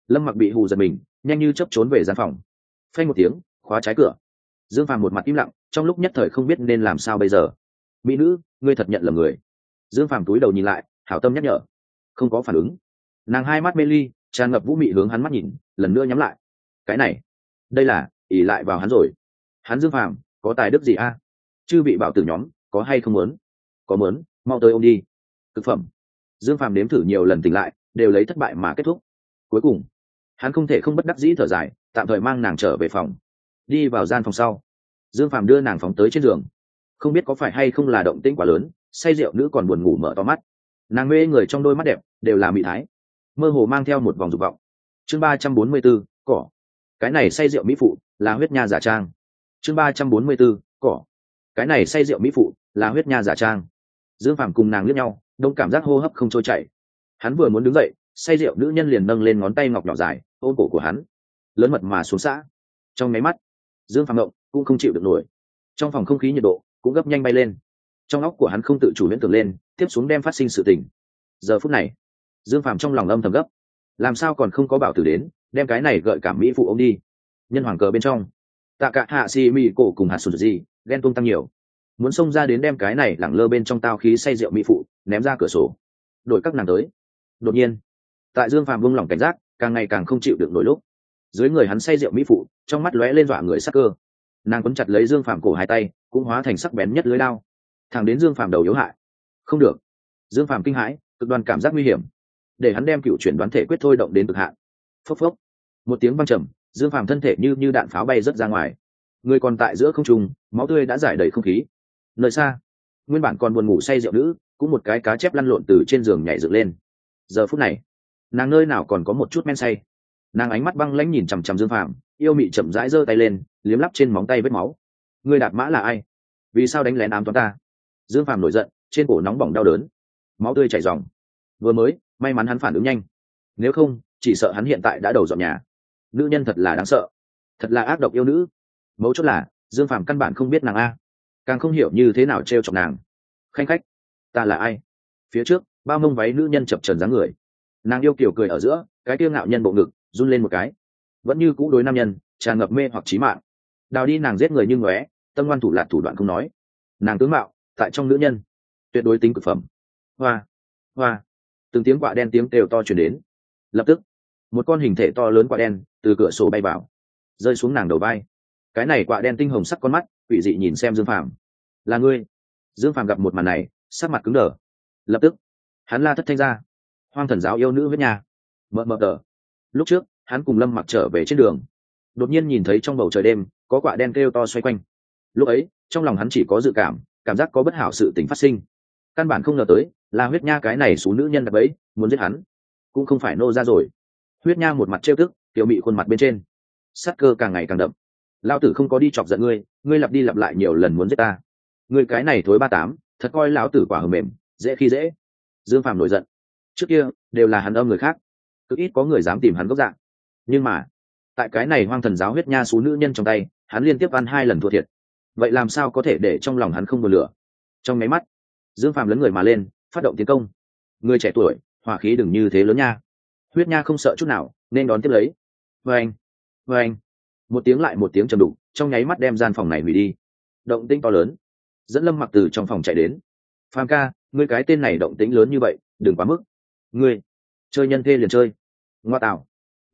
S1: Lâm Mặc bị hù giật mình, nhanh như chớp trốn về gian phòng. Phanh một tiếng, khóa trái cửa. Dương Phàm một mặt im lặng, trong lúc nhất thời không biết nên làm sao bây giờ. Mỹ nữ, ngươi thật nhận lầm người. Dương Phàm túi đầu nhìn lại, hảo tâm nhắc nhở. Không có phản ứng. Nàng hai mắt mê ly, tràn ngập vũ mị hướng hắn mắt nhìn, lần nữa nhắm lại. Cái này, đây là ỉ lại vào hắn rồi. Hắn Dương Phàm có tài đức gì a? Chư vị bảo tử nhóm có hay không muốn? Có muốn, mau tới ôm đi. Cực phẩm. Dương Phàm nếm thử nhiều lần tỉnh lại, đều lấy thất bại mà kết thúc. Cuối cùng, hắn không thể không bất đắc dĩ thở dài, tạm thời mang nàng trở về phòng. Đi vào gian phòng sau, Dương Phàm đưa nàng phóng tới trên giường. Không biết có phải hay không là động tĩnh quá lớn, say rượu nữ còn buồn ngủ mở to mắt. Nàng mê người trong đôi mắt đẹp đều là mỹ thái, mơ hồ mang theo một vòng dục vọng. Chương 344, cỏ. Cái này say rượu mỹ phụ là huyết nha giả trang. Chương 344, cỏ. Cái này say rượu mỹ phụ là huyết nha giả trang. Dương Phàm cùng nàng liếc nhau, đông cảm giác hô hấp không trôi chảy. Hắn vừa muốn đứng dậy, say rượu nữ nhân liền nâng lên ngón tay ngọc nhỏ dài ôm cổ của hắn, lớn mật mà xuống xã. Trong máy mắt, Dương Phàm ngộng cũng không chịu được nổi. Trong phòng không khí nhiệt độ cũng gấp nhanh bay lên. Trong óc của hắn không tự chủ huyễn tưởng lên tiếp xuống đem phát sinh sự tình. Giờ phút này, Dương Phàm trong lòng âm thầm gấp, làm sao còn không có bảo tử đến đem cái này gợi cảm mỹ phụ ôm đi. Nhân hoàng cờ bên trong, Tạ Cả Hạ Si Mi cổ cùng Hạt Sụt Gì ghen tuông tăng nhiều, muốn xông ra đến đem cái này lẳng lơ bên trong tao khí say rượu mỹ phụ ném ra cửa sổ, đổi các nàng tới. Đột nhiên, tại Dương Phàm buông lỏng cảnh giác, càng ngày càng không chịu được nổi lúc, dưới người hắn say rượu mỹ phụ trong mắt lóe lên dọa người sắc cơ. Nàng quấn chặt lấy Dương Phàm cổ hai tay, cũng hóa thành sắc bén nhất lưới lao, thẳng đến Dương Phàm đầu yếu hại. Không được. Dương Phàm kinh hãi, cực đoan cảm giác nguy hiểm, để hắn đem cựu chuyển đoán thể quyết thôi động đến cực hạn. Phốc phốc, một tiếng vang trầm, Dương Phàm thân thể như đạn pháo bay rất ra ngoài. Người còn tại giữa không trung, máu tươi đã rải đầy không khí. Nơi xa, nguyên bản còn buồn ngủ say rượu nữ cũng một cái cá chép lăn lộn từ trên giường nhảy dựng lên. Giờ phút này, nàng nơi nào còn có một chút men say. Nàng ánh mắt băng lãnh nhìn chằm chằm Dương Phàm, yêu mị chậm rãi giơ tay lên, liếm lắp trên móng tay vết máu. Người đạp mã là ai? Vì sao đánh lén ám toán ta? Dương Phàm nổi giận, trên cổ nóng bỏng đau đớn, máu tươi chảy ròng. Vừa mới may mắn hắn phản ứng nhanh, nếu không chỉ sợ hắn hiện tại đã đầu dọn nhà. Nữ nhân thật là đáng sợ, thật là ác độc yêu nữ. Mấu chốt là Dương Phàm căn bản không biết nàng a, càng không hiểu như thế nào trêu chọc nàng. Khanh khách, ta là ai? Phía trước bao mông váy nữ nhân chập trần dáng người, nàng yêu kiều cười ở giữa, cái tiêu ngạo nhân bộ ngực run lên một cái, vẫn như cũ đối nam nhân tràn ngập mê hoặc chí mạng. Đào đi nàng giết người như ngóe, tâm ngoan thủ lạt thủ đoạn không nói, nàng tướng mạo tại trong nữ nhân tuyệt đối tính cực phẩm. Hoa hoa, từng tiếng quạ đen tiếng kêu to truyền đến. Lập tức một con hình thể to lớn quạ đen từ cửa sổ bay vào, rơi xuống nàng đầu vai. Cái này quạ đen tinh hồng sắc con mắt quỷ dị nhìn xem Dương Phàm. Là ngươi? Dương Phàm gặp một màn này, sắc mặt cứng đờ. Lập tức hắn la thất thanh ra. Hoang thần giáo yêu nữ với nhà mờ mờ tờ. Lúc trước hắn cùng Lâm Mặc trở về trên đường, đột nhiên nhìn thấy trong bầu trời đêm có quạ đen kêu to xoay quanh. Lúc ấy trong lòng hắn chỉ có dự cảm giác có bất hảo sự tình phát sinh. Căn bản không ngờ tới là huyết nha cái này số nữ nhân đập ấy muốn giết hắn. Cũng không phải nô ra rồi. Huyết nha một mặt trêu tức, tiểu mị khuôn mặt bên trên sát cơ càng ngày càng đậm. Lão tử không có đi chọc giận ngươi, ngươi lặp đi lặp lại nhiều lần muốn giết ta. Ngươi cái này thối 38, thật coi lão tử quả hờ mềm, dễ khi dễ. Dương Phàm nổi giận. Trước kia đều là hắn âm người khác, cực ít có người dám tìm hắn gốc dạng. Nhưng mà tại cái này hoang thần giáo huyết nha số nữ nhân trong tay, hắn liên tiếp ăn 2 lần thua thiệt. Vậy làm sao có thể để trong lòng hắn không buồn lửa? Trong máy mắt, Dương Phàm lấn người mà lên, phát động tiến công. Người trẻ tuổi, hỏa khí đừng như thế lớn nha. Huyết nha không sợ chút nào, nên đón tiếp lấy. Vâng, vâng, một tiếng lại một tiếng trầm đục, trong nháy mắt đem gian phòng này hủy đi. Động tĩnh to lớn, dẫn Lâm Mặc từ trong phòng chạy đến. Phàm ca, ngươi cái tên này động tĩnh lớn như vậy, đừng quá mức. Ngươi chơi nhân thê liền chơi. Ngoa tạo,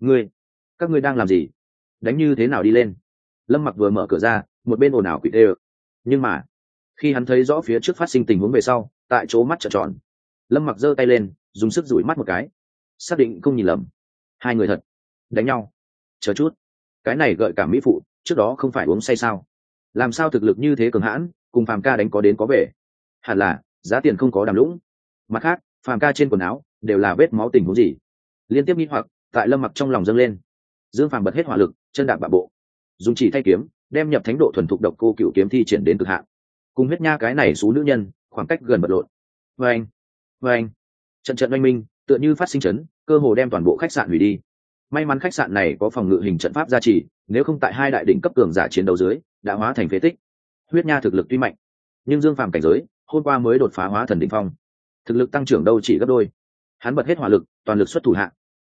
S1: các ngươi đang làm gì? Đánh như thế nào đi lên? Lâm Mặc vừa mở cửa ra, một bên ồn ào quỷ tê. Nhưng mà khi hắn thấy rõ phía trước phát sinh tình huống về sau, tại chỗ mắt trợn tròn. Lâm Mặc giơ tay lên, dùng sức dụi mắt một cái, xác định không nhìn lầm, 2 người thật đánh nhau. Chờ chút, cái này gợi cảm mỹ phụ trước đó không phải uống say sao? Làm sao thực lực như thế cường hãn, cùng Phàm ca đánh có đến có về? Hẳn là giá tiền không có đàm lũng. Mặt khác, Phàm ca trên quần áo đều là vết máu, tình huống gì? Liên tiếp nghi hoặc tại Lâm Mặc trong lòng dâng lên. Dương Phàm bật hết hỏa lực, chân đạp bạ bộ, dùng chỉ thay kiếm, đem nhập thánh độ thuần thục độc cô cửu kiếm thi triển đến cực hạn. Cùng huyết nha cái này số nữ nhân khoảng cách gần bật lộn. Vâng, vâng, trận trận oanh minh tựa như phát sinh chấn, cơ hồ đem toàn bộ khách sạn hủy đi. May mắn khách sạn này có phòng ngự hình trận pháp gia trì, nếu không tại 2 đại đỉnh cấp cường giả chiến đấu dưới đã hóa thành phế tích. Huyết nha thực lực tuy mạnh, nhưng Dương Phàm cảnh giới hôm qua mới đột phá hóa thần đỉnh phong, thực lực tăng trưởng đâu chỉ gấp đôi. Hắn bật hết hỏa lực, toàn lực xuất thủ hạ,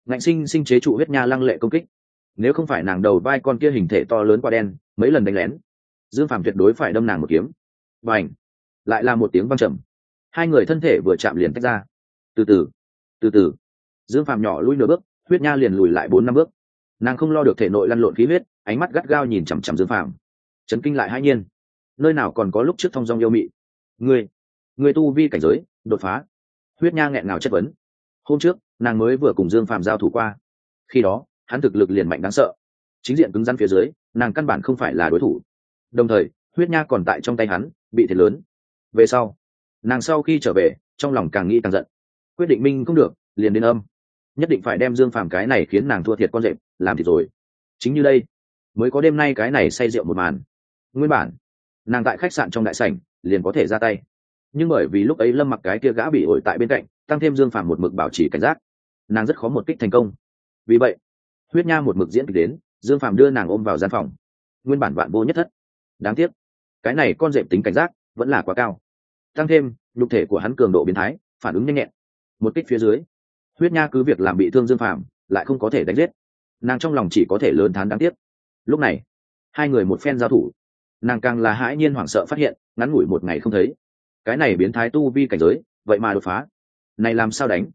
S1: ngạnh sinh sinh chế trụ huyết nha lăng lệ công kích. Nếu không phải nàng đầu vai con kia hình thể to lớn quả đen mấy lần đánh lén, Dương Phàm tuyệt đối phải đâm nàng một kiếm. Và ảnh lại là một tiếng vang trầm, hai người thân thể vừa chạm liền tách ra. Từ từ Dương Phàm nhỏ lui nửa bước, huyết nha liền lùi lại 4-5 bước. Nàng không lo được thể nội lăn lộn khí huyết, ánh mắt gắt gao nhìn chằm chằm Dương Phàm, chấn kinh lại hai nhiên. Nơi nào còn có lúc trước thông dong yêu mị. Người tu vi cảnh giới đột phá. Huyết nha nghẹn ngào chất vấn. Hôm trước nàng mới vừa cùng Dương Phàm giao thủ qua, khi đó hắn thực lực liền mạnh đáng sợ, chính diện cứng rắn phía dưới nàng căn bản không phải là đối thủ. Đồng thời huyết nha còn tại trong tay hắn bị thiệt lớn. Về sau nàng sau khi trở về trong lòng càng nghĩ càng giận, quyết định minh không được liền đến âm, nhất định phải đem Dương Phàm cái này khiến nàng thua thiệt con rệp làm thịt rồi. Chính như đây mới có đêm nay cái này say rượu một màn. Nguyên bản nàng tại khách sạn trong đại sảnh liền có thể ra tay, nhưng bởi vì lúc ấy Lâm Mặc cái kia gã bị ổi tại bên cạnh, tăng thêm Dương Phàm một mực bảo trì cảnh giác, nàng rất khó một kích thành công. Vì vậy huyết nha một mực diễn kịch đến Dương Phàm đưa nàng ôm vào gian phòng. Nguyên bản vạn vô nhất thất, đáng tiếc cái này con rệp tính cảnh giác vẫn là quá cao, tăng thêm nhục thể của hắn cường độ biến thái, phản ứng nhanh nhẹn. Một kích phía dưới, huyết nha cứ việc làm bị thương Dương Phàm lại không có thể đánh giết. Nàng trong lòng chỉ có thể lớn thán đáng tiếc. Lúc này hai người một phen giao thủ, nàng càng là hãi nhiên hoảng sợ phát hiện ngắn ngủi một ngày không thấy, cái này biến thái tu vi cảnh giới vậy mà đột phá. Này làm sao đánh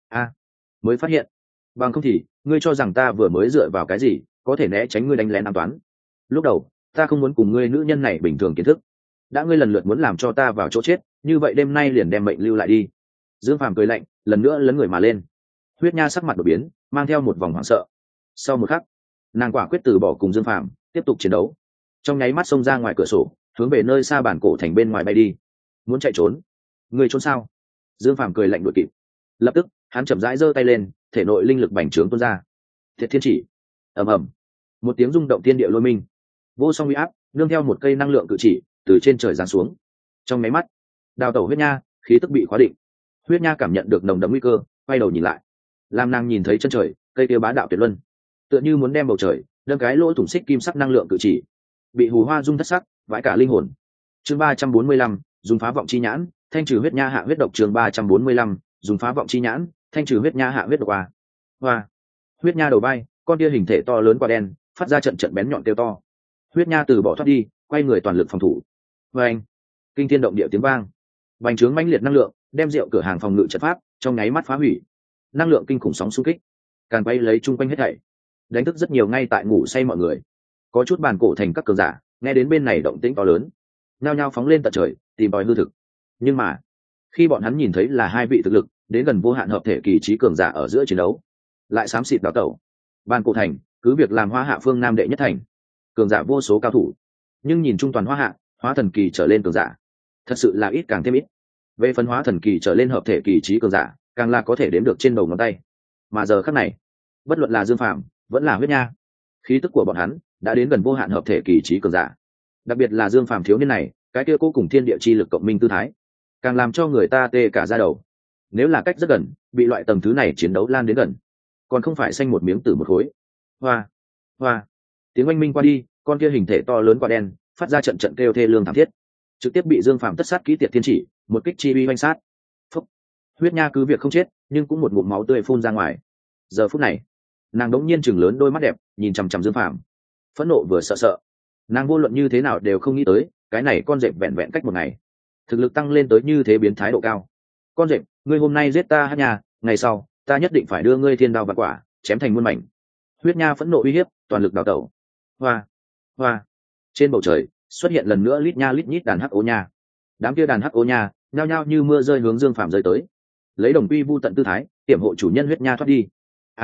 S1: mới phát hiện, bằng không thì ngươi cho rằng ta vừa mới dựa vào cái gì có thể né tránh ngươi đánh lén an toán. Lúc đầu ta không muốn cùng ngươi nữ nhân này bình thường kiến thức, đã ngươi lần lượt muốn làm cho ta vào chỗ chết, như vậy đêm nay liền đem mệnh lưu lại đi. Dương Phàm cười lạnh lần nữa lấn người mà lên. Huyết nha sắc mặt đột biến, mang theo một vòng hoảng sợ. Sau một khắc nàng quả quyết từ bỏ cùng Dương Phàm tiếp tục chiến đấu, trong nháy mắt xông ra ngoài cửa sổ, hướng về nơi xa bản cổ thành bên ngoài bay đi. Muốn chạy trốn? Ngươi trốn sao? Dương Phàm cười lạnh đuổi kịp. Lập tức hắn chậm rãi giơ tay lên, thể nội linh lực bành trướng tuôn ra. Thiệt thiên chỉ. Ầm ầm, một tiếng rung động thiên địa lôi minh, vô song uy áp nương theo một cây năng lượng cự chỉ từ trên trời giáng xuống. Trong nháy mắt đào tẩu huyết nha khí tức bị khóa định. Huyết nha cảm nhận được nồng đậm nguy cơ, quay đầu nhìn lại, làm nàng nhìn thấy chân trời cây kia bá đạo tuyệt luân, tựa như muốn đem bầu trời đâm cái lỗ thủng xích kim sắc năng lượng cự chỉ, bị hù hoa rung thất sắc, vãi cả linh hồn. Chương 345, dùng phá vọng chi nhãn thanh trừ huyết nha hạ huyết độc. Chương 345, dùng phá vọng chi nhãn thanh trừ huyết nha hạ huyết độc. Hoa. Huyết nha đầu bay, con tia hình thể to lớn quả đen phát ra trận trận bén nhọn kêu to. Huyết nha từ bỏ thoát đi, quay người toàn lực phòng thủ. Vâng, kinh thiên động địa tiếng vang, bành trướng mãnh liệt năng lượng đem rượu cửa hàng phòng ngự trận pháp trong nháy mắt phá hủy. Năng lượng kinh khủng sóng xung kích càn quay lấy chung quanh hết thảy, đánh thức rất nhiều ngay tại ngủ say mọi người. Có chút bàn cổ thành các cường giả nghe đến bên này động tĩnh to lớn, nhao nhao phóng lên tận trời tìm tòi hư thực. Nhưng mà khi bọn hắn nhìn thấy là hai vị thực lực đến gần vô hạn hợp thể kỳ trí cường giả ở giữa chiến đấu, lại xám xịt đào tẩu. Bàn cổ thành cứ việc làm Hoa Hạ phương nam đệ nhất thành, cường giả vô số cao thủ, nhưng nhìn chung toàn Hoa Hạ hóa thần kỳ trở lên cường giả thật sự là ít càng thêm ít. Về phân hóa thần kỳ trở lên hợp thể kỳ trí cường giả càng là có thể đếm được trên đầu ngón tay. Mà giờ khắc này, bất luận là Dương Phàm vẫn là huyết nha, khí tức của bọn hắn đã đến gần vô hạn hợp thể kỳ trí cường giả. Đặc biệt là Dương Phàm thiếu niên này, cái kia cố cùng thiên địa chi lực cộng minh tư thái, càng làm cho người ta tê cả da đầu. Nếu là cách rất gần, bị loại tầng thứ này chiến đấu lan đến gần, còn không phải xanh một miếng tử một khối. Hoa, hoa, tiếng oanh minh qua đi, con kia hình thể to lớn quả đen phát ra trận trận kêu thê lương thảm thiết, trực tiếp bị Dương Phàm tất sát kỹ tiệt thiên chỉ một kích chi uy oanh sát. Phúc. Huyết nha cứ việc không chết, nhưng cũng một ngụm máu tươi phun ra ngoài. Giờ phút này nàng đống nhiên chừng lớn đôi mắt đẹp nhìn chằm chằm Dương Phàm, phẫn nộ vừa sợ sợ. Nàng vô luận như thế nào đều không nghĩ tới cái này con rệp vẹn vẹn cách một ngày thực lực tăng lên tới như thế biến thái độ cao. Con rệp, ngươi hôm nay giết ta hát nha, ngày sau ta nhất định phải đưa ngươi thiên đao vạn quả chém thành muôn mảnh. Huyết nha phẫn nộ uy hiếp, toàn lực đào tẩu. Hoa, hoa. Trên bầu trời xuất hiện lần nữa lít nha lít nhít đàn hắc ố nha. Đám kia đàn hắc ố nha nhao nhao như mưa rơi hướng Dương Phàm rơi tới, lấy đồng quy vu tận tư thái tiểm hộ chủ nhân huyết nha thoát đi.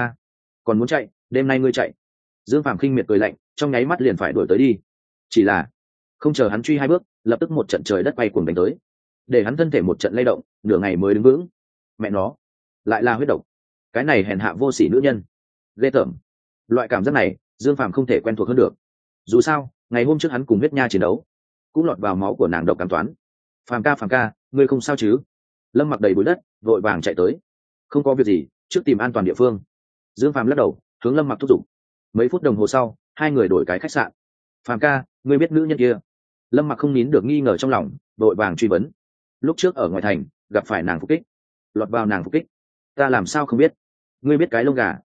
S1: Còn muốn chạy, đêm nay ngươi chạy. Dương Phàm khinh miệt cười lạnh, trong nháy mắt liền phải đuổi tới đi. Chỉ là không chờ hắn truy hai bước, lập tức một trận trời đất quay cuồng đánh tới, để hắn thân thể một trận lay động, nửa ngày mới đứng vững. Mẹ nó, lại là huyết độc, cái này hèn hạ vô sỉ nữ nhân, ghê tởm. Loại cảm giác này Dương Phàm không thể quen thuộc hơn được. Dù sao ngày hôm trước hắn cùng huyết nha chiến đấu cũng lọt vào máu của nàng độc cảm toán. Phàm ca, ngươi không sao chứ? Lâm Mặc đầy bụi đất vội vàng chạy tới. Không có việc gì, trước tìm an toàn địa phương. Dương Phàm lắc đầu hướng Lâm Mặc thúc giục. Mấy phút đồng hồ sau hai người đổi cái khách sạn. Phàm ca, ngươi biết nữ nhân kia? Lâm Mặc không nín được nghi ngờ trong lòng, vội vàng truy vấn. Lúc trước ở ngoài thành gặp phải nàng phục kích, lọt vào nàng phục kích. Ta làm sao không biết? Ngươi biết cái lông gà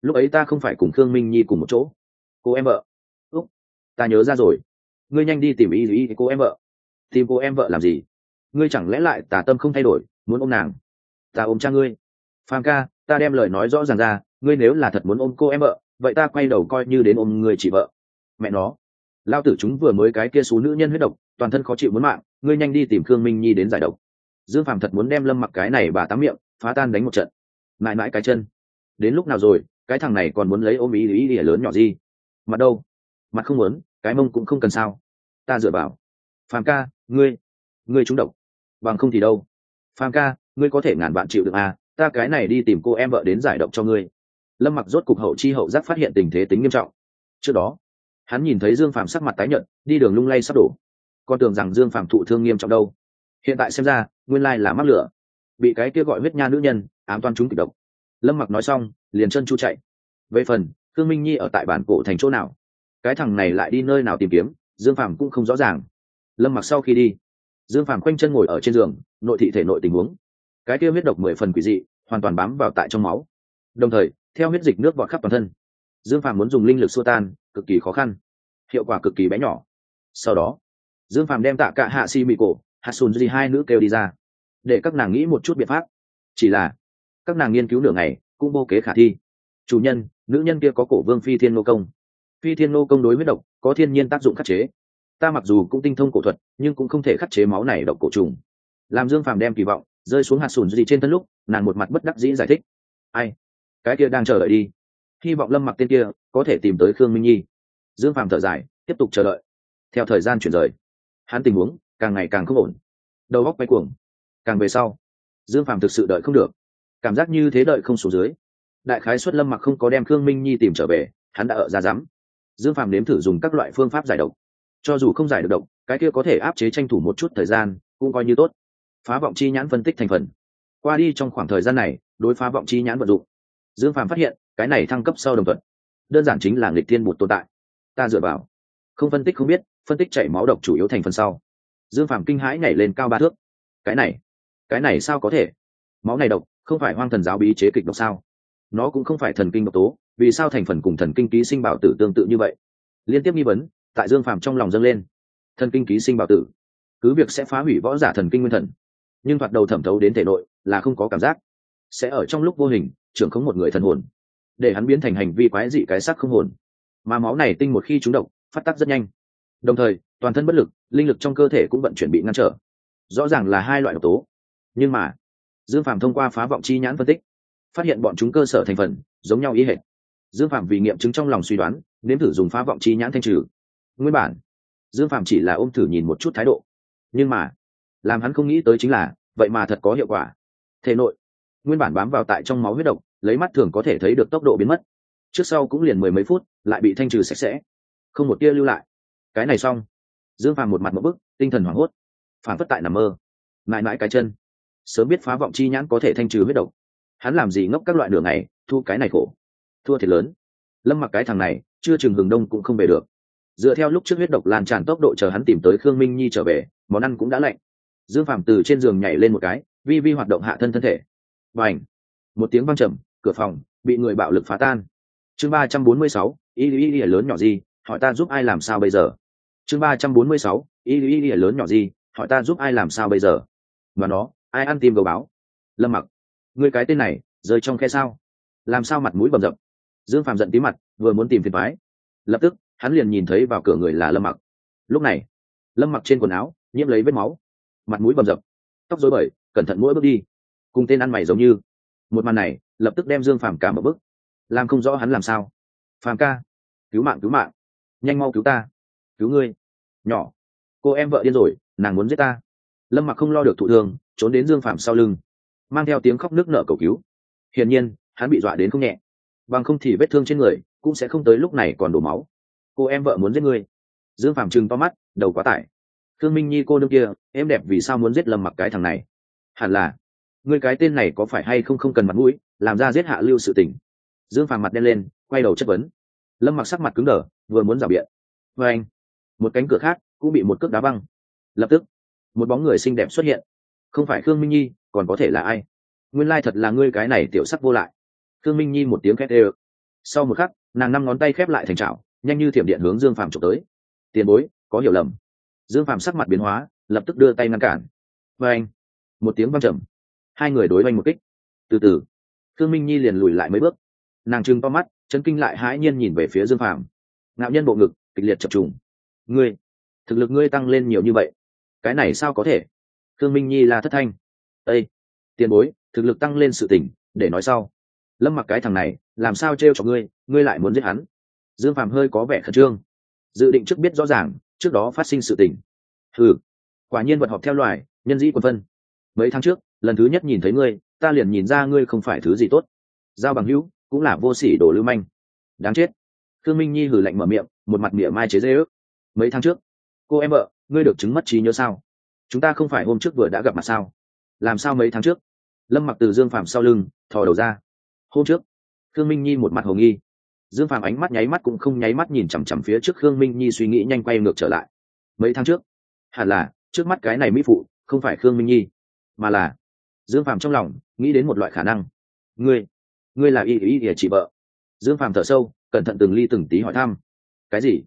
S1: lúc ấy ta không phải cùng Khương Minh Nhi cùng một chỗ. Cô em vợ. Úc, ta nhớ ra rồi, ngươi nhanh đi tìm y cô em vợ. Tìm cô em vợ làm gì? Ngươi chẳng lẽ lại tà tâm không thay đổi, muốn ôm nàng? Ta ôm cha ngươi. Phàm ca, ta đem lời nói rõ ràng ra, ngươi nếu là thật muốn ôm cô em vợ, vậy ta quay đầu coi như đến ôm người chị vợ. Mẹ nó, lao tử chúng vừa mới cái kia số nữ nhân huyết độc, toàn thân khó chịu muốn mạng, ngươi nhanh đi tìm Khương Minh Nhi đến giải độc. Dương Phàm thật muốn đem Lâm Mặc cái này bà tám miệng phá tan đánh một trận. Mãi mãi cái chân, đến lúc nào rồi, cái thằng này còn muốn lấy ôm ý lớn nhỏ gì? Mặt đâu? Mặt không muốn, cái mông cũng không cần sao? Ta dựa vào. Phàm ca, ngươi trúng độc. Bằng không thì đâu? Phàm ca, ngươi có thể ngàn vạn chịu được à? Ta cái này đi tìm cô em vợ đến giải độc cho ngươi. Lâm Mặc rốt cục hậu chi hậu giác phát hiện tình thế tính nghiêm trọng. Trước đó, hắn nhìn thấy Dương Phàm sắc mặt tái nhợt, đi đường lung lay sắp đổ, còn tưởng rằng Dương Phàm thụ thương nghiêm trọng đâu. Hiện tại xem ra, nguyên lai là mắc lửa, bị cái kia gọi huyết nha nữ nhân ám toán trúng kịch độc. Lâm Mặc nói xong, liền chân chu chạy. Về phần Khương Minh Nhi ở tại bản cổ thành chỗ nào, cái thằng này lại đi nơi nào tìm kiếm, Dương Phàm cũng không rõ ràng. Lâm Mặc sau khi đi, Dương Phàm khoanh chân ngồi ở trên giường, nội thị thể nội tình huống. Cái kia huyết độc 10 phần quỷ dị, hoàn toàn bám vào tại trong máu, đồng thời theo huyết dịch nước vọt khắp toàn thân. Dương Phàm muốn dùng linh lực xua tan, cực kỳ khó khăn, hiệu quả cực kỳ bé nhỏ. Sau đó, Dương Phàm đem Tạ Cả Hạ Si Mị Cổ, Hatsunji hai nữ kêu đi ra, để các nàng nghĩ một chút biện pháp. Chỉ là các nàng nghiên cứu nửa ngày cũng vô kế khả thi. Chủ nhân, nữ nhân kia có cổ vương phi thiên nô công. Phi thiên nô công đối huyết độc có thiên nhiên tác dụng khắc chế. Ta mặc dù cũng tinh thông cổ thuật, nhưng cũng không thể khắc chế máu này độc cổ trùng. Làm Dương Phàm đem kỳ vọng rơi xuống Hatsunji trên thân lúc, nàng một mặt bất đắc dĩ giải thích. Ai? Cái kia đang chờ đợi đi. Hy vọng Lâm Mặc tên kia có thể tìm tới Khương Minh Nhi. Dương Phàm thở dài, tiếp tục chờ đợi. Theo thời gian chuyển rời, hắn tình huống càng ngày càng không ổn, đầu óc quay cuồng. Càng về sau, Dương Phàm thực sự đợi không được, cảm giác như thế đợi không xuống dưới. Đại khái suất Lâm Mặc không có đem Khương Minh Nhi tìm trở về, hắn đã ở ra dám. Dương Phàm nếm thử dùng các loại phương pháp giải độc, cho dù không giải được độc, cái kia có thể áp chế tranh thủ một chút thời gian, cũng coi như tốt. Phá vọng chi nhãn phân tích thành phần, qua đi trong khoảng thời gian này, đối phá vọng chi nhãn vận dụng, Dương Phàm phát hiện cái này thăng cấp sau đồng thuận, đơn giản chính là nghịch thiên một tồn tại. Ta dựa vào, không phân tích không biết, phân tích chảy máu độc chủ yếu thành phần sau. Dương Phàm kinh hãi nhảy lên cao 3 thước. Cái này sao có thể? Máu này độc, không phải Hoang Thần giáo bí chế kịch độc sao? Nó cũng không phải thần kinh độc tố, vì sao thành phần cùng thần kinh ký sinh bảo tử tương tự như vậy? Liên tiếp nghi vấn tại Dương Phàm trong lòng dâng lên. Thần kinh ký sinh bảo tử, cứ việc sẽ phá hủy võ giả thần kinh nguyên thần, nhưng thoạt đầu thẩm thấu đến thể nội là không có cảm giác, sẽ ở trong lúc vô hình trưởng khống một người thần hồn, để hắn biến thành hành vi quái dị cái xác không hồn. Mà máu này tinh một khi trúng độc, phát tác rất nhanh, đồng thời toàn thân bất lực, linh lực trong cơ thể cũng vận chuyển bị ngăn trở. Rõ ràng là hai loại độc tố, nhưng mà Dương Phàm thông qua phá vọng chi nhãn phân tích, phát hiện bọn chúng cơ sở thành phần giống nhau ý hệt. Dương Phàm vì nghiệm chứng trong lòng suy đoán, nếm thử dùng phá vọng chi nhãn thanh trừ. Nguyên bản Dương Phàm chỉ là ôm thử nhìn một chút thái độ, nhưng mà làm hắn không nghĩ tới chính là vậy mà thật có hiệu quả. Thể nội nguyên bản bám vào tại trong máu huyết độc, lấy mắt thường có thể thấy được tốc độ biến mất, trước sau cũng liền 10 mấy phút lại bị thanh trừ sạch sẽ, không một tia lưu lại. Cái này xong, Dương Phàm một mặt một bức, tinh thần hoảng hốt, phản phất tại nằm mơ. Mãi mãi cái chân, sớm biết phá vọng chi nhãn có thể thanh trừ huyết độc, hắn làm gì ngốc các loại đường này, thu cái này khổ, thua thiệt lớn. Lâm Mặc cái thằng này chưa chừng hừng đông cũng không về được. Dựa theo lúc trước huyết độc lan tràn tốc độ, chờ hắn tìm tới Khương Minh Nhi trở về, món ăn cũng đã lạnh. Dương Phàm từ trên giường nhảy lên một cái, vi vi hoạt động hạ thân thể. Bành! Một tiếng vang trầm, cửa phòng bị người bạo lực phá tan. Chương 346, y lớn nhỏ gì, hỏi ta giúp ai làm sao bây giờ? Chương 346, y lớn nhỏ gì, hỏi ta giúp ai làm sao bây giờ? Mà nó, ai ăn tim gấu báo? Lâm Mặc, ngươi cái tên này rơi trong khe sao? Làm sao mặt mũi bầm dập? Dương Phàm giận tí mặt, vừa muốn tìm phiền toái, lập tức hắn liền nhìn thấy vào cửa người là Lâm Mặc. Lúc này Lâm Mặc trên quần áo nhiễm lấy vết máu, mặt mũi bầm dập, tóc rối bời, cẩn thận mỗi bước đi, cùng tên ăn mày giống như. Một màn này lập tức đem Dương Phàm cả một bức, làm không rõ hắn làm sao. Phàm ca, cứu mạng, nhanh mau cứu ta, cứu ngươi. Nhỏ, cô em vợ điên rồi, nàng muốn giết ta. Lâm Mặc không lo được thụ thương, trốn đến Dương Phàm sau lưng, mang theo tiếng khóc nức nở cầu cứu. Hiển nhiên hắn bị dọa đến không nhẹ, bằng không thì vết thương trên người cũng sẽ không tới lúc này còn đổ máu. Cô em vợ muốn giết ngươi. Dương Phàm trừng to mắt, đầu quá tải. Khương Minh Nhi cô nương kia em đẹp, vì sao muốn giết Lâm Mặc cái thằng này? Hẳn là ngươi cái tên này có phải hay không không cần mặt mũi, làm ra giết hạ lưu sự tình. Dương Phàm mặt đen lên, quay đầu chất vấn. Lâm Mặc sắc mặt cứng đờ, vừa muốn rảo biện, và anh, một cánh cửa khác cũng bị một cước đá văng. Lập tức một bóng người xinh đẹp xuất hiện. Không phải Khương Minh Nhi còn có thể là ai? Nguyên lai thật là ngươi cái này tiểu sắc vô lại. Khương Minh Nhi một tiếng khét ê. Sau một khắc nàng 5 ngón tay khép lại thành chảo, nhanh như thiểm điện hướng Dương Phàm chụp tới. Tiền bối, có hiểu lầm. Dương Phàm sắc mặt biến hóa, lập tức đưa tay ngăn cản. Và anh, một tiếng vang trầm, hai người đối oanh một kích. Từ từ Khương Minh Nhi liền lùi lại mấy bước, nàng trừng to mắt, chấn kinh lại hãi nhiên nhìn về phía Dương Phàm. Ngạo nhân bộ ngực kịch liệt chập trùng. Ngươi, thực lực ngươi tăng lên nhiều như vậy, cái này sao có thể? Khương Minh Nhi là thất thanh. Ê, tiền bối, thực lực tăng lên sự tình để nói sau. Lâm Mặc cái thằng này làm sao trêu cho ngươi lại muốn giết hắn? Dương Phàm hơi có vẻ khẩn trương, dự định trước biết rõ ràng trước đó phát sinh sự tình. Quả nhiên vật họp theo loài, nhân dĩ quần phân. Mấy tháng trước lần thứ nhất nhìn thấy ngươi, ta liền nhìn ra ngươi không phải thứ gì tốt. Giao bằng hữu cũng là vô sỉ đồ lưu manh, đáng chết. Khương Minh Nhi hừ lạnh mở miệng, một mặt mỉa mai chế giễu ước. Mấy tháng trước, cô em vợ, ngươi được chứng mất trí nhớ sao? Chúng ta không phải hôm trước vừa đã gặp mặt sao? Làm sao mấy tháng trước? Lâm Mặc từ Dương Phàm sau lưng thò đầu ra. Hôm trước. Khương Minh Nhi một mặt hồ nghi. Dương Phàm ánh mắt nháy mắt cũng không nháy mắt nhìn chằm chằm phía trước Khương Minh Nhi, suy nghĩ nhanh quay ngược trở lại. Mấy tháng trước, hẳn là trước mắt cái này mỹ phụ không phải Khương Minh Nhi, mà là Dương Phàm trong lòng nghĩ đến một loại khả năng. Ngươi là y chị vợ? Dương Phàm thở sâu, cẩn thận từng ly từng tí hỏi thăm. Cái gì?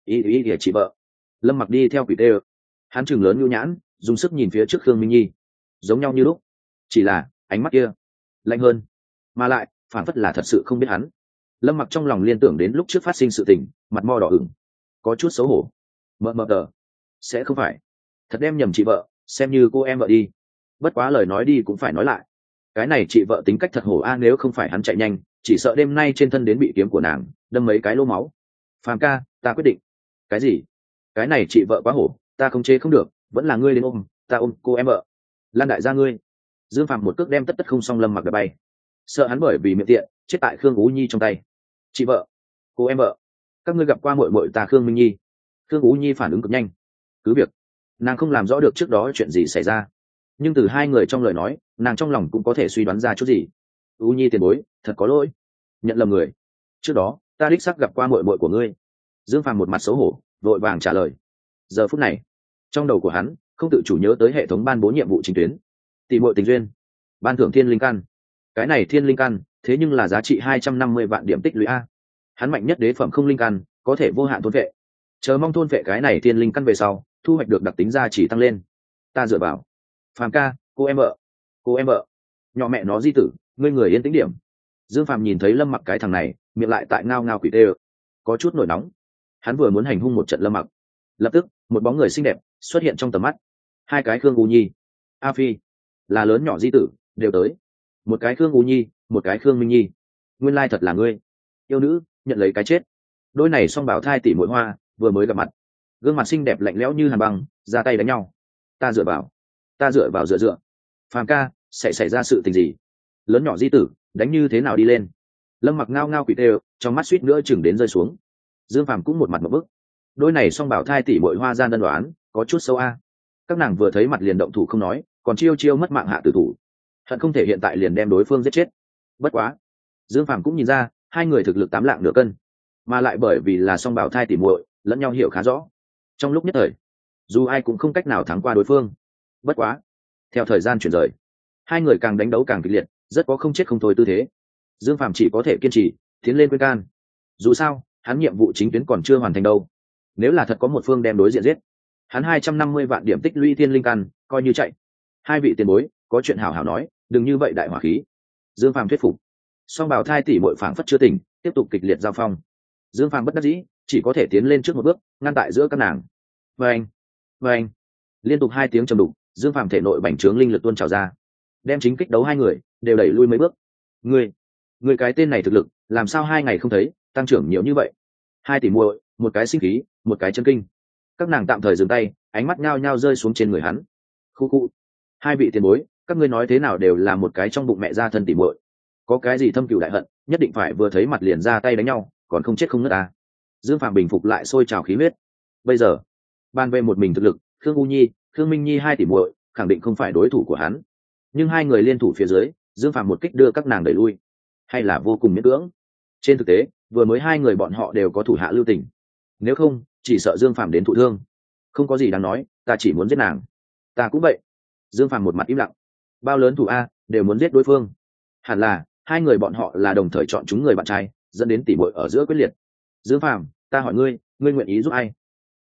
S1: Y chị vợ? Lâm Mặc đi theo quỷ tê. Hắn chừng lớn nhu nhãn, dùng sức nhìn phía trước Khương Minh Nhi, giống nhau như lúc, chỉ là ánh mắt kia lạnh hơn, mà lại phản phất là thật sự không biết hắn. Lâm Mặc trong lòng liên tưởng đến lúc trước phát sinh sự tình, mặt mo đỏ ửng, có chút xấu hổ. Mờ tờ, sẽ không phải thật đem nhầm chị vợ, xem như cô em vợ đi. Bất quá lời nói đi cũng phải nói lại, cái này chị vợ tính cách thật hổ a, nếu không phải hắn chạy nhanh, chỉ sợ đêm nay trên thân đến bị kiếm của nàng đâm mấy cái lỗ máu. Phàm ca, ta quyết định. Cái gì? Cái này chị vợ quá hổ, ta không chế không được, vẫn là ngươi đến ôm, ta ôm cô em vợ. Lan đại gia ngươi. Dương Phàm một cước đem tất không xong Lâm Mặc đập bay, sợ hắn bởi vì miệng tiện chết tại Khương Ú Nhi trong tay. Chị vợ, cô em vợ, các ngươi gặp qua muội muội ta Khương Minh Nhi. Khương Ú Nhi phản ứng cực nhanh, cứ việc nàng không làm rõ được trước đó chuyện gì xảy ra, nhưng từ hai người trong lời nói, nàng trong lòng cũng có thể suy đoán ra chút gì. Ú Nhi tiền bối, thật có lỗi, nhận lầm người. Trước đó ta đích xác gặp qua muội muội của ngươi. Dương Phàm một mặt xấu hổ, vội vàng trả lời. Giờ phút này trong đầu của hắn không tự chủ nhớ tới hệ thống ban bố nhiệm vụ chính tuyến, tỷ muội tình duyên, ban thưởng thiên linh căn. Cái này thiên linh căn thế nhưng là giá trị 250 vạn điểm tích lũy a. Hắn mạnh nhất đế phẩm không linh căn, có thể vô hạn thôn vệ. Chờ mong thôn vệ cái này thiên linh căn về sau, thu hoạch được đặc tính gia chỉ tăng lên. Ta dựa vào. Phàm ca, cô em vợ, nhỏ mẹ nó di tử, ngươi người yên tĩnh điểm. Dương Phàm nhìn thấy Lâm Mặc cái thằng này, miệng lại tại ngao ngao quỷ tê, có chút nổi nóng. Hắn vừa muốn hành hung một trận Lâm Mặc, lập tức một bóng người xinh đẹp xuất hiện trong tầm mắt. Hai cái Khương U Nhi, A Phi, là lớn nhỏ di tử đều tới. Một cái Khương U Nhi, một cái Khương Minh Nhi. Nguyên lai thật là ngươi. Yêu nữ nhận lấy cái chết. Đôi này song bảo thai tỷ muội hoa vừa mới gặp mặt, gương mặt xinh đẹp lạnh lẽo như hàn băng, ra tay đánh nhau. Ta dựa vào dựa. Phàm ca, xảy ra sự tình gì? Lớn nhỏ di tử đánh như thế nào đi lên? Lâm Mặc ngao ngao quỷ tê, trong mắt suýt nữa chừng đến rơi xuống. Dương Phàm cũng một mặt một bức. Đôi này song bảo thai tỷ muội hoa gian đơn đoán có chút sâu a. Các nàng vừa thấy mặt liền động thủ không nói, còn chiêu mất mạng hạ tử thủ, hận không thể hiện tại liền đem đối phương giết chết. Bất quá Dương Phàm cũng nhìn ra hai người thực lực 8 lạng nửa cân, mà lại bởi vì là song bảo thai tỷ muội, lẫn nhau hiểu khá rõ. Trong lúc nhất thời, dù ai cũng không cách nào thắng qua đối phương. Bất quá theo thời gian chuyển rời, hai người càng đánh đấu càng kịch liệt, rất có không chết không thôi tư thế. Dương Phàm chỉ có thể kiên trì tiến lên khuyên can, dù sao hắn nhiệm vụ chính tuyến còn chưa hoàn thành đâu. Nếu là thật có một phương đem đối diện giết, hắn 250 vạn điểm tích lũy thiên linh căn coi như chạy. Hai vị tiền bối, có chuyện hảo hảo nói, đừng như vậy đại hỏa khí. Dương Phàm thuyết phục. Song bảo thai tỷ muội phảng phất chưa tỉnh, tiếp tục kịch liệt giao phong. Dương Phàm bất đắc dĩ, chỉ có thể tiến lên trước một bước, ngăn tại giữa các nàng. Vâng. Liên tục 2 tiếng trầm đục, Dương Phàm thể nội bành trướng linh lực tuôn trào ra, đem chính kích đấu hai người đều đẩy lui mấy bước. Người cái tên này thực lực, làm sao 2 ngày không thấy, tăng trưởng nhiều như vậy? Hai tỷ muội, một cái sinh khí, một cái chân kinh. Các nàng tạm thời dừng tay, ánh mắt nhao nhao rơi xuống trên người hắn. Khu. Hai vị tiền bối, các ngươi nói thế nào đều là một cái trong bụng mẹ ra thân tỷ muội, có cái gì thâm cừu đại hận, nhất định phải vừa thấy mặt liền ra tay đánh nhau, còn không chết không ngất à? Dương Phàm bình phục lại sôi trào khí huyết. Bây giờ ban về một mình thực lực, Khương U Nhi, Khương Minh Nhi hai tỷ muội khẳng định không phải đối thủ của hắn, nhưng hai người liên thủ phía dưới, Dương Phàm một kích đưa các nàng đẩy lui, hay là vô cùng miễn cưỡng. Trên thực tế vừa mới hai người bọn họ đều có thủ hạ lưu tình, nếu không chỉ sợ Dương Phàm đến thụ thương. Không có gì đáng nói, ta chỉ muốn giết nàng. Ta cũng vậy. Dương Phàm một mặt im lặng. Bao lớn thủ a đều muốn giết đối phương. Hẳn là hai người bọn họ là đồng thời chọn chúng người bạn trai, dẫn đến tỉ muội ở giữa quyết liệt. Dương Phàm, ta hỏi ngươi, ngươi nguyện ý giúp ai?